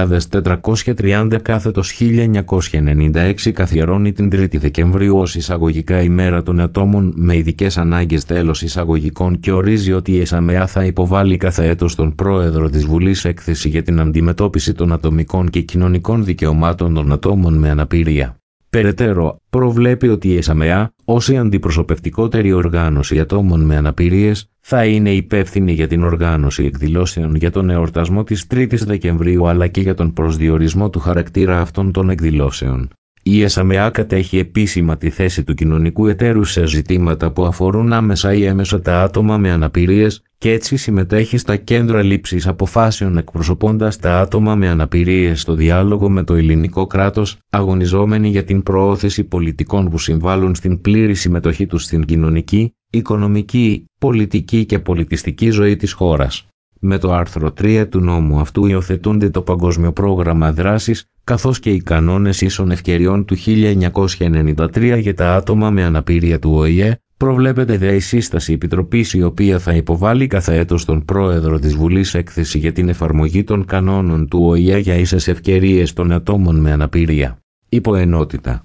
2430/1996 καθιερώνει την 3η Δεκεμβρίου ως εισαγωγικά ημέρα των ατόμων με ειδικές ανάγκες τέλος εισαγωγικών και ορίζει ότι η ΕΣΑΜΕΑ θα υποβάλει κάθε έτος στον Πρόεδρο της Βουλής έκθεση για την αντιμετώπιση των ατομικών και κοινωνικών δικαιωμάτων των ατόμων με αναπηρία. Περαιτέρω, προβλέπει ότι η ΕΣΑΜΕΑ, ως η αντιπροσωπευτικότερη οργάνωση ατόμων με αναπηρίες, θα είναι υπεύθυνη για την οργάνωση εκδηλώσεων για τον εορτασμό της 3ης Δεκεμβρίου αλλά και για τον προσδιορισμό του χαρακτήρα αυτών των εκδηλώσεων. Η ΕΣΑΜΕΑ κατέχει επίσημα τη θέση του κοινωνικού εταίρου σε ζητήματα που αφορούν άμεσα ή έμεσα τα άτομα με αναπηρίες και έτσι συμμετέχει στα κέντρα λήψης αποφάσεων εκπροσωπώντας τα άτομα με αναπηρίες στο διάλογο με το ελληνικό κράτος, αγωνιζόμενοι για την προώθηση πολιτικών που συμβάλλουν στην πλήρη συμμετοχή τους στην κοινωνική, οικονομική, πολιτική και πολιτιστική ζωή της χώρας. Με το άρθρο 3 του νόμου αυτού υιοθετούνται το Παγκόσμιο Πρόγραμμα Δράσης, καθώς και οι κανόνες ίσων ευκαιριών του 1993 για τα άτομα με αναπηρία του ΟΗΕ. Προβλέπεται δε η σύσταση επιτροπής η οποία θα υποβάλει κάθε έτος στον Πρόεδρο της Βουλής έκθεση για την εφαρμογή των κανόνων του ΟΗΕ για ίσες ευκαιρίες των ατόμων με αναπηρία. Υποενότητα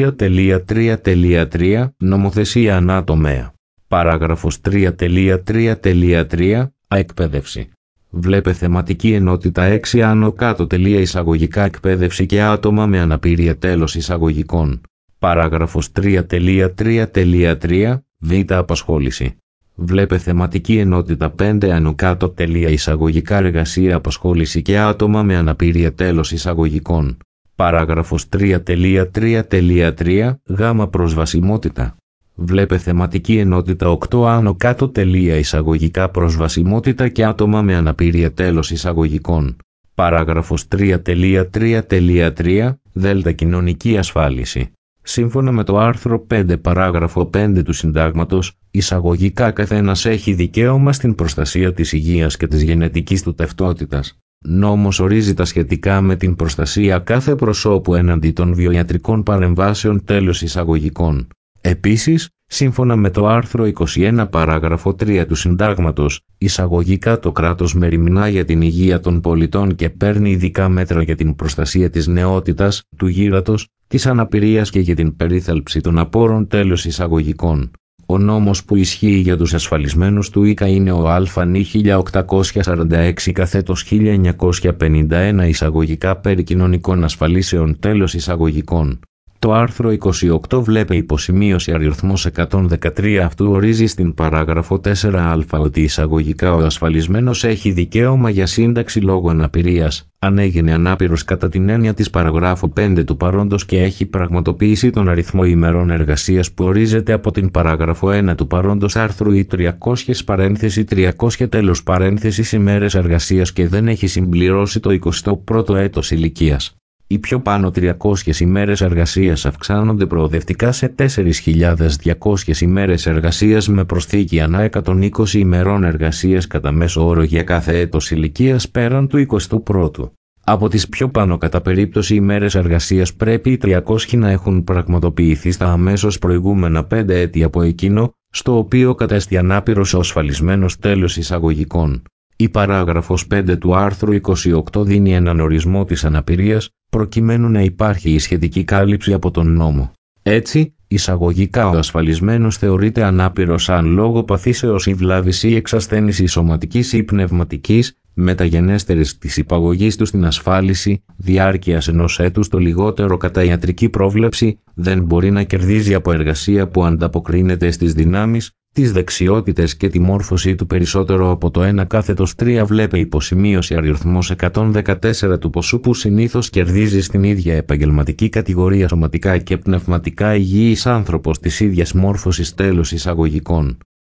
3.3.3 Νομοθεσία ανά τομέα. Παράγραφος 3.3.3 Εκπαίδευση. Βλέπε θεματική ενότητα 6 άνω κάτω εισαγωγικά εκπαίδευση και άτομα με αναπηρία τέλος εισαγωγικών. Παράγραφος 3.3.3 Β απασχόληση. Βλέπε θεματική ενότητα 5 άνω κάτω εισαγωγικά εργασία απασχόληση και άτομα με αναπηρία τέλος εισαγωγικών. Παράγραφος 3.3.3 Γ προσβασιμότητα. Βλέπε θεματική ενότητα 8 άνω κάτω εισαγωγικά προσβασιμότητα και άτομα με αναπηρία τέλος εισαγωγικών. Παράγραφος 3.3.3 Δέλτα κοινωνική ασφάλιση. Σύμφωνα με το άρθρο 5 παράγραφο 5 του Συντάγματος, εισαγωγικά καθένας έχει δικαίωμα στην προστασία της υγείας και της γενετικής του ταυτότητας. Νόμος ορίζει τα σχετικά με την προστασία κάθε προσώπου έναντι των βιοιατρικών παρεμβάσεων τέλος εισαγωγικών. Επίσης, σύμφωνα με το άρθρο 21 παράγραφο 3 του Συντάγματος, εισαγωγικά το κράτος μεριμνά για την υγεία των πολιτών και παίρνει ειδικά μέτρα για την προστασία της νεότητας, του γύρατος, της αναπηρίας και για την περίθαλψη των απόρων τέλος εισαγωγικών. Ο νόμος που ισχύει για τους ασφαλισμένους του ΙΚΑ είναι ο ΑΝ 1846/1951 εισαγωγικά περί κοινωνικών ασφαλίσεων τέλος εισαγωγικών. Το άρθρο 28 βλέπε υποσημείωση αριθμός 113 αυτού ορίζει στην παράγραφο 4α ότι εισαγωγικά ο ασφαλισμένος έχει δικαίωμα για σύνταξη λόγω αναπηρίας, αν έγινε ανάπηρος κατά την έννοια της παραγράφου 5 του παρόντος και έχει πραγματοποιήσει τον αριθμό ημερών εργασίας που ορίζεται από την παράγραφο 1 του παρόντος άρθρου ή 300 τέλος παρένθεσης ημέρες εργασίας και δεν έχει συμπληρώσει το 21ο έτος ηλικίας. Οι πιο πάνω 300 ημέρες εργασίας αυξάνονται προοδευτικά σε 4.200 ημέρες εργασίας με προσθήκη ανά 120 ημερών εργασίας κατά μέσο όρο για κάθε έτος ηλικίας πέραν του 21ου. Από τις πιο πάνω κατά περίπτωση ημέρες εργασίας πρέπει οι 300 να έχουν πραγματοποιηθεί στα αμέσως προηγούμενα 5 έτη από εκείνο, στο οποίο κατέστη ανάπηρος ο ασφαλισμένος τέλος εισαγωγικών. Η παράγραφος 5 του άρθρου 28 δίνει έναν ορισμό της αναπηρίας, προκειμένου να υπάρχει η σχετική κάλυψη από τον νόμο. Έτσι, εισαγωγικά ο ασφαλισμένος θεωρείται ανάπηρος αν λόγω παθήσεως ή βλάβης ή εξασθένησης σωματικής ή πνευματικής, μεταγενέστερης της υπαγωγής του στην ασφάλιση, διάρκειας ενός έτους το λιγότερο κατά ιατρική πρόβλεψη, δεν μπορεί να κερδίζει από εργασία που ανταποκρίνεται στις δυνάμεις, τις δεξιότητες και τη μόρφωσή του περισσότερο από το 1/3 βλέπε υποσημείωση αριθμός 114 του ποσού που συνήθως κερδίζει στην ίδια επαγγελματική κατηγορία σωματικά και πνευματικά υγιής άνθρωπος της ίδιας μόρφωσης τέλος εισαγωγικών.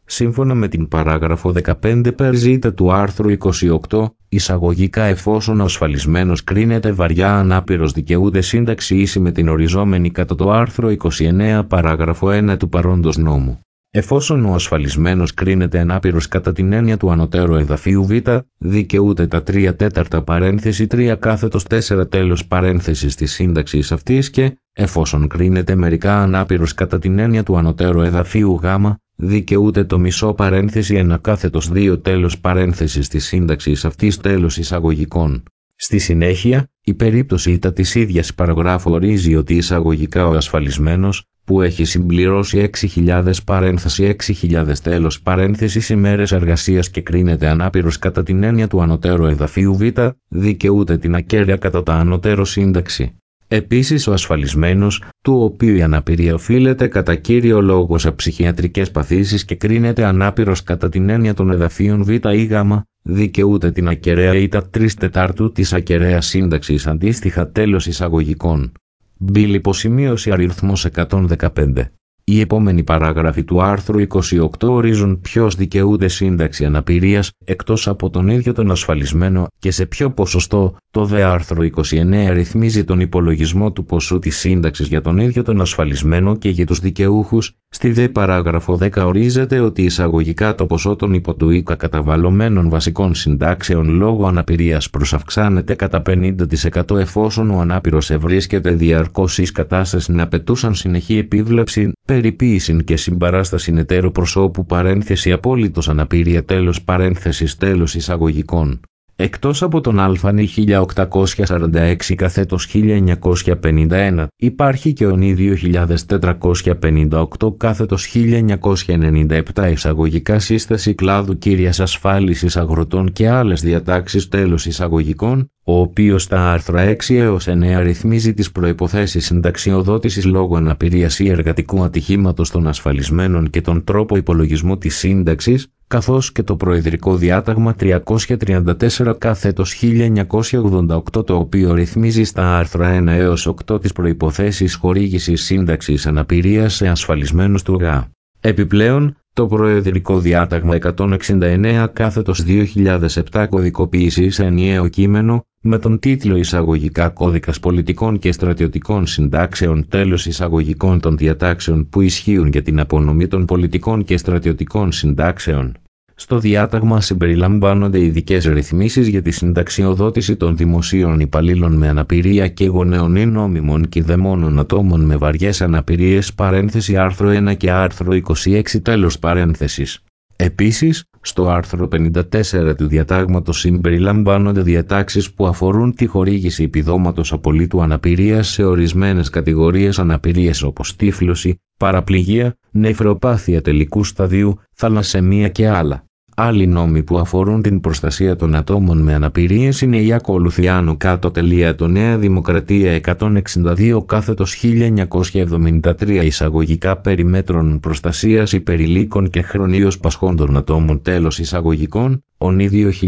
Σύμφωνα με την παράγραφο 15 περζήτα του άρθρου 28, εισαγωγικά εφόσον ο ασφαλισμένος κρίνεται βαριά ανάπηρος δικαιούται σύνταξη ίση με την οριζόμενη κατά το άρθρο 29 παράγραφο 1 του παρόντος νόμου. Εφόσον ο ασφαλισμένος κρίνεται ανάπηρος κατά την έννοια του ανωτέρου εδαφίου Β, δικαιούται τα 3/4 παρένθεση 3 κάθετος 4 τέλος παρένθεσης της σύνταξης αυτής και, εφόσον κρίνεται μερικά ανάπηρος κατά την έννοια του ανωτέρου εδαφίου Γ, δικαιούται το μισό παρένθεση 1 κάθετος 2 τέλος παρένθεσης της σύνταξης αυτής τέλος εισαγωγικών. Στη συνέχεια, η περίπτωση ΙΤΑ της ίδιας παραγράφου ορίζει ότι εισαγωγικά ο ασφαλισμένος, που έχει συμπληρώσει 6.000 παρένθεση 6.000 τέλος παρένθεσης ημέρες εργασίας και κρίνεται ανάπηρος κατά την έννοια του ανωτέρου εδαφίου Β, δικαιούται την ακέραια κατά τα ανωτέρω σύνταξη. Επίσης ο ασφαλισμένος, του οποίου η αναπηρία οφείλεται κατά κύριο λόγο σε ψυχιατρικές παθήσεις και κρίνεται ανάπηρος κατά την έννοια των εδαφείων Β ή Γ, δικαιούται την ακεραία ΙΤΑ 3/4 της ακεραίας σύνταξης αντίστοιχα τέλος εισαγωγικών. Μπιλ υποσημείωση αριθμός 115. Οι επόμενοι παράγραφοι του άρθρου 28 ορίζουν ποιος δικαιούται σύνταξη αναπηρίας εκτός από τον ίδιο τον ασφαλισμένο και σε ποιο ποσοστό. Το δε άρθρο 29 ρυθμίζει τον υπολογισμό του ποσού της σύνταξης για τον ίδιο τον ασφαλισμένο και για τους δικαιούχους. Στη δε παράγραφο 10 ορίζεται ότι εισαγωγικά το ποσό των υπό του ΙΚΑ καταβαλλωμένων βασικών συντάξεων λόγω αναπηρίας προσαυξάνεται κατά 50% εφόσον ο ανάπηρος ευρίσκεται διαρκώς εις κατάσταση να απαιτούσαν συνεχή επίβλεψη, περιποίηση και συμπαράσταση εταίρου προσώπου παρένθεση απόλυτος αναπηρία τέλος παρένθεσης τέλος εισαγωγικών. Εκτός από τον ΑΝΗ 1846 καθέτος 1951, υπάρχει και ο ΝΗ 2458 κάθετος 1997 εισαγωγικά σύσταση κλάδου κύριας ασφάλισης αγροτών και άλλες διατάξεις τέλος εισαγωγικών, ο οποίος στα άρθρα 6 έως 9 ρυθμίζει τις προϋποθέσεις συνταξιοδότησης λόγω αναπηρίας ή εργατικού ατυχήματος των ασφαλισμένων και τον τρόπο υπολογισμού της σύνταξης, καθώς και το Προεδρικό Διάταγμα 334 κάθετος 1988 το οποίο ρυθμίζει στα άρθρα 1 έως 8 τις προϋποθέσεις χορήγησης σύνταξης αναπηρίας σε ασφαλισμένους του ΓΑ. Επιπλέον, το Προεδρικό Διάταγμα 169 κάθετος 2007 κωδικοποιήσει σε ενιαίο κείμενο, με τον τίτλο εισαγωγικά Κώδικας πολιτικών και στρατιωτικών συντάξεων τέλος εισαγωγικών των διατάξεων που ισχύουν για την απονομή των πολιτικών και στρατιωτικών συντάξεων. Στο διάταγμα συμπεριλαμβάνονται ειδικές ρυθμίσεις για τη συνταξιοδότηση των δημοσίων υπαλλήλων με αναπηρία και γονέων ή νόμιμων κηδεμόνων ατόμων με βαριές αναπηρίες παρένθεση άρθρο 1 και άρθρο 26 τέλος παρένθεσης. Επίσης, στο άρθρο 54 του διατάγματος συμπεριλαμβάνονται διατάξεις που αφορούν τη χορήγηση επιδόματος απολύτου αναπηρίας σε ορισμένες κατηγορίες αναπηρίες όπως τύφλωση, παραπληγία, νεφροπάθεια τελικού σταδίου, θαλασσαιμία και άλλα. Άλλοι νόμοι που αφορούν την προστασία των ατόμων με αναπηρίες είναι η ακόλουθη άνω κάτω τελεία το Νέα Δημοκρατία 162 κάθετος 1973 εισαγωγικά περί μέτρων προστασίας υπερηλίκων και χρονίως πασχόντων ατόμων τέλος εισαγωγικών, ο ΝΗ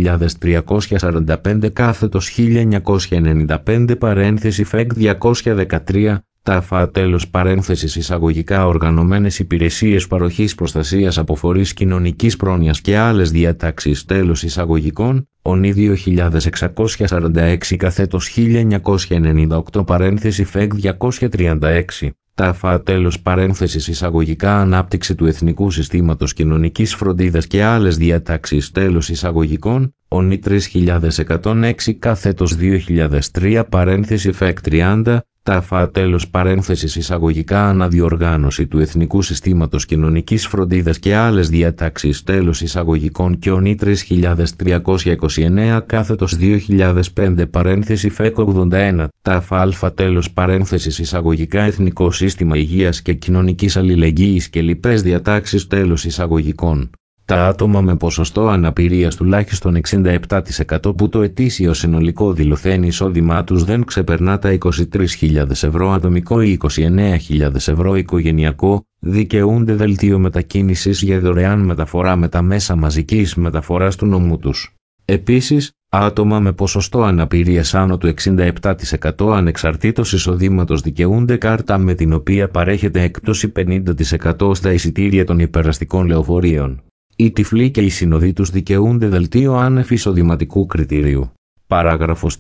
2345 κάθετος 1995 παρένθεση ΦΕΚ 213, ΤΑΦΑ τέλος παρένθεσης εισαγωγικά οργανωμένες υπηρεσίες παροχής προστασίας από φορείς κοινωνικής πρόνοιας και άλλες διατάξεις τέλος εισαγωγικών, ο ΝΗ 2646 καθέτος 1998 παρένθεση ΦΕΚ 236. ΤΑΦΑ τέλος παρένθεσης εισαγωγικά ανάπτυξη του Εθνικού Συστήματος Κοινωνικής Φροντίδας και άλλες διατάξεις τέλος εισαγωγικών, ο ΝΗ 3106 κάθετος 2003 παρένθεση ΦΕΚ 30, ΤΑΦΑ τέλος παρένθεσης εισαγωγικά αναδιοργάνωση του Εθνικού Συστήματος Κοινωνικής Φροντίδας και άλλες διατάξεις τέλος εισαγωγικών και ο ΝΗ 3329 κάθετος 2005 παρένθεση ΦΕΚ 81, ΤΑΦΑ τέλος παρένθεσης εισαγωγικά Εθνικό Σύστημα Υγείας και Κοινωνικής Αλληλεγγύης και λοιπές διατάξεις τέλος εισαγωγικών. Τα άτομα με ποσοστό αναπηρίας τουλάχιστον 67% που το ετήσιο συνολικό δηλωθέν εισόδημά τους δεν ξεπερνά τα 23.000 ευρώ ατομικό ή 29.000 ευρώ οικογενειακό, δικαιούνται δελτίο μετακίνησης για δωρεάν μεταφορά με τα μέσα μαζικής μεταφοράς του νομού τους. Επίσης, Άτομα με ποσοστό αναπηρίας άνω του 67% ανεξαρτήτως εισοδήματος δικαιούνται κάρτα με την οποία παρέχεται έκπτωση 50% στα εισιτήρια των υπεραστικών λεωφορείων. Οι τυφλοί και οι συνοδοί τους δικαιούνται δελτίο άνευ εισοδηματικού κριτηρίου. Παράγραφος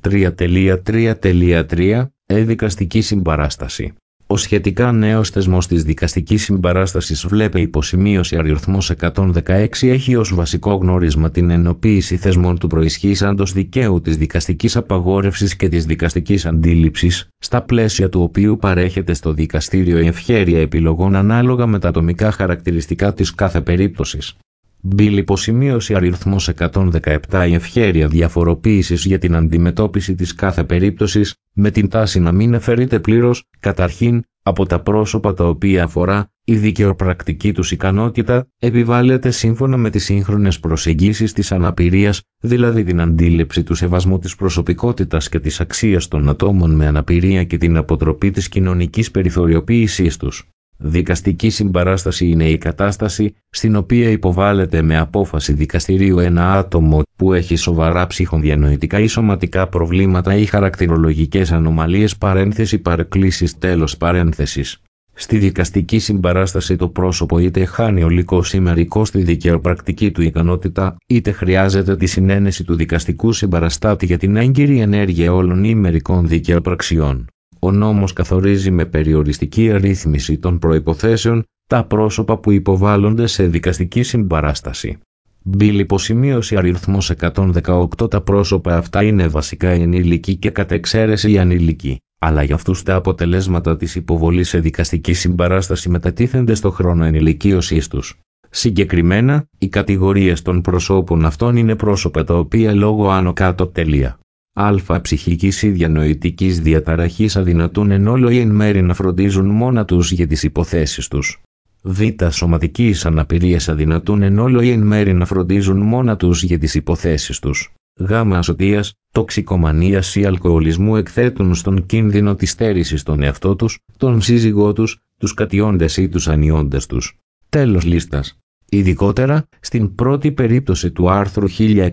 3.3.3 Δικαστική συμπαράσταση. Ο σχετικά νέος θεσμός της δικαστικής συμπαράστασης βλέπε υποσημείωση αριθμός 116 έχει ως βασικό γνώρισμα την ενοποίηση θεσμών του προισχύσαντος δικαίου της δικαστικής απαγόρευσης και της δικαστικής αντίληψης, στα πλαίσια του οποίου παρέχεται στο δικαστήριο η ευχέρεια επιλογών ανάλογα με τα ατομικά χαρακτηριστικά της κάθε περίπτωσης. Μπιλ υποσημείωση αριθμός 117 η ευχέρεια διαφοροποίησης για την αντιμετώπιση της κάθε περίπτωσης, με την τάση να μην αφαιρείται πλήρως, καταρχήν, από τα πρόσωπα τα οποία αφορά, η δικαιοπρακτική τους ικανότητα, επιβάλλεται σύμφωνα με τις σύγχρονες προσεγγίσεις της αναπηρίας, δηλαδή την αντίληψη του σεβασμού της προσωπικότητας και της αξίας των ατόμων με αναπηρία και την αποτροπή της κοινωνικής περιθωριοποίησής τους. Δικαστική συμπαράσταση είναι η κατάσταση στην οποία υποβάλλεται με απόφαση δικαστηρίου ένα άτομο που έχει σοβαρά ψυχοδιανοητικά ή σωματικά προβλήματα ή χαρακτηρολογικές ανομαλίες παρεκκλήσεις τέλος παρένθεσης. Στη δικαστική συμπαράσταση το πρόσωπο είτε χάνει ολικός ή μερικός τη δικαιοπρακτική του ικανότητα, είτε χρειάζεται τη συνένεση του δικαστικού συμπαραστάτη για την έγκυρη ενέργεια όλων ή μερικών δικαιοπραξιών. Ο νόμος καθορίζει με περιοριστική αρρύθμιση των προϋποθέσεων τα πρόσωπα που υποβάλλονται σε δικαστική συμπαράσταση. Μπιλ υποσημείωση αριθμός 118 τα πρόσωπα αυτά είναι βασικά ενήλικοι και κατ' εξαίρεση ανήλικοι, αλλά για αυτούς τα αποτελέσματα της υποβολής σε δικαστική συμπαράσταση μετατίθενται στο χρόνο ενηλικίωσής τους. Συγκεκριμένα, οι κατηγορίες των προσώπων αυτών είναι πρόσωπα τα οποία λόγω άνω κάτω τελεία. Α. Ψυχικής ή διανοητικής διαταραχής αδυνατούν εν όλο ή εν μέρη να φροντίζουν μόνα τους για τις υποθέσεις τους. Β. Σωματικής αναπηρίας αδυνατούν εν όλο ή εν μέρη να φροντίζουν μόνα τους για τις υποθέσεις τους. Γ. Ασωτείας, τοξικομανίας ή αλκοολισμού εκθέτουν στον κίνδυνο της στέρησης τον εαυτό τους, τον σύζυγό τους, τους κατιόντες ή τους ανιόντες τους. Τέλος λίστας. Ειδικότερα, στην πρώτη περίπτωση του άρθρου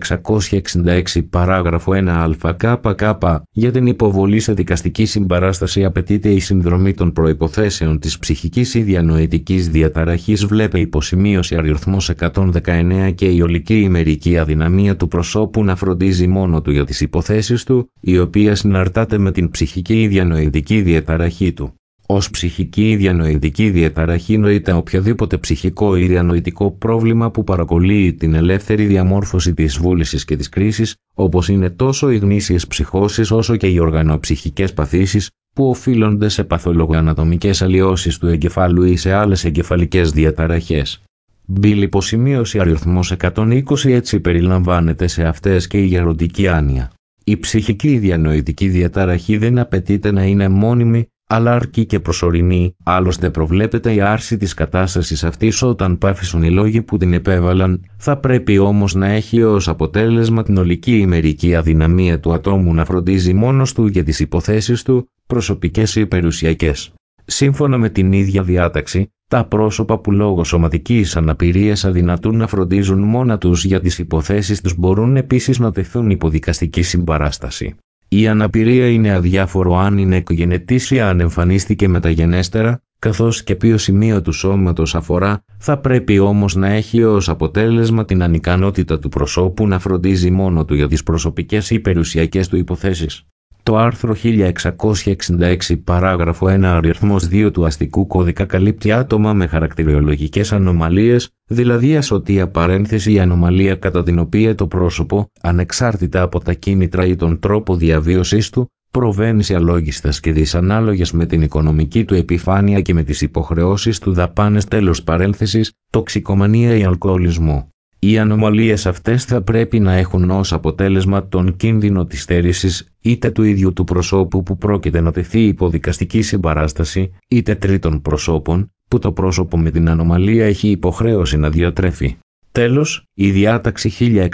1666 παράγραφο 1 για την υποβολή σε δικαστική συμπαράσταση απαιτείται η συνδρομή των προϋποθέσεων της ψυχικής ή διανοητικής διαταραχής βλέπε υποσημείωση αριθμός 119 και η ολική ή μερική αδυναμία του προσώπου να φροντίζει μόνο του για τις υποθέσεις του, η οποία συναρτάται με την ψυχική ή διανοητική διαταραχή του. Ως ψυχική ή διανοητική διαταραχή νοείται οποιοδήποτε ψυχικό ή διανοητικό πρόβλημα που παρακολύει την ελεύθερη διαμόρφωση της βούλησης και της κρίσης, όπως είναι τόσο οι γνήσιες ψυχώσεις όσο και οι οργανοψυχικές παθήσεις, που οφείλονται σε παθολογοανατομικές αλλοιώσεις του εγκεφάλου ή σε άλλες εγκεφαλικές διαταραχές. Μπιλ υποσημείωση αριθμός 120 έτσι περιλαμβάνεται σε αυτές και η γεροντική άνοια. Η ψυχική ή διανοητική διαταραχή δεν απαιτείται να είναι μόνιμη, αλλά αρκεί και προσωρινή, άλλωστε προβλέπεται η άρση της κατάστασης αυτής όταν πάυσουν οι λόγοι που την επέβαλαν, θα πρέπει όμως να έχει ως αποτέλεσμα την ολική ή μερική αδυναμία του ατόμου να φροντίζει μόνος του για τις υποθέσεις του, προσωπικές ή περιουσιακές. Σύμφωνα με την ίδια διάταξη, τα πρόσωπα που λόγω σωματικής αναπηρίας αδυνατούν να φροντίζουν μόνα τους για τις υποθέσεις τους μπορούν επίσης να τεθούν υπό δικαστική συμπαράσταση. Η αναπηρία είναι αδιάφορο αν είναι εκγενετής ή αν εμφανίστηκε μεταγενέστερα, καθώς και ποιο σημείο του σώματος αφορά, θα πρέπει όμως να έχει ως αποτέλεσμα την ανικανότητα του προσώπου να φροντίζει μόνο του για τις προσωπικές ή περιουσιακές του υποθέσεις. Το άρθρο 1666 παράγραφο 1 αριθμός 2 του αστικού κώδικα καλύπτει άτομα με χαρακτηριολογικές ανομαλίες, δηλαδή ασωτεία παρένθεση η ανομαλία κατά την οποία το πρόσωπο, ανεξάρτητα από τα κίνητρα ή τον τρόπο διαβίωσής του, προβαίνει σε αλόγιστες και δυσανάλογες με την οικονομική του επιφάνεια και με τις υποχρεώσεις του δαπάνες τέλος παρένθεσης, τοξικομανία ή αλκοολισμό. Οι ανομαλίες αυτές θα πρέπει να έχουν ως αποτέλεσμα τον κίνδυνο της στέρησης είτε του ίδιου του προσώπου που πρόκειται να τεθεί υπό δικαστική συμπαράσταση, είτε τρίτων προσώπων, που το πρόσωπο με την ανομαλία έχει υποχρέωση να διατρέφει. Τέλος, η διάταξη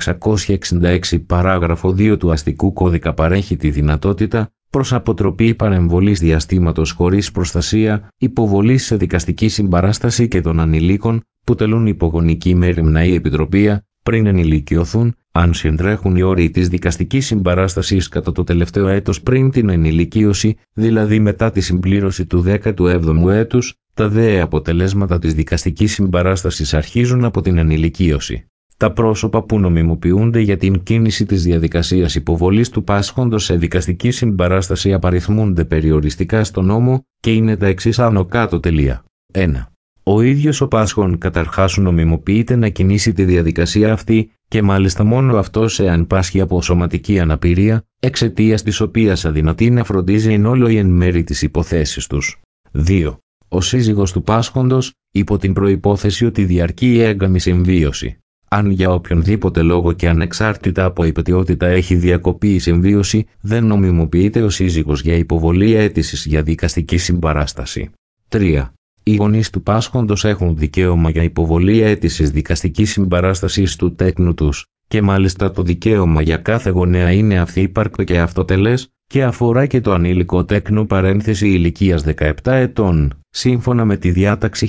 1666 παράγραφο 2 του αστικού κώδικα παρέχει τη δυνατότητα, προς αποτροπή παρεμβολής διαστήματος χωρίς προστασία, υποβολής σε δικαστική συμπαράσταση και των ανηλίκων, που τελούν υπογονική μέριμνα ή επιτροπία, πριν ενηλικιωθούν, αν συντρέχουν οι όροι της δικαστικής συμπαράστασης κατά το τελευταίο έτος πριν την ενηλικίωση, δηλαδή μετά τη συμπλήρωση του 17ου έτους, τα δε αποτελέσματα της δικαστικής συμπαράστασης αρχίζουν από την ενηλικίωση. Τα πρόσωπα που νομιμοποιούνται για την κίνηση της διαδικασίας υποβολής του πάσχοντος σε δικαστική συμπαράσταση απαριθμούνται περιοριστικά στον νόμο και είναι τα εξής άνω κάτω. 1. Ο ίδιος ο πάσχων καταρχάς νομιμοποιείται να κινήσει τη διαδικασία αυτή και μάλιστα μόνο αυτός εάν πάσχει από σωματική αναπηρία, εξαιτίας της οποίας αδυνατεί να φροντίζει εν όλο ή εν μέρη τις υποθέσεις τους. 2. Ο σύζυγος του πάσχοντος, υπό την προϋπόθεση ότι διαρκεί η έγκαμη συμβίωση. Αν για οποιονδήποτε λόγο και ανεξάρτητα από υπετιότητα έχει διακοπεί η συμβίωση, δεν νομιμοποιείται ο σύζυγος για υποβολή αίτησης για δικαστική συμπαράσταση. 3. Οι γονείς του πάσχοντος έχουν δικαίωμα για υποβολή αίτησης δικαστικής συμπαράστασης του τέκνου τους, και μάλιστα το δικαίωμα για κάθε γονέα είναι αυθύπαρκτο και αυτοτελές, και αφορά και το ανήλικο τέκνο παρένθεση ηλικίας 17 ετών, σύμφωνα με τη διάταξη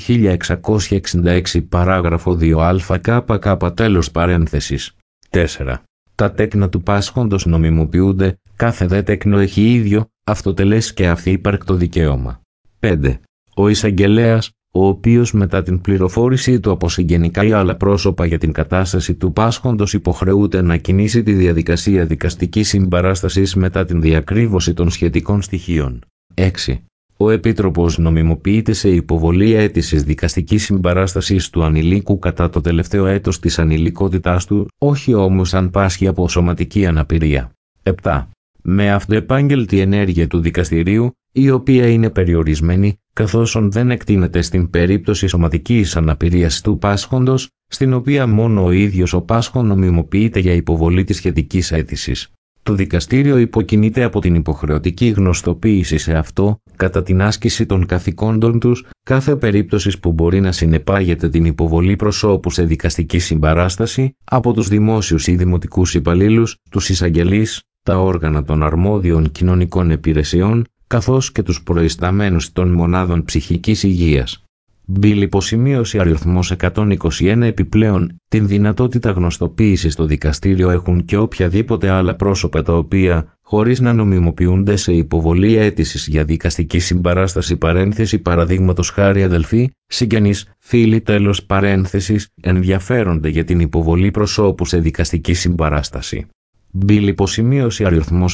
1666 παράγραφο 2α ΚΚ τέλος παρένθεσης. 4. Τα τέκνα του πάσχοντος νομιμοποιούνται, κάθε δε τέκνο έχει ίδιο, αυτοτελές και αυθύπαρκτο δικαίωμα. 5. Ο εισαγγελέας, ο οποίος μετά την πληροφόρηση του από συγγενικά ή άλλα πρόσωπα για την κατάσταση του πάσχοντος υποχρεούται να κινήσει τη διαδικασία δικαστικής συμπαράστασης μετά την διακρύβωση των σχετικών στοιχείων. 6. Ο Επίτροπος νομιμοποιείται σε υποβολή αίτησης δικαστικής συμπαράστασης του ανηλίκου κατά το τελευταίο έτος της ανηλικότητάς του, όχι όμως αν πάσχει από σωματική αναπηρία. 7. Με αυτοεπάγγελτη ενέργεια του δικαστηρίου, η οποία είναι περιορισμένη, καθώς δεν εκτείνεται στην περίπτωση σωματικής αναπηρίας του πάσχοντος, στην οποία μόνο ο ίδιος ο πάσχων νομιμοποιείται για υποβολή της σχετικής αίτησης. Το δικαστήριο υποκινείται από την υποχρεωτική γνωστοποίηση σε αυτό, κατά την άσκηση των καθηκόντων τους, κάθε περίπτωση που μπορεί να συνεπάγεται την υποβολή προσώπου σε δικαστική συμπαράσταση, από τους δημόσιους ή δημοτικούς υπαλλήλους, τους εισαγγελείς, τα όργανα των αρμόδιων κοινωνικών υπηρεσιών, καθώς και τους προϊσταμένους των μονάδων ψυχικής υγείας. Μπιλ υποσημείωση αριθμός 121 επιπλέον, την δυνατότητα γνωστοποίησης στο δικαστήριο έχουν και οποιαδήποτε άλλα πρόσωπα τα οποία, χωρίς να νομιμοποιούνται σε υποβολή αίτησης για δικαστική συμπαράσταση παρένθεση παραδείγματος χάρη αδελφοί, συγγενείς, φίλοι τέλος παρένθεσης, ενδιαφέρονται για την υποβολή προσώπου σε δικαστική συμπαράσταση. Μπιλ υποσημείωση αριθμός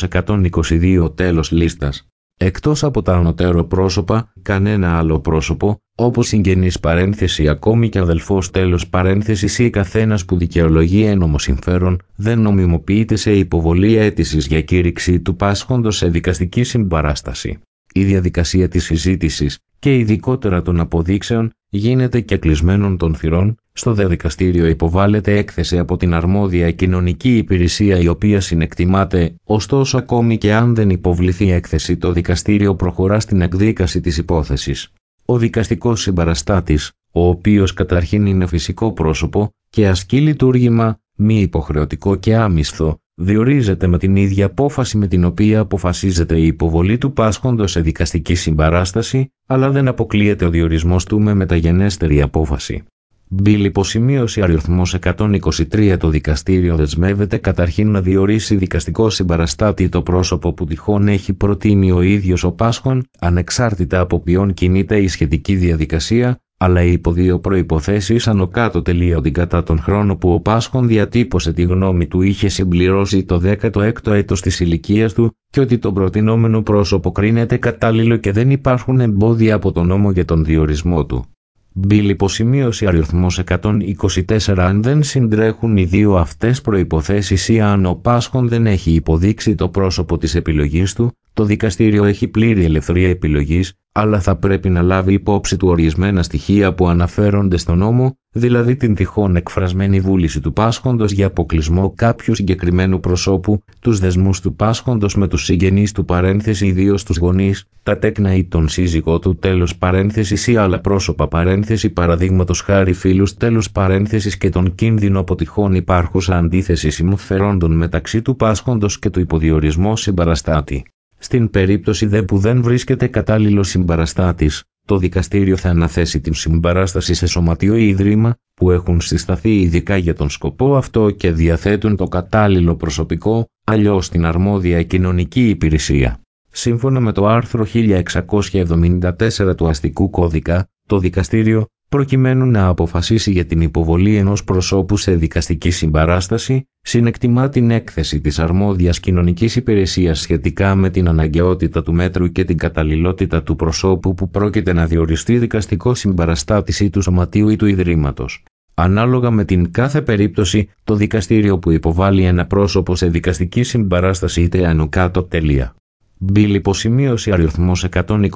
122 τέλος λίστας. Εκτός από τα ανωτέρω πρόσωπα, κανένα άλλο πρόσωπο, όπως συγγενής παρένθεση ακόμη και αδελφός τέλος παρένθεσης ή καθένας που δικαιολογεί ένομο συμφέρον, δεν νομιμοποιείται σε υποβολή αίτησης για κήρυξη του πάσχοντος σε δικαστική συμπαράσταση. Η διαδικασία της συζήτησης και ειδικότερα των αποδείξεων γίνεται και κλεισμένων των θυρών, στο δε δικαστήριο υποβάλλεται έκθεση από την αρμόδια κοινωνική υπηρεσία η οποία συνεκτιμάται, ωστόσο ακόμη και αν δεν υποβληθεί έκθεση το δικαστήριο προχωρά στην εκδίκαση της υπόθεσης. Ο δικαστικός συμπαραστάτης, ο οποίος καταρχήν είναι φυσικό πρόσωπο και ασκεί λειτουργήμα, μη υποχρεωτικό και άμισθο, διορίζεται με την ίδια απόφαση με την οποία αποφασίζεται η υποβολή του πάσχοντος σε δικαστική συμπαράσταση, αλλά δεν αποκλείεται ο διορισμός του με μεταγενέστερη απόφαση. Μπιλ υποσημείωση αριθμός 123 Το δικαστήριο δεσμεύεται καταρχήν να διορίσει δικαστικό συμπαραστάτη το πρόσωπο που τυχόν έχει προτείνει ο ίδιος ο πάσχων, ανεξάρτητα από ποιον κινείται η σχετική διαδικασία, αλλά υπό δύο προϋποθέσεις άνω κάτω τελείονται κατά τον χρόνο που ο πάσχων διατύπωσε τη γνώμη του είχε συμπληρώσει το 16ο έτος της ηλικίας του και ότι το προτινόμενο πρόσωπο κρίνεται κατάλληλο και δεν υπάρχουν εμπόδια από τον νόμο για τον διορισμό του. Μπιλ υποσημείωση αριθμός 124 Αν δεν συντρέχουν οι δύο αυτές προϋποθέσεις ή αν ο πάσχων δεν έχει υποδείξει το πρόσωπο της επιλογής του, το δικαστήριο έχει πλήρη ελευθερία επιλογής, αλλά θα πρέπει να λάβει υπόψη του ορισμένα στοιχεία που αναφέρονται στον νόμο, δηλαδή την τυχόν εκφρασμένη βούληση του πάσχοντος για αποκλεισμό κάποιου συγκεκριμένου προσώπου, τους δεσμούς του πάσχοντος με τους συγγενείς του παρένθεση ιδίως τους γονείς, τα τέκνα ή τον σύζυγό του τέλος παρένθεσης ή άλλα πρόσωπα παρένθεση παραδείγματος χάρη φίλους τέλος παρένθεσης και τον κίνδυνο από τυχόν υπάρχουσα αντίθεση συμφερόντων μεταξύ του πάσχοντος και του υποδιορισμό συμπαραστάτη. Στην περίπτωση δε που δεν βρίσκεται κατάλληλος συμπαραστάτης, το δικαστήριο θα αναθέσει την συμπαράσταση σε σωματείο ή ίδρυμα που έχουν συσταθεί ειδικά για τον σκοπό αυτό και διαθέτουν το κατάλληλο προσωπικό, αλλιώς την αρμόδια κοινωνική υπηρεσία. Σύμφωνα με το άρθρο 1674 του Αστικού Κώδικα, το δικαστήριο, προκειμένου να αποφασίσει για την υποβολή ενός προσώπου σε δικαστική συμπαράσταση, συνεκτιμά την έκθεση της αρμόδιας κοινωνικής υπηρεσίας σχετικά με την αναγκαιότητα του μέτρου και την καταλληλότητα του προσώπου που πρόκειται να διοριστεί δικαστικό συμπαραστάτης ή του σωματείου ή του ιδρύματος. Ανάλογα με την κάθε περίπτωση, το δικαστήριο που υποβάλλει ένα πρόσωπο σε δικαστική συμπαράσταση είτε άνω κάτω τελεία. Μπιλ υποσημείωση αριθμός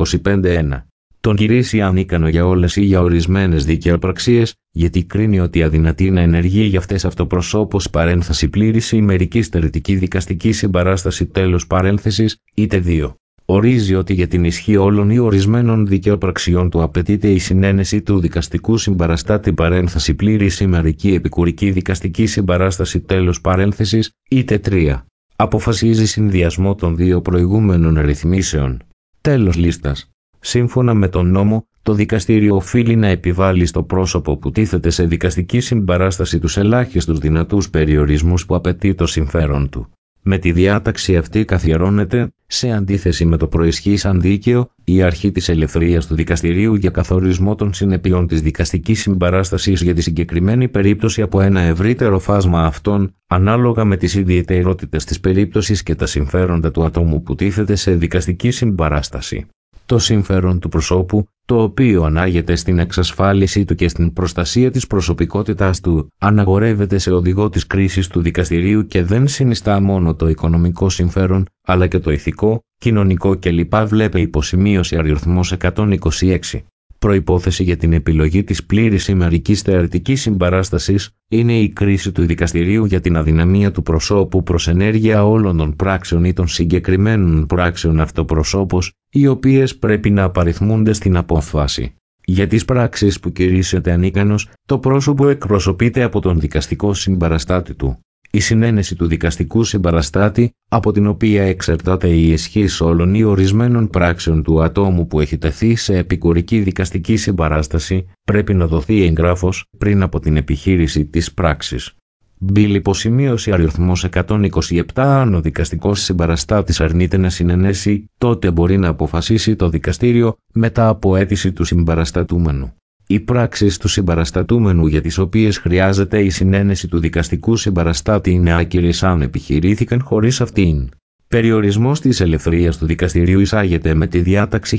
125.1. Τον κηρύσσει ανίκανο για όλες ή για ορισμένες δικαιοπραξίες, γιατί κρίνει ότι αδυνατεί να ενεργεί για αυτές αυτοπροσώπως παρένθεση πλήρης ή μερική στερετική δικαστική συμπαράσταση τέλος παρένθεσης, είτε 2. Ορίζει ότι για την ισχύ όλων ή ορισμένων δικαιοπραξιών του απαιτείται η συνένεση του δικαστικού συμπαραστάτη παρένθεση πλήρης ή μερική επικουρική δικαστική συμπαράσταση τέλος παρένθεσης, είτε 3. Αποφασίζει συνδυασμό των δύο προηγούμενων ρυθμίσεων. Τέλος λίστας. Σύμφωνα με τον νόμο, το δικαστήριο οφείλει να επιβάλλει στο πρόσωπο που τίθεται σε δικαστική συμπαράσταση τους ελάχιστους δυνατούς περιορισμούς που απαιτεί το συμφέρον του. Με τη διάταξη αυτή καθιερώνεται, σε αντίθεση με το προισχύσαν δίκαιο, η αρχή της ελευθερίας του δικαστηρίου για καθορισμό των συνεπειών της δικαστικής συμπαράστασης για τη συγκεκριμένη περίπτωση από ένα ευρύτερο φάσμα αυτών, ανάλογα με τις ιδιαιτερότητες της περίπτωσης και τα συμφέροντα του ατόμου που τίθεται σε δικαστική συμπαράσταση. Το συμφέρον του προσώπου, το οποίο ανάγεται στην εξασφάλιση του και στην προστασία της προσωπικότητάς του, αναγορεύεται σε οδηγό της κρίσης του δικαστηρίου και δεν συνιστά μόνο το οικονομικό συμφέρον, αλλά και το ηθικό, κοινωνικό κλπ. Βλέπε υποσημείωση αριθμός 126. Προϋπόθεση για την επιλογή της πλήρης ημερικής θεωρητικής συμπαράστασης είναι η κρίση του δικαστηρίου για την αδυναμία του προσώπου προς ενέργεια όλων των πράξεων ή των συγκεκριμένων πράξεων αυτοπροσώπως, οι οποίες πρέπει να απαριθμούνται στην απόφαση. Για τις πράξεις που κηρύσσεται ανίκανος, το πρόσωπο εκπροσωπείται από τον δικαστικό συμπαραστάτη του. Η συνένεση του δικαστικού συμπαραστάτη, από την οποία εξαρτάται η ισχύς όλων ή ορισμένων πράξεων του ατόμου που έχει τεθεί σε επικουρική δικαστική συμπαράσταση, πρέπει να δοθεί εγγράφος πριν από την επιχείρηση της πράξης. Μπιλ υποσημείωση αριθμός 127. Αν ο δικαστικός συμπαραστάτης αρνείται να συνενέσει, τότε μπορεί να αποφασίσει το δικαστήριο μετά από αίτηση του συμπαραστατούμενου. Οι πράξεις του συμπαραστατούμενου για τις οποίες χρειάζεται η συνένεση του δικαστικού συμπαραστάτη είναι άκυρες αν επιχειρήθηκαν χωρίς αυτήν. Περιορισμός της ελευθερίας του δικαστηρίου εισάγεται με τη διάταξη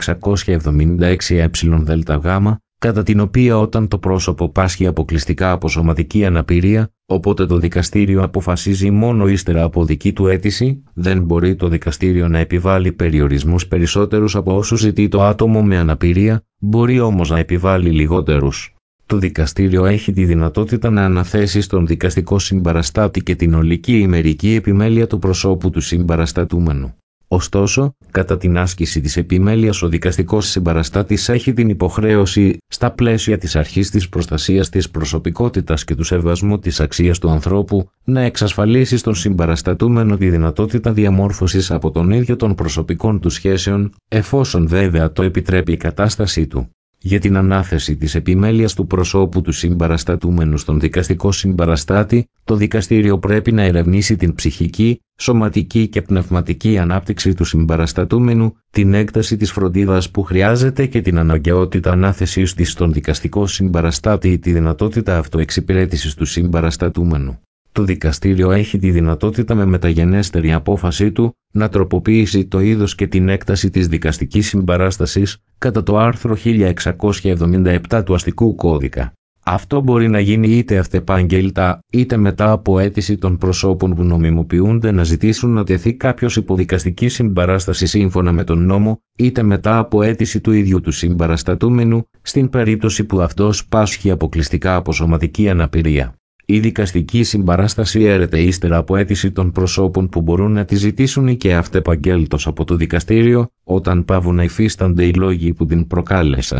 1676 ΕΔΓ, κατά την οποία όταν το πρόσωπο πάσχει αποκλειστικά από σωματική αναπηρία, οπότε το δικαστήριο αποφασίζει μόνο ύστερα από δική του αίτηση, δεν μπορεί το δικαστήριο να επιβάλλει περιορισμούς περισσότερους από όσους ζητεί το άτομο με αναπηρία, μπορεί όμως να επιβάλλει λιγότερους. Το δικαστήριο έχει τη δυνατότητα να αναθέσει στον δικαστικό συμπαραστάτη και την ολική ημερική επιμέλεια του προσώπου του συμπαραστατούμενου. Ωστόσο, κατά την άσκηση της επιμέλειας ο δικαστικός συμπαραστάτης έχει την υποχρέωση, στα πλαίσια της αρχής της προστασίας της προσωπικότητας και του σεβασμού της αξίας του ανθρώπου, να εξασφαλίσει στον συμπαραστατούμενο τη δυνατότητα διαμόρφωσης από τον ίδιο των προσωπικών του σχέσεων, εφόσον βέβαια το επιτρέπει η κατάστασή του. Για την ανάθεση της επιμέλειας του προσώπου του συμπαραστατούμενου στον δικαστικό συμπαραστάτη, το δικαστήριο πρέπει να ερευνήσει την ψυχική, σωματική και πνευματική ανάπτυξη του συμπαραστατούμενου, την έκταση της φροντίδας που χρειάζεται και την αναγκαιότητα ανάθεσής της στον δικαστικό συμπαραστάτη ή τη δυνατότητα αυτοεξυπηρέτησης του συμπαραστατούμενου. Το δικαστήριο έχει τη δυνατότητα με μεταγενέστερη απόφασή του να τροποποιήσει το είδος και την έκταση της δικαστικής συμπαράστασης κατά το άρθρο 1677 του Αστικού Κώδικα. Αυτό μπορεί να γίνει είτε αυτεπάγγελτα, είτε μετά από αίτηση των προσώπων που νομιμοποιούνται να ζητήσουν να τεθεί κάποιος υποδικαστική συμπαράσταση σύμφωνα με τον νόμο, είτε μετά από αίτηση του ίδιου του συμπαραστατούμενου, στην περίπτωση που αυτός πάσχει αποκλειστικά από σωματική αναπηρία. Η δικαστική συμπαράσταση έρεται ύστερα από αίτηση των προσώπων που μπορούν να τη ζητήσουν και αυτεπαγγέλτος από το δικαστήριο, όταν πάβουν να υφίστανται οι λόγοι που την προκάλεσαν.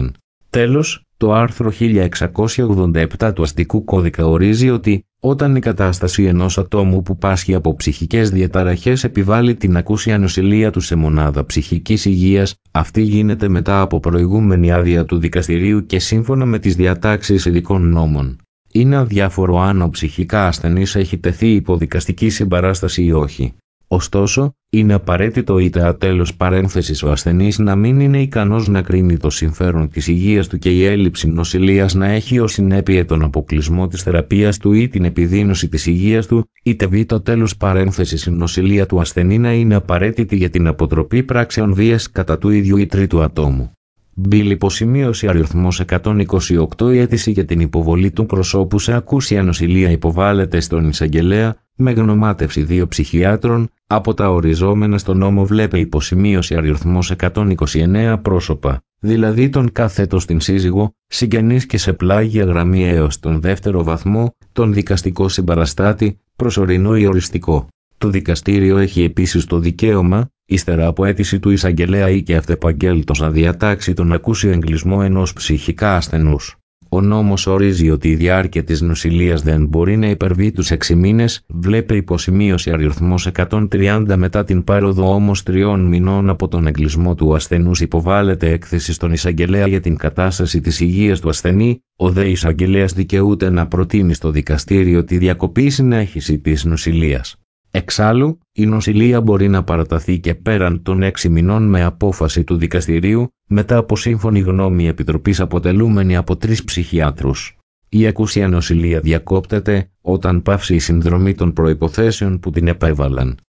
Τέλος, το άρθρο 1687 του αστικού κώδικα ορίζει ότι όταν η κατάσταση ενός ατόμου που πάσχει από ψυχικές διαταραχές επιβάλλει την ακούσια νοσηλεία του σε μονάδα ψυχικής υγείας, αυτή γίνεται μετά από προηγούμενη άδεια του δικαστηρίου και σύμφωνα με τις διατάξεις ειδικών νόμων. Είναι αδιάφορο αν ο ψυχικά ασθενής έχει τεθεί υπό δικαστική συμπαράσταση ή όχι. Ωστόσο, είναι απαραίτητο είτε τέλος παρένθεσης ο ασθενής να μην είναι ικανός να κρίνει το συμφέρον της υγείας του και η έλλειψη νοσηλείας να έχει ως συνέπεια τον αποκλεισμό της θεραπείας του ή την επιδείνωση της υγείας του, είτε τέλος παρένθεσης η νοσηλεία του ασθενή να είναι απαραίτητη για την αποτροπή πράξεων βίας κατά του ίδιου ή τρίτου ατόμου. Μπιλ υποσημείωση αριθμός 128. Η αίτηση για την υποβολή του προσώπου σε ακούσια νοσηλεία υποβάλλεται στον εισαγγελέα με γνωμάτευση 2 ψυχιάτρων από τα οριζόμενα στο νόμο βλέπε υποσημείωση αριθμός 129 πρόσωπα, δηλαδή τον κάθετο στην σύζυγο, συγγενείς και σε πλάγια γραμμή έως τον δεύτερο βαθμό, τον δικαστικό συμπαραστάτη, προσωρινό ή οριστικό. Το δικαστήριο έχει επίσης το δικαίωμα, ύστερα από αίτηση του εισαγγελέα ή και αυτεπαγγέλτος να διατάξει τον ακούσιο εγκλισμό ενός ψυχικά ασθενούς. Ο νόμος ορίζει ότι η διάρκεια της νοσηλείας δεν μπορεί να υπερβεί τους 6 μήνες, βλέπε υποσημείωση αριθμός 130 μετά την πάροδο όμως 3 μηνών από τον εγκλισμό του ασθενούς υποβάλλεται έκθεση στον εισαγγελέα για την κατάσταση της υγείας του ασθενή, ο δε εισαγγελέας δικαιούται να προτείνει στο δικαστήριο τη διακοπή συνέχιση της νοσηλείας. Εξάλλου, η νοσηλεία μπορεί να παραταθεί και πέραν των 6 μηνών με απόφαση του δικαστηρίου, μετά από σύμφωνη γνώμη επιτροπής αποτελούμενη από 3 ψυχιάτρους. Η ακούσια νοσηλεία διακόπτεται όταν πάυσει η συνδρομή των προϋποθέσεων που την επέβαλαν.